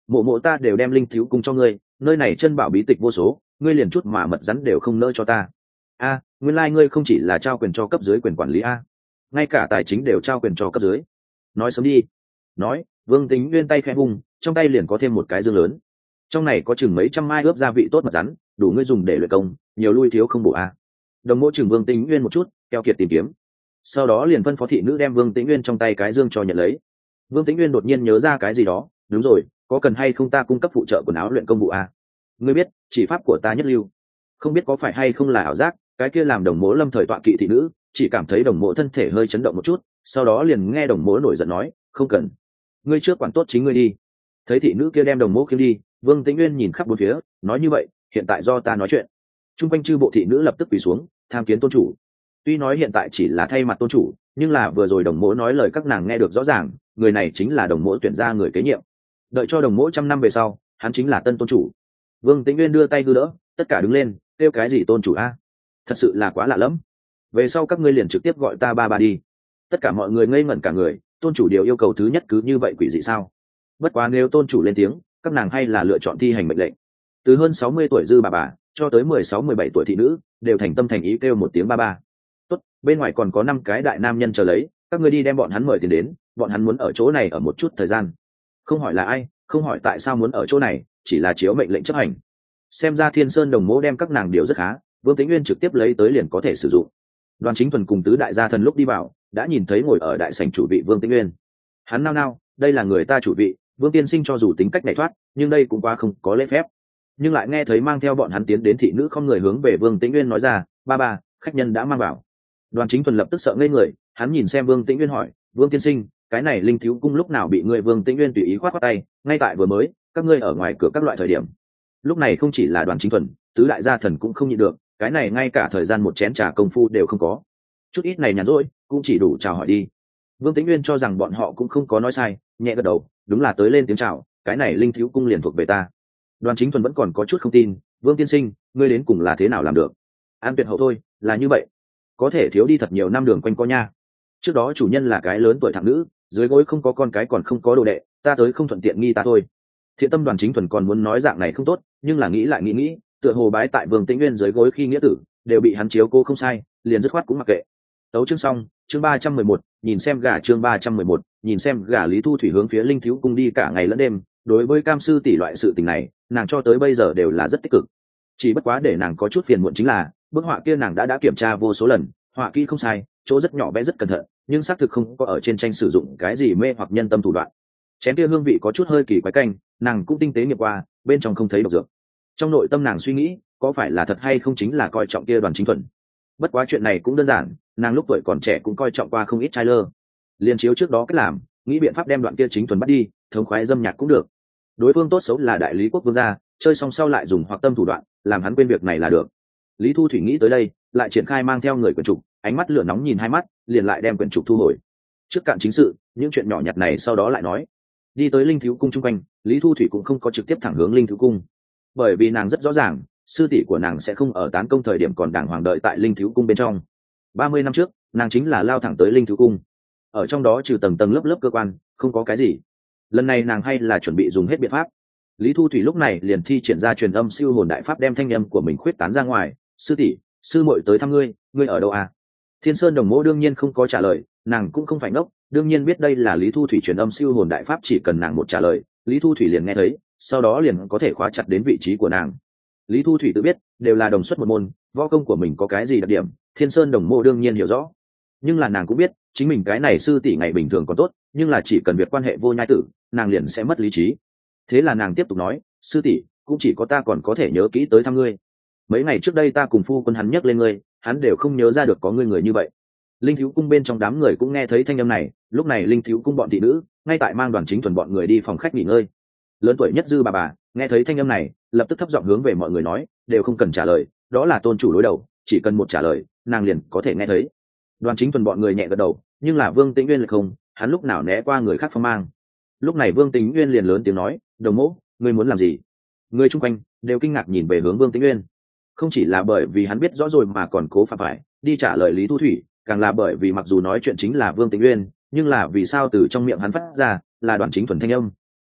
Speaker 1: mộ mộ ta đều đem linh thiếu cung cho ngươi, nơi này chân bảo bí tịch vô số, ngươi liền chút mà mật rắn đều không nỡ cho ta. A, nguyên lai ngươi không chỉ là trao quyền cho cấp dưới quyền quản lý a, ngay cả tài chính đều trao quyền cho cấp dưới. Nói sớm đi. Nói, Vương Tĩnh Nguyên tay khẽ vung, trong tay liền có thêm một cái dương lớn. Trong này có chừng mấy trăm mai ướp gia vị tốt mật rắn, đủ ngươi dùng để luyện công, nhiều lui thiếu không bổ a. Đồng mộ chừng Vương Tĩnh Nguyên một chút, keo kiệt tìm kiếm. Sau đó liền phân phó thị nữ đem Vương Tĩnh Nguyên trong tay cái dương cho nhận lấy. Vương Tĩnh Nguyên đột nhiên nhớ ra cái gì đó, đúng rồi, có cần hay không ta cung cấp phụ trợ quần áo luyện công vụ a? Ngươi biết, chỉ pháp của ta nhất lưu. Không biết có phải hay không là ảo giác, cái kia làm đồng mỗ lâm thời tọa kỵ thị nữ, chỉ cảm thấy đồng mỗ thân thể hơi chấn động một chút, sau đó liền nghe đồng mỗ nổi giận nói, không cần, ngươi trước quản tốt chính ngươi đi. Thấy thị nữ kia đem đồng mỗ khiêng đi, Vương Tĩnh Nguyên nhìn khắp bốn phía, nói như vậy, hiện tại do ta nói chuyện. Trung quanh chư bộ thị nữ lập tức quỳ xuống, tham kiến tôn chủ. Tuy nói hiện tại chỉ là thay mặt tôn chủ, nhưng là vừa rồi đồng mỗ nói lời các nàng nghe được rõ ràng, người này chính là đồng mỗ tuyển ra người kế nhiệm. Đợi cho đồng mỗ trăm năm về sau, hắn chính là tân tôn chủ. Vương Tĩnh Nguyên đưa tay đưa đỡ, tất cả đứng lên, kêu cái gì tôn chủ a? Thật sự là quá lạ lẫm. Về sau các ngươi liền trực tiếp gọi ta ba ba đi. Tất cả mọi người ngây ngẩn cả người, tôn chủ điều yêu cầu thứ nhất cứ như vậy quỷ dị sao? Bất quá nếu tôn chủ lên tiếng, các nàng hay là lựa chọn thi hành mệnh lệnh. Từ hơn sáu mươi tuổi dư bà bà cho tới mười sáu mười bảy tuổi thị nữ, đều thành tâm thành ý kêu một tiếng ba ba. Tốt, bên ngoài còn có năm cái đại nam nhân chờ lấy, các ngươi đi đem bọn hắn mời tiền đến, bọn hắn muốn ở chỗ này ở một chút thời gian. Không hỏi là ai, không hỏi tại sao muốn ở chỗ này, chỉ là chiếu mệnh lệnh chấp hành. Xem ra Thiên Sơn đồng mỗ đem các nàng điều rất khá, Vương Tĩnh Nguyên trực tiếp lấy tới liền có thể sử dụng. Đoàn Chính Thuần cùng tứ đại gia thần lúc đi vào, đã nhìn thấy ngồi ở đại sảnh chủ vị Vương Tĩnh Nguyên. Hắn nao nao, đây là người ta chủ vị, Vương tiên sinh cho dù tính cách này thoát, nhưng đây cũng quá không có lễ phép. Nhưng lại nghe thấy mang theo bọn hắn tiến đến thị nữ không người hướng về Vương Tĩnh Nguyên nói ra, ba ba, khách nhân đã mang vào. Đoàn Chính Thuần lập tức sợ ngây người, hắn nhìn xem Vương Tĩnh Nguyên hỏi, Vương tiên sinh, cái này linh thiếu cung lúc nào bị người Vương Tĩnh Nguyên tùy ý khoát khoát tay, ngay tại vừa mới, các ngươi ở ngoài cửa các loại thời điểm. Lúc này không chỉ là Đoàn Chính Thuần, tứ đại gia thần cũng không nhịn được, cái này ngay cả thời gian một chén trà công phu đều không có. Chút ít này nhàn rỗi, cũng chỉ đủ chào hỏi đi. Vương Tĩnh Nguyên cho rằng bọn họ cũng không có nói sai, nhẹ gật đầu, đúng là tới lên tiếng chào, cái này linh thiếu cung liền thuộc về ta. Đoàn Chính Thuần vẫn còn có chút không tin, Vương tiên sinh, ngươi đến cùng là thế nào làm được? An tuyệt hậu thôi, là như vậy. Có thể thiếu đi thật nhiều năm đường quanh co nha. Trước đó chủ nhân là cái lớn tuổi thằng nữ, dưới gối không có con cái còn không có đồ đệ, ta tới không thuận tiện nghi ta thôi. Thiện tâm Đoàn Chính Thuần còn muốn nói dạng này không tốt, nhưng là nghĩ lại nghĩ nghĩ, tựa hồ bái tại Vương Tĩnh Nguyên dưới gối khi nghĩa tử, đều bị hắn chiếu cô không sai, liền dứt khoát cũng mặc kệ. Tấu chương xong, chương ba trăm mười một, nhìn xem gà chương ba trăm mười một, nhìn xem gà Lý Thu Thủy hướng phía linh thiếu cung đi cả ngày lẫn đêm, đối với cam sư tỷ loại sự tình này, nàng cho tới bây giờ đều là rất tích cực. Chỉ bất quá để nàng có chút phiền muộn chính là, bức họa kia nàng đã đã kiểm tra vô số lần, họa kỹ không sai, chỗ rất nhỏ bé rất cẩn thận, nhưng xác thực không có ở trên tranh sử dụng cái gì mê hoặc nhân tâm thủ đoạn. Chén kia hương vị có chút hơi kỳ quái canh, nàng cũng tinh tế nghiệm qua, bên trong không thấy độc dược. Trong nội tâm nàng suy nghĩ, có phải là thật hay không chính là coi trọng kia Đoàn Chính Thuần. Bất quá chuyện này cũng đơn giản, nàng lúc tuổi còn trẻ cũng coi trọng qua không ít trai lơ. Liên chiếu trước đó cách làm, nghĩ biện pháp đem Đoạn kia Chính Thuần bắt đi, thống khoái dâm nhạc cũng được. Đối phương tốt xấu là đại lý quốc vương gia, chơi xong sau lại dùng hoặc tâm thủ đoạn, làm hắn quên việc này là được. Lý Thu Thủy nghĩ tới đây, lại triển khai mang theo người quyển trục, ánh mắt lửa nóng nhìn hai mắt, liền lại đem quyển trục thu hồi. Trước cạn chính sự, những chuyện nhỏ nhặt này sau đó lại nói. Đi tới linh thiếu cung chung quanh, Lý Thu Thủy cũng không có trực tiếp thẳng hướng linh thiếu cung, bởi vì nàng rất rõ ràng, sư tỷ của nàng sẽ không ở tán công thời điểm còn đàng hoàng đợi tại linh thiếu cung bên trong. Ba mươi năm trước, nàng chính là lao thẳng tới linh thiếu cung, ở trong đó trừ tầng tầng lớp lớp cơ quan, không có cái gì. Lần này nàng hay là chuẩn bị dùng hết biện pháp. Lý Thu Thủy lúc này liền thi triển ra truyền âm siêu hồn đại pháp, đem thanh âm của mình khuyết tán ra ngoài. Sư tỷ, sư muội tới thăm ngươi, ngươi ở đâu à? Thiên Sơn đồng mỗ đương nhiên không có trả lời, nàng cũng không phải ngốc, đương nhiên biết đây là Lý Thu Thủy truyền âm siêu hồn đại pháp, chỉ cần nàng một trả lời, Lý Thu Thủy liền nghe thấy, sau đó liền có thể khóa chặt đến vị trí của nàng. Lý Thu Thủy tự biết, đều là đồng xuất một môn, võ công của mình có cái gì đặc điểm, Thiên Sơn đồng mộ đương nhiên hiểu rõ. Nhưng là nàng cũng biết, chính mình cái này sư tỷ ngày bình thường còn tốt, nhưng là chỉ cần việc quan hệ vô nhai tử, nàng liền sẽ mất lý trí. Thế là nàng tiếp tục nói, sư tỷ, cũng chỉ có ta còn có thể nhớ kỹ tới thăm ngươi. Mấy ngày trước đây ta cùng phu quân hắn nhắc lên ngươi, hắn đều không nhớ ra được có ngươi người như vậy. Linh thiếu cung bên trong đám người cũng nghe thấy thanh âm này, lúc này linh thiếu cung bọn thị nữ ngay tại mang Đoàn Chính Thuần bọn người đi phòng khách nghỉ ngơi. Lớn tuổi nhất dư bà bà nghe thấy thanh âm này, lập tức thấp giọng hướng về mọi người nói, đều không cần trả lời, đó là tôn chủ đối đầu, chỉ cần một trả lời, nàng liền có thể nghe thấy. Đoàn Chính Thuần bọn người nhẹ gật đầu, nhưng là Vương Tĩnh Nguyên lại không, hắn lúc nào né qua người khác phong mang. Lúc này Vương Tĩnh Nguyên liền lớn tiếng nói, đồng mẫu, ngươi muốn làm gì? Người chung quanh đều kinh ngạc nhìn về hướng Vương Tĩnh Nguyên, không chỉ là bởi vì hắn biết rõ rồi mà còn cố phạm phải đi trả lời Lý Thu Thủy, càng là bởi vì mặc dù nói chuyện chính là Vương Tĩnh Nguyên, nhưng là vì sao từ trong miệng hắn phát ra là Đoàn Chính Thuần thanh âm.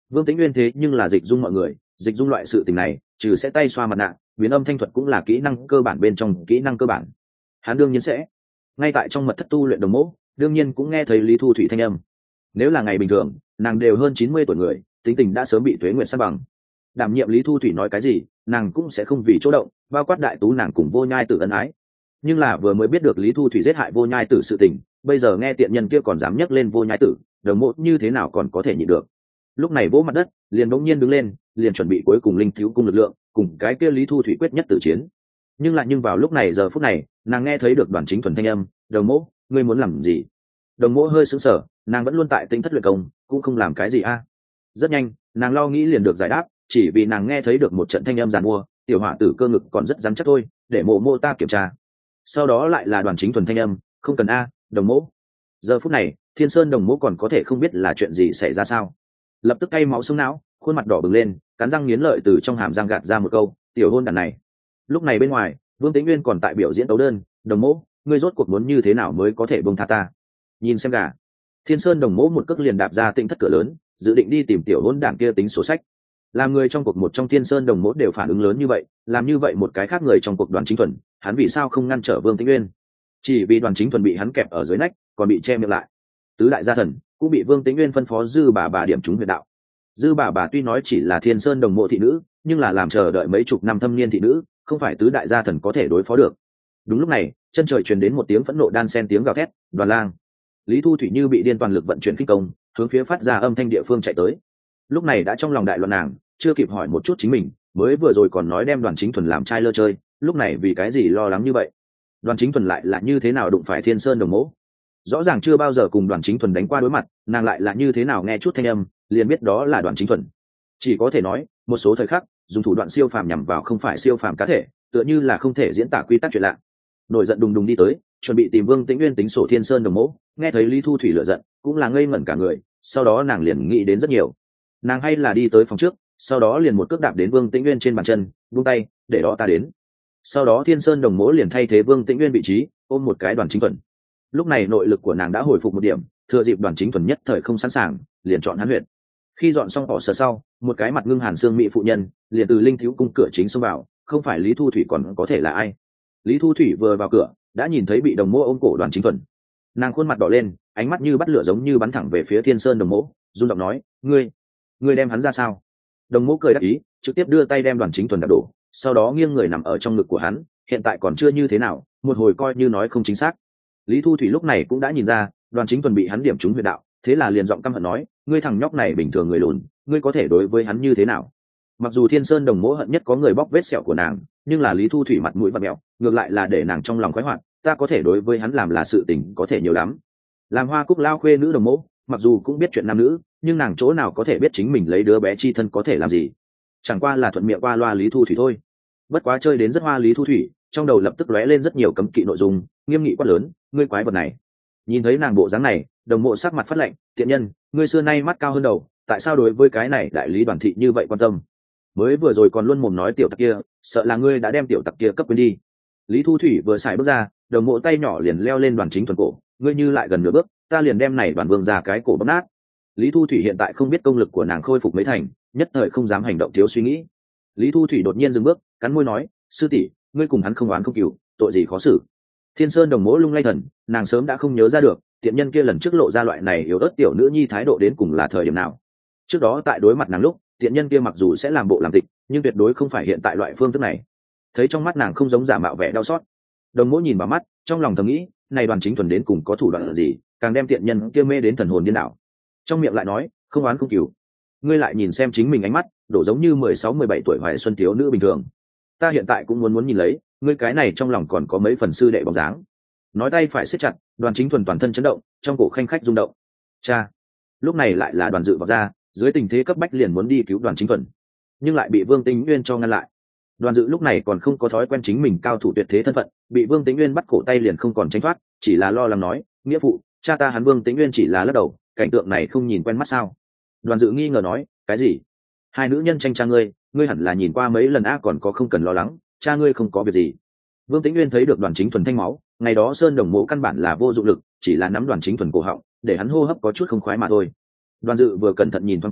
Speaker 1: Vương Tĩnh Nguyên thế nhưng là dịch dung mọi người, dịch dung loại sự tình này trừ sẽ tay xoa mặt nạ, biến âm thanh thuật cũng là kỹ năng cơ bản bên trong kỹ năng cơ bản. Hắn đương nhiên sẽ ngay tại trong mật thất tu luyện đồng mẫu, đương nhiên cũng nghe thấy Lý Thu Thủy thanh âm. Nếu là ngày bình thường, nàng đều hơn chín mươi tuổi người, tính tình đã sớm bị tuế nguyện san bằng. Đảm nhiệm Lý Thu Thủy nói cái gì, nàng cũng sẽ không vì chỗ động, bao quát đại tú nàng cùng Vô Nhai Tử ân ái. Nhưng là vừa mới biết được Lý Thu Thủy giết hại Vô Nhai Tử sự tình, bây giờ nghe tiện nhân kia còn dám nhắc lên Vô Nhai Tử, đồng mộ như thế nào còn có thể nhịn được. Lúc này vỗ mặt đất, liền bỗng nhiên đứng lên, liền chuẩn bị cuối cùng linh thiếu cung lực lượng, cùng cái kia Lý Thu Thủy quyết nhất tử chiến. Nhưng lại nhưng vào lúc này giờ phút này, nàng nghe thấy được Đoàn Chính Thuần thanh âm, "Đồng mộ, ngươi muốn làm gì?" Đồng mộ hơi sững sờ, nàng vẫn luôn tại tinh thất luyện công, cũng không làm cái gì a. Rất nhanh, nàng lo nghĩ liền được giải đáp, chỉ vì nàng nghe thấy được một trận thanh âm giàn mua, "Tiểu hỏa tử cơ ngực còn rất rắn chắc thôi, để mộ mộ ta kiểm tra." Sau đó lại là Đoàn Chính Thuần thanh âm, "Không cần a, đồng mộ." Giờ phút này, Thiên Sơn đồng mộ còn có thể không biết là chuyện gì xảy ra sao? Lập tức cay máu sông não, khuôn mặt đỏ bừng lên, cắn răng nghiến lợi từ trong hàm răng gạt ra một câu, "Tiểu hôn đàn này." Lúc này bên ngoài, Vương Tĩnh Nguyên còn tại biểu diễn đấu đơn, "Đồng mộ, ngươi rốt cuộc muốn như thế nào mới có thể buông tha ta?" Nhìn xem gà. Thiên Sơn đồng mộ một cước liền đạp ra Tĩnh thất cửa lớn, dự định đi tìm tiểu hôn đàn kia tính sổ sách. Làm người trong cuộc một trong Thiên Sơn đồng mộ đều phản ứng lớn như vậy, làm như vậy một cái khác người trong cuộc Đoàn Chính Thuần, hắn vì sao không ngăn trở Vương Tĩnh Nguyên? Chỉ vì Đoàn Chính Thuần bị hắn kẹp ở dưới nách, còn bị che miệng lại. Tứ đại gia thần cũng bị Vương Tĩnh Nguyên phân phó dư bà bà điểm trúng huyệt đạo. Dư bà bà tuy nói chỉ là Thiên Sơn đồng mộ thị nữ, nhưng là làm chờ đợi mấy chục năm thâm niên thị nữ, không phải tứ đại gia thần có thể đối phó được. Đúng lúc này, chân trời truyền đến một tiếng phẫn nộ đan sen tiếng gào thét, "Đoàn lang!" Lý Thu Thủy như bị điên toàn lực vận chuyển khí công, hướng phía phát ra âm thanh địa phương chạy tới. Lúc này đã trong lòng đại loạn nàng, chưa kịp hỏi một chút chính mình, mới vừa rồi còn nói đem Đoàn Chính Thuần làm trai lơ chơi, lúc này vì cái gì lo lắng như vậy? Đoàn Chính Thuần lại là như thế nào đụng phải Thiên Sơn đồng mộ? Rõ ràng chưa bao giờ cùng Đoàn Chính Thuần đánh qua đối mặt, nàng lại là như thế nào nghe chút thanh âm, liền biết đó là Đoàn Chính Thuần. Chỉ có thể nói, một số thời khắc, dùng thủ đoạn siêu phàm nhằm vào không phải siêu phàm cá thể, tựa như là không thể diễn tả quy tắc chuyện lạ. Nổi giận đùng đùng đi tới, chuẩn bị tìm Vương Tĩnh Nguyên tính sổ Thiên Sơn đồng mộ, nghe thấy Lý Thu Thủy lửa giận, cũng là ngây ngẩn cả người, sau đó nàng liền nghĩ đến rất nhiều. Nàng hay là đi tới phòng trước, sau đó liền một cước đạp đến Vương Tĩnh Nguyên trên bàn chân, buông tay, "Để đó ta đến." Sau đó Thiên Sơn đồng mộ liền thay thế Vương Tĩnh Nguyên vị trí, ôm một cái Đoàn Chính Thuần. Lúc này nội lực của nàng đã hồi phục một điểm, thừa dịp Đoàn Chính Thuần nhất thời không sẵn sàng, liền chọn hắn huyệt. Khi dọn xong họ sờ sau, một cái mặt ngưng hàn xương mỹ phụ nhân liền từ linh thiếu cung cửa chính xông vào, không phải Lý Thu Thủy còn có thể là ai? Lý Thu Thủy vừa vào cửa, đã nhìn thấy bị đồng mộ ôm cổ Đoàn Chính Thuần. Nàng khuôn mặt đỏ lên, ánh mắt như bắt lửa giống như bắn thẳng về phía Thiên Sơn đồng mộ, run giọng nói, "Ngươi, ngươi đem hắn ra sao?" Đồng mộ cười đáp ý, trực tiếp đưa tay đem Đoàn Chính Thuần đập đổ, sau đó nghiêng người nằm ở trong ngực của hắn, hiện tại còn chưa như thế nào, một hồi coi như nói không chính xác. Lý Thu Thủy lúc này cũng đã nhìn ra, Đoàn Chính Thuần bị hắn điểm trúng huyệt đạo, thế là liền giọng căm hận nói, "Ngươi thằng nhóc này bình thường người lùn, ngươi có thể đối với hắn như thế nào?" Mặc dù Thiên Sơn đồng mộ hận nhất có người bóc vết sẹo của nàng, nhưng là Lý Thu Thủy mặt mũi vặn mẹo, ngược lại là để nàng trong lòng khoái hoạt, ta có thể đối với hắn làm là sự tình có thể nhiều lắm. Làm Hoa Cúc lao khuê nữ đồng mộ, mặc dù cũng biết chuyện nam nữ, nhưng nàng chỗ nào có thể biết chính mình lấy đứa bé chi thân có thể làm gì? Chẳng qua là thuận miệng qua loa Lý Thu Thủy thôi. Bất quá chơi đến rất hoa Lý Thu Thủy, trong đầu lập tức lóe lên rất nhiều cấm kỵ nội dung, nghiêm nghị quát lớn, "Ngươi quái vật này!" Nhìn thấy nàng bộ dáng này, đồng mộ sắc mặt phát lạnh, "Tiện nhân, ngươi xưa nay mắt cao hơn đầu, tại sao đối với cái này đại lý Đoàn thị như vậy quan tâm? Mới vừa rồi còn luôn mồm nói tiểu tặc kia, sợ là ngươi đã đem tiểu tặc kia cấp quên đi." Lý Thu Thủy vừa xài bước ra, đồng mộ tay nhỏ liền leo lên Đoàn Chính Thuần cổ, "Ngươi như lại gần nửa bước, ta liền đem này Đoàn Vương ra cái cổ bóp nát." Lý Thu Thủy hiện tại không biết công lực của nàng khôi phục mấy thành, nhất thời không dám hành động thiếu suy nghĩ. Lý Thu Thủy đột nhiên dừng bước, cắn môi nói, "Sư tỷ, ngươi cùng hắn không oán không cừu, tội gì khó xử?" Thiên Sơn đồng mộ lung lay thần, nàng sớm đã không nhớ ra được, tiện nhân kia lần trước lộ ra loại này yếu ớt tiểu nữ nhi thái độ đến cùng là thời điểm nào. Trước đó tại đối mặt nàng lúc, tiện nhân kia mặc dù sẽ làm bộ làm tịch, nhưng tuyệt đối không phải hiện tại loại phương thức này. Thấy trong mắt nàng không giống giả mạo vẻ đau xót, đồng mộ nhìn vào mắt, trong lòng thầm nghĩ, này Đoàn Chính Thuần đến cùng có thủ đoạn gì, càng đem tiện nhân kia mê đến thần hồn điên đảo. Trong miệng lại nói, "Không oán không cừu." Ngươi lại nhìn xem chính mình ánh mắt, đổ giống như mười sáu mười bảy tuổi hoài xuân thiếu nữ bình thường. Ta hiện tại cũng muốn muốn nhìn lấy, ngươi cái này trong lòng còn có mấy phần sư đệ bóng dáng. Nói tay phải siết chặt, Đoàn Chính Thuần toàn thân chấn động, trong cổ khanh khách rung động. Cha. Lúc này lại là Đoàn Dự vào ra, dưới tình thế cấp bách liền muốn đi cứu Đoàn Chính Thuần, nhưng lại bị Vương Tĩnh Nguyên cho ngăn lại. Đoàn Dự lúc này còn không có thói quen chính mình cao thủ tuyệt thế thân phận, bị Vương Tĩnh Nguyên bắt cổ tay liền không còn tránh thoát, chỉ là lo lắng nói, "Nghĩa phụ, cha ta hắn." Vương Tĩnh Nguyên chỉ là lắc đầu, cảnh tượng này không nhìn quen mắt sao? Đoàn Dự nghi ngờ nói, "Cái gì? Hai nữ nhân tranh cha ngươi, ngươi hẳn là nhìn qua mấy lần a, còn có không cần lo lắng, cha ngươi không có việc gì." Vương Tĩnh Nguyên thấy được Đoàn Chính Thuần thanh máu, ngày đó Sơn đồng mộ căn bản là vô dụng lực, chỉ là nắm Đoàn Chính Thuần cổ họng, để hắn hô hấp có chút không khoái mà thôi. Đoàn Dự vừa cẩn thận nhìn thoáng qua,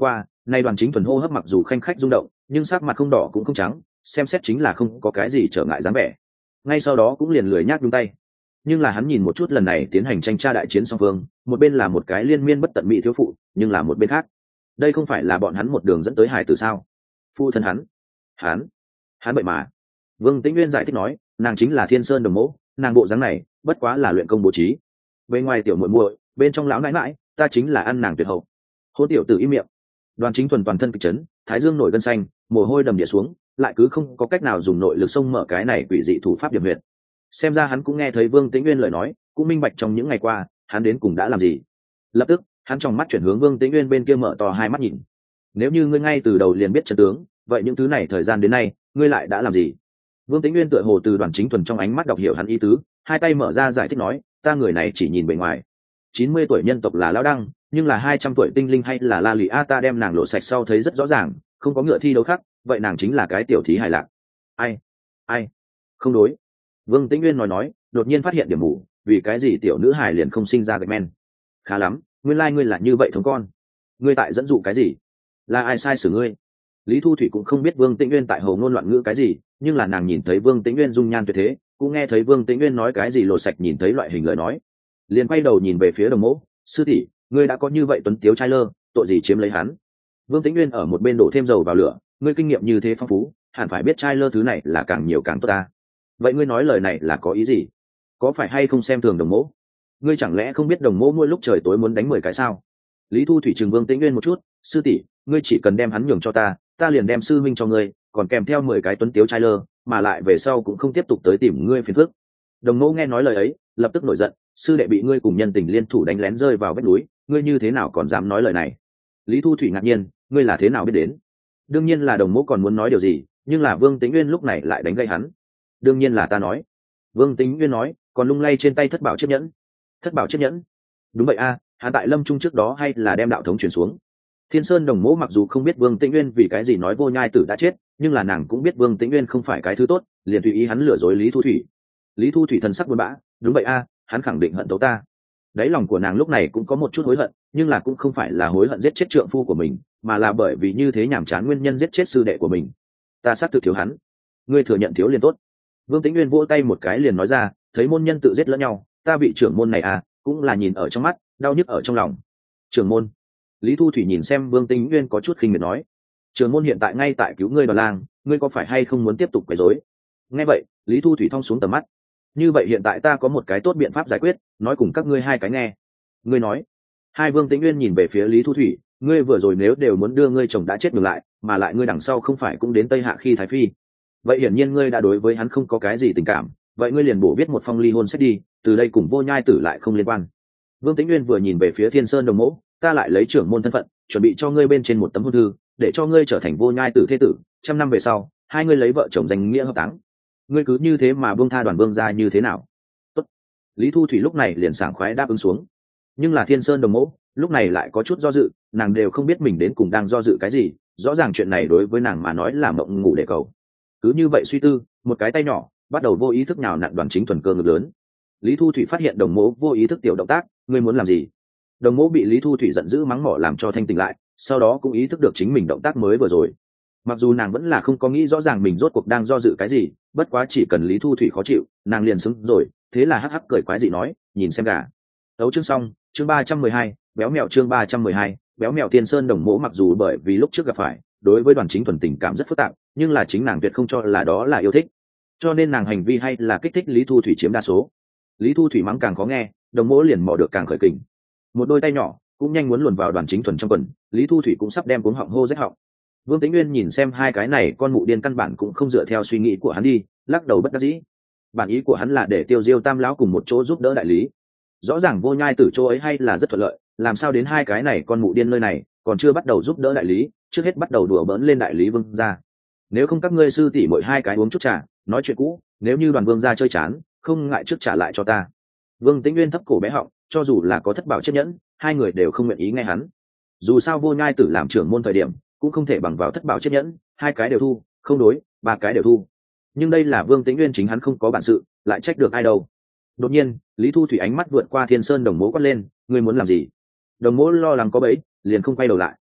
Speaker 1: nay Đoàn Chính Thuần hô hấp mặc dù khanh khách rung động, nhưng sắc mặt không đỏ cũng không trắng, xem xét chính là không có cái gì trở ngại dáng vẻ. Ngay sau đó cũng liền lười nhác nhúng tay. Nhưng là hắn nhìn một chút lần này tiến hành tranh tra đại chiến song phương, một bên là một cái liên miên bất tận mỹ thiếu phụ, nhưng là một bên khác, đây không phải là bọn hắn một đường dẫn tới hải tử sao? Phu thân hắn, hắn, hắn vậy mà. Vương Tĩnh Nguyên giải thích nói, nàng chính là Thiên Sơn Đồng Mẫu, nàng bộ dáng này, bất quá là luyện công bố trí. Bên ngoài tiểu muội muội, bên trong lão nãi nãi, ta chính là ăn nàng tuyệt hậu. Hôn tiểu tử im miệng. Đoàn Chính Thuần toàn thân kịch chấn, thái dương nổi gân xanh, mồ hôi đầm đìa xuống, lại cứ không có cách nào dùng nội lực xông mở cái này quỷ dị thủ pháp điểm huyệt. Xem ra hắn cũng nghe thấy Vương Tĩnh Nguyên lời nói, cũng minh bạch trong những ngày qua, hắn đến cùng đã làm gì. Lập tức, hắn trong mắt chuyển hướng Vương Tĩnh Nguyên bên kia mở to hai mắt nhìn. Nếu như ngươi ngay từ đầu liền biết chân tướng, vậy những thứ này thời gian đến nay, ngươi lại đã làm gì? Vương Tĩnh Nguyên tựa hồ từ Đoàn Chính Thuần trong ánh mắt đọc hiểu hắn ý tứ, hai tay mở ra giải thích nói, ta người này chỉ nhìn bề ngoài. chín mươi tuổi nhân tộc là lão đăng, nhưng là hai trăm tuổi tinh linh hay là La Lụy A ta đem nàng lộ sạch sau thấy rất rõ ràng, không có ngựa thi đấu khác, vậy nàng chính là cái tiểu thí hài lạc. Ai? Ai? Không đối. Vương Tĩnh Nguyên nói nói, đột nhiên phát hiện điểm mù, vì cái gì tiểu nữ hài liền không sinh ra gạch men? Khá lắm, nguyên lai like ngươi là như vậy thống con. Ngươi tại dẫn dụ cái gì? Là ai sai xử ngươi? Lý Thu Thủy cũng không biết Vương Tĩnh Nguyên tại hồ ngôn loạn ngữ cái gì, nhưng là nàng nhìn thấy Vương Tĩnh Nguyên dung nhan tuyệt thế, cũng nghe thấy Vương Tĩnh Nguyên nói cái gì lột sạch nhìn thấy loại hình lời nói, liền quay đầu nhìn về phía Đồng Mẫu, sư tỷ, ngươi đã có như vậy tuấn tiếu trai lơ, tội gì chiếm lấy hắn? Vương Tĩnh Nguyên ở một bên đổ thêm dầu vào lửa, ngươi kinh nghiệm như thế phong phú, hẳn phải biết trai lơ thứ này là càng nhiều càng tốt ta. Vậy ngươi nói lời này là có ý gì? Có phải hay không xem thường Đồng Mẫu? Ngươi chẳng lẽ không biết Đồng Mẫu mỗi lúc trời tối muốn đánh mười cái sao? Lý Thu Thủy trừng Vương Tĩnh Nguyên một chút, sư tỷ, ngươi chỉ cần đem hắn nhường cho ta, ta liền đem sư minh cho ngươi, còn kèm theo mười cái tuấn tiếu trai lơ, mà lại về sau cũng không tiếp tục tới tìm ngươi phiền phức. Đồng Mẫu nghe nói lời ấy, lập tức nổi giận, sư đệ bị ngươi cùng nhân tình liên thủ đánh lén rơi vào vách núi, ngươi như thế nào còn dám nói lời này? Lý Thu Thủy ngạc nhiên, ngươi là thế nào biết đến? Đương nhiên là Đồng Mẫu còn muốn nói điều gì, nhưng là Vương Tĩnh Nguyên lúc này lại đánh gây hắn. Đương nhiên là ta nói. Vương Tĩnh Nguyên nói, còn lung lay trên tay thất bảo chiếc nhẫn. Thất bảo chiếc nhẫn? Đúng vậy a, à, hắn tại Lâm Trung trước đó hay là đem đạo thống truyền xuống. Thiên Sơn Đồng Mẫu mặc dù không biết Vương Tĩnh Nguyên vì cái gì nói Vô Nhai Tử đã chết, nhưng là nàng cũng biết Vương Tĩnh Nguyên không phải cái thứ tốt, liền tùy ý hắn lừa dối Lý Thu Thủy. Lý Thu Thủy thần sắc buồn bã, đúng vậy a, à, hắn khẳng định hận tấu ta. Đáy lòng của nàng lúc này cũng có một chút hối hận, nhưng là cũng không phải là hối hận giết chết trượng phu của mình, mà là bởi vì như thế nhàm chán nguyên nhân giết chết sư đệ của mình. Ta xác thực thiếu hắn, ngươi thừa nhận thiếu liền tốt. Vương Tĩnh Nguyên vỗ tay một cái liền nói ra, thấy môn nhân tự giết lẫn nhau, ta bị trưởng môn này à, cũng là nhìn ở trong mắt, đau nhức ở trong lòng. Trưởng môn? Lý Thu Thủy nhìn xem Vương Tĩnh Nguyên có chút khinh miệt nói, trưởng môn hiện tại ngay tại cứu ngươi Đoàn Lang, ngươi có phải hay không muốn tiếp tục quấy rối? Nghe vậy, Lý Thu Thủy thong xuống tầm mắt. Như vậy hiện tại ta có một cái tốt biện pháp giải quyết, nói cùng các ngươi hai cái nghe. Ngươi nói? Hai Vương Tĩnh Nguyên nhìn về phía Lý Thu Thủy, ngươi vừa rồi nếu đều muốn đưa ngươi chồng đã chết ngược lại, mà lại ngươi đằng sau không phải cũng đến Tây Hạ khi thái phi, vậy hiển nhiên ngươi đã đối với hắn không có cái gì tình cảm, vậy ngươi liền bổ viết một phong ly hôn sách đi, từ đây cùng Vô Nhai Tử lại không liên quan. Vương Tĩnh Nguyên vừa nhìn về phía Thiên Sơn Đồng Mẫu, ta lại lấy trưởng môn thân phận, chuẩn bị cho ngươi bên trên một tấm hôn thư, để cho ngươi trở thành Vô Nhai Tử thế tử, trăm năm về sau, hai ngươi lấy vợ chồng danh nghĩa hợp táng. Ngươi cứ như thế mà buông tha Đoàn Vương gia như thế nào? Tốt. Lý Thu Thủy lúc này liền sảng khoái đáp ứng xuống. Nhưng là Thiên Sơn Đồng Mẫu lúc này lại có chút do dự, nàng đều không biết mình đến cùng đang do dự cái gì, rõ ràng chuyện này đối với nàng mà nói là mộng ngủ để cầu. Cứ như vậy suy tư, một cái tay nhỏ bắt đầu vô ý thức nhào nặn Đoàn Chính Thuần cơ ngực lớn. Lý Thu Thủy phát hiện Đồng Mẫu vô ý thức tiểu động tác, ngươi muốn làm gì? Đồng Mẫu bị Lý Thu Thủy giận dữ mắng mỏ làm cho thanh tỉnh lại, sau đó cũng ý thức được chính mình động tác mới vừa rồi. Mặc dù nàng vẫn là không có nghĩ rõ ràng mình rốt cuộc đang do dự cái gì, bất quá chỉ cần Lý Thu Thủy khó chịu, nàng liền xứng rồi, thế là hắc hắc cười quái dị nói, nhìn xem gà. Đấu chương xong, chương ba trăm mười hai, béo mèo chương ba trăm mười hai, béo mèo. Thiên Sơn Đồng Mẫu mặc dù bởi vì lúc trước gặp phải, đối với Đoàn Chính Thuần tình cảm rất phức tạp, nhưng là chính nàng tuyệt không cho là đó là yêu thích, cho nên nàng hành vi hay là kích thích Lý Thu Thủy chiếm đa số. Lý Thu Thủy mắng càng khó nghe, Đồng Mẫu liền mò được càng khởi kình, một đôi tay nhỏ cũng nhanh muốn luồn vào Đoàn Chính Thuần trong quần, Lý Thu Thủy cũng sắp đem cuống họng hô rách họng. Vương Tĩnh Nguyên nhìn xem hai cái này con mụ điên căn bản cũng không dựa theo suy nghĩ của hắn đi, lắc đầu bất đắc dĩ. Bản ý của hắn là để Tiêu Diêu Tam lão cùng một chỗ giúp đỡ đại lý, rõ ràng Vô Nhai Tử chỗ ấy hay là rất thuận lợi, làm sao đến hai cái này con mụ điên nơi này còn chưa bắt đầu giúp đỡ đại lý, trước hết bắt đầu đùa bỡn lên đại lý Vương gia. Nếu không các ngươi sư tỷ mỗi hai cái uống chút trà, nói chuyện cũ, nếu như Đoàn Vương gia chơi chán, không ngại trước trả lại cho ta. Vương Tĩnh Nguyên thấp cổ bé họng, cho dù là có thất bảo chiếc nhẫn, hai người đều không nguyện ý nghe hắn. Dù sao Vô Nhai Tử làm trưởng môn thời điểm, cũng không thể bằng vào thất bảo chiếc nhẫn, hai cái đều thu, không đối, ba cái đều thu. Nhưng đây là Vương Tĩnh Nguyên chính hắn không có bản sự, lại trách được ai đâu. Đột nhiên, Lý Thu Thủy ánh mắt vượt qua Thiên Sơn Đồng Mẫu quát lên, ngươi muốn làm gì? Đồng Mẫu lo lắng có bẫy, liền không quay đầu lại.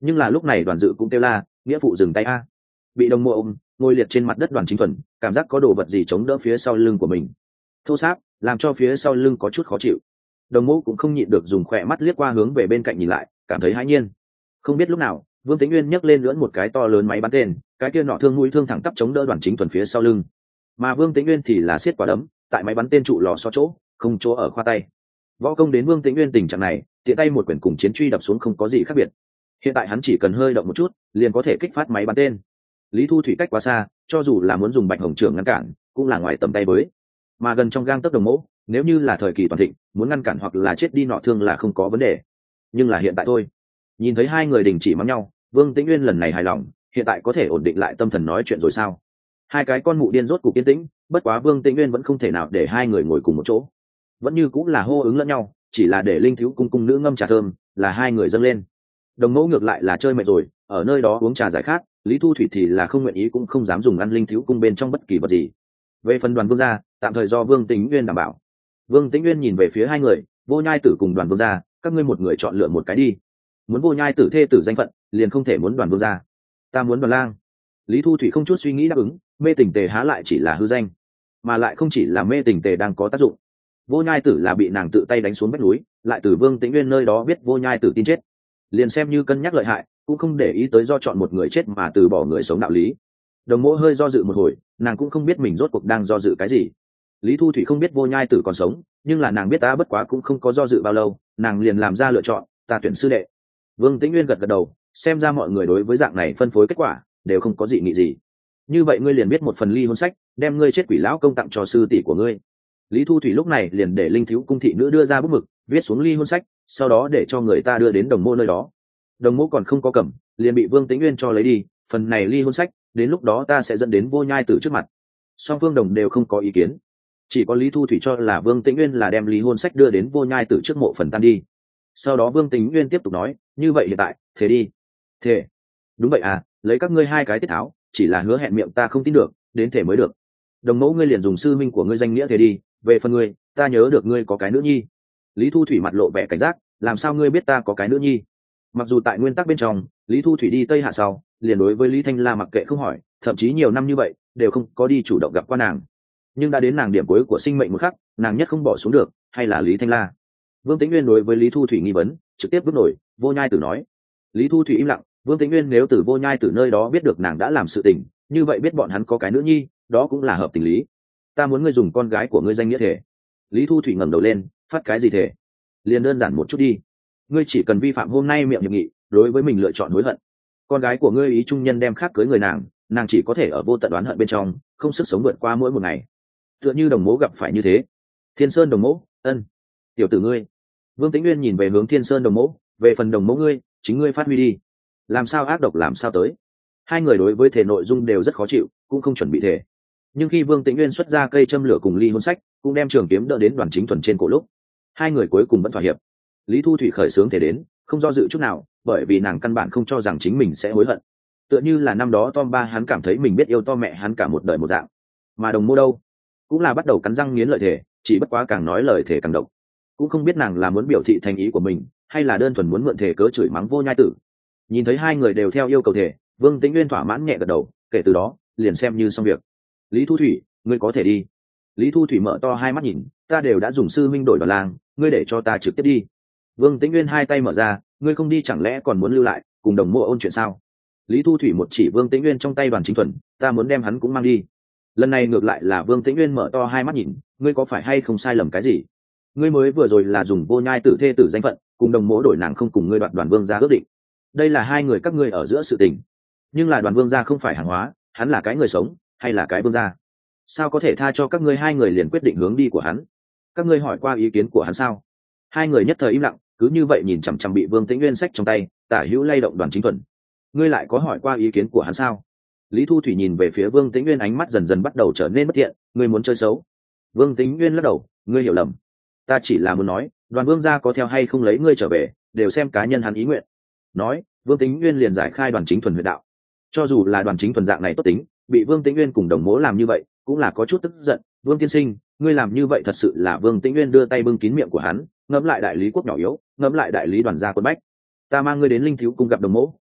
Speaker 1: Nhưng là lúc này Đoàn Dự cũng kêu la, nghĩa phụ dừng tay a. Bị đồng mộ ôm ngồi liệt trên mặt đất Đoàn Chính Thuần cảm giác có đồ vật gì chống đỡ phía sau lưng của mình, thô sáp làm cho phía sau lưng có chút khó chịu. Đồng mộ cũng không nhịn được dùng khỏe mắt liếc qua hướng về bên cạnh nhìn lại, cảm thấy hãi nhiên. Không biết lúc nào Vương Tĩnh Nguyên nhấc lên lưỡn một cái to lớn máy bắn tên, cái kia nọ thương mũi thương thẳng tắp chống đỡ Đoàn Chính Thuần phía sau lưng, mà Vương Tĩnh Nguyên thì là siết quả đấm tại máy bắn tên trụ lò xo chỗ không chỗ ở khoa tay. Võ công đến Vương Tĩnh Nguyên tình trạng này, tiện tay một quyển cùng chiến truy đập xuống không có gì khác biệt. Hiện tại hắn chỉ cần hơi động một chút liền có thể kích phát máy bắn tên. Lý Thu Thủy cách quá xa, cho dù là muốn dùng Bạch Hồng Trưởng ngăn cản cũng là ngoài tầm tay với, mà gần trong gang tấc đồng mẫu, nếu như là thời kỳ toàn thịnh muốn ngăn cản hoặc là chết đi nọ thương là không có vấn đề, nhưng là hiện tại thôi. Nhìn thấy hai người đình chỉ mắng nhau, Vương Tĩnh Nguyên lần này hài lòng, hiện tại có thể ổn định lại tâm thần nói chuyện rồi sao? Hai cái con mụ điên rốt cục yên tĩnh, bất quá Vương Tĩnh Nguyên vẫn không thể nào để hai người ngồi cùng một chỗ, vẫn như cũng là hô ứng lẫn nhau, chỉ là để linh thiếu cung cung nữ ngâm trà thơm là hai người dâng lên. Đồng mẫu ngược lại là chơi mệt rồi, ở nơi đó uống trà giải khát, Lý Thu Thủy thì là không nguyện ý cũng không dám dùng ăn linh thiếu cung bên trong bất kỳ vật gì. Về phần Đoàn Vương gia, tạm thời do Vương Tĩnh Nguyên đảm bảo. Vương Tĩnh Nguyên nhìn về phía hai người, Vô Nhai Tử cùng Đoàn Vương gia, các ngươi một người chọn lựa một cái đi. Muốn Vô Nhai Tử thê tử danh phận, liền không thể muốn Đoàn Vương gia. Ta muốn Đoàn Lang. Lý Thu Thủy không chút suy nghĩ đáp ứng, mê tình tề há lại chỉ là hư danh, mà lại không chỉ là mê tình tề đang có tác dụng. Vô Nhai Tử là bị nàng tự tay đánh xuống vách núi, lại từ Vương Tĩnh Nguyên nơi đó biết Vô Nhai Tử tin chết, liền xem như cân nhắc lợi hại cũng không để ý tới do chọn một người chết mà từ bỏ người sống đạo lý. Đồng mỗ hơi do dự một hồi, nàng cũng không biết mình rốt cuộc đang do dự cái gì. Lý Thu Thủy không biết Vô Nhai Tử còn sống, nhưng là nàng biết ta bất quá cũng không có do dự bao lâu, nàng liền làm ra lựa chọn, ta tuyển sư đệ. Vương Tĩnh Nguyên gật gật đầu, xem ra mọi người đối với dạng này phân phối kết quả đều không có dị nghị gì. Như vậy ngươi liền biết một phần ly hôn sách, đem ngươi chết quỷ lão công tặng cho sư tỷ của ngươi. Lý Thu Thủy lúc này liền để linh thiếu cung thị nữ đưa ra bút mực, viết xuống ly hôn sách, sau đó để cho người ta đưa đến đồng mô nơi đó. Đồng mô còn không có cầm, liền bị Vương Tĩnh Nguyên cho lấy đi. Phần này ly hôn sách, đến lúc đó ta sẽ dẫn đến Vô Nhai Tử trước mặt. Song phương đồng đều không có ý kiến, chỉ có Lý Thu Thủy cho là Vương Tĩnh Nguyên là đem ly hôn sách đưa đến Vô Nhai Tử trước mộ phần tan đi. Sau đó Vương Tĩnh Nguyên tiếp tục nói, như vậy hiện tại, thế đi. Thế? Đúng vậy à, lấy các ngươi hai cái tiết tháo, chỉ là hứa hẹn miệng ta không tin được, đến thể mới được. Đồng mẫu ngươi liền dùng sư minh của ngươi danh nghĩa thế đi, về phần ngươi, ta nhớ được ngươi có cái nữ nhi. Lý Thu Thủy mặt lộ vẻ cảnh giác, làm sao ngươi biết ta có cái nữ nhi? Mặc dù tại nguyên tắc bên trong, Lý Thu Thủy đi Tây Hạ sau, liền đối với Lý Thanh La mặc kệ không hỏi, thậm chí nhiều năm như vậy đều không có đi chủ động gặp qua nàng. Nhưng đã đến nàng điểm cuối của sinh mệnh một khắc, nàng nhất không bỏ xuống được, hay là Lý Thanh La. Vương Tĩnh Nguyên đối với Lý Thu Thủy nghi vấn, trực tiếp vứt nổi, Vô Nhai Tử nói. Lý Thu Thủy im lặng, Vương Tĩnh Nguyên nếu từ Vô Nhai Tử nơi đó biết được nàng đã làm sự tình, như vậy biết bọn hắn có cái nữ nhi, đó cũng là hợp tình lý. Ta muốn ngươi dùng con gái của ngươi danh nghĩa thể. Lý Thu Thủy ngẩng đầu lên, phát cái gì thể? Liền đơn giản một chút đi, ngươi chỉ cần vi phạm hôm nay miệng hiệp nghị, đối với mình lựa chọn hối hận. Con gái của ngươi ý trung nhân đem khác cưới người nàng, nàng chỉ có thể ở vô tận đoán hận bên trong, không sức sống vượt qua mỗi một ngày. Tựa như đồng mỗ gặp phải như thế. Thiên Sơn đồng mỗ, ân, tiểu tử ngươi. Vương Tĩnh Nguyên nhìn về hướng Thiên Sơn đồng mỗ, về phần đồng mỗ ngươi, chính ngươi phát huy đi. Làm sao ác độc làm sao tới. Hai người đối với thể nội dung đều rất khó chịu, cũng không chuẩn bị thể. Nhưng khi Vương Tĩnh Nguyên xuất ra cây châm lửa cùng ly hôn sách, cũng đem trường kiếm đỡ đến Đoàn Chính Thuần trên cổ lúc, hai người cuối cùng vẫn thỏa hiệp. Lý Thu Thủy khởi sướng thể đến, không do dự chút nào, bởi vì nàng căn bản không cho rằng chính mình sẽ hối hận. Tựa như là năm đó Tom ba hắn cảm thấy mình biết yêu to mẹ hắn cả một đời một dạng. Mà đồng mô đâu, cũng là bắt đầu cắn răng nghiến lợi thể, chỉ bất quá càng nói lời thể càng độc. Cũng không biết nàng là muốn biểu thị thành ý của mình, hay là đơn thuần muốn mượn thể cớ chửi mắng Vô Nhai Tử. Nhìn thấy hai người đều theo yêu cầu thể, Vương Tĩnh Nguyên thỏa mãn nhẹ gật đầu, kể từ đó liền xem như xong việc. Lý Thu Thủy, ngươi có thể đi. Lý Thu Thủy mở to hai mắt nhìn, ta đều đã dùng sư minh đổi Đoàn Lang, ngươi để cho ta trực tiếp đi. Vương Tĩnh Nguyên hai tay mở ra, ngươi không đi chẳng lẽ còn muốn lưu lại cùng đồng mộ ôn chuyện sao? Lý Thu Thủy một chỉ Vương Tĩnh Nguyên trong tay Đoàn Chính Thuần, ta muốn đem hắn cũng mang đi. Lần này ngược lại là Vương Tĩnh Nguyên mở to hai mắt nhìn, ngươi có phải hay không sai lầm cái gì? Ngươi mới vừa rồi là dùng Vô Nhai Tử thê tử danh phận cùng đồng mộ đổi nàng không cùng ngươi đoạt Đoàn Vương gia ước định, đây là hai người các ngươi ở giữa sự tình. Nhưng là Đoàn Vương gia không phải hàng hóa, hắn là cái người sống hay là cái vương gia, sao có thể tha cho các ngươi hai người liền quyết định hướng đi của hắn? Các ngươi hỏi qua ý kiến của hắn sao? Hai người nhất thời im lặng, cứ như vậy nhìn chằm chằm bị Vương Tĩnh Nguyên sách trong tay, tả hữu lay động Đoàn Chính Thuần. Ngươi lại có hỏi qua ý kiến của hắn sao? Lý Thu Thủy nhìn về phía Vương Tĩnh Nguyên, ánh mắt dần dần bắt đầu trở nên bất thiện, ngươi muốn chơi xấu. Vương Tĩnh Nguyên lắc đầu, ngươi hiểu lầm, ta chỉ là muốn nói, Đoàn Vương gia có theo hay không lấy ngươi trở về, đều xem cá nhân hắn ý nguyện. Nói, Vương Tĩnh Nguyên liền giải khai Đoàn Chính Thuần huyệt đạo. Cho dù là Đoàn Chính Thuần dạng này tốt tính, bị Vương Tĩnh Nguyên cùng đồng mố làm như vậy, cũng là có chút tức giận. Vương tiên sinh, ngươi làm như vậy thật sự là. Vương Tĩnh Nguyên đưa tay bưng kín miệng của hắn, ngẫm lại đại lý quốc nhỏ yếu, ngẫm lại đại lý Đoàn gia quân bách. Ta mang ngươi đến linh thiếu cung gặp đồng mố,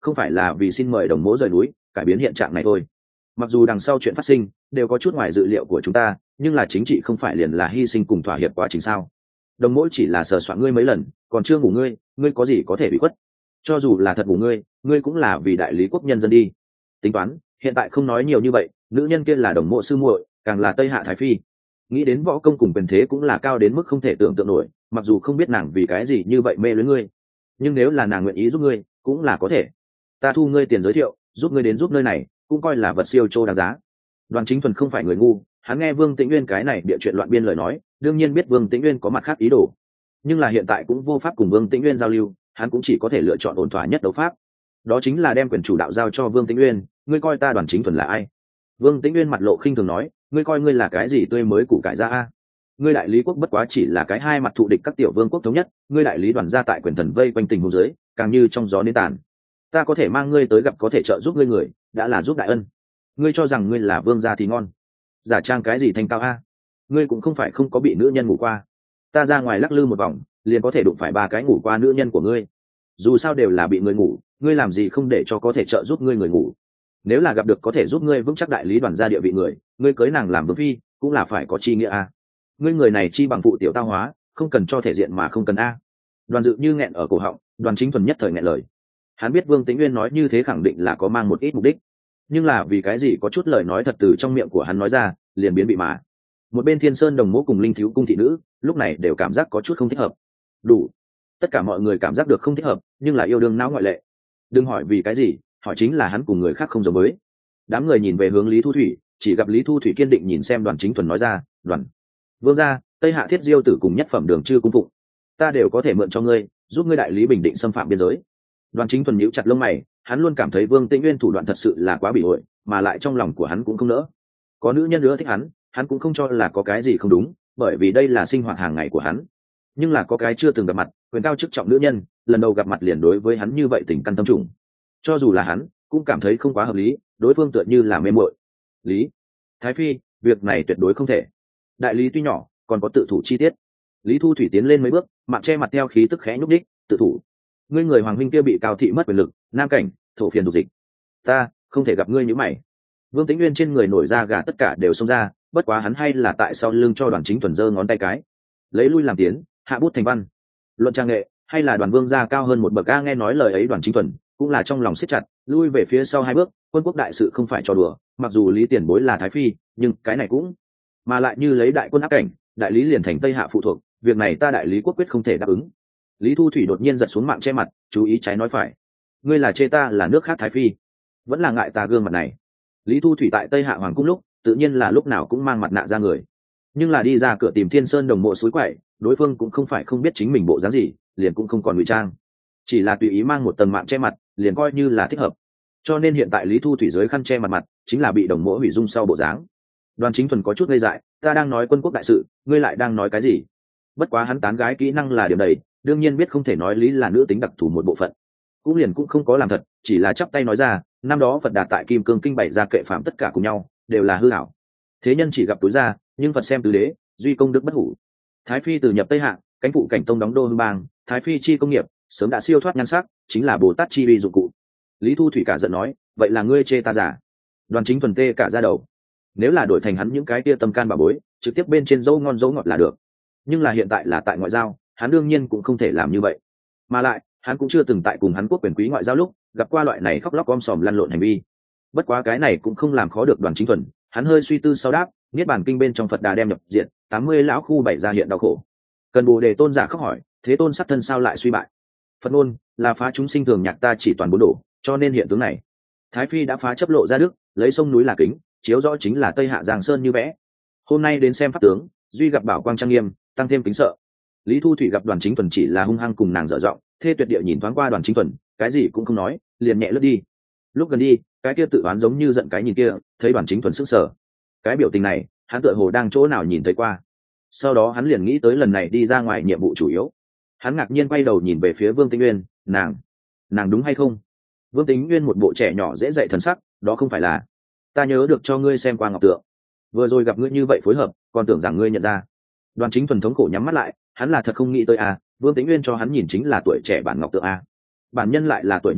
Speaker 1: không phải là vì xin mời đồng mỗ rời núi cải biến hiện trạng này thôi. Mặc dù đằng sau chuyện phát sinh đều có chút ngoài dự liệu của chúng ta, nhưng là chính trị không phải liền là hy sinh cùng thỏa hiệp quá trình sao? Đồng mỗ chỉ là sờ soạn ngươi mấy lần, còn chưa ngủ ngươi, ngươi có gì có thể bị khuất? Cho dù là thật ngủ ngươi, ngươi cũng là vì đại lý quốc nhân dân đi. Tính toán, hiện tại không nói nhiều như vậy, nữ nhân kia là đồng mộ sư muội, càng là Tây Hạ Thái Phi. Nghĩ đến võ công cùng quyền thế cũng là cao đến mức không thể tưởng tượng nổi, mặc dù không biết nàng vì cái gì như vậy mê luyến ngươi, nhưng nếu là nàng nguyện ý giúp ngươi, cũng là có thể. Ta thu ngươi tiền giới thiệu, giúp ngươi đến giúp nơi này, cũng coi là vật siêu châu đáng giá. Đoàn Chính Thuần không phải người ngu, hắn nghe Vương Tĩnh Uyên cái này bịa chuyện loạn biên lời nói, đương nhiên biết Vương Tĩnh Uyên có mặt khác ý đồ, nhưng là hiện tại cũng vô pháp cùng Vương Tĩnh Uyên giao lưu, hắn cũng chỉ có thể lựa chọn ổn thỏa nhất đấu pháp, đó chính là đem quyền chủ đạo giao cho Vương Tĩnh Uyên. Ngươi coi ta Đoàn Chính Thuần là ai? Vương Tĩnh Uyên mặt lộ khinh thường nói, ngươi coi ngươi là cái gì tươi mới củ cải ra a? Ngươi đại lý quốc bất quá chỉ là cái hai mặt thù địch các tiểu vương quốc thống nhất, ngươi đại lý đoàn gia tại quyền thần vây quanh tình huống dưới, càng như trong gió nến tàn. Ta có thể mang ngươi tới gặp có thể trợ giúp ngươi người, đã là giúp đại ân. Ngươi cho rằng ngươi là vương gia thì ngon, giả trang cái gì thanh cao a? Ngươi cũng không phải không có bị nữ nhân ngủ qua. Ta ra ngoài lắc lư một vòng, liền có thể đụng phải ba cái ngủ qua nữ nhân của ngươi. Dù sao đều là bị người ngủ, ngươi làm gì không để cho có thể trợ giúp ngươi người ngủ? Nếu là gặp được có thể giúp ngươi vững chắc đại lý đoàn gia địa vị người, ngươi cưới nàng làm vương phi, cũng là phải có chi nghĩa a. Ngươi người này chi bằng phụ tiểu tao hóa, không cần cho thể diện mà không cần a. Đoàn Dự như nghẹn ở cổ họng, Đoàn Chính Thuần nhất thời nghẹn lời. Hắn biết Vương Tĩnh Uyên nói như thế khẳng định là có mang một ít mục đích, nhưng là vì cái gì có chút lời nói thật từ trong miệng của hắn nói ra, liền biến bị mà. Một bên Thiên Sơn Đồng Mỗ cùng Linh Thiếu cung thị nữ, lúc này đều cảm giác có chút không thích hợp. Đủ. Tất cả mọi người cảm giác được không thích hợp, nhưng là yêu đương não ngoại lệ. Đừng hỏi vì cái gì, hỏi chính là hắn cùng người khác không giống với. Đám người nhìn về hướng Lý Thu Thủy, chỉ gặp Lý Thu Thủy kiên định nhìn xem Đoàn Chính Thuần nói ra, "Đoàn vương gia, Tây Hạ Thiết Diêu tử cùng nhất phẩm Đường Chư cung phụng, ta đều có thể mượn cho ngươi, giúp ngươi đại lý bình định xâm phạm biên giới." Đoàn Chính Thuần nhíu chặt lông mày, hắn luôn cảm thấy Vương Tĩnh Uyên thủ đoạn thật sự là quá bị ổi, mà lại trong lòng của hắn cũng không nỡ. Có nữ nhân nữa thích hắn, hắn cũng không cho là có cái gì không đúng, bởi vì đây là sinh hoạt hàng ngày của hắn. Nhưng là có cái chưa từng gặp mặt, quyền cao chức trọng nữ nhân, lần đầu gặp mặt liền đối với hắn như vậy tình căn tâm trùng. Cho dù là hắn, cũng cảm thấy không quá hợp lý, đối phương tựa như là mê muội. Lý Thái Phi, việc này tuyệt đối không thể. Đại lý tuy nhỏ, còn có tự thủ chi tiết. Lý Thu Thủy tiến lên mấy bước, mặt che mặt theo khí tức khẽ nhúc đích, tự thủ. Ngươi người hoàng huynh kia bị Cao thị mất quyền lực, nam cảnh, thổ phiền dục dịch. Ta không thể gặp ngươi như mày. Vương Tĩnh Uyên trên người nổi ra gà tất cả đều xông ra, bất quá hắn hay là tại sau lưng cho Đoàn Chính Thuần giơ ngón tay cái, lấy lui làm tiến, hạ bút thành văn. Luận trang nghệ, hay là Đoàn vương gia cao hơn một bậc a? Nghe nói lời ấy Đoàn Chính Thuần cũng là trong lòng siết chặt, lui về phía sau hai bước. Quân quốc đại sự không phải trò đùa, mặc dù Lý tiền bối là thái phi, nhưng cái này cũng mà lại như lấy đại quân áp cảnh, đại lý liền thành Tây Hạ phụ thuộc, việc này ta đại lý quốc quyết không thể đáp ứng. Lý Thu Thủy đột nhiên giật xuống mạng che mặt, chú ý trái nói phải. Ngươi là chê ta là nước khác thái phi, vẫn là ngại ta gương mặt này. Lý Thu Thủy tại Tây Hạ hoàng cung lúc, tự nhiên là lúc nào cũng mang mặt nạ ra người, nhưng là đi ra cửa tìm Thiên Sơn Đồng Mộ suối quậy, đối phương cũng không phải không biết chính mình bộ dáng gì, liền cũng không còn ngụy trang, chỉ là tùy ý mang một tầng mạng che mặt, liền coi như là thích hợp. Cho nên hiện tại Lý Thu Thủy dưới khăn che mặt mặt, chính là bị Đồng Mộ hủy dung sau bộ dáng. Đoàn Chính Thuần có chút ngây dại, ta đang nói quân quốc đại sự, ngươi lại đang nói cái gì? Bất quá hắn tán gái kỹ năng là điểm đầy, đương nhiên biết không thể nói Lý là nữ tính đặc thù một bộ phận, cũng liền cũng không có làm thật, chỉ là chắp tay nói ra, năm đó Phật Đà tại Kim Cương Kinh bày ra kệ phạm tất cả cùng nhau, đều là hư ảo. Thế nhân chỉ gặp túi ra, nhưng Phật xem tứ đế, duy công đức bất hủ. Thái phi từ nhập Tây Hạ, cánh phụ cảnh tông đóng đô hương bang, Thái phi chi công nghiệp sớm đã siêu thoát nhan sắc, chính là Bồ Tát chi uy dụng cụ. Lý Thu Thủy cả giận nói, vậy là ngươi chê ta giả? Đoàn Chính Thuần tê cả ra đầu. Nếu là đổi thành hắn những cái tia tâm can bà bối, trực tiếp bên trên dâu ngon dấu ngọt là được. Nhưng là hiện tại là tại ngoại giao, hắn đương nhiên cũng không thể làm như vậy. Mà lại, hắn cũng chưa từng tại cùng hắn quốc quyền quý ngoại giao lúc gặp qua loại này khóc lóc om sòm lăn lộn hành vi. Bất quá cái này cũng không làm khó được Đoàn Chính Thuần, hắn hơi suy tư sau đáp, niết bàn kinh bên trong Phật Đà đem nhập diện, tám mươi lão khu bảy ra hiện đau khổ. Cần Bồ Đề tôn giả khóc hỏi, thế tôn sắc thân sao lại suy bại? Phật ngôn là phá chúng sinh thường nhạc ta chỉ toàn bốn đổ, cho nên hiện tướng này. Thái phi đã phá chấp lộ ra đức, lấy sông núi là kính, chiếu rõ chính là Tây Hạ Giang Sơn như vẽ. Hôm nay đến xem pháp tướng, duy gặp bảo quang trang nghiêm, tăng thêm kính sợ. Lý Thu Thủy gặp Đoàn Chính Thuần chỉ là hung hăng cùng nàng dở giọng, thê tuyệt địa nhìn thoáng qua Đoàn Chính Thuần, cái gì cũng không nói, liền nhẹ lướt đi. Lúc gần đi, cái kia tự oán giống như giận cái nhìn kia, thấy Đoàn Chính Thuần sững sờ. Cái biểu tình này, hắn tựa hồ đang chỗ nào nhìn thấy qua. Sau đó hắn liền nghĩ tới lần này đi ra ngoài nhiệm vụ chủ yếu. Hắn ngạc nhiên quay đầu nhìn về phía Vương Tĩnh Uyên, nàng, nàng đúng hay không? Vương Tĩnh Uyên một bộ trẻ nhỏ dễ dạy thần sắc, đó không phải là, ta nhớ được cho ngươi xem qua ngọc tượng, vừa rồi gặp ngươi như vậy phối hợp, còn tưởng rằng ngươi nhận ra. Đoàn Chính Thuần thống khổ nhắm mắt lại, hắn là thật không nghĩ tới à, Vương Tĩnh Uyên cho hắn nhìn chính là tuổi trẻ bản ngọc tượng à. Bản nhân lại là tuổi như vậy,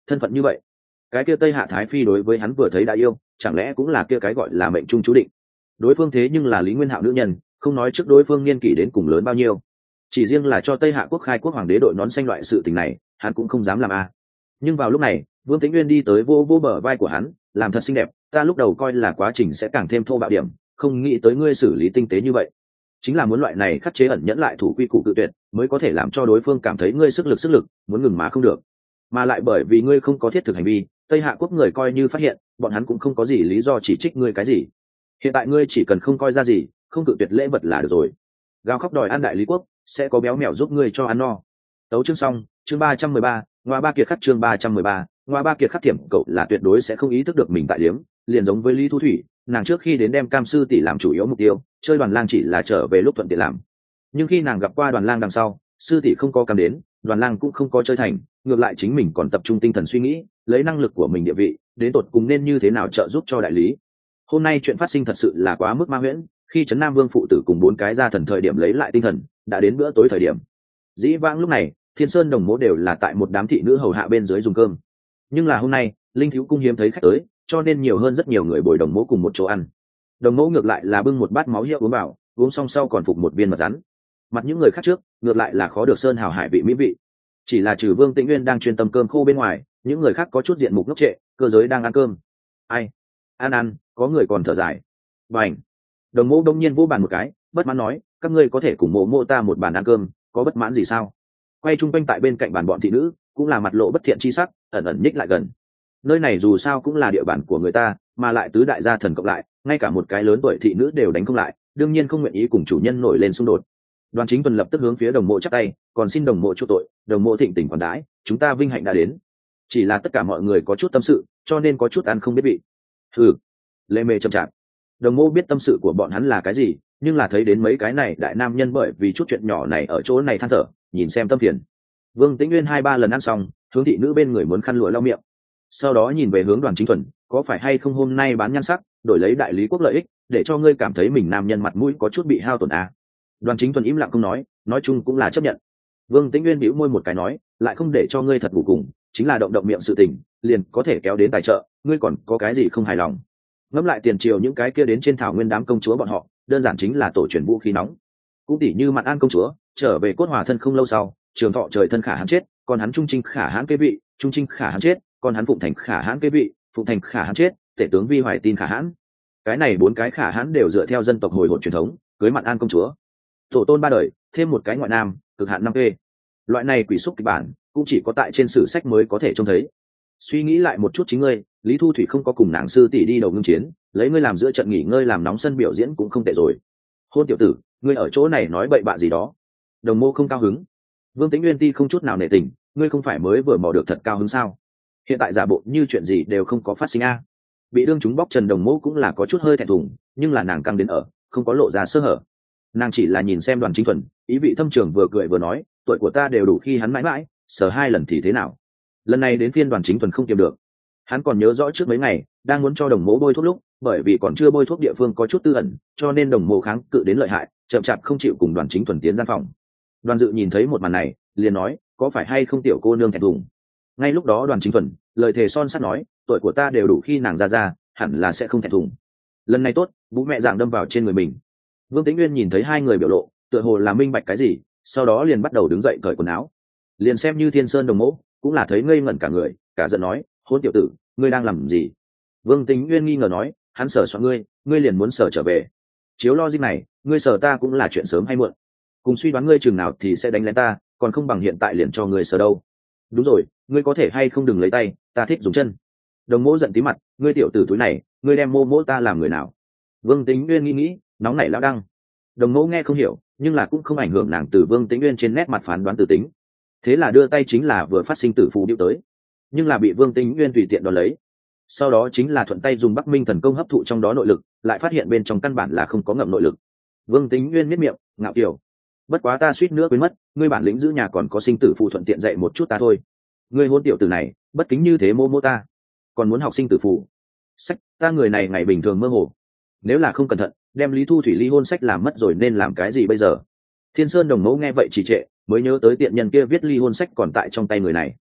Speaker 1: thân phận như vậy, cái kia Tây Hạ Thái Phi đối với hắn vừa thấy đã yêu, chẳng lẽ cũng là kia cái gọi là mệnh trung chú định. Đối phương thế nhưng là Lý Nguyên Hạo nữ nhân, không nói trước đối phương niên kỷ đến cùng lớn bao nhiêu, chỉ riêng là cho Tây Hạ quốc khai quốc hoàng đế đội nón xanh loại sự tình này hắn cũng không dám làm a. Nhưng vào lúc này Vương Tĩnh Nguyên đi tới vô vô bờ vai của hắn, làm thật xinh đẹp, ta lúc đầu coi là quá trình sẽ càng thêm thô bạo điểm, không nghĩ tới ngươi xử lý tinh tế như vậy. Chính là muốn loại này khắc chế ẩn nhẫn lại thủ quy củ tự tuyệt, mới có thể làm cho đối phương cảm thấy ngươi sức lực sức lực, muốn ngừng mà không được. Mà lại bởi vì ngươi không có thiết thực hành vi, Tây Hạ quốc người coi như phát hiện, bọn hắn cũng không có gì lý do chỉ trích ngươi cái gì. Hiện tại ngươi chỉ cần không coi ra gì, không tự tuyệt lễ vật là được rồi. Gào khóc đòi ăn đại lý quốc, sẽ có béo mèo giúp ngươi cho ăn no. Tấu chương xong, chương ba trăm mười ba, Ngoa Ba Kiệt khắc chương ba trăm mười ba, Ngoa Ba Kiệt khắc thiểm cậu là tuyệt đối sẽ không ý thức được mình tại liếm, liền giống với Lý Thu Thủy, nàng trước khi đến đem Cam sư tỷ làm chủ yếu mục tiêu, chơi Đoàn Lang chỉ là trở về lúc thuận tiện làm. Nhưng khi nàng gặp qua Đoàn Lang đằng sau, sư tỷ không có Cam đến, Đoàn Lang cũng không có chơi thành, ngược lại chính mình còn tập trung tinh thần suy nghĩ, lấy năng lực của mình địa vị, đến tột cùng nên như thế nào trợ giúp cho đại lý. Hôm nay chuyện phát sinh thật sự là quá mức ma huyễn, khi Trấn Nam Vương phụ tử cùng bốn cái gia thần thời điểm lấy lại tinh thần, đã đến bữa tối thời điểm. Dĩ vãng lúc này, Thiên Sơn Đồng Mỗ đều là tại một đám thị nữ hầu hạ bên dưới dùng cơm. Nhưng là hôm nay, Linh Thiếu cung hiếm thấy khách tới, cho nên nhiều hơn rất nhiều người bồi Đồng Mỗ cùng một chỗ ăn. Đồng Mỗ ngược lại là bưng một bát máu hiệu uống vào, uống xong sau còn phục một viên mật rắn. Mặt những người khác trước, ngược lại là khó được sơn hào hải vị mỹ vị. Chỉ là trừ Vương Tĩnh Nguyên đang chuyên tâm cơm khô bên ngoài, những người khác có chút diện mục ngốc trệ, cơ giới đang ăn cơm. Ai? Ăn ăn, có người còn thở dài. Bảnh. Đồng Mỗ đông nhiên vỗ bàn một cái, bất mãn nói, các ngươi có thể cùng mộ mộ ta một bàn ăn cơm, có bất mãn gì sao? Quay chung quanh tại bên cạnh bàn bọn thị nữ, cũng là mặt lộ bất thiện chi sắc, ẩn ẩn nhích lại gần. Nơi này dù sao cũng là địa bàn của người ta, mà lại tứ đại gia thần cộng lại, ngay cả một cái lớn tuổi thị nữ đều đánh không lại, đương nhiên không nguyện ý cùng chủ nhân nổi lên xung đột. Đoàn Chính Tuần lập tức hướng phía Đồng Mộ chắp tay, còn xin Đồng Mộ chu tội, Đồng Mộ thịnh tình còn đãi, chúng ta vinh hạnh đã đến. Chỉ là tất cả mọi người có chút tâm sự, cho nên có chút ăn không biết vị. Ừ, lê mê chậm chạp. Đồng Mộ biết tâm sự của bọn hắn là cái gì, nhưng là thấy đến mấy cái này đại nam nhân bởi vì chút chuyện nhỏ này ở chỗ này than thở, nhìn xem tâm phiền. Vương Tĩnh Nguyên hai ba lần ăn xong, hướng thị nữ bên người muốn khăn lụa lau miệng, sau đó nhìn về hướng Đoàn Chính Thuần, có phải hay không hôm nay bán nhan sắc, đổi lấy đại lý quốc lợi ích, để cho ngươi cảm thấy mình nam nhân mặt mũi có chút bị hao tổn à? Đoàn Chính Thuần im lặng không nói, nói chung cũng là chấp nhận. Vương Tĩnh Nguyên bĩu môi một cái nói, lại không để cho ngươi thật ngủ cùng, chính là động động miệng sự tình, liền có thể kéo đến tài trợ, ngươi còn có cái gì không hài lòng? Ngẫm lại tiền triều những cái kia đến trên thảo nguyên đám công chúa bọn họ, đơn giản chính là tổ truyền vũ khí nóng. Cũng tỉ như Mạn An công chúa, trở về cốt hòa thân không lâu sau, Trường Thọ trời thân khả hãn chết, còn hắn Trung Trinh khả hãn kế vị, Trung Trinh khả hãn chết, còn hắn Phụng Thành khả hãn kế vị, Phụng Thành khả hãn chết, tể tướng Vi Hoài Tin khả hãn. Cái này bốn cái khả hãn đều dựa theo dân tộc hồi hộp truyền thống, cưới Mạn An công chúa. Tổ tôn ba đời, thêm một cái ngoại nam, cực hạn năm p. Loại này quỷ xúc kịch bản, cũng chỉ có tại trên sử sách mới có thể trông thấy. Suy nghĩ lại một chút chính ngươi, Lý Thu Thủy không có cùng nàng sư tỷ đi đầu ngưng chiến, lấy ngươi làm giữa trận nghỉ ngơi làm nóng sân biểu diễn cũng không tệ rồi. Hôn tiểu tử, ngươi ở chỗ này nói bậy bạ gì đó. Đồng Mô không cao hứng. Vương Tĩnh Nguyên ti không chút nào nể tình, ngươi không phải mới vừa mò được thật cao hứng sao? Hiện tại giả bộ như chuyện gì đều không có phát sinh a. Bị đương chúng bóc trần Đồng Mô cũng là có chút hơi thẹn thùng, nhưng là nàng căng đến ở, không có lộ ra sơ hở. Nàng chỉ là nhìn xem Đoàn Chính Thuần, ý vị thâm trường vừa cười vừa nói, tuổi của ta đều đủ khi hắn mãi mãi, sờ hai lần thì thế nào? Lần này đến phiên Đoàn Chính Thuần không kiềm được. Hắn còn nhớ rõ trước mấy ngày, đang muốn cho Đồng Mô bôi thuốc lúc, bởi vì còn chưa bôi thuốc địa phương có chút tư ẩn, cho nên Đồng Mô kháng cự đến lợi hại, chậm chạp không chịu cùng Đoàn Chính Thuần tiến gian phòng. Đoàn Dự nhìn thấy một màn này, liền nói, có phải hay không tiểu cô nương thẹn thùng? Ngay lúc đó Đoàn Chính Thuần lời thề son sắt nói, tuổi của ta đều đủ khi nàng ra ra, hẳn là sẽ không thẹn thùng. Lần này tốt, bố mẹ dạng đâm vào trên người mình. Vương Tĩnh Nguyên nhìn thấy hai người biểu lộ, tựa hồ là minh bạch cái gì, sau đó liền bắt đầu đứng dậy cởi quần áo. Liền xem như Thiên Sơn Đồng Mỗ, cũng là thấy ngây ngẩn cả người, cả giận nói, hôn tiểu tử, ngươi đang làm gì? Vương Tĩnh Nguyên nghi ngờ nói, hắn sở soạn ngươi, ngươi liền muốn sở trở về. Chiếu logic này, ngươi sở ta cũng là chuyện sớm hay muộn. Cùng suy đoán ngươi chừng nào thì sẽ đánh lén ta, còn không bằng hiện tại liền cho ngươi sở đâu. Đúng rồi, ngươi có thể hay không đừng lấy tay, ta thích dùng chân. Đồng Mỗ giận tí mặt, ngươi tiểu tử túi này, ngươi đem mô mỗ ta làm người nào? Vương Tĩnh Nguyên nghĩ nghĩ, nóng nảy lão đăng. Đồng Mỗ nghe không hiểu, nhưng là cũng không ảnh hưởng nàng từ Vương Tĩnh Nguyên trên nét mặt phán đoán từ tính. Thế là đưa tay chính là vừa phát sinh tử phù điệu tới, nhưng là bị Vương Tĩnh Nguyên tùy tiện đoạt lấy. Sau đó chính là thuận tay dùng Bắc Minh thần công hấp thụ trong đó nội lực, lại phát hiện bên trong căn bản là không có ngậm nội lực. Vương Tĩnh Nguyên miết miệng, ngạo kiều. Bất quá ta suýt nữa quên mất, ngươi bản lĩnh giữ nhà còn có sinh tử phù thuận tiện dạy một chút ta thôi. Ngươi hôn tiểu tử này, bất kính như thế mô mô ta, còn muốn học sinh tử phù. Sách, ta người này ngày bình thường mơ hồ. Nếu là không cẩn thận, đem Lý Thu Thủy ly hôn sách làm mất rồi nên làm cái gì bây giờ? Thiên Sơn Đồng Mẫu nghe vậy trì trệ, mới nhớ tới tiện nhân kia viết ly hôn sách còn tại trong tay người này.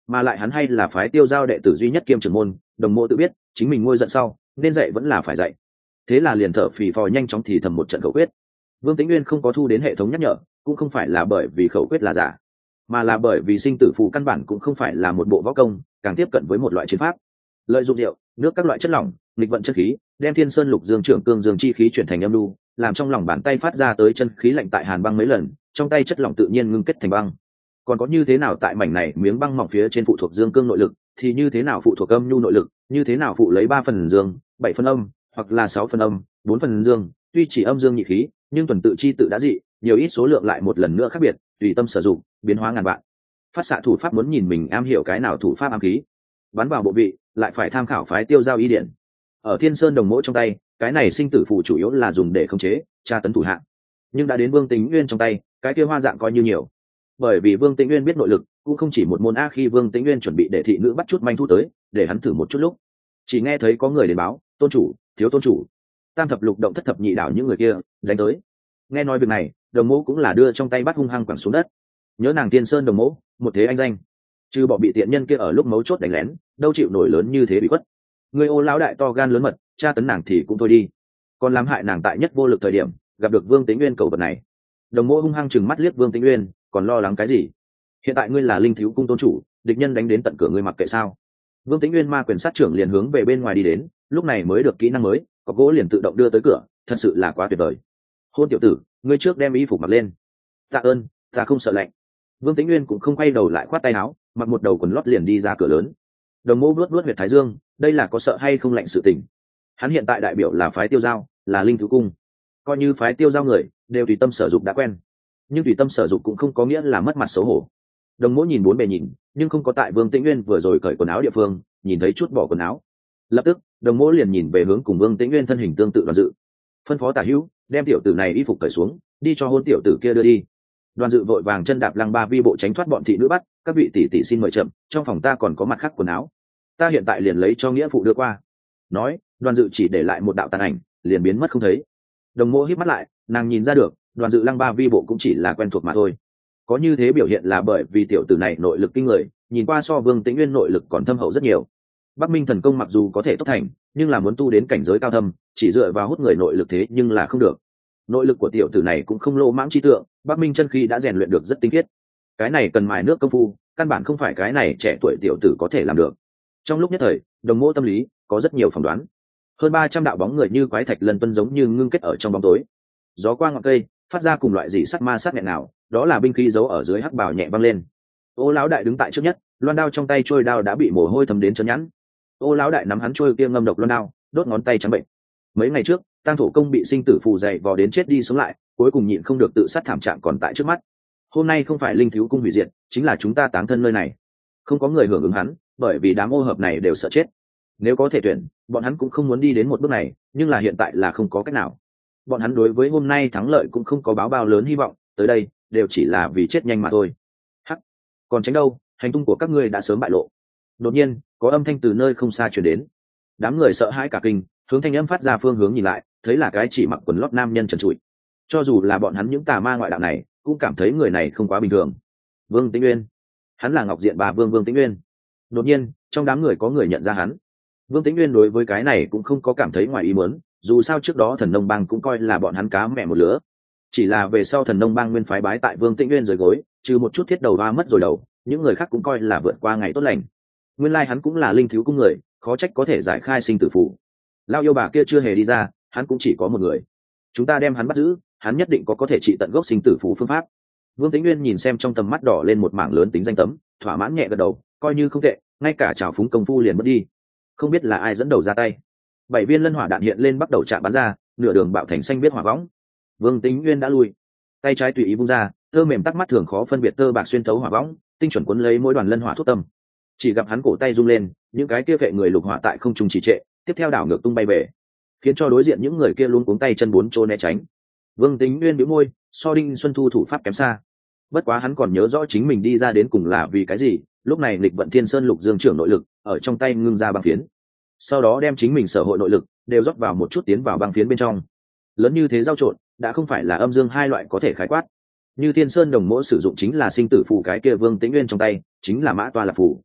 Speaker 1: mà lại hắn hay là phái tiêu giao đệ tử duy nhất kiêm trưởng môn, đồng mộ tự biết chính mình ngôi giận sau nên dạy vẫn là phải dạy, thế là liền thở phì phò nhanh chóng thì thầm một trận khẩu quyết. Vương Tĩnh Nguyên không có thu đến hệ thống nhắc nhở, cũng không phải là bởi vì khẩu quyết là giả, mà là bởi vì sinh tử phù căn bản cũng không phải là một bộ võ công, càng tiếp cận với một loại chiến pháp, lợi dụng rượu nước các loại chất lỏng nghịch vận chân khí, đem thiên sơn lục dương trưởng cương dương chi khí chuyển thành âm lưu, làm trong lòng bàn tay phát ra tới chân khí lạnh tại hàn băng mấy lần, trong tay chất lỏng tự nhiên ngưng kết thành băng. Còn có như thế nào tại mảnh này miếng băng mỏng phía trên phụ thuộc dương cương nội lực, thì như thế nào phụ thuộc âm nhu nội lực, như thế nào phụ lấy ba phần dương bảy phần âm, hoặc là sáu phần âm bốn phần dương, tuy chỉ âm dương nhị khí nhưng tuần tự chi tự đã dị, nhiều ít số lượng lại một lần nữa khác biệt, tùy tâm sử dụng biến hóa ngàn vạn. Phát xạ thủ pháp muốn nhìn mình am hiểu cái nào thủ pháp am khí, bắn vào bộ vị lại phải tham khảo phái tiêu giao ý điển. Ở thiên sơn đồng mỗ trong tay, cái này sinh tử phù chủ yếu là dùng để khống chế tra tấn thủ hạng, nhưng đã đến Vương Tĩnh Nguyên trong tay, cái kia hoa dạng coi như nhiều. Bởi vì Vương Tĩnh Nguyên biết nội lực cũng không chỉ một môn a, khi Vương Tĩnh Nguyên chuẩn bị để thị nữ bắt chút manh thu tới để hắn thử một chút lúc, chỉ nghe thấy có người đến báo, tôn chủ, thiếu tôn chủ, tam thập lục động thất thập nhị đảo những người kia đánh tới. Nghe nói việc này, đồng mỗ cũng là đưa trong tay bắt hung hăng quẳng xuống đất. Nhớ nàng Tiên Sơn đồng mỗ một thế anh danh, trừ bỏ bị tiện nhân kia ở lúc mấu chốt đánh lén, đâu chịu nổi lớn như thế bị khuất. Người ô lão đại to gan lớn mật, tra tấn nàng thì cũng thôi đi, còn làm hại nàng tại nhất vô lực thời điểm gặp được Vương Tĩnh Nguyên cầu vật này. Đồng mỗ hung hăng chừng mắt liếc Vương Tĩnh Nguyên, còn lo lắng cái gì? Hiện tại ngươi là linh thiếu cung tôn chủ, địch nhân đánh đến tận cửa ngươi mặc kệ sao? Vương Tĩnh Nguyên ma quyền sát trưởng liền hướng về bên ngoài đi đến, lúc này mới được kỹ năng mới, có gỗ liền tự động đưa tới cửa, thật sự là quá tuyệt vời. Hôn tiểu tử, ngươi trước đem y phục mặc lên. Tạ ơn, ta không sợ lạnh. Vương Tĩnh Nguyên cũng không quay đầu lại, khoát tay áo, mặc một đầu quần lót liền đi ra cửa lớn. Đồng mô vuốt vuốt huyệt thái dương, đây là có sợ hay không lạnh sự tình. Hắn hiện tại đại biểu là phái tiêu giao, là linh thú cung, coi như phái tiêu giao người đều tùy tâm sở dụng đã quen, nhưng tùy tâm sở dụng cũng không có nghĩa là mất mặt xấu hổ. Đồng mỗ nhìn bốn bề nhìn, nhưng không có tại Vương Tĩnh Nguyên vừa rồi cởi quần áo địa phương nhìn thấy chút bỏ quần áo. Lập tức đồng mỗ liền nhìn về hướng cùng Vương Tĩnh Nguyên thân hình tương tự Đoàn Dự, phân phó Tả Hữu đem tiểu tử này y phục cởi xuống, đi cho hôn tiểu tử kia đưa đi. Đoàn Dự vội vàng chân đạp lăng ba vi bộ tránh thoát bọn thị nữ bắt, các vị tỷ tỷ xin mời chậm, trong phòng ta còn có mặt khác quần áo, ta hiện tại liền lấy cho nghĩa phụ đưa qua. Nói, Đoàn Dự chỉ để lại một đạo tàn ảnh liền biến mất không thấy. Đồng mỗ híp mắt lại, nàng nhìn ra được Đoàn Dự lăng ba vi bộ cũng chỉ là quen thuộc mà thôi. Có như thế biểu hiện là bởi vì tiểu tử này nội lực kinh người, nhìn qua so Vương Tĩnh Nguyên nội lực còn thâm hậu rất nhiều. Bắc Minh thần công mặc dù có thể tốt thành, nhưng là muốn tu đến cảnh giới cao thâm, chỉ dựa vào hút người nội lực thế nhưng là không được. Nội lực của tiểu tử này cũng không lô mãng chi tượng, Bắc Minh chân khí đã rèn luyện được rất tinh khiết. Cái này cần mài nước công phu, căn bản không phải cái này trẻ tuổi tiểu tử có thể làm được. Trong lúc nhất thời, đồng mô tâm lý có rất nhiều phỏng đoán. Hơn ba trăm đạo bóng người như quái thạch lần tuân giống như ngưng kết ở trong bóng tối. Gió qua ngọn cây, phát ra cùng loại dị sắt ma sát nghẹn nào, đó là binh khí giấu ở dưới hắc bào nhẹ văng lên. Ô lão đại đứng tại trước nhất, loan đao trong tay trôi đao đã bị mồ hôi thấm đến chân nhẵn. Ô lão đại nắm hắn trôi kia ngâm độc loan đao, đốt ngón tay trắng bệnh. Mấy ngày trước, tang thổ công bị sinh tử phù dày vò đến chết đi sống lại, cuối cùng nhịn không được tự sát thảm trạng còn tại trước mắt. Hôm nay không phải linh thiếu cung hủy diệt, chính là chúng ta táng thân nơi này. Không có người hưởng ứng hắn, bởi vì đám ô hợp này đều sợ chết. Nếu có thể tuyển, bọn hắn cũng không muốn đi đến một bước này, nhưng là hiện tại là không có cách nào. Bọn hắn đối với hôm nay thắng lợi cũng không có báo bao lớn hy vọng, tới đây đều chỉ là vì chết nhanh mà thôi. Hắc, còn tránh đâu, hành tung của các ngươi đã sớm bại lộ. Đột nhiên, có âm thanh từ nơi không xa truyền đến. Đám người sợ hãi cả kinh, hướng thanh âm phát ra phương hướng nhìn lại, thấy là cái chỉ mặc quần lót nam nhân trần trụi. Cho dù là bọn hắn những tà ma ngoại đạo này, cũng cảm thấy người này không quá bình thường. Vương Tĩnh Nguyên, hắn là Ngọc Diện bà Vương Vương Tĩnh Nguyên. Đột nhiên, trong đám người có người nhận ra hắn. Vương Tĩnh Nguyên đối với cái này cũng không có cảm thấy ngoài ý muốn, dù sao trước đó Thần Nông Bang cũng coi là bọn hắn cá mẹ một lứa. Chỉ là về sau Thần Nông Bang nguyên phái bái tại Vương Tĩnh Nguyên dưới gối, trừ một chút thiết đầu ba mất rồi đầu, những người khác cũng coi là vượt qua ngày tốt lành. Nguyên lai hắn cũng là linh thiếu cung người, khó trách có thể giải khai sinh tử phù. Lao yêu bà kia chưa hề đi ra, hắn cũng chỉ có một người. Chúng ta đem hắn bắt giữ, hắn nhất định có có thể trị tận gốc sinh tử phù phương pháp. Vương Tĩnh Nguyên nhìn xem trong tầm mắt đỏ lên một mảng lớn tính danh tấm, thỏa mãn nhẹ gật đầu, coi như không tệ, ngay cả trào phúng công phu liền mất đi. Không biết là ai dẫn đầu ra tay. Bảy viên lân hỏa đạn hiện lên bắt đầu chạm bắn ra, nửa đường bạo thành xanh biết hỏa võng. Vương Tĩnh Nguyên đã lui, tay trái tùy ý vung ra, tơ mềm tắc mắt thường khó phân biệt tơ bạc xuyên thấu hỏa võng, tinh chuẩn cuốn lấy mỗi đoàn lân hỏa thuốc tâm. Chỉ gặp hắn cổ tay rung lên, những cái kia vệ người lục hỏa tại không trung trì trệ, tiếp theo đảo ngược tung bay về, khiến cho đối diện những người kia luôn cuống tay chân bốn chỗ né tránh. Vương Tĩnh Nguyên bĩu môi, so Đinh Xuân Thu thủ pháp kém xa. Bất quá hắn còn nhớ rõ chính mình đi ra đến cùng là vì cái gì, lúc này nghịch vận Thiên Sơn Lục Dương trưởng nội lực ở trong tay ngưng ra băng phiến, sau đó đem chính mình sở hội nội lực đều rót vào một chút tiến vào băng phiến bên trong. Lớn như thế giao trộn, đã không phải là âm dương hai loại có thể khái quát. Như Thiên Sơn Đồng Mỗ sử dụng chính là sinh tử phù, cái kia Vương Tĩnh Nguyên trong tay chính là mã toa là phù.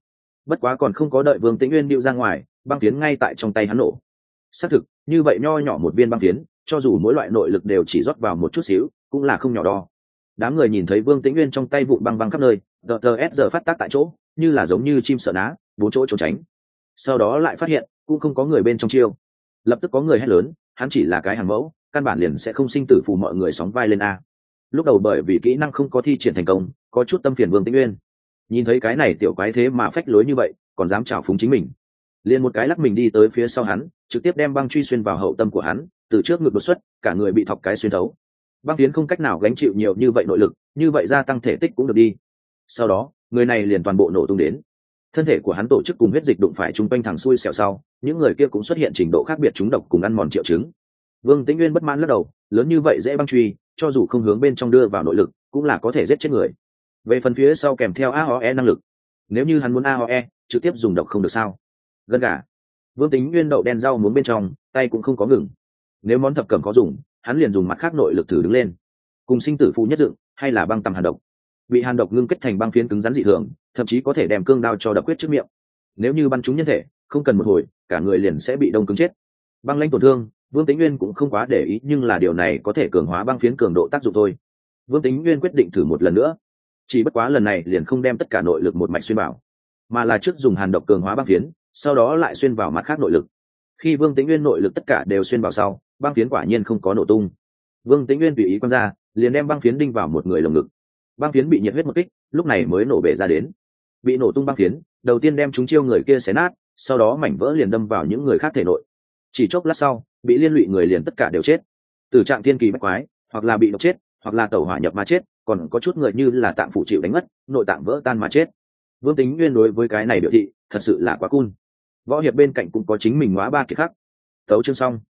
Speaker 1: bất quá còn không có đợi Vương Tĩnh Uyên điệu ra ngoài, băng phiến ngay tại trong tay hắn nổ. Xác thực, như vậy nho nhỏ một viên băng phiến, cho dù mỗi loại nội lực đều chỉ rót vào một chút xíu, cũng là không nhỏ đo. Đám người nhìn thấy Vương Tĩnh Uyên trong tay vụn băng băng khắp nơi, tờ tờ ép giờ phát tác tại chỗ, như là giống như chim sợ ná, bốn chỗ trốn tránh. Sau đó lại phát hiện, cũng không có người bên trong chiêu. Lập tức có người hét lớn, hắn chỉ là cái hàng mẫu, căn bản liền sẽ không sinh tử phù mọi người sóng vai lên a. Lúc đầu bởi vì kỹ năng không có thi triển thành công, có chút tâm phiền Vương Tĩnh Uyên. Nhìn thấy cái này tiểu quái thế mà phách lối như vậy, còn dám trào phúng chính mình, liền một cái lắc mình đi tới phía sau hắn, trực tiếp đem băng truy xuyên vào hậu tâm của hắn, từ trước ngực đột xuất, cả người bị thọc cái xuyên thấu. Băng tiến không cách nào gánh chịu nhiều như vậy nội lực, như vậy gia tăng thể tích cũng được đi. Sau đó, người này liền toàn bộ nổ tung đến. Thân thể của hắn tổ chức cùng huyết dịch đụng phải chung quanh thằng xui xẻo sau, những người kia cũng xuất hiện trình độ khác biệt trúng độc cùng ăn mòn triệu chứng. Vương Tĩnh Uyên bất mãn lắc đầu, lớn như vậy dễ băng truy, cho dù không hướng bên trong đưa vào nội lực, cũng là có thể giết chết người. Về phần phía sau kèm theo a o e năng lực, nếu như hắn muốn a o e, trực tiếp dùng độc không được sao? Gần cả. Vương Tĩnh Uyên đậu đen rau muốn bên trong, tay cũng không có ngừng. Nếu món thập cẩm có dùng, hắn liền dùng mặt khác nội lực thử đứng lên. Cùng sinh tử phù nhất dựng, hay là băng tầm hàn độc. Bị hàn độc ngưng kết thành băng phiến cứng rắn dị thường, thậm chí có thể đem cương đao cho đập quyết trước miệng. Nếu như bắn trúng nhân thể, không cần một hồi, cả người liền sẽ bị đông cứng chết. Băng lãnh tổn thương, Vương Tĩnh Uyên cũng không quá để ý, nhưng là điều này có thể cường hóa băng phiến cường độ tác dụng thôi. Vương Tĩnh Uyên quyết định thử một lần nữa, chỉ bất quá lần này liền không đem tất cả nội lực một mạch xuyên vào, mà là trước dùng hàn độc cường hóa băng phiến, sau đó lại xuyên vào mặt khác nội lực. Khi Vương Tĩnh Uyên nội lực tất cả đều xuyên vào sau, băng phiến quả nhiên không có nổ tung. Vương Tĩnh Uyên tùy ý quăng ra, liền đem băng phiến đinh vào một người lồng ngực. Băng phiến bị nhiệt huyết một kích, lúc này mới nổ bể ra đến. Bị nổ tung băng phiến, đầu tiên đem chúng chiêu người kia xé nát, sau đó mảnh vỡ liền đâm vào những người khác thể nội. Chỉ chốc lát sau, bị liên lụy người liền tất cả đều chết. Tử trạng thiên kỳ bách quái, hoặc là bị độc chết, hoặc là tẩu hỏa nhập mà chết, còn có chút người như là tạng phủ chịu đánh mất, nội tạng vỡ tan mà chết. Vương Tĩnh Uyên đối với cái này biểu thị, thật sự là quá cool. Võ hiệp bên cạnh cũng có chính mình hóa ba kiệt khác. Tấu chương xong.